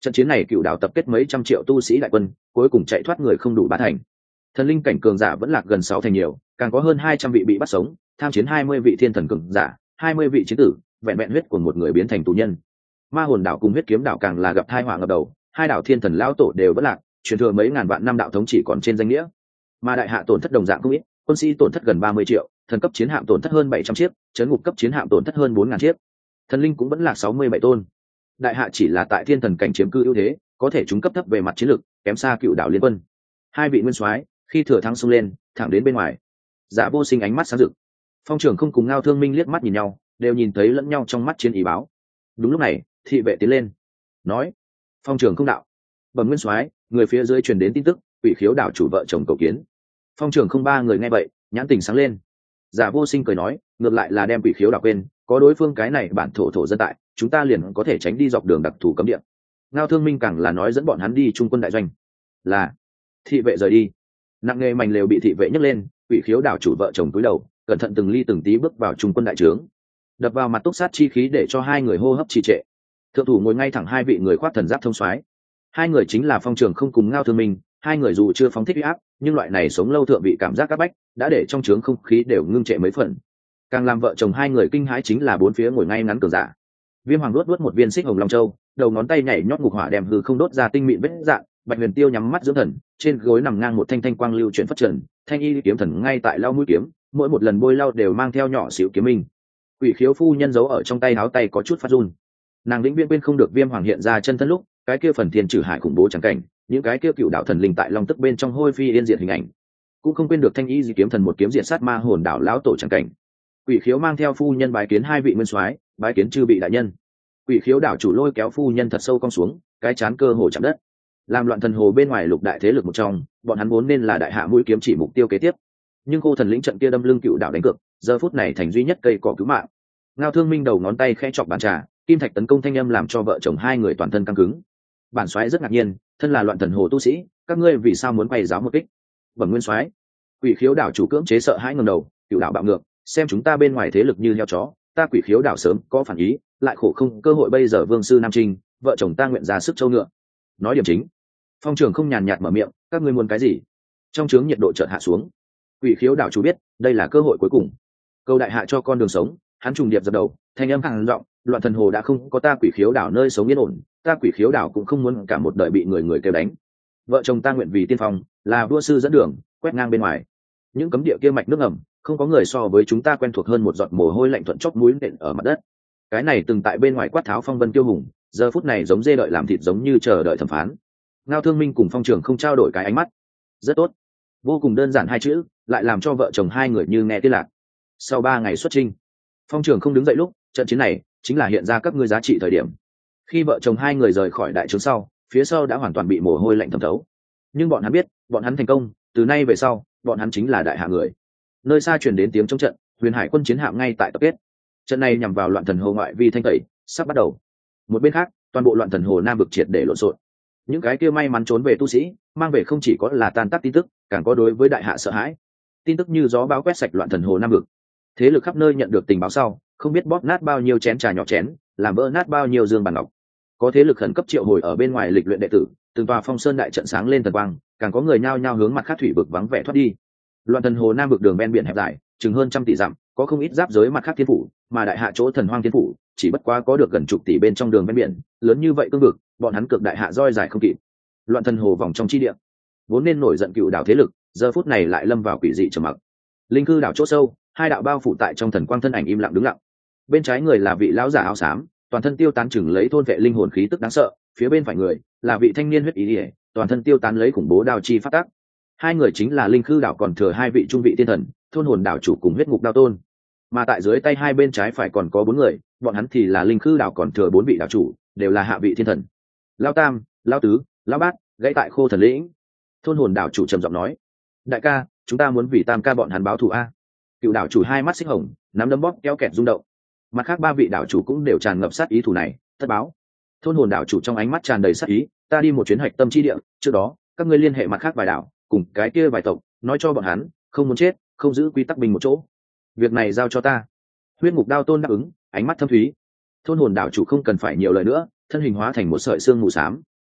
Trận chiến này cựu đảo tập kết mấy trăm triệu tu sĩ đại quân, cuối cùng chạy thoát người không đủ ba thành. Thần linh cảnh cường giả vẫn lạc gần sáu thành nhiều, càng có hơn hai trăm vị bị bắt sống, tham chiến hai mươi vị thiên thần cường giả, hai mươi vị chiến tử, vẹn vẹn huyết của một người biến thành tù nhân. Ma hồn đảo cùng huyết kiếm đảo càng là gặp tai họa ngập đầu, hai đảo thiên thần lão tổ đều vẫn lạc, truyền thừa mấy ngàn vạn năm đạo thống chỉ còn trên danh nghĩa. Mà đại hạ tổn thất đồng dạng không ít, quân sĩ tổn thất gần ba mươi triệu, thần cấp chiến hạm tổn thất hơn bảy trăm chiếc, trấn ngục cấp chiến hạm tổn thất hơn bốn ngàn chiếc. Thần linh cũng vẫn lạc sáu mươi bảy tôn. Đại hạ chỉ là tại thiên thần cảnh chiếm cư ưu thế, có thể chúng cấp thấp về mặt chiến lược, kém xa cựu đảo liên quân. Hai vị nguyên soái khi thừa thắng xông lên, thẳng đến bên ngoài. Dạ Vô Sinh ánh mắt sáng rực. Phong trưởng không cùng Ngao Thương Minh liếc mắt nhìn nhau, đều nhìn thấy lẫn nhau trong mắt chiến ý báo. Đúng lúc này, thị vệ tiến lên, nói: "Phong trưởng không đạo, bẩm nguyên soái, người phía dưới truyền đến tin tức, Quỷ Khiếu đảo chủ vợ chồng cầu kiến." Phong trưởng không ba người nghe vậy, nhãn tình sáng lên. Dạ Vô Sinh cười nói: "Ngược lại là đem Quỷ Khiếu đảo quên, có đối phương cái này bản thổ thổ dân tại, chúng ta liền có thể tránh đi dọc đường đặc thù cấm địa." Ngao Thương Minh càng là nói dẫn bọn hắn đi trung quân đại doanh. Là thị vệ rời đi, nặng nghề mảnh lều bị thị vệ nhấc lên, Quỷ Khiếu đảo chủ vợ chồng cúi đầu, cẩn thận từng ly từng tí bước vào trung quân đại trướng, đập vào mặt túc sát chi khí để cho hai người hô hấp trì trệ. Thượng thủ ngồi ngay thẳng hai vị người khoác thần giáp thông soái, hai người chính là Phong Trường không cùng Ngao Thương Minh. Hai người dù chưa phóng thích uy áp, nhưng loại này sống lâu thượng vị cảm giác áp bách đã để trong trướng không khí đều ngưng trệ mấy phần. Càng làm vợ chồng hai người kinh hãi chính là bốn phía ngồi ngay ngắn cường giả. Viêm Hoàng đuốt đuốt một viên xích hồng long châu, đầu ngón tay nhảy nhót ngục hỏa đem hư không đốt ra tinh mịn vết dạn. Bạch Huyền Tiêu nhắm mắt dưỡng thần, trên gối nằm ngang một thanh thanh quang lưu chuyển phát trần, thanh y kiếm thần ngay tại lau mũi kiếm, mỗi một lần bôi lau đều mang theo nhỏ xíu kiếm minh. Quỷ Khiếu phu nhân giấu ở trong tay áo tay có chút phát run. Nàng vĩnh viễn quên không được Viêm Hoàng hiện ra chân thân lúc, cái kia phần thiên trừ hải khủng bố chẳng cảnh, những cái kia cựu đạo thần linh tại long tức bên trong hôi phi yên diệt hình ảnh, cũng không quên được thanh y di kiếm thần một kiếm diệt sát ma hồn đảo lão tổ chẳng cảnh. Quỷ Khiếu mang theo phu nhân bái kiến hai vị nguyên soái, bái kiến chư vị đại nhân. Quỷ Khiếu đảo chủ lôi kéo phu nhân thật sâu cong xuống, cái chán cơ hồ chạm đất. Làm loạn thần hồ bên ngoài lục đại thế lực một trong, bọn hắn vốn nên là đại hạ mũi kiếm chỉ mục tiêu kế tiếp, nhưng cô thần lĩnh trận kia đâm lưng cựu đảo đánh cược, giờ phút này thành duy nhất cây cỏ cứu mạng. Ngao Thương Minh đầu ngón tay khẽ chọc bàn trà, kim thạch tấn công thanh âm làm cho vợ chồng hai người toàn thân căng cứng. Bản soái rất ngạc nhiên, thân là loạn thần hồ tu sĩ, các ngươi vì sao muốn quay giáo một kích? Bẩm nguyên soái. Quỷ Khiếu đảo chủ cưỡng chế sợ hãi ngẩng đầu, cựu đảo bạo ngược, xem chúng ta bên ngoài thế lực như heo chó, ta Quỷ Khiếu đảo sớm có phản ý, lại khổ không cơ hội bây giờ vương sư nam trinh, vợ chồng ta nguyện ra sức châu ngựa. Nói điểm chính. Phong Trường không nhàn nhạt mở miệng, các ngươi muốn cái gì? Trong trướng nhiệt độ chợt hạ xuống. Quỷ Khiếu đảo chủ biết, đây là cơ hội cuối cùng. Câu đại hạ cho con đường sống, hắn trùng điệp dập đầu, thanh âm hàng giọng, loạn thần hồ đã không có ta Quỷ Khiếu đảo nơi sống yên ổn, ta Quỷ Khiếu đảo cũng không muốn cả một đời bị người người kêu đánh. Vợ chồng ta nguyện vì tiên phong, là vua sư dẫn đường, quét ngang bên ngoài. Những cấm địa kia mạch nước ngầm, không có người so với chúng ta quen thuộc hơn một giọt mồ hôi lạnh thuận chóp mũi nện ở mặt đất. Cái này từng tại bên ngoài quát tháo phong vân kiêu hùng, giờ phút này giống dê đợi làm thịt giống như chờ đợi thẩm phán. Ngao Thương Minh cùng Phong Trường không trao đổi cái ánh mắt. Rất tốt, vô cùng đơn giản hai chữ, lại làm cho vợ chồng hai người như nghe tiếng lạc. Sau ba ngày xuất chinh, Phong Trường không đứng dậy lúc, trận chiến này chính là hiện ra các ngươi giá trị thời điểm. Khi vợ chồng hai người rời khỏi đại trướng sau, phía sau đã hoàn toàn bị mồ hôi lạnh thấm thấu. Nhưng bọn hắn biết, bọn hắn thành công, từ nay về sau, bọn hắn chính là đại hạ người. Nơi xa truyền đến tiếng chống trận, Huyền Hải quân chiến hạm ngay tại tập kết. Trận này nhằm vào loạn thần hồ ngoại vi thanh tẩy, sắp bắt đầu. Một bên khác, toàn bộ loạn thần hồ nam vực triệt để lộn xộn. Những cái kia may mắn trốn về tu sĩ, mang về không chỉ có là tan tác tin tức, càng có đối với đại hạ sợ hãi. Tin tức như gió bão quét sạch loạn thần hồ nam vực. Thế lực khắp nơi nhận được tình báo sau, không biết bóp nát bao nhiêu chén trà nhỏ chén, làm vỡ nát bao nhiêu dương bàn ngọc. Có thế lực khẩn cấp triệu hồi ở bên ngoài lịch luyện đệ tử, từng tòa phong sơn đại trận sáng lên thần quang, càng có người nhao nhao hướng mặt khác thủy vực vắng vẻ thoát đi. Loạn thần hồ nam vực đường ven biển hẹp dài, chừng hơn trăm tỷ dặm, có không ít giáp giới mặt khác thiên phủ, mà đại hạ chỗ thần hoang thiên phủ, chỉ bất quá có được gần chục tỷ bên trong đường ven biển, lớn như vậy cương vực, bọn hắn cực đại hạ roi dài không kịp. Loạn thần hồ vòng trong chi địa, vốn nên nổi giận cựu đảo thế lực, giờ phút này lại lâm vào quỷ dị trầm mặc. Linh cư đảo chỗ sâu, hai đạo bao phủ tại trong thần quang thân ảnh im lặng đứng lặng. Bên trái người là vị lão giả áo xám, toàn thân tiêu tán chừng lấy thôn vệ linh hồn khí tức đáng sợ, phía bên phải người là vị thanh niên huyết ý ỉa, toàn thân tiêu tán lấy khủng bố đao chi phát tác. Hai người chính là linh cư đảo còn thừa hai vị trung vị tiên thần, thôn hồn đảo chủ cùng huyết ngục đao tôn. Mà tại dưới tay hai bên trái phải còn có bốn người, bọn hắn thì là linh cư đảo còn thừa bốn vị đảo chủ, đều là hạ vị thiên thần. Lao tam, lao tứ, lao bát, gãy tại khô thần lĩnh. Thôn hồn đảo chủ trầm giọng nói: đại ca, chúng ta muốn vì tam ca bọn hắn báo thù a. Cựu đảo chủ hai mắt xích hồng, nắm đấm bóp kéo kẹt rung động. Mặt khác ba vị đảo chủ cũng đều tràn ngập sát ý thù này, tất báo. Thôn hồn đảo chủ trong ánh mắt tràn đầy sát ý, ta đi một chuyến hạch tâm chi địa, trước đó các ngươi liên hệ mặt khác vài đảo, cùng cái kia vài tộc, nói cho bọn hắn không muốn chết, không giữ quy tắc bình một chỗ. Việc này giao cho ta. Huyết ngục đao tôn đáp ứng, ánh mắt thâm thúy. Thôn hồn đảo chủ không cần phải nhiều lời nữa, thân hình hóa thành một sợi xương mù xám,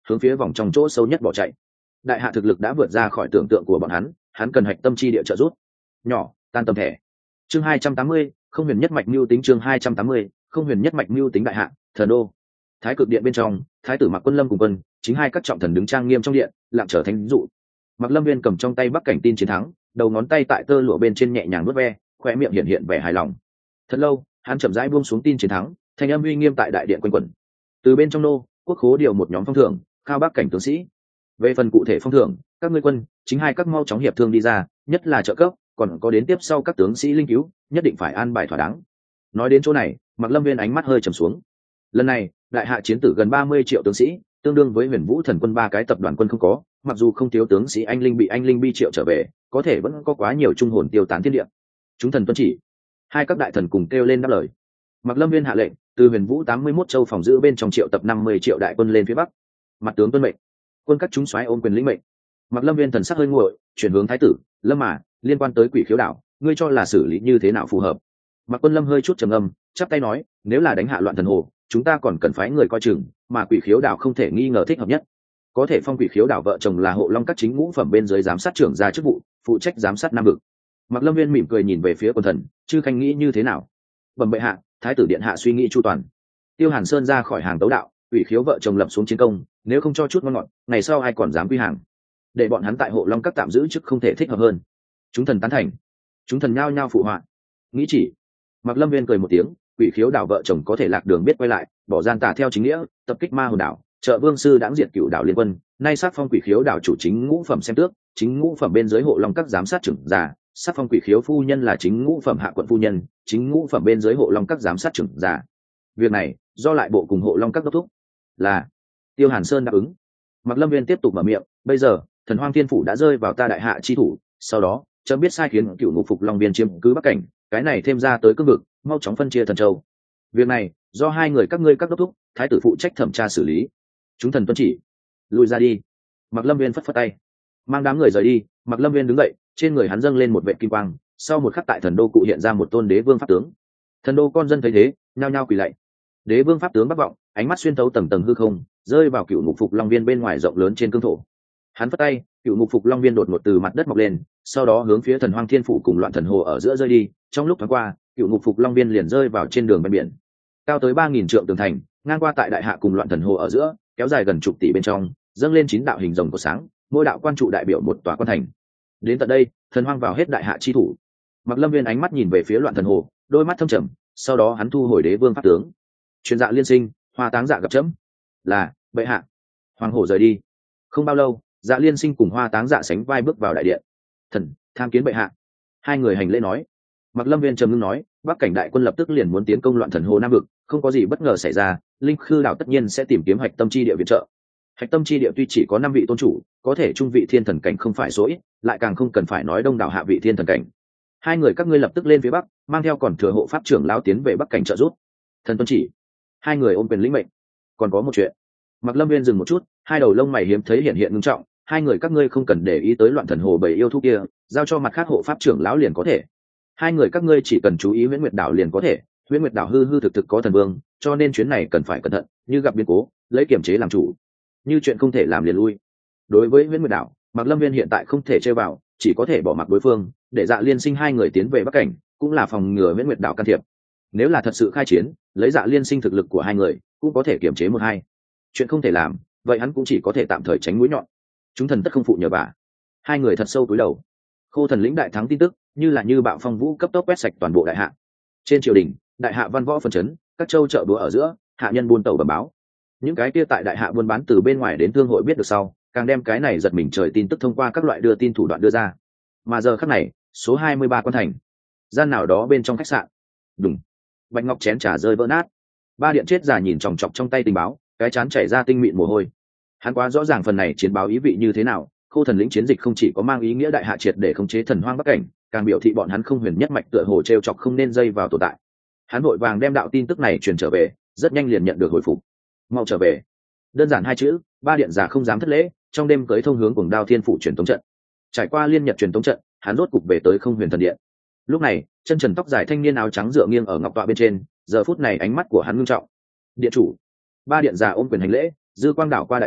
hướng phía vòng trong chỗ sâu nhất bỏ chạy. Đại hạ thực lực đã vượt ra khỏi tưởng tượng của bọn hắn, hắn cần hạch tâm chi địa trợ giúp. Nhỏ tan tầm thẻ. Chương hai trăm tám mươi, không huyền nhất mạch mưu tính. Chương hai trăm tám mươi, không huyền nhất mạch mưu tính. Đại hạ, Thần đô. Thái Cực điện bên trong, thái tử Mạc Quân Lâm cùng quân, chính hai các trọng thần đứng trang nghiêm trong điện, lặng trở thánh dụ. Mạc Lâm Viên cầm trong tay bắc cảnh tin chiến thắng, đầu ngón tay tại tơ lụa bên trên nhẹ nhàng vuốt ve, khoe miệng hiện hiện vẻ hài lòng. Thật lâu, hắn chậm rãi buông xuống tin chiến thắng, thanh âm uy nghiêm tại đại điện quanh quẩn. Từ bên trong nô, quốc khố điều một nhóm phong thưởng, khao bắc cảnh tướng sĩ. Về phần cụ thể phong thưởng, các ngươi quân, chính hai các mau chóng hiệp thương đi ra, nhất là trợ cấp, còn có đến tiếp sau các tướng sĩ linh cứu, nhất định phải an bài thỏa đáng. Nói đến chỗ này, Mạc Lâm Viên ánh mắt hơi trầm xuống. Lần này, đại hạ chiến tử gần ba mươi triệu tướng sĩ, tương đương với Huyền Vũ Thần quân ba cái tập đoàn quân không có, mặc dù không thiếu tướng sĩ anh linh bị anh linh bi triệu trở về, có thể vẫn có quá nhiều trung hồn tiêu tán thiên địa. Chúng thần tuân chỉ. Hai các đại thần cùng kêu lên đáp lời. Mạc Lâm Viên hạ lệnh, từ Huyền Vũ tám mươi mốt châu phòng giữ bên trong triệu tập năm mươi triệu đại quân lên phía bắc. Mặt tướng tuân mệnh. Quân các chúng soái ôm quyền lĩnh mệnh. Mạc Lâm Viên thần sắc hơi nguội, chuyển hướng thái tử, Lâm mà, liên quan tới Quỷ Khiếu đảo, ngươi cho là xử lý như thế nào phù hợp? Mạc Quân Lâm hơi chút trầm ngâm, chắp tay nói, nếu là đánh hạ loạn thần hồ, chúng ta còn cần phái người coi chừng, mà Quỷ Khiếu đảo không thể nghi ngờ thích hợp nhất. Có thể phong Quỷ Khiếu đảo vợ chồng là hộ long các chính ngũ phẩm bên dưới giám sát trưởng ra chức vụ, phụ trách giám sát nam vực. Mạc Lâm Viên mỉm cười nhìn về phía quân thần, chư khanh nghĩ như thế nào? Bẩm bệ hạ, thái tử điện hạ suy nghĩ chu toàn. Tiêu Hàn Sơn ra khỏi hàng tấu đạo, Quỷ Khiếu vợ chồng lập xuống chiến công, nếu không cho chút ngon ngọt, ngày sau ai còn dám quy hàng? Để bọn hắn tại hộ long các tạm giữ chức không thể thích hợp hơn. Chúng thần tán thành. Chúng thần nhao nhao phụ họa. Nghĩ chỉ. Mạc Lâm Viên cười một tiếng, Quỷ Khiếu đảo vợ chồng có thể lạc đường biết quay lại, bỏ gian tà theo chính nghĩa, tập kích ma hồn đảo, trợ vương sư đãng diệt cửu đảo liên quân, nay sát phong Quỷ Khiếu đảo chủ chính ngũ phẩm xem tước, chính ngũ phẩm bên dưới hộ long các giám sát trưởng giả, sát phong Quỷ Khiếu phu nhân là chính ngũ phẩm hạ quận phu nhân, chính ngũ phẩm bên dưới hộ long các giám sát trưởng giả. Việc này do lại bộ cùng hộ long các đốc thúc. Là. Tiêu Hàn Sơn đáp ứng. Mạc Lâm Viên tiếp tục mở miệng, bây giờ thần hoang thiên phủ đã rơi vào ta đại hạ chi thủ, sau đó chấm biết sai khiến cựu ngục phục long viên chiếm cứ bắc cảnh, cái này thêm ra tới cương vực, mau chóng phân chia thần châu. Việc này do hai người các ngươi các đốc thúc, thái tử phụ trách thẩm tra xử lý. Chúng thần tuân chỉ. Lùi ra đi. Mạc Lâm Viên phất phất tay, mang đám người rời đi. Mạc Lâm Viên đứng dậy, trên người hắn dâng lên một vệ kim quang, sau một khắc tại thần đô cụ hiện ra một tôn đế vương pháp tướng. Thần đô con dân thấy thế, nhao nhao quỳ lạy. Đế vương pháp tướng bắc vọng, ánh mắt xuyên thấu tầng tầng hư không, rơi vào cựu ngục phục long viên bên ngoài rộng lớn trên cương thổ. Hắn phất tay, cựu ngục phục long viên đột ngột từ mặt đất mọc lên, sau đó hướng phía thần hoang thiên phủ cùng loạn thần hồ ở giữa rơi đi. Trong lúc thoáng qua, cựu ngục phục long viên liền rơi vào trên đường ven biển, cao tới ba nghìn trượng tường thành, ngang qua tại đại hạ cùng loạn thần hồ ở giữa, kéo dài gần chục tỷ bên trong, dâng lên chín đạo hình rồng của sáng, mỗi đạo quan trụ đại biểu một tòa quan thành. Đến tận đây, thần hoang vào hết đại hạ chi thủ. Mạc Lâm Viên ánh mắt nhìn về phía loạn thần hồ, đôi mắt thâm trầm, sau đó hắn thu hồi đế vương pháp tướng. Truyền dạ liên sinh, hoa táng dạ gặp chấm. Là bệ hạ. Hoàng hổ rời đi. Không bao lâu, dạ liên sinh cùng hoa táng dạ sánh vai bước vào đại điện. Thần tham kiến bệ hạ. Hai người hành lễ nói. Mạc Lâm Viên trầm ngưng nói, bắc cảnh đại quân lập tức liền muốn tiến công loạn thần hồ nam vực, không có gì bất ngờ xảy ra, linh khư đảo tất nhiên sẽ tìm kiếm hạch tâm chi địa viện trợ. Hạch tâm chi địa tuy chỉ có năm vị tôn chủ, có thể trung vị thiên thần cảnh không phải số ít, lại càng không cần phải nói đông đảo hạ vị thiên thần cảnh. Hai người các ngươi lập tức lên phía bắc, mang theo còn thừa hộ pháp trưởng lão tiến về bắc cảnh trợ giúp. Thần tuân chỉ. Hai người ôm quyền lĩnh mệnh. Còn có một chuyện. Mạc Lâm Viên dừng một chút, hai đầu lông mày hiếm thấy hiện hiện ngưng trọng. Hai người các ngươi không cần để ý tới loạn thần hồ bầy yêu thú kia, giao cho mặt khác hộ pháp trưởng lão liền có thể. Hai người các ngươi chỉ cần chú ý Huyễn Nguyệt đảo liền có thể. Huyễn Nguyệt đảo hư hư thực thực có thần vương, cho nên chuyến này cần phải cẩn thận, như gặp biến cố, lấy kiểm chế làm chủ, như chuyện không thể làm liền lui. Đối với Huyễn Nguyệt đảo, Mạc Lâm Viên hiện tại không thể chơi vào, chỉ có thể bỏ mặc đối phương, để Dạ Liên Sinh hai người tiến về bắc cảnh, cũng là phòng ngừa Huyễn Nguyệt đảo can thiệp. Nếu là thật sự khai chiến, lấy Dạ Liên Sinh thực lực của hai người, cũng có thể kiểm chế một hai. Chuyện không thể làm, vậy hắn cũng chỉ có thể tạm thời tránh mũi nhọn. Chúng thần tất không phụ nhờ vả. Hai người thật sâu cúi đầu. Khô thần lĩnh đại thắng tin tức, như là như bạo phong vũ cấp tốc quét sạch toàn bộ đại hạ. Trên triều đình, đại hạ văn võ phân chấn, các châu chợ búa ở giữa, hạ nhân buôn tàu bẩm báo. Những cái kia tại đại hạ buôn bán từ bên ngoài đến thương hội biết được sau, càng đem cái này giật mình trời tin tức thông qua các loại đưa tin thủ đoạn đưa ra. Mà giờ khắc này, số hai mươi ba quan thành, gian nào đó bên trong khách sạn. Đùng. Bạch ngọc chén trà rơi vỡ nát. Ba điện chết già nhìn chòng chọc trong tay tình báo, cái chán chảy ra tinh mịn mồ hôi. Hắn quá rõ ràng phần này chiến báo ý vị như thế nào. Khô thần lĩnh chiến dịch không chỉ có mang ý nghĩa đại hạ triệt để khống chế thần hoang bắc cảnh, càng biểu thị bọn hắn không huyền nhất mạch tựa hồ treo chọc không nên dây vào tồn tại. Hắn vội vàng đem đạo tin tức này truyền trở về, rất nhanh liền nhận được hồi phục. Mau trở về. Đơn giản hai chữ, ba điện giả không dám thất lễ, trong đêm cưới thông hướng cùng Đao Thiên phủ truyền tống trận. Trải qua liên nhật truyền tống trận, hắn rốt cục về tới không huyền thần điện. Lúc này, chân trần tóc dài thanh niên áo trắng dựa nghiêng ở ngọc tọa bên trên, giờ phút này ánh mắt của hắn ngưng trọng. Điện chủ. Ba điện giả ôm quyền hành lễ, dư quang đảo qua đại điện,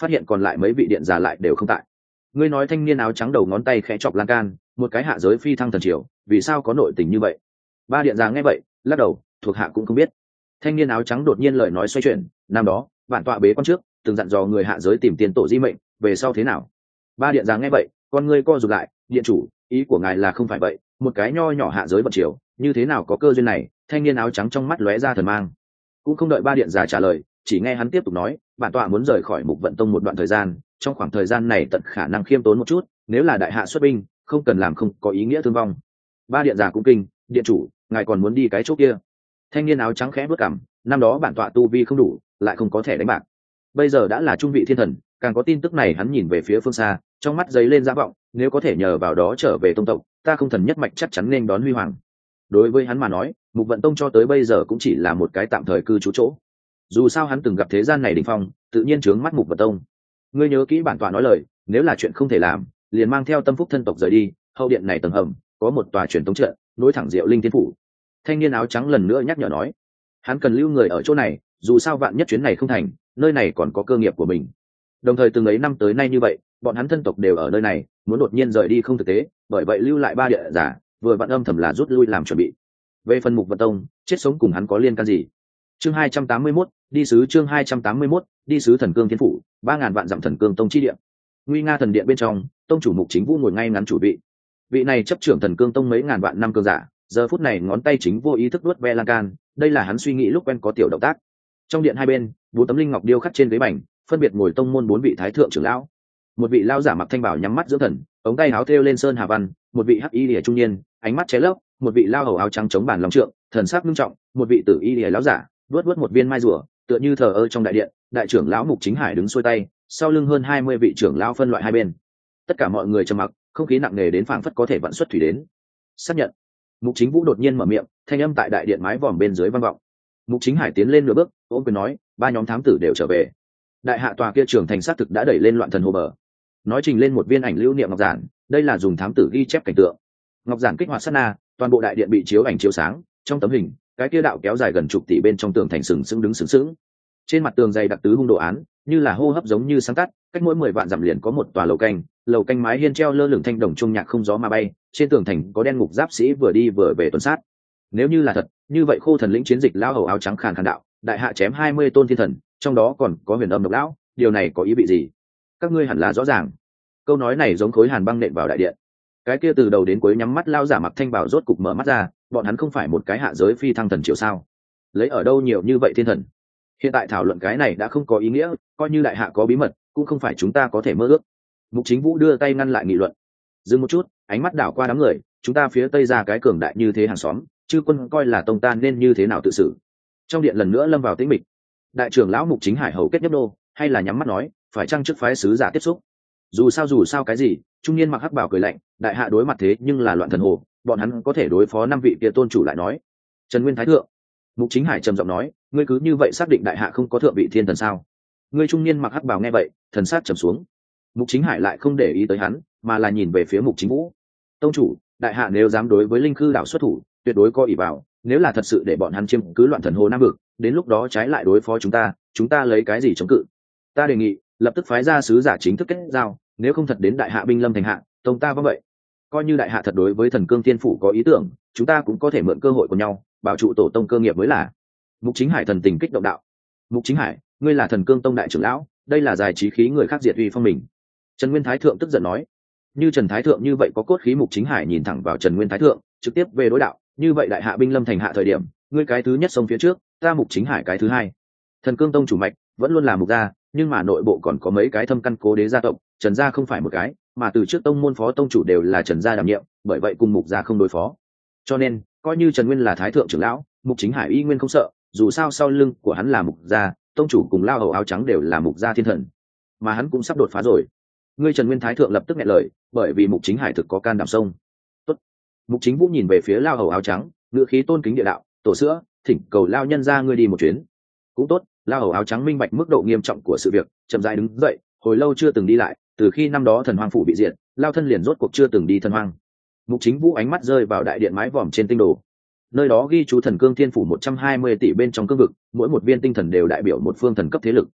phát hiện còn lại mấy vị điện già lại đều không tại. Ngươi nói thanh niên áo trắng đầu ngón tay khẽ chọc lan can, một cái hạ giới phi thăng thần triều, vì sao có nội tình như vậy? Ba điện già nghe vậy lắc đầu, thuộc hạ cũng không biết. Thanh niên áo trắng đột nhiên lời nói xoay chuyển, năm đó bản tọa bế quan trước từng dặn dò người hạ giới tìm tiền tổ di mệnh, về sau thế nào? Ba điện già nghe vậy con ngươi co rụt lại, điện chủ, ý của ngài là không phải vậy, một cái nho nhỏ hạ giới vật triều như thế nào có cơ duyên này? Thanh niên áo trắng trong mắt lóe ra thần mang. Cũng không đợi ba điện già trả lời, chỉ nghe hắn tiếp tục nói, bản tọa muốn rời khỏi Mục Vận Tông một đoạn thời gian, trong khoảng thời gian này tận khả năng khiêm tốn một chút, nếu là đại hạ xuất binh không cần làm không có ý nghĩa thương vong. Ba điện già cũng kinh, điện chủ, ngài còn muốn đi cái chỗ kia? Thanh niên áo trắng khẽ bước cằm, năm đó bản tọa tu vi không đủ, lại không có thể đánh bạc, bây giờ đã là trung vị thiên thần, càng có tin tức này, hắn nhìn về phía phương xa, trong mắt giấy lên dã vọng, nếu có thể nhờ vào đó trở về tông tộc, ta không thần nhất mạch chắc chắn nên đón huy hoàng. Đối với hắn mà nói, Mục Vận Tông cho tới bây giờ cũng chỉ là một cái tạm thời cư trú chỗ, dù sao hắn từng gặp thế gian này đỉnh phong, tự nhiên trướng mắt Mục Vận Tông. Ngươi nhớ kỹ bản tọa nói lời, nếu là chuyện không thể làm, liền mang theo tâm phúc thân tộc rời đi, hậu điện này tầng hầm có một tòa truyền tống trận nối thẳng Diệu Linh Thiên phủ. Thanh niên áo trắng lần nữa nhắc nhở nói, hắn cần lưu người ở chỗ này, dù sao vạn nhất chuyến này không thành, nơi này còn có cơ nghiệp của mình. Đồng thời từng ấy năm tới nay như vậy, bọn hắn thân tộc đều ở nơi này, muốn đột nhiên rời đi không thực tế, bởi vậy lưu lại ba địa giả, vừa vặn âm thầm là rút lui làm chuẩn bị. Về phần Mục Vận Tông, chết sống cùng hắn có liên can gì? Chương hai trăm tám mươi mốt, đi sứ chương hai trăm tám mươi mốt, đi sứ Thần Cương Thiên phủ, ba ngàn vạn dặm Thần Cương Tông chi địa. Nguy nga thần điện bên trong, tông chủ Mục Chính Vũ ngồi ngay ngắn chủ vị. Vị này chấp trưởng Thần Cương Tông mấy ngàn vạn năm cương giả, giờ phút này ngón tay chính vô ý thức vuốt ve lan can, đây là hắn suy nghĩ lúc quen có tiểu động tác. Trong điện hai bên, bốn tấm linh ngọc điêu khắc trên ghế bành, phân biệt ngồi tông môn bốn vị thái thượng trưởng lão. Một vị lão giả mặc thanh bảo nhắm mắt dưỡng thần, ống tay áo thêu lên sơn hà văn, một vị hắc y lìa trung niên, ánh mắt cháy lấp, một vị lao hầu áo trắng chống bàn long trượng, thần sắc nghiêm trọng, một vị tử y lìa lão giả, vuốt vuốt một viên mai rùa, tựa như thờ ơ trong đại điện. Đại trưởng lão Mục Chính Hải đứng xuôi tay, sau lưng hơn hai mươi vị trưởng lão phân loại hai bên. Tất cả mọi người trầm mặc, không khí nặng nề đến phảng phất có thể vận xuất thủy đến. Xác nhận. Mục Chính Vũ đột nhiên mở miệng, thanh âm tại đại điện mái vòm bên dưới vang vọng. Mục Chính Hải tiến lên nửa bước, ôm quyền nói, ba nhóm thám tử đều trở về. Đại hạ tòa kia trường thành xác thực đã đẩy lên loạn thần hồ bờ. Nói trình lên một viên ảnh lưu niệm ngọc giản, đây là dùng thám tử ghi chép cảnh tượng. Ngọc giản kích hoạt sát na, toàn bộ đại điện bị chiếu ảnh chiếu sáng, trong tấm hình, cái kia đạo kéo dài gần chục tỷ bên trong tường thành sừng sững đứng sừng sững. Trên mặt tường dày đặc tứ hung đồ án, như là hô hấp giống như sáng tắt, cách mỗi mười vạn dặm liền có một tòa lầu canh, lầu canh mái hiên treo lơ lửng thanh đồng trung nhạc không gió mà bay, trên tường thành có đen ngục giáp sĩ vừa đi vừa về tuần sát. Nếu như là thật, như vậy Khô Thần lĩnh chiến dịch lao hầu áo trắng khàn khàn đạo, đại hạ chém hai mươi tôn thiên thần, trong đó còn có Huyền Âm độc lão, điều này có ý vị gì? Các ngươi hẳn là rõ ràng. Câu nói này giống khối hàn băng nện vào đại điện. Cái kia từ đầu đến cuối nhắm mắt lao giả mặc thanh bảo rốt cục mở mắt ra, bọn hắn không phải một cái hạ giới phi thăng thần triều sao? Lấy ở đâu nhiều như vậy thiên thần? Hiện tại thảo luận cái này đã không có ý nghĩa, coi như đại hạ có bí mật, cũng không phải chúng ta có thể mơ ước. Mục Chính Vũ đưa tay ngăn lại nghị luận. Dừng một chút, ánh mắt đảo qua đám người, chúng ta phía tây ra cái cường đại như thế hàng xóm, chư quân coi là tông ta nên như thế nào tự xử? Trong điện lần nữa lâm vào tĩnh mịch. Đại trưởng lão Mục Chính Hải hầu kết nhấp đô, hay là nhắm mắt nói, phải chăng trước phái sứ giả tiếp xúc? Dù sao dù sao cái gì, trung niên mặc hắc bảo cười lạnh, đại hạ đối mặt thế nhưng là loạn thần hồ, bọn hắn có thể đối phó năm vị kia tôn chủ lại nói. Trần Nguyên Thái thượng. Mục Chính Hải trầm giọng nói, ngươi cứ như vậy xác định đại hạ không có thượng vị thiên thần sao? Ngươi trung niên mặc hắc bảo nghe vậy, thần sắc trầm xuống. Mục Chính Hải lại không để ý tới hắn, mà là nhìn về phía Mục Chính Vũ. Tông chủ, đại hạ nếu dám đối với linh khư đảo xuất thủ, tuyệt đối có ỷ vào, nếu là thật sự để bọn hắn chiếm cứ loạn thần hồ nam vực, đến lúc đó trái lại đối phó chúng ta, chúng ta lấy cái gì chống cự? Ta đề nghị lập tức phái ra sứ giả chính thức kết giao, nếu không thật đến đại hạ binh lâm thành hạ, tông ta vâng vậy. Coi như đại hạ thật đối với Thần Cương Thiên phủ có ý tưởng, chúng ta cũng có thể mượn cơ hội của nhau, bảo trụ tổ tông cơ nghiệp mới là. Mục Chính Hải thần tình kích động đạo. Mục Chính Hải, ngươi là Thần Cương Tông đại trưởng lão, đây là giải trí khí người khác diệt uy phong mình. Trần Nguyên Thái thượng tức giận nói. Như Trần Thái thượng như vậy có cốt khí, Mục Chính Hải nhìn thẳng vào Trần Nguyên Thái thượng, trực tiếp về đối đạo, như vậy đại hạ binh lâm thành hạ thời điểm, ngươi cái thứ nhất xông phía trước, ta Mục Chính Hải cái thứ hai. Thần Cương Tông chủ mạch vẫn luôn là mục gia, nhưng mà nội bộ còn có mấy cái thâm căn cố đế gia tộc, Trần gia không phải một cái, mà từ trước tông môn phó tông chủ đều là Trần gia đảm nhiệm, bởi vậy cùng mục gia không đối phó. Cho nên, coi như Trần Nguyên là thái thượng trưởng lão, Mục Chính Hải y nguyên không sợ, dù sao sau lưng của hắn là mục gia, tông chủ cùng lao hầu áo trắng đều là mục gia thiên thần, mà hắn cũng sắp đột phá rồi. Ngươi Trần Nguyên thái thượng lập tức nghe lời, bởi vì Mục Chính Hải thực có can đảm sông. Tốt. Mục Chính Vũ nhìn về phía lao hầu áo trắng, ngữ khí tôn kính địa đạo, tổ sữa, thỉnh cầu lao nhân ra ngươi đi một chuyến. Cũng tốt. Lao hầu áo trắng minh bạch mức độ nghiêm trọng của sự việc, chậm rãi đứng dậy, hồi lâu chưa từng đi lại, từ khi năm đó thần hoang phủ bị diệt, lao thân liền rốt cuộc chưa từng đi thần hoang. Mục Chính Vũ ánh mắt rơi vào đại điện mái vòm trên tinh đồ, nơi đó ghi chú Thần Cương Thiên phủ một trăm hai mươi tỷ bên trong cương vực, mỗi một viên tinh thần đều đại biểu một phương thần cấp thế lực.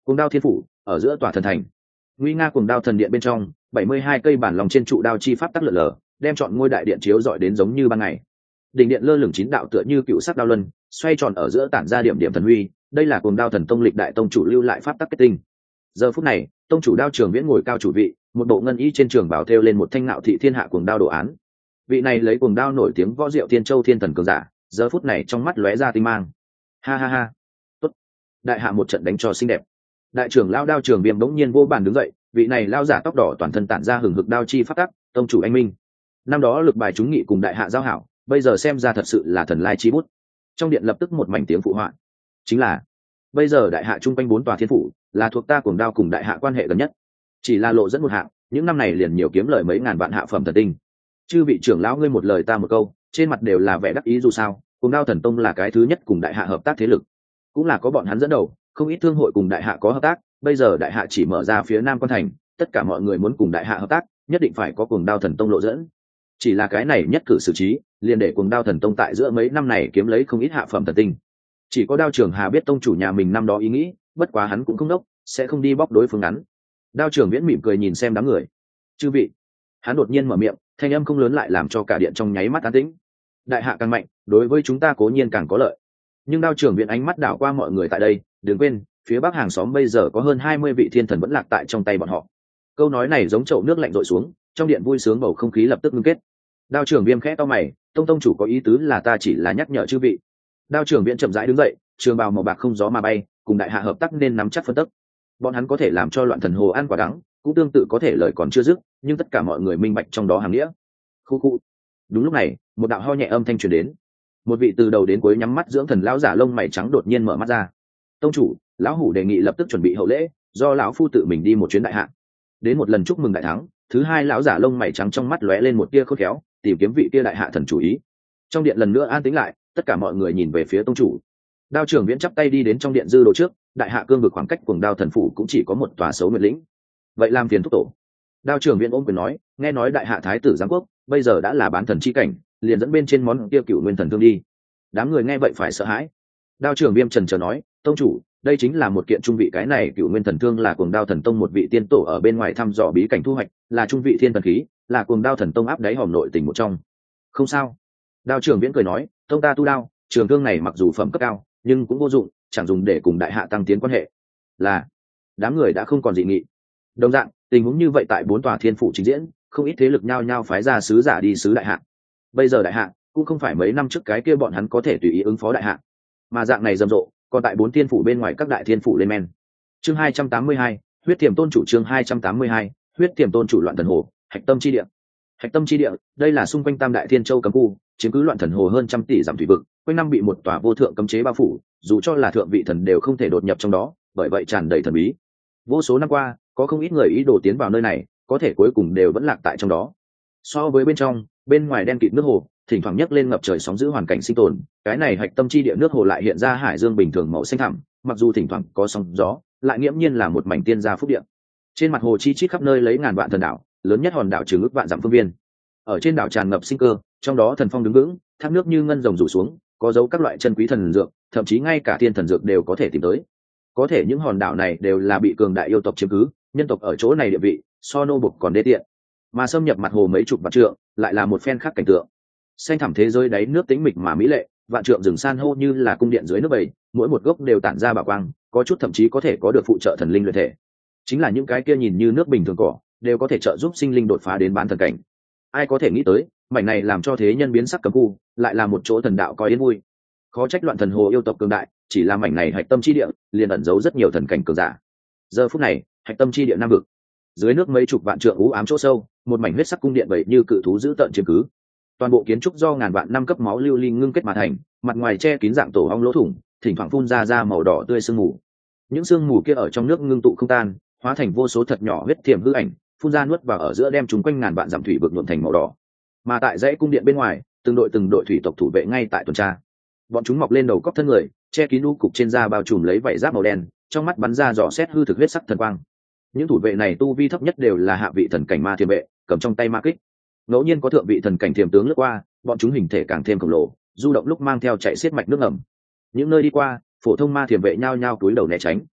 Cuồng đao thiên phủ ở giữa tòa thần thành, nguy nga cuồng đao thần điện bên trong, bảy mươi hai cây bản lòng trên trụ đao chi pháp tắc lượn lờ, đem chọn ngôi đại điện chiếu rọi đến giống như ban ngày. Đỉnh điện lơ lửng chín đạo tựa như cựu sắc đao luân, xoay tròn ở giữa tản ra điểm điểm thần huy, đây là cuồng đao thần tông lịch đại tông chủ lưu lại pháp tắc kết tinh. Giờ phút này, tông chủ Đao Trường Viễn ngồi cao chủ vị, một bộ ngân y trên trường bảo thêu lên một thanh nạo thị thiên hạ cuồng đao đồ án. Vị này lấy cuồng đao nổi tiếng võ diệu thiên châu thiên thần cường giả, giờ phút này trong mắt lóe ra tinh mang. Ha ha ha, tốt, đại hạ một trận đánh cho xinh đẹp. Đại trưởng lão Đao Trường Viêm bỗng nhiên vô bàn đứng dậy, vị này lao giả tóc đỏ toàn thân tản ra hừng hực đao chi pháp tắc, tông chủ anh minh. Năm đó lực bài chúng nghị cùng đại hạ giao hảo, bây giờ xem ra thật sự là thần lai chi bút. Trong điện lập tức một mảnh tiếng phụ họa. Chính là bây giờ đại hạ trung quanh bốn tòa thiên phủ là thuộc ta cuồng đao cùng đại hạ quan hệ gần nhất, chỉ là lộ dẫn một hạng, những năm này liền nhiều kiếm lời mấy ngàn vạn hạ phẩm thần tinh. Chư vị trưởng lão ngươi một lời ta một câu, trên mặt đều là vẻ đắc ý, dù sao cuồng đao thần tông là cái thứ nhất cùng đại hạ hợp tác thế lực, cũng là có bọn hắn dẫn đầu, không ít thương hội cùng đại hạ có hợp tác. Bây giờ đại hạ chỉ mở ra phía nam quan thành, tất cả mọi người muốn cùng đại hạ hợp tác, nhất định phải có cuồng đao thần tông lộ dẫn. Chỉ là cái này nhất cử xử trí, liền để cuồng đao thần tông tại giữa mấy năm này kiếm lấy không ít hạ phẩm thần tinh. Chỉ có Đao Trường Hà biết tông chủ nhà mình năm đó ý nghĩ, bất quá hắn cũng không đốc, sẽ không đi bóc đối phương ngắn. Đao Trường Viễn mỉm cười nhìn xem đám người. Chư vị, hắn đột nhiên mở miệng, thanh âm không lớn lại làm cho cả điện trong nháy mắt an tĩnh. Đại hạ càng mạnh, đối với chúng ta cố nhiên càng có lợi. Nhưng Đao Trường Viễn ánh mắt đảo qua mọi người tại đây, đừng quên, phía bắc hàng xóm bây giờ có hơn hai mươi vị thiên thần vẫn lạc tại trong tay bọn họ. Câu nói này giống chậu nước lạnh rội xuống, trong điện vui sướng bầu không khí lập tức ngưng kết. Đao Trường Viêm khẽ to mày, tông tông chủ có ý tứ là ta chỉ là nhắc nhở chư vị. Đao Trường Viễn chậm rãi đứng dậy, trường bào màu bạc không gió mà bay, cùng đại hạ hợp tác nên nắm chắc phân tấc. Bọn hắn có thể làm cho loạn thần hồ ăn quả đắng, cũng tương tự có thể lời còn chưa dứt, nhưng tất cả mọi người minh bạch trong đó hàm nghĩa. Khu khu. Đúng lúc này, một đạo ho nhẹ âm thanh truyền đến. Một vị từ đầu đến cuối nhắm mắt dưỡng thần lão giả lông mày trắng đột nhiên mở mắt ra. Tông chủ, lão hủ đề nghị lập tức chuẩn bị hậu lễ, do lão phu tự mình đi một chuyến đại hạ. Đến một lần chúc mừng đại thắng. Thứ hai lão giả lông mày trắng trong mắt lóe lên một tia khôn khéo, tìm kiếm vị tia đại hạ thần chủ ý. Trong điện lần nữa an tĩnh lại, tất cả mọi người nhìn về phía tông chủ. Đao Trường Viễn chắp tay đi đến trong điện dư đồ trước, đại hạ cương vực khoảng cách cuồng đao thần phủ cũng chỉ có một tòa xấu nguyệt lĩnh, vậy làm phiền thúc tổ. Đao Trường Viễn ôm quyền nói, nghe nói đại hạ thái tử giáng quốc bây giờ đã là bán thần chi cảnh, liền dẫn bên trên món kia cựu nguyên thần thương đi. Đám người nghe vậy phải sợ hãi. Đao Trường Viêm trần trờ nói, tông chủ, đây chính là một kiện trung vị, cái này cựu nguyên thần thương là cuồng đao thần tông một vị tiên tổ ở bên ngoài thăm dò bí cảnh thu hoạch, là trung vị thiên thần khí, là cuồng đao thần tông áp đáy hòm nội tình một trong. Không sao. Đao Trường Viễn cười nói, tông ta tu đao, trường thương này mặc dù phẩm cấp cao, nhưng cũng vô dụng, chẳng dùng để cùng đại hạ tăng tiến quan hệ. Là. Đám người đã không còn dị nghị. Đồng dạng, tình huống như vậy tại bốn tòa thiên phủ trình diễn, không ít thế lực nhao nhao phái ra sứ giả đi sứ đại hạ. Bây giờ đại hạ cũng không phải mấy năm trước cái kia bọn hắn có thể tùy ý ứng phó đại hạ, mà dạng này rầm rộ, còn tại bốn thiên phủ bên ngoài các đại thiên phủ lên men. Chương hai trăm tám mươi hai, huyết tiềm tôn chủ. Chương hai trăm tám mươi hai, huyết tiềm tôn chủ. Loạn thần hồ, hạch tâm chi địa. Hạch tâm chi địa, đây là xung quanh tam đại thiên châu cấm khu, chiếm cứ loạn thần hồ hơn trăm tỷ dặm thủy vực, quanh năm bị một tòa vô thượng cấm chế bao phủ, dù cho là thượng vị thần đều không thể đột nhập trong đó, bởi vậy tràn đầy thần bí. Vô số năm qua, có không ít người ý đồ tiến vào nơi này, có thể cuối cùng đều vẫn lạc tại trong đó. So với bên trong, bên ngoài đen kịt nước hồ, thỉnh thoảng nhấc lên ngập trời sóng giữ hoàn cảnh sinh tồn, cái này hạch tâm chi địa nước hồ lại hiện ra hải dương bình thường màu xanh thẳm, mặc dù thỉnh thoảng có sóng gió, lại nghiễm nhiên là một mảnh tiên gia phúc địa. Trên mặt hồ chi chít khắp nơi lấy ngàn vạn thần đảo, lớn nhất hòn đảo chừng ước vạn dặm phương viên. Ở trên đảo tràn ngập sinh cơ, trong đó thần phong đứng vững, thác nước như ngân rồng rủ xuống, có dấu các loại chân quý thần dược, thậm chí ngay cả thiên thần dược đều có thể tìm tới. Có thể những hòn đảo này đều là bị cường đại yêu tộc chiếm cứ, nhân tộc ở chỗ này địa vị so nô bộc còn đê tiện, mà xâm nhập mặt hồ mấy chục vạn trượng lại là một phen khác cảnh tượng. Xanh thẳm thế giới đáy nước tĩnh mịch mà mỹ lệ, vạn trượng rừng san hô như là cung điện dưới nước bầy, mỗi một gốc đều tản ra bảo quang, có chút thậm chí có thể có được phụ trợ thần linh luyện thể. Chính là những cái kia nhìn như nước bình thường cỏ, đều có thể trợ giúp sinh linh đột phá đến bán thần cảnh. Ai có thể nghĩ tới, mảnh này làm cho thế nhân biến sắc cấm khu, lại là một chỗ thần đạo coi yên vui. Khó trách loạn thần hồ yêu tộc cường đại, chỉ là mảnh này hạch tâm chi địa, liền ẩn giấu rất nhiều thần cảnh cường giả. Giờ phút này, hạch tâm chi địa nam vực, dưới nước mấy chục vạn trượng u ám chỗ sâu, một mảnh huyết sắc cung điện vậy như cự thú dữ tợn chiếm cứ. Toàn bộ kiến trúc do ngàn vạn năm cấp máu lưu ly ngưng kết mà thành, mặt ngoài che kín dạng tổ ong lỗ thủng, thỉnh thoảng phun ra ra màu đỏ tươi sương mù. Những sương mù kia ở trong nước ngưng tụ không tan, hóa thành vô số thật nhỏ huyết thiểm hư ảnh, phun ra nuốt vào ở giữa đem chúng quanh ngàn vạn dặm thủy vực nhuộm thành màu đỏ. Mà tại dãy cung điện bên ngoài, từng đội từng đội thủy tộc thủ vệ ngay tại tuần tra. Bọn chúng mọc lên đầu cóc thân người, che kín u cục trên da bao trùm lấy vảy giáp màu đen, trong mắt bắn ra dò xét hư thực huyết sắc thần quang. Những thủ vệ này tu vi thấp nhất đều là hạ vị thần cảnh ma thiềm vệ, cầm trong tay ma kích. Ngẫu nhiên có thượng vị thần cảnh thiềm tướng lướt qua, bọn chúng hình thể càng thêm khổng lồ, du động lúc mang theo chạy xiết mạch nước ngầm. Những nơi đi qua, phổ thông ma thiềm vệ nhao nhao cúi đầu né tránh.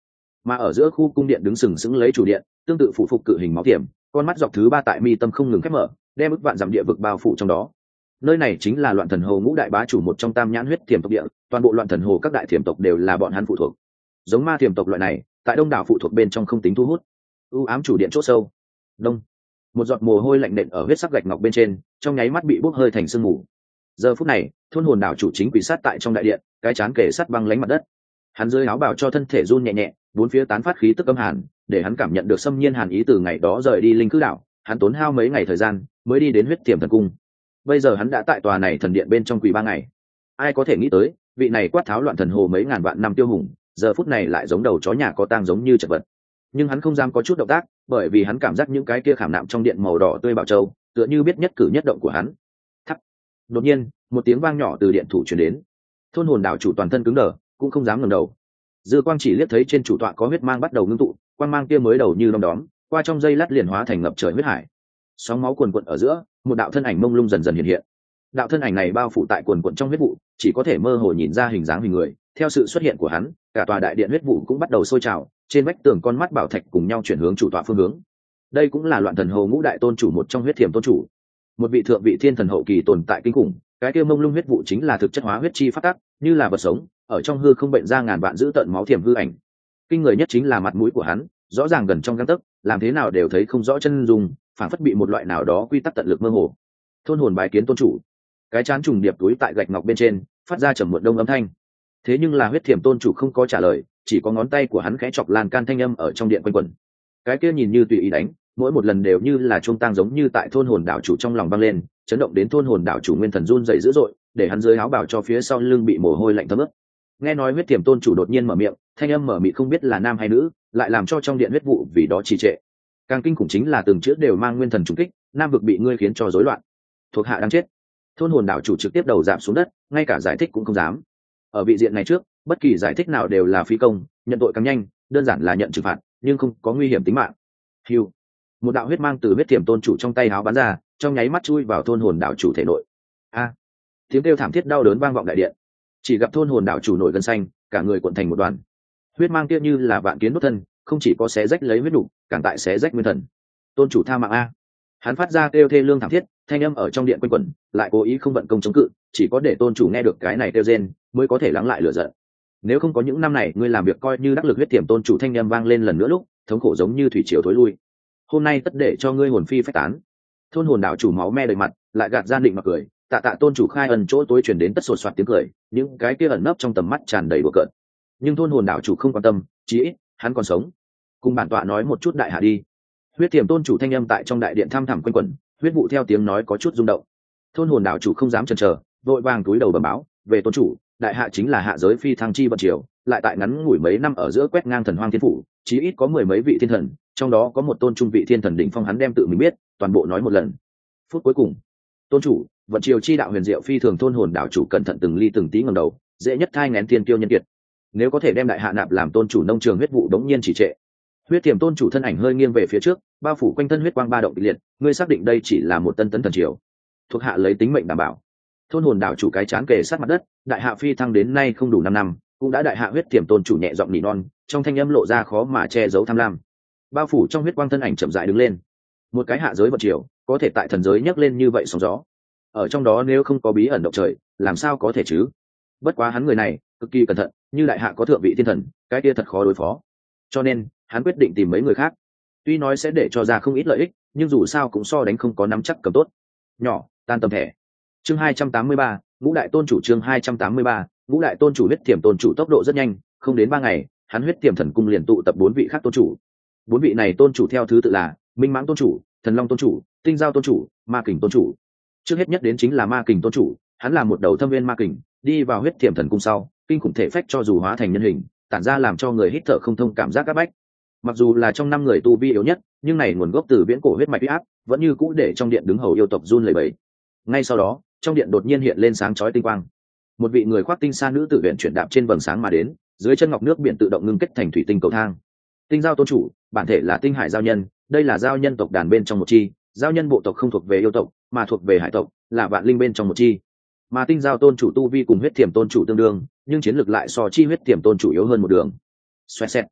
Mà ở giữa khu cung điện đứng sừng sững lấy chủ điện, tương tự phủ phục cự hình máu tiềm, con mắt dọc thứ ba tại mi tâm không ngừng khép mở, đem ức vạn dặm địa vực bao phủ trong đó. Nơi này chính là Loạn Thần Hồ ngũ đại bá chủ một trong Tam Nhãn huyết thiềm tộc địa, toàn bộ Loạn Thần Hồ các đại thiềm tộc đều là bọn hắn phụ thuộc. Giống ma thiềm tộc loại này, tại đông đảo phụ thuộc bên trong không tính thu hút. U ám chủ điện chỗ sâu. Đông. Một giọt mồ hôi lạnh nện ở huyết sắc gạch ngọc bên trên, trong nháy mắt bị bốc hơi thành sương mù. Giờ phút này, thôn hồn đảo chủ chính quỳ sát tại trong đại điện, cái chán kề sát băng lánh mặt đất. Hắn dưới áo bào cho thân thể run nhẹ nhẹ, bốn phía tán phát khí tức âm hàn, để hắn cảm nhận được xâm nhiên hàn ý từ ngày đó rời đi linh cư đảo. Hắn tốn hao mấy ngày thời gian mới đi đến huyết tiềm thần cung. Bây giờ hắn đã tại tòa này thần điện bên trong quỳ ba ngày. Ai có thể nghĩ tới, vị này quát tháo Loạn Thần Hồ mấy ngàn vạn năm tiêu hùng, giờ phút này lại giống đầu chó nhà có tang giống như chật vật. Nhưng hắn không dám có chút động tác, bởi vì hắn cảm giác những cái kia khảm nạm trong điện màu đỏ tươi bảo châu, tựa như biết nhất cử nhất động của hắn. Thắp. Đột nhiên, một tiếng vang nhỏ từ điện thủ truyền đến. Thôn hồn đảo chủ toàn thân cứng đờ, cũng không dám ngẩng đầu. Dư quang chỉ liếc thấy trên chủ tọa có huyết mang bắt đầu ngưng tụ, quang mang kia mới đầu như đom đóm, qua trong dây lát liền hóa thành ngập trời huyết hải. Sóng máu cuồn cuộn ở giữa, một đạo thân ảnh mông lung dần dần hiện hiện. Đạo thân ảnh này bao phủ tại cuồn cuộn trong huyết vụ, chỉ có thể mơ hồ nhìn ra hình dáng hình người. Theo sự xuất hiện của hắn, cả tòa đại điện huyết vụ cũng bắt đầu sôi trào, trên vách tường con mắt bảo thạch cùng nhau chuyển hướng chủ tọa phương hướng. Đây cũng là Loạn Thần Hồ ngũ đại tôn chủ một trong huyết thiềm tôn chủ, một vị thượng vị thiên thần hậu kỳ tồn tại kinh khủng. Cái kia mông lung huyết vụ chính là thực chất hóa huyết chi phát tác, như là vật sống ở trong hư không bệnh ra ngàn vạn giữ tận máu thiềm hư ảnh. Kinh người nhất chính là mặt mũi của hắn, rõ ràng gần trong gang tấc, làm thế nào đều thấy không rõ chân dung, phản phất bị một loại nào đó quy tắc tận lực mơ hồ. Thôn hồn bái kiến tôn chủ. Cái chán trùng điệp túi tại gạch ngọc bên trên, phát ra trầm muộn đông âm thanh. Thế nhưng là huyết thiềm tôn chủ không có trả lời, chỉ có ngón tay của hắn khẽ chọc lan can thanh âm ở trong điện quanh quẩn. Cái kia nhìn như tùy ý đánh, mỗi một lần đều như là trung tang giống như tại thôn hồn đảo chủ trong lòng vang lên, chấn động đến thôn hồn đảo chủ nguyên thần run rẩy dữ dội, để hắn dưới áo bào cho phía sau lưng bị mồ hôi lạnh thấm ướt. Nghe nói huyết thiềm tôn chủ đột nhiên mở miệng, thanh âm mở mịt không biết là nam hay nữ, lại làm cho trong điện huyết vụ vì đó trì trệ. Càng kinh khủng chính là từng chữ đều mang nguyên thần trùng kích, nam vực bị ngươi khiến cho rối loạn, thuộc hạ đang chết. Thôn hồn đảo chủ trực tiếp đầu giảm xuống đất, ngay cả giải thích cũng không dám. Ở vị diện này trước, bất kỳ giải thích nào đều là phí công, nhận tội càng nhanh, đơn giản là nhận trừng phạt, nhưng không có nguy hiểm tính mạng. Hưu. Một đạo huyết mang từ huyết tiềm tôn chủ trong tay háo bắn ra, trong nháy mắt chui vào thôn hồn đảo chủ thể nội. A! Tiếng kêu thảm thiết đau đớn vang vọng đại điện. Chỉ gặp thôn hồn đảo chủ nổi gân xanh, cả người cuộn thành một đoàn. Huyết mang kia như là vạn kiến đốt thân, không chỉ có xé rách lấy huyết đủ, càng tại xé rách nguyên thần. Tôn chủ tha mạng a! Hắn phát ra kêu thê lương thảm thiết, thanh âm ở trong điện quanh quẩn, lại cố ý không vận công chống cự, chỉ có để tôn chủ nghe được cái này kêu rên, mới có thể lắng lại lửa giận. Nếu không có những năm này ngươi làm việc coi như đắc lực, huyết tiềm tôn chủ thanh âm vang lên lần nữa lúc, thống khổ giống như thủy triều thối lui. Hôm nay tất để cho ngươi hồn phi phách tán. Thôn hồn đảo chủ máu me đầy mặt, lại gạt gian định mà cười, tạ tạ tôn chủ khai ẩn chỗ tối truyền đến tất sột soạt tiếng cười, những cái kia ẩn nấp trong tầm mắt tràn đầy đùa cợt. Nhưng thôn hồn đảo chủ không quan tâm, chí ít hắn còn sống. Cùng bản tọa nói một chút đại hạ đi. Huyết tiềm tôn chủ thanh âm tại trong đại điện thăm thẳm quanh quẩn, huyết vụ theo tiếng nói có chút rung động. Thôn hồn đảo chủ không dám chần chờ, vội vàng túi đầu bẩm báo về tôn chủ, đại hạ chính là hạ giới phi thăng chi vận triều, lại tại ngắn ngủi mấy năm ở giữa quét ngang thần hoang thiên phủ, chí ít có mười mấy vị thiên thần, trong đó có một tôn trung vị thiên thần đỉnh phong, hắn đem tự mình biết toàn bộ nói một lần. Phút cuối cùng, tôn chủ, vận triều chi đạo huyền diệu phi thường. Thôn hồn đảo chủ cẩn thận từng ly từng tí ngẩng đầu, dễ nhất thai ngén thiên kiêu nhân kiệt, nếu có thể đem đại hạ nạp làm tôn chủ, nông trường huyết vụ đống nhiên chỉ trệ. Huyết tiềm tôn chủ thân ảnh hơi nghiêng về phía trước, bao phủ quanh thân huyết quang ba động kịch liệt, ngươi xác định đây chỉ là một tân tấn thần triều? Thuộc hạ lấy tính mệnh đảm bảo. Thôn hồn đảo chủ cái chán kề sát mặt đất, đại hạ phi thăng đến nay không đủ năm năm, cũng đã đại hạ. Huyết tiềm tôn chủ nhẹ giọng nỉ non, trong thanh âm lộ ra khó mà che giấu tham lam. Bao phủ trong huyết quang thân ảnh chậm rãi đứng lên. Một cái hạ giới vận triều, có thể tại thần giới nhấc lên như vậy sóng gió, ở trong đó nếu không có bí ẩn động trời, làm sao có thể chứ? Bất quá hắn người này cực kỳ cẩn thận, như đại hạ có thượng vị thiên thần, cái kia thật khó đối phó, cho nên hắn quyết định tìm mấy người khác. Tuy nói sẽ để cho ra không ít lợi ích, nhưng dù sao cũng so đánh không có nắm chắc cầm tốt. Nhỏ tan tầm thẻ. Chương hai trăm tám mươi ba, ngũ đại tôn chủ. Chương hai trăm tám mươi ba, ngũ đại tôn chủ. Huyết tiềm tôn chủ tốc độ rất nhanh, không đến ba ngày, hắn huyết tiềm thần cung liền tụ tập bốn vị khác tôn chủ. Bốn vị này tôn chủ theo thứ tự là Minh Mãng tôn chủ, Thần Long tôn chủ, Tinh Giao tôn chủ, Ma Kình tôn chủ. Trước hết nhất đến chính là Ma Kình tôn chủ, hắn là một đầu thâm viên ma kình, đi vào huyết tiềm thần cung sau, kinh khủng thể phách cho dù hóa thành nhân hình, tản ra làm cho người hít thở không thông cảm giác áp bách. Mặc dù là trong năm người tu vi yếu nhất, nhưng này nguồn gốc từ viễn cổ huyết mạch uy áp, vẫn như cũ để trong điện đứng hầu yêu tộc run lẩy bẩy. Ngay sau đó, trong điện đột nhiên hiện lên sáng chói tinh quang. Một vị người khoác tinh sa nữ tử viện chuyển đạp trên vầng sáng mà đến, dưới chân ngọc nước biển tự động ngưng kết thành thủy tinh cầu thang. Tinh Giao tôn chủ, bản thể là tinh hải giao nhân, đây là giao nhân tộc đàn bên trong một chi, giao nhân bộ tộc không thuộc về yêu tộc, mà thuộc về hải tộc, là vạn linh bên trong một chi. Mà Tinh Giao tôn chủ tu vi cùng huyết tiềm tôn chủ tương đương, nhưng chiến lược lại so chi huyết tiềm tôn chủ yếu hơn một đường. Xoẹt xẹt.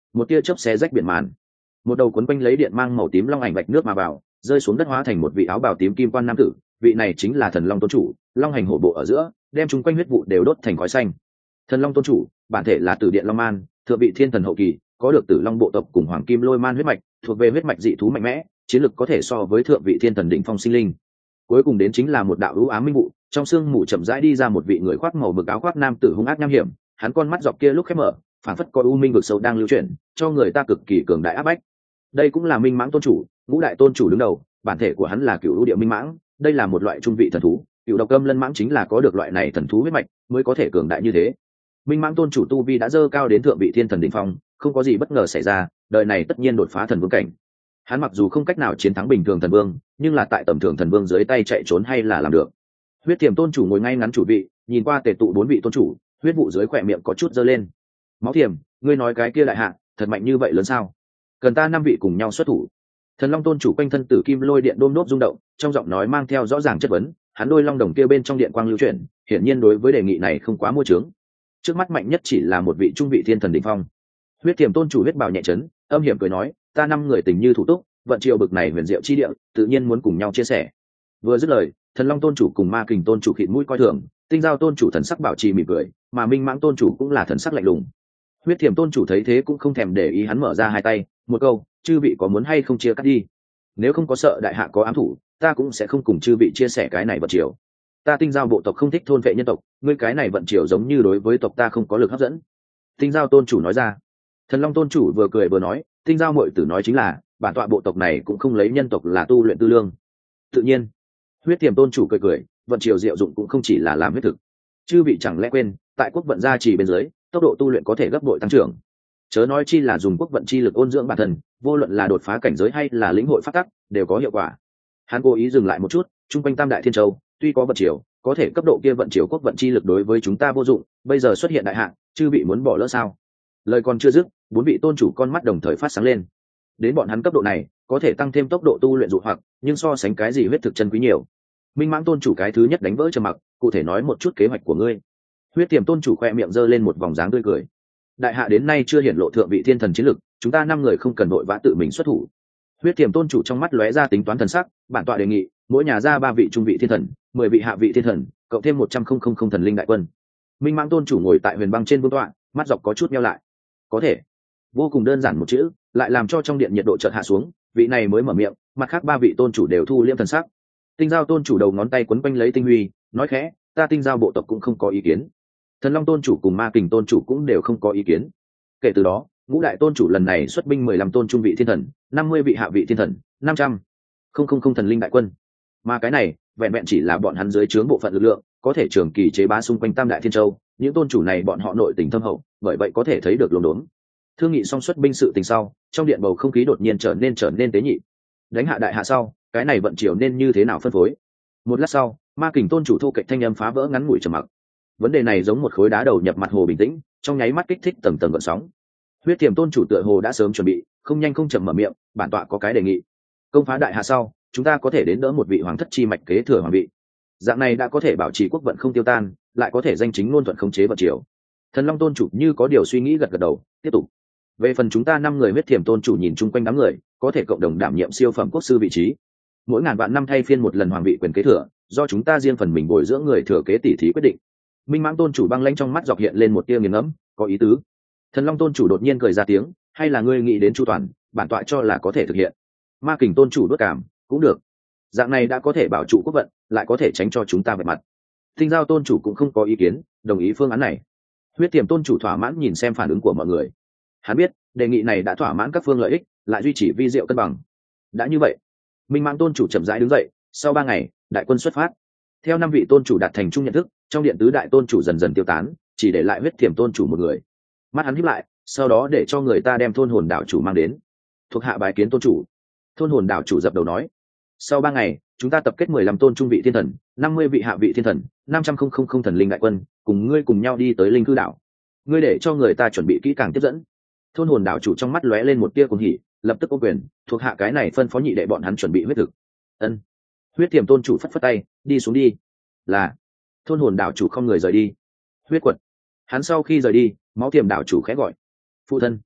một tia chớp xé rách biển màn, một đầu cuốn quanh lấy điện mang màu tím long ảnh vạch nước mà vào, rơi xuống đất hóa thành một vị áo bào tím kim quan nam tử. Vị này chính là thần long tôn chủ, long hành hổ bộ ở giữa, đem chúng quanh huyết vụ đều đốt thành khói xanh. Thần long tôn chủ bản thể là tử điện long man, thượng vị thiên thần hậu kỳ, có được tử long bộ tộc cùng hoàng kim lôi man huyết mạch, thuộc về huyết mạch dị thú mạnh mẽ, chiến lực có thể so với thượng vị thiên thần đỉnh phong sinh linh. Cuối cùng đến chính là một đạo ưu ám minh vụ, trong sương mù chậm rãi đi ra một vị người khoác màu mực áo khoác nam tử hung ác nham hiểm, hắn con mắt dọc kia lúc khép mở, phảng phất có u minh vực sâu đang lưu chuyển, cho người ta cực kỳ cường đại áp bách. Đây cũng là minh mãng tôn chủ, ngũ đại tôn chủ đứng đầu, bản thể của hắn là cựu lũ địa minh mãng, đây là một loại trung vị thần thú, cựu độc âm lân mãng chính là có được loại này thần thú huyết mạch mới có thể cường đại như thế. Minh mãng tôn chủ tu vi đã dơ cao đến thượng vị thiên thần đỉnh phong, không có gì bất ngờ xảy ra, đời này tất nhiên đột phá thần vương cảnh. Hắn mặc dù không cách nào chiến thắng bình thường thần vương, nhưng là tại tầm thường thần vương dưới tay chạy trốn hay là làm được. Huyết Tiềm tôn chủ ngồi ngay ngắn chủ vị, nhìn qua tề tụ bốn vị tôn chủ, huyết vụ dưới khỏe miệng có chút dơ lên. Máu Tiềm, ngươi nói cái kia đại hạ thật mạnh như vậy lớn sao? Cần ta năm vị cùng nhau xuất thủ. Thần long tôn chủ quanh thân tử kim lôi điện đôm đốp rung động, trong giọng nói mang theo rõ ràng chất vấn. Hắn đôi long đồng kia bên trong điện quang lưu chuyển, hiển nhiên đối với đề nghị này không quá mua trướng. Trước mắt mạnh nhất chỉ là một vị trung vị thiên thần đỉnh phong. Huyết Tiềm tôn chủ huyết bào nhẹ chấn, âm hiểm cười nói, ta năm người tình như thủ túc, vận triều bực này huyền diệu chi địa, tự nhiên muốn cùng nhau chia sẻ. Vừa dứt lời, thần long tôn chủ cùng ma kình tôn chủ khịt mũi coi thường, tinh giao tôn chủ thần sắc bảo trì mỉm cười, mà minh mãng tôn chủ cũng là thần sắc lạnh lùng. Huyết Thiểm tôn chủ thấy thế cũng không thèm để ý, hắn mở ra hai tay, một câu, chư vị có muốn hay không chia cắt đi, nếu không có sợ đại hạ có ám thủ, ta cũng sẽ không cùng chư vị chia sẻ cái này vận triều. Ta tinh giao bộ tộc không thích thôn vệ nhân tộc, ngươi cái này vận triều giống như đối với tộc ta không có lực hấp dẫn. Tinh giao tôn chủ nói ra. Thần long tôn chủ vừa cười vừa nói, tinh giao muội tử nói chính là, bản tọa bộ tộc này cũng không lấy nhân tộc là tu luyện tư lương. Tự nhiên. Huyết Tiềm tôn chủ cười cười, vận triều diệu dụng cũng không chỉ là làm huyết thực, chư vị chẳng lẽ quên, tại quốc vận gia trì bên dưới, tốc độ tu luyện có thể gấp bội tăng trưởng, chớ nói chi là dùng quốc vận chi lực ôn dưỡng bản thân, vô luận là đột phá cảnh giới hay là lĩnh hội pháp tắc đều có hiệu quả. Hắn cố ý dừng lại một chút, trung quanh tam đại thiên châu tuy có vận triều, có thể cấp độ kia vận triều quốc vận chi lực đối với chúng ta vô dụng, bây giờ xuất hiện đại hạn, chư vị muốn bỏ lỡ sao? Lời còn chưa dứt, bốn vị tôn chủ con mắt đồng thời phát sáng lên. Đến bọn hắn cấp độ này, có thể tăng thêm tốc độ tu luyện dụ hoặc, nhưng so sánh cái gì huyết thực chân quý nhiều. Minh mãng tôn chủ cái thứ nhất đánh vỡ trầm mặc, cụ thể nói một chút kế hoạch của ngươi. Huyết Tiềm tôn chủ khoe miệng giơ lên một vòng dáng tươi cười. Đại hạ đến nay chưa hiển lộ thượng vị thiên thần chiến lực, chúng ta năm người không cần vội vã tự mình xuất thủ. Huyết Tiềm tôn chủ trong mắt lóe ra tính toán thần sắc, bản tọa đề nghị, mỗi nhà ra ba vị trung vị thiên thần, mười vị hạ vị thiên thần, cộng thêm một trăm không không không thần linh đại quân. Minh mãng tôn chủ ngồi tại huyền băng trên vương tọa, mắt dọc có chút nheo lại. Có thể. Vô cùng đơn giản một chữ, lại làm cho trong điện nhiệt độ chợt hạ xuống, vị này mới mở miệng, mặt khác ba vị tôn chủ đều thu liễm thần sắc. Tinh giao tôn chủ đầu ngón tay quấn quanh lấy tinh huy, nói khẽ, ta tinh giao bộ tộc cũng không có ý kiến. Thần long tôn chủ cùng ma kình tôn chủ cũng đều không có ý kiến. Kể từ đó, ngũ đại tôn chủ lần này xuất binh mười lăm tôn trung vị thiên thần, năm mươi vị hạ vị thiên thần, năm trăm không không không thần linh đại quân. Mà cái này, vẹn vẹn chỉ là bọn hắn dưới trướng bộ phận lực lượng, có thể trường kỳ chế bá xung quanh tam đại thiên châu. Những tôn chủ này bọn họ nội tình thâm hậu, bởi vậy có thể thấy được luồng đốn. Thương nghị xong xuất binh sự tình sau, trong điện bầu không khí đột nhiên trở nên trở nên tế nhị. Đánh hạ đại hạ sau, cái này vận triều nên như thế nào phân phối? Một lát sau, ma kình tôn chủ thô kệch thanh âm phá vỡ ngắn ngủi trầm mặc. Vấn đề này giống một khối đá đầu nhập mặt hồ bình tĩnh, trong nháy mắt kích thích tầng tầng gợn sóng. Huyết Tiềm tôn chủ tựa hồ đã sớm chuẩn bị, không nhanh không chậm mở miệng, bản tọa có cái đề nghị. Công phá đại hạ sau, chúng ta có thể đến đỡ một vị hoàng thất chi mạch kế thừa hoàng vị. Dạng này đã có thể bảo trì quốc vận không tiêu tan, lại có thể danh chính ngôn thuận khống chế vận triều. Thần long tôn chủ như có điều suy nghĩ gật gật đầu, tiếp tục. Về phần chúng ta năm người Huyết Tiềm tôn chủ nhìn chung quanh đám người, có thể cộng đồng đảm nhiệm siêu phẩm quốc sư vị trí. Mỗi ngàn vạn năm thay phiên một lần hoàng vị quyền kế thừa, do chúng ta riêng phần mình bồi dưỡng người thừa kế tỷ thí quyết định. Minh mãng tôn chủ băng lãnh trong mắt dọc hiện lên một tia nghiền ngẫm, có ý tứ. Thần long tôn chủ đột nhiên cười ra tiếng, hay là ngươi nghĩ đến chu toàn, bản tọa cho là có thể thực hiện. Ma kình tôn chủ đốt cảm, cũng được. Dạng này đã có thể bảo trụ quốc vận, lại có thể tránh cho chúng ta vạch mặt. Tinh giao tôn chủ cũng không có ý kiến, đồng ý phương án này. Huyết Tiềm tôn chủ thỏa mãn nhìn xem phản ứng của mọi người. Hắn biết, đề nghị này đã thỏa mãn các phương lợi ích, lại duy trì vi diệu cân bằng. Đã như vậy, Minh mãng tôn chủ chậm rãi đứng dậy, sau ba ngày, đại quân xuất phát. Theo năm vị tôn chủ đạt thành chung nhận thức, trong điện tứ đại tôn chủ dần dần tiêu tán, chỉ để lại Huyết Tiềm tôn chủ một người. Mắt hắn híp lại, sau đó để cho người ta đem thôn hồn đảo chủ mang đến. Thuộc hạ bái kiến tôn chủ. Thôn hồn đảo chủ dập đầu nói, sau ba ngày, chúng ta tập kết mười lăm tôn trung vị thiên thần, năm mươi vị hạ vị thiên thần, năm trăm không không không thần linh đại quân, cùng ngươi cùng nhau đi tới linh cư đảo. Ngươi để cho người ta chuẩn bị kỹ càng tiếp dẫn. Thôn hồn đảo chủ trong mắt lóe lên một tia cuồng hỉ, lập tức ô quyền, thuộc hạ cái này phân phó nhị đệ bọn hắn chuẩn bị huyết thực. Ân. Huyết Tiềm tôn chủ phất phất tay, đi xuống đi. Là. Thôn hồn đảo chủ không người rời đi. Huyết quật. Hắn sau khi rời đi, máu Tiềm đảo chủ khẽ gọi, phụ thân.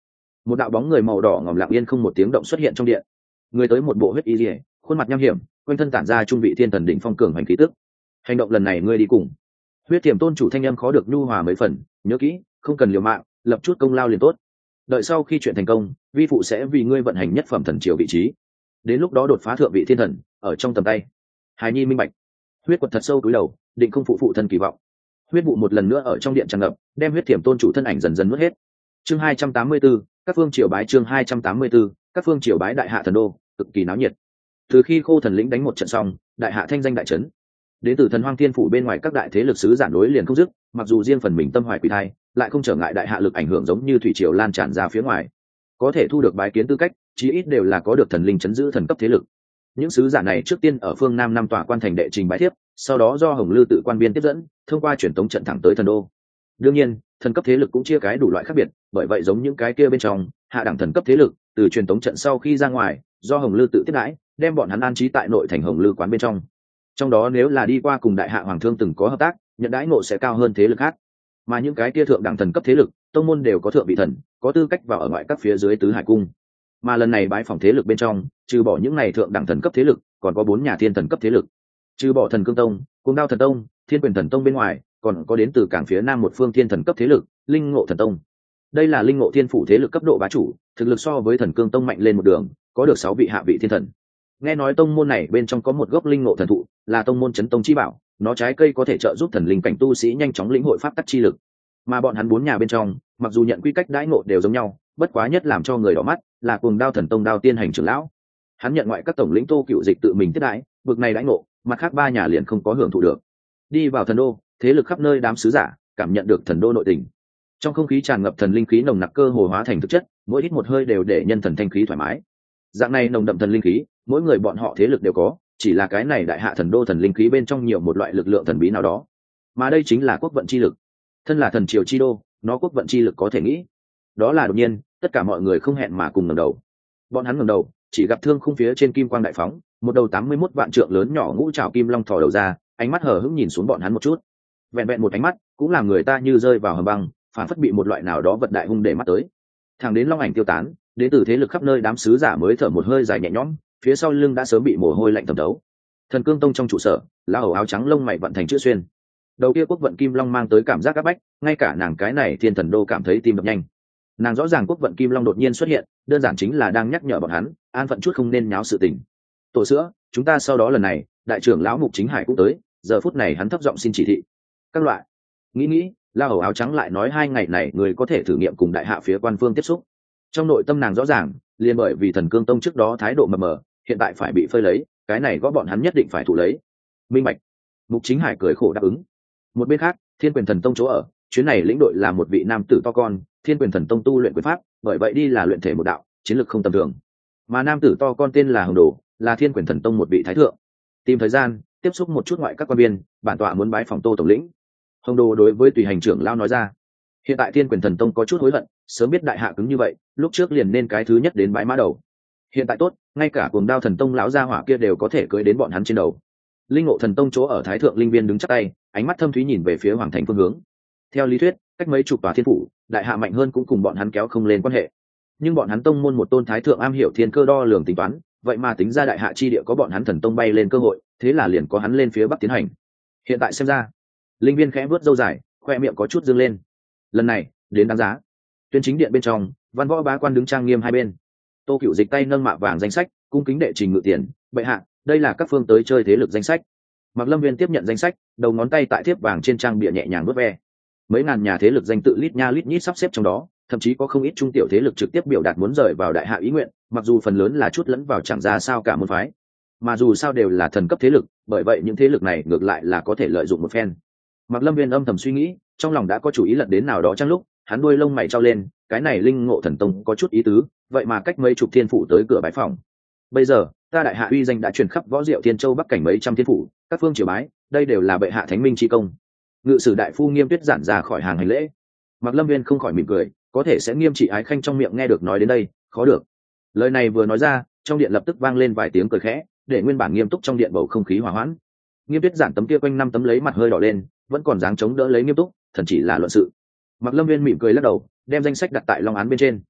một đạo bóng người màu đỏ ngòm lặng yên không một tiếng động xuất hiện trong điện. Người tới một bộ huyết y liễu, khuôn mặt nham hiểm, quanh thân tản ra trung vị thiên thần đỉnh phong cường hành khí tức. Hành động lần này ngươi đi cùng. Huyết Tiềm tôn chủ thanh âm khó được nhu hòa mấy phần, nhớ kỹ, không cần liều mạng, lập chút công lao liền tốt. Đợi sau khi chuyện thành công, vi phụ sẽ vì ngươi vận hành nhất phẩm thần triều vị trí, đến lúc đó đột phá thượng vị thiên thần ở trong tầm tay. Hải nhi minh bạch. Huyết quật thật sâu túi đầu, định không phụ phụ thân kỳ vọng. Huyết vụ một lần nữa ở trong điện tràn ngập, đem Huyết Tiềm tôn chủ thân ảnh dần dần nuốt hết. Chương hai trăm tám mươi 284, các phương triều bái chương hai trăm tám mươi 284, các phương triều bái đại hạ thần đô, cực kỳ náo nhiệt. Từ khi Khô thần lĩnh đánh một trận xong, đại hạ thanh danh đại trấn. Đến từ thần hoang thiên phủ bên ngoài các đại thế lực sứ giản đối liền không dứt, mặc dù riêng phần mình tâm hoài quỷ thai, lại không trở ngại đại hạ lực ảnh hưởng giống như thủy triều lan tràn ra phía ngoài. Có thể thu được bái kiến tư cách, chí ít đều là có được thần linh chấn giữ thần cấp thế lực. Những sứ giả này trước tiên ở phương nam năm tòa quan thành đệ trình bái thiếp, sau đó do Hồng Lư tự quan biên tiếp dẫn, thông qua truyền tống trận thẳng tới thần đô. Đương nhiên, thần cấp thế lực cũng chia cái đủ loại khác biệt, bởi vậy giống những cái kia bên trong, hạ đẳng thần cấp thế lực, từ truyền tống trận sau khi ra ngoài, do Hồng Lư tự tiếp đãi, đem bọn hắn an trí tại nội thành Hồng Lư quán bên trong. Trong đó nếu là đi qua cùng đại hạ hoàng thương từng có hợp tác, nhận đãi ngộ sẽ cao hơn thế lực khác. Mà những cái kia thượng đẳng thần cấp thế lực, tông môn đều có thượng vị thần, có tư cách vào ở ngoại các phía dưới tứ hải cung. Mà lần này bái phỏng thế lực bên trong, trừ bỏ những này thượng đẳng thần cấp thế lực, còn có bốn nhà thiên thần cấp thế lực. Trừ bỏ Thần Cương Tông, Cuồng Đao Thần Tông, Thiên Quyền Thần Tông bên ngoài, còn có đến từ cảng phía nam một phương thiên thần cấp thế lực, Linh Ngộ Thần Tông. Đây là Linh Ngộ Thiên phủ thế lực cấp độ bá chủ, thực lực so với Thần Cương Tông mạnh lên một đường, có được sáu vị hạ vị thiên thần. Nghe nói tông môn này bên trong có một gốc Linh Ngộ thần thụ, là tông môn chấn tông chi bảo, nó trái cây có thể trợ giúp thần linh cảnh tu sĩ nhanh chóng lĩnh hội pháp tắc chi lực. Mà bọn hắn bốn nhà bên trong, mặc dù nhận quy cách đãi ngộ đều giống nhau, bất quá nhất làm cho người đỏ mắt là Cuồng Đao Thần Tông Đao Tiên Hành trưởng lão. Hắn nhận ngoại các tổng lĩnh Tô Cựu Dịch tự mình tiếp đãi, vực này đãi ngộ, mặt khác ba nhà liền không có hưởng thụ được. Đi vào thần đô, thế lực khắp nơi đám sứ giả cảm nhận được thần đô nội tình. Trong không khí tràn ngập thần linh khí nồng nặc cơ hồ hóa thành thực chất, mỗi hít một hơi đều để nhân thần thanh khí thoải mái. Dạng này nồng đậm thần linh khí, mỗi người bọn họ thế lực đều có, chỉ là cái này đại hạ thần đô thần linh khí bên trong nhiều một loại lực lượng thần bí nào đó. Mà đây chính là quốc vận chi lực. Thân là thần triều chi đô, nó quốc vận chi lực có thể nghĩ. Đó là đột nhiên, tất cả mọi người không hẹn mà cùng ngẩng đầu. Bọn hắn ngẩng đầu, chỉ gặp thương khung phía trên kim quang đại phóng, một đầu tám mươi mốt vạn trượng lớn nhỏ ngũ trảo kim long thò đầu ra, ánh mắt hờ hững nhìn xuống bọn hắn một chút. Vẹn vẹn một ánh mắt, cũng làm người ta như rơi vào hầm băng, phản phất bị một loại nào đó vật đại hung để mắt tới. Thẳng đến long ảnh tiêu tán, đến từ thế lực khắp nơi đám sứ giả mới thở một hơi dài nhẹ nhõm, phía sau lưng đã sớm bị mồ hôi lạnh thấm thấu. Thần Cương Tông trong trụ sở, lão hầu áo trắng lông mày vận thành chữ xuyên. Đầu kia quốc vận kim long mang tới cảm giác áp bách, ngay cả nàng cái này thiên thần đô cảm thấy tim đập nhanh. Nàng rõ ràng quốc vận kim long đột nhiên xuất hiện, đơn giản chính là đang nhắc nhở bọn hắn, an phận chút không nên nháo sự tình. Tổ sữa, chúng ta sau đó lần này, đại trưởng lão Mục Chính Hải cũng tới, giờ phút này hắn thấp giọng xin chỉ thị. Các loại. Nghĩ nghĩ, lão hầu áo trắng lại nói hai ngày này người có thể thử nghiệm cùng đại hạ phía quan phương tiếp xúc. Trong nội tâm nàng rõ ràng, liền bởi vì Thần Cương Tông trước đó thái độ mờ mờ, hiện tại phải bị phơi lấy, cái này gõ bọn hắn nhất định phải thụ lấy. Minh bạch. Mục Chính Hải cười khổ đáp ứng. Một bên khác, Thiên Quyền Thần Tông chỗ ở, chuyến này lĩnh đội là một vị nam tử to con, Thiên Quyền Thần Tông tu luyện quyền pháp, bởi vậy đi là luyện thể một đạo, chiến lược không tầm thường. Mà nam tử to con tên là Hồng Đồ, là Thiên Quyền Thần Tông một vị thái thượng. Tìm thời gian, tiếp xúc một chút ngoại các quan viên, bản tọa muốn bái phòng Tô tổng lĩnh. Hồng Đồ đối với tùy hành trưởng lao nói ra. Hiện tại Thiên Quyền Thần Tông có chút hối hận, sớm biết đại hạ cứng như vậy, lúc trước liền nên cái thứ nhất đến bãi mã đầu. Hiện tại tốt, ngay cả Cuồng Đao Thần Tông lão gia hỏa kia đều có thể cưỡi đến bọn hắn trên đầu. Linh Ngộ Thần Tông chỗ ở thái thượng linh viên đứng chắp tay, ánh mắt thâm thúy nhìn về phía hoàng thành phương hướng. Theo lý thuyết, cách mấy chục tòa thiên phủ, đại hạ mạnh hơn cũng cùng bọn hắn kéo không lên quan hệ. Nhưng bọn hắn tông môn một tôn thái thượng am hiểu thiên cơ đo lường tính toán, vậy mà tính ra đại hạ chi địa có bọn hắn thần tông bay lên cơ hội, thế là liền có hắn lên phía bắc tiến hành. Hiện tại xem ra, linh viên khẽ vuốt râu dài, khoe miệng có chút dương lên. Lần này, đến đáng giá. Tuyên chính điện bên trong, văn võ bá quan đứng trang nghiêm hai bên. Tô Cựu Dịch tay nâng mạ vàng danh sách, cung kính đệ trình ngự tiền, bệ hạ, đây là các phương tới chơi thế lực danh sách. Mạc Lâm Viên tiếp nhận danh sách, đầu ngón tay tại thiếp vàng trên trang bìa nhẹ nhàng vuốt ve. Mấy ngàn nhà thế lực danh tự lít nha lít nhít sắp xếp trong đó, thậm chí có không ít trung tiểu thế lực trực tiếp biểu đạt muốn rời vào đại hạ ý nguyện, mặc dù phần lớn là chút lẫn vào chẳng ra sao cả môn phái. Mà dù sao đều là thần cấp thế lực, bởi vậy những thế lực này ngược lại là có thể lợi dụng một phen. Mạc Lâm Viên âm thầm suy nghĩ, trong lòng đã có chủ ý lật đến nào đó trong lúc, hắn đuôi lông mày trao lên, cái này Linh Ngộ Thần Tông có chút ý tứ, vậy mà cách mấy chục thiên phủ tới cửa bái phòng. Bây giờ, ta đại hạ uy danh đã truyền khắp võ diệu thiên châu bắc cảnh mấy trăm thiên phủ, các phương triều bái, đây đều là bệ hạ thánh minh chi công. Ngự sử đại phu Nghiêm Tuyết giản ra khỏi hàng hành lễ. Mạc Lâm Viên không khỏi mỉm cười, có thể sẽ Nghiêm Trị Ái Khanh trong miệng nghe được nói đến đây, khó được. Lời này vừa nói ra, trong điện lập tức vang lên vài tiếng cười khẽ, để nguyên bản nghiêm túc trong điện bầu không khí hòa hoãn. Nghiêm Tuyết giản tấm kia quanh năm tấm lấy mặt hơi đỏ lên, vẫn còn dáng chống đỡ lấy nghiêm túc, thần chỉ là luận sự. Mạc Lâm Viên mỉm cười lắc đầu, đem danh sách đặt tại long án bên trên.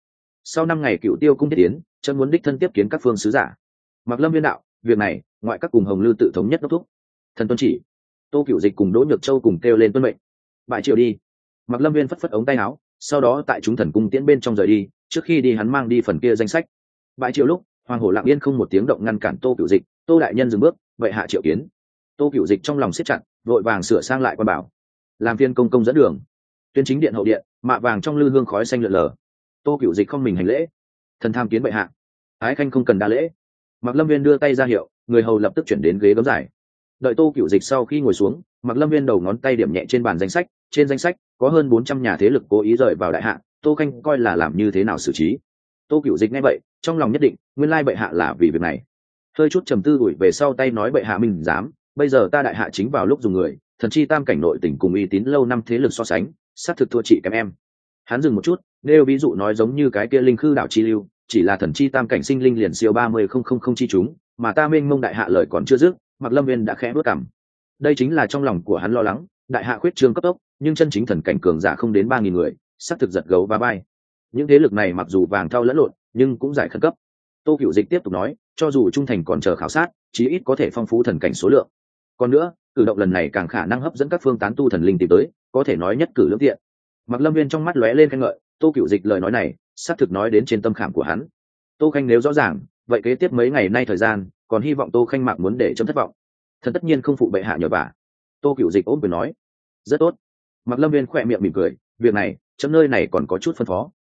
sau năm ngày cựu tiêu cung thiết tiến, chân muốn đích thân tiếp kiến các phương sứ giả. Mạc Lâm Viên đạo, việc này ngoại các cùng Hồng Lư tự thống nhất đốc thúc. Thần tuân chỉ. Tô Cửu Dịch cùng Đỗ Nhược Châu cùng kêu lên tuân mệnh. Bại triều đi. Mạc Lâm Viên phất phất ống tay áo, sau đó tại chúng thần cung tiễn bên trong rời đi, trước khi đi hắn mang đi phần kia danh sách. Bại triều lúc, Hoàng Hổ lặng yên không một tiếng động ngăn cản Tô Cửu Dịch, Tô đại nhân dừng bước, vậy hạ triệu kiến. Tô Cửu Dịch trong lòng siết chặt, vội vàng sửa sang lại quan bảo, làm phiên công công dẫn đường. Tuyên chính điện hậu điện, mạ vàng trong lư hương khói xanh lượn lờ. Tô Cửu Dịch không mình hành lễ, thần tham kiến bệ hạ. Ái khanh không cần đa lễ. Mạc Lâm Viên đưa tay ra hiệu, người hầu lập tức chuyển đến ghế gấm giải. Đợi Tô Cửu Dịch sau khi ngồi xuống, Mạc Lâm Viên đầu ngón tay điểm nhẹ trên bàn danh sách, trên danh sách có hơn bốn trăm nhà thế lực cố ý rời vào đại hạ, Tô khanh coi là làm như thế nào xử trí. Tô Cửu Dịch nghe vậy, trong lòng nhất định, nguyên lai bệ hạ là vì việc này. Hơi chút trầm tư ủi về sau tay nói bệ hạ mình dám, bây giờ ta đại hạ chính vào lúc dùng người, thần chi tam cảnh nội tỉnh cùng uy tín lâu năm thế lực so sánh, sát thực thua chị kém em. Hắn dừng một chút, nêu ví dụ nói giống như cái kia linh khư đạo chi lưu, chỉ là thần chi tam cảnh sinh linh liền siêu ba mươi không không không chi chúng, mà ta mênh mông đại hạ lời còn chưa dứt, Mạc Lâm Viên đã khẽ bước cằm. Đây chính là trong lòng của hắn lo lắng, đại hạ khuyết trương cấp tốc, nhưng chân chính thần cảnh cường giả không đến ba nghìn người, sát thực giật gấu và bay. Những thế lực này mặc dù vàng thau lẫn lộn, nhưng cũng giải khẩn cấp. Tô Cửu Dịch tiếp tục nói, cho dù trung thành còn chờ khảo sát, chí ít có thể phong phú thần cảnh số lượng. Còn nữa, cử động lần này càng khả năng hấp dẫn các phương tán tu thần linh tìm tới, có thể nói nhất cử lưỡng tiện. Mạc Lâm Viên trong mắt lóe lên khen ngợi, Tô Cửu Dịch lời nói này, xác thực nói đến trên tâm khảm của hắn. Tô khanh nếu rõ ràng, vậy kế tiếp mấy ngày nay thời gian, còn hy vọng Tô khanh Mạc muốn để chấm thất vọng. Thần tất nhiên không phụ bệ hạ nhờ vả. Tô Cửu Dịch ôm quyền nói, rất tốt. Mạc Lâm Viên khỏe miệng mỉm cười, việc này, chấm nơi này còn có chút phân phó.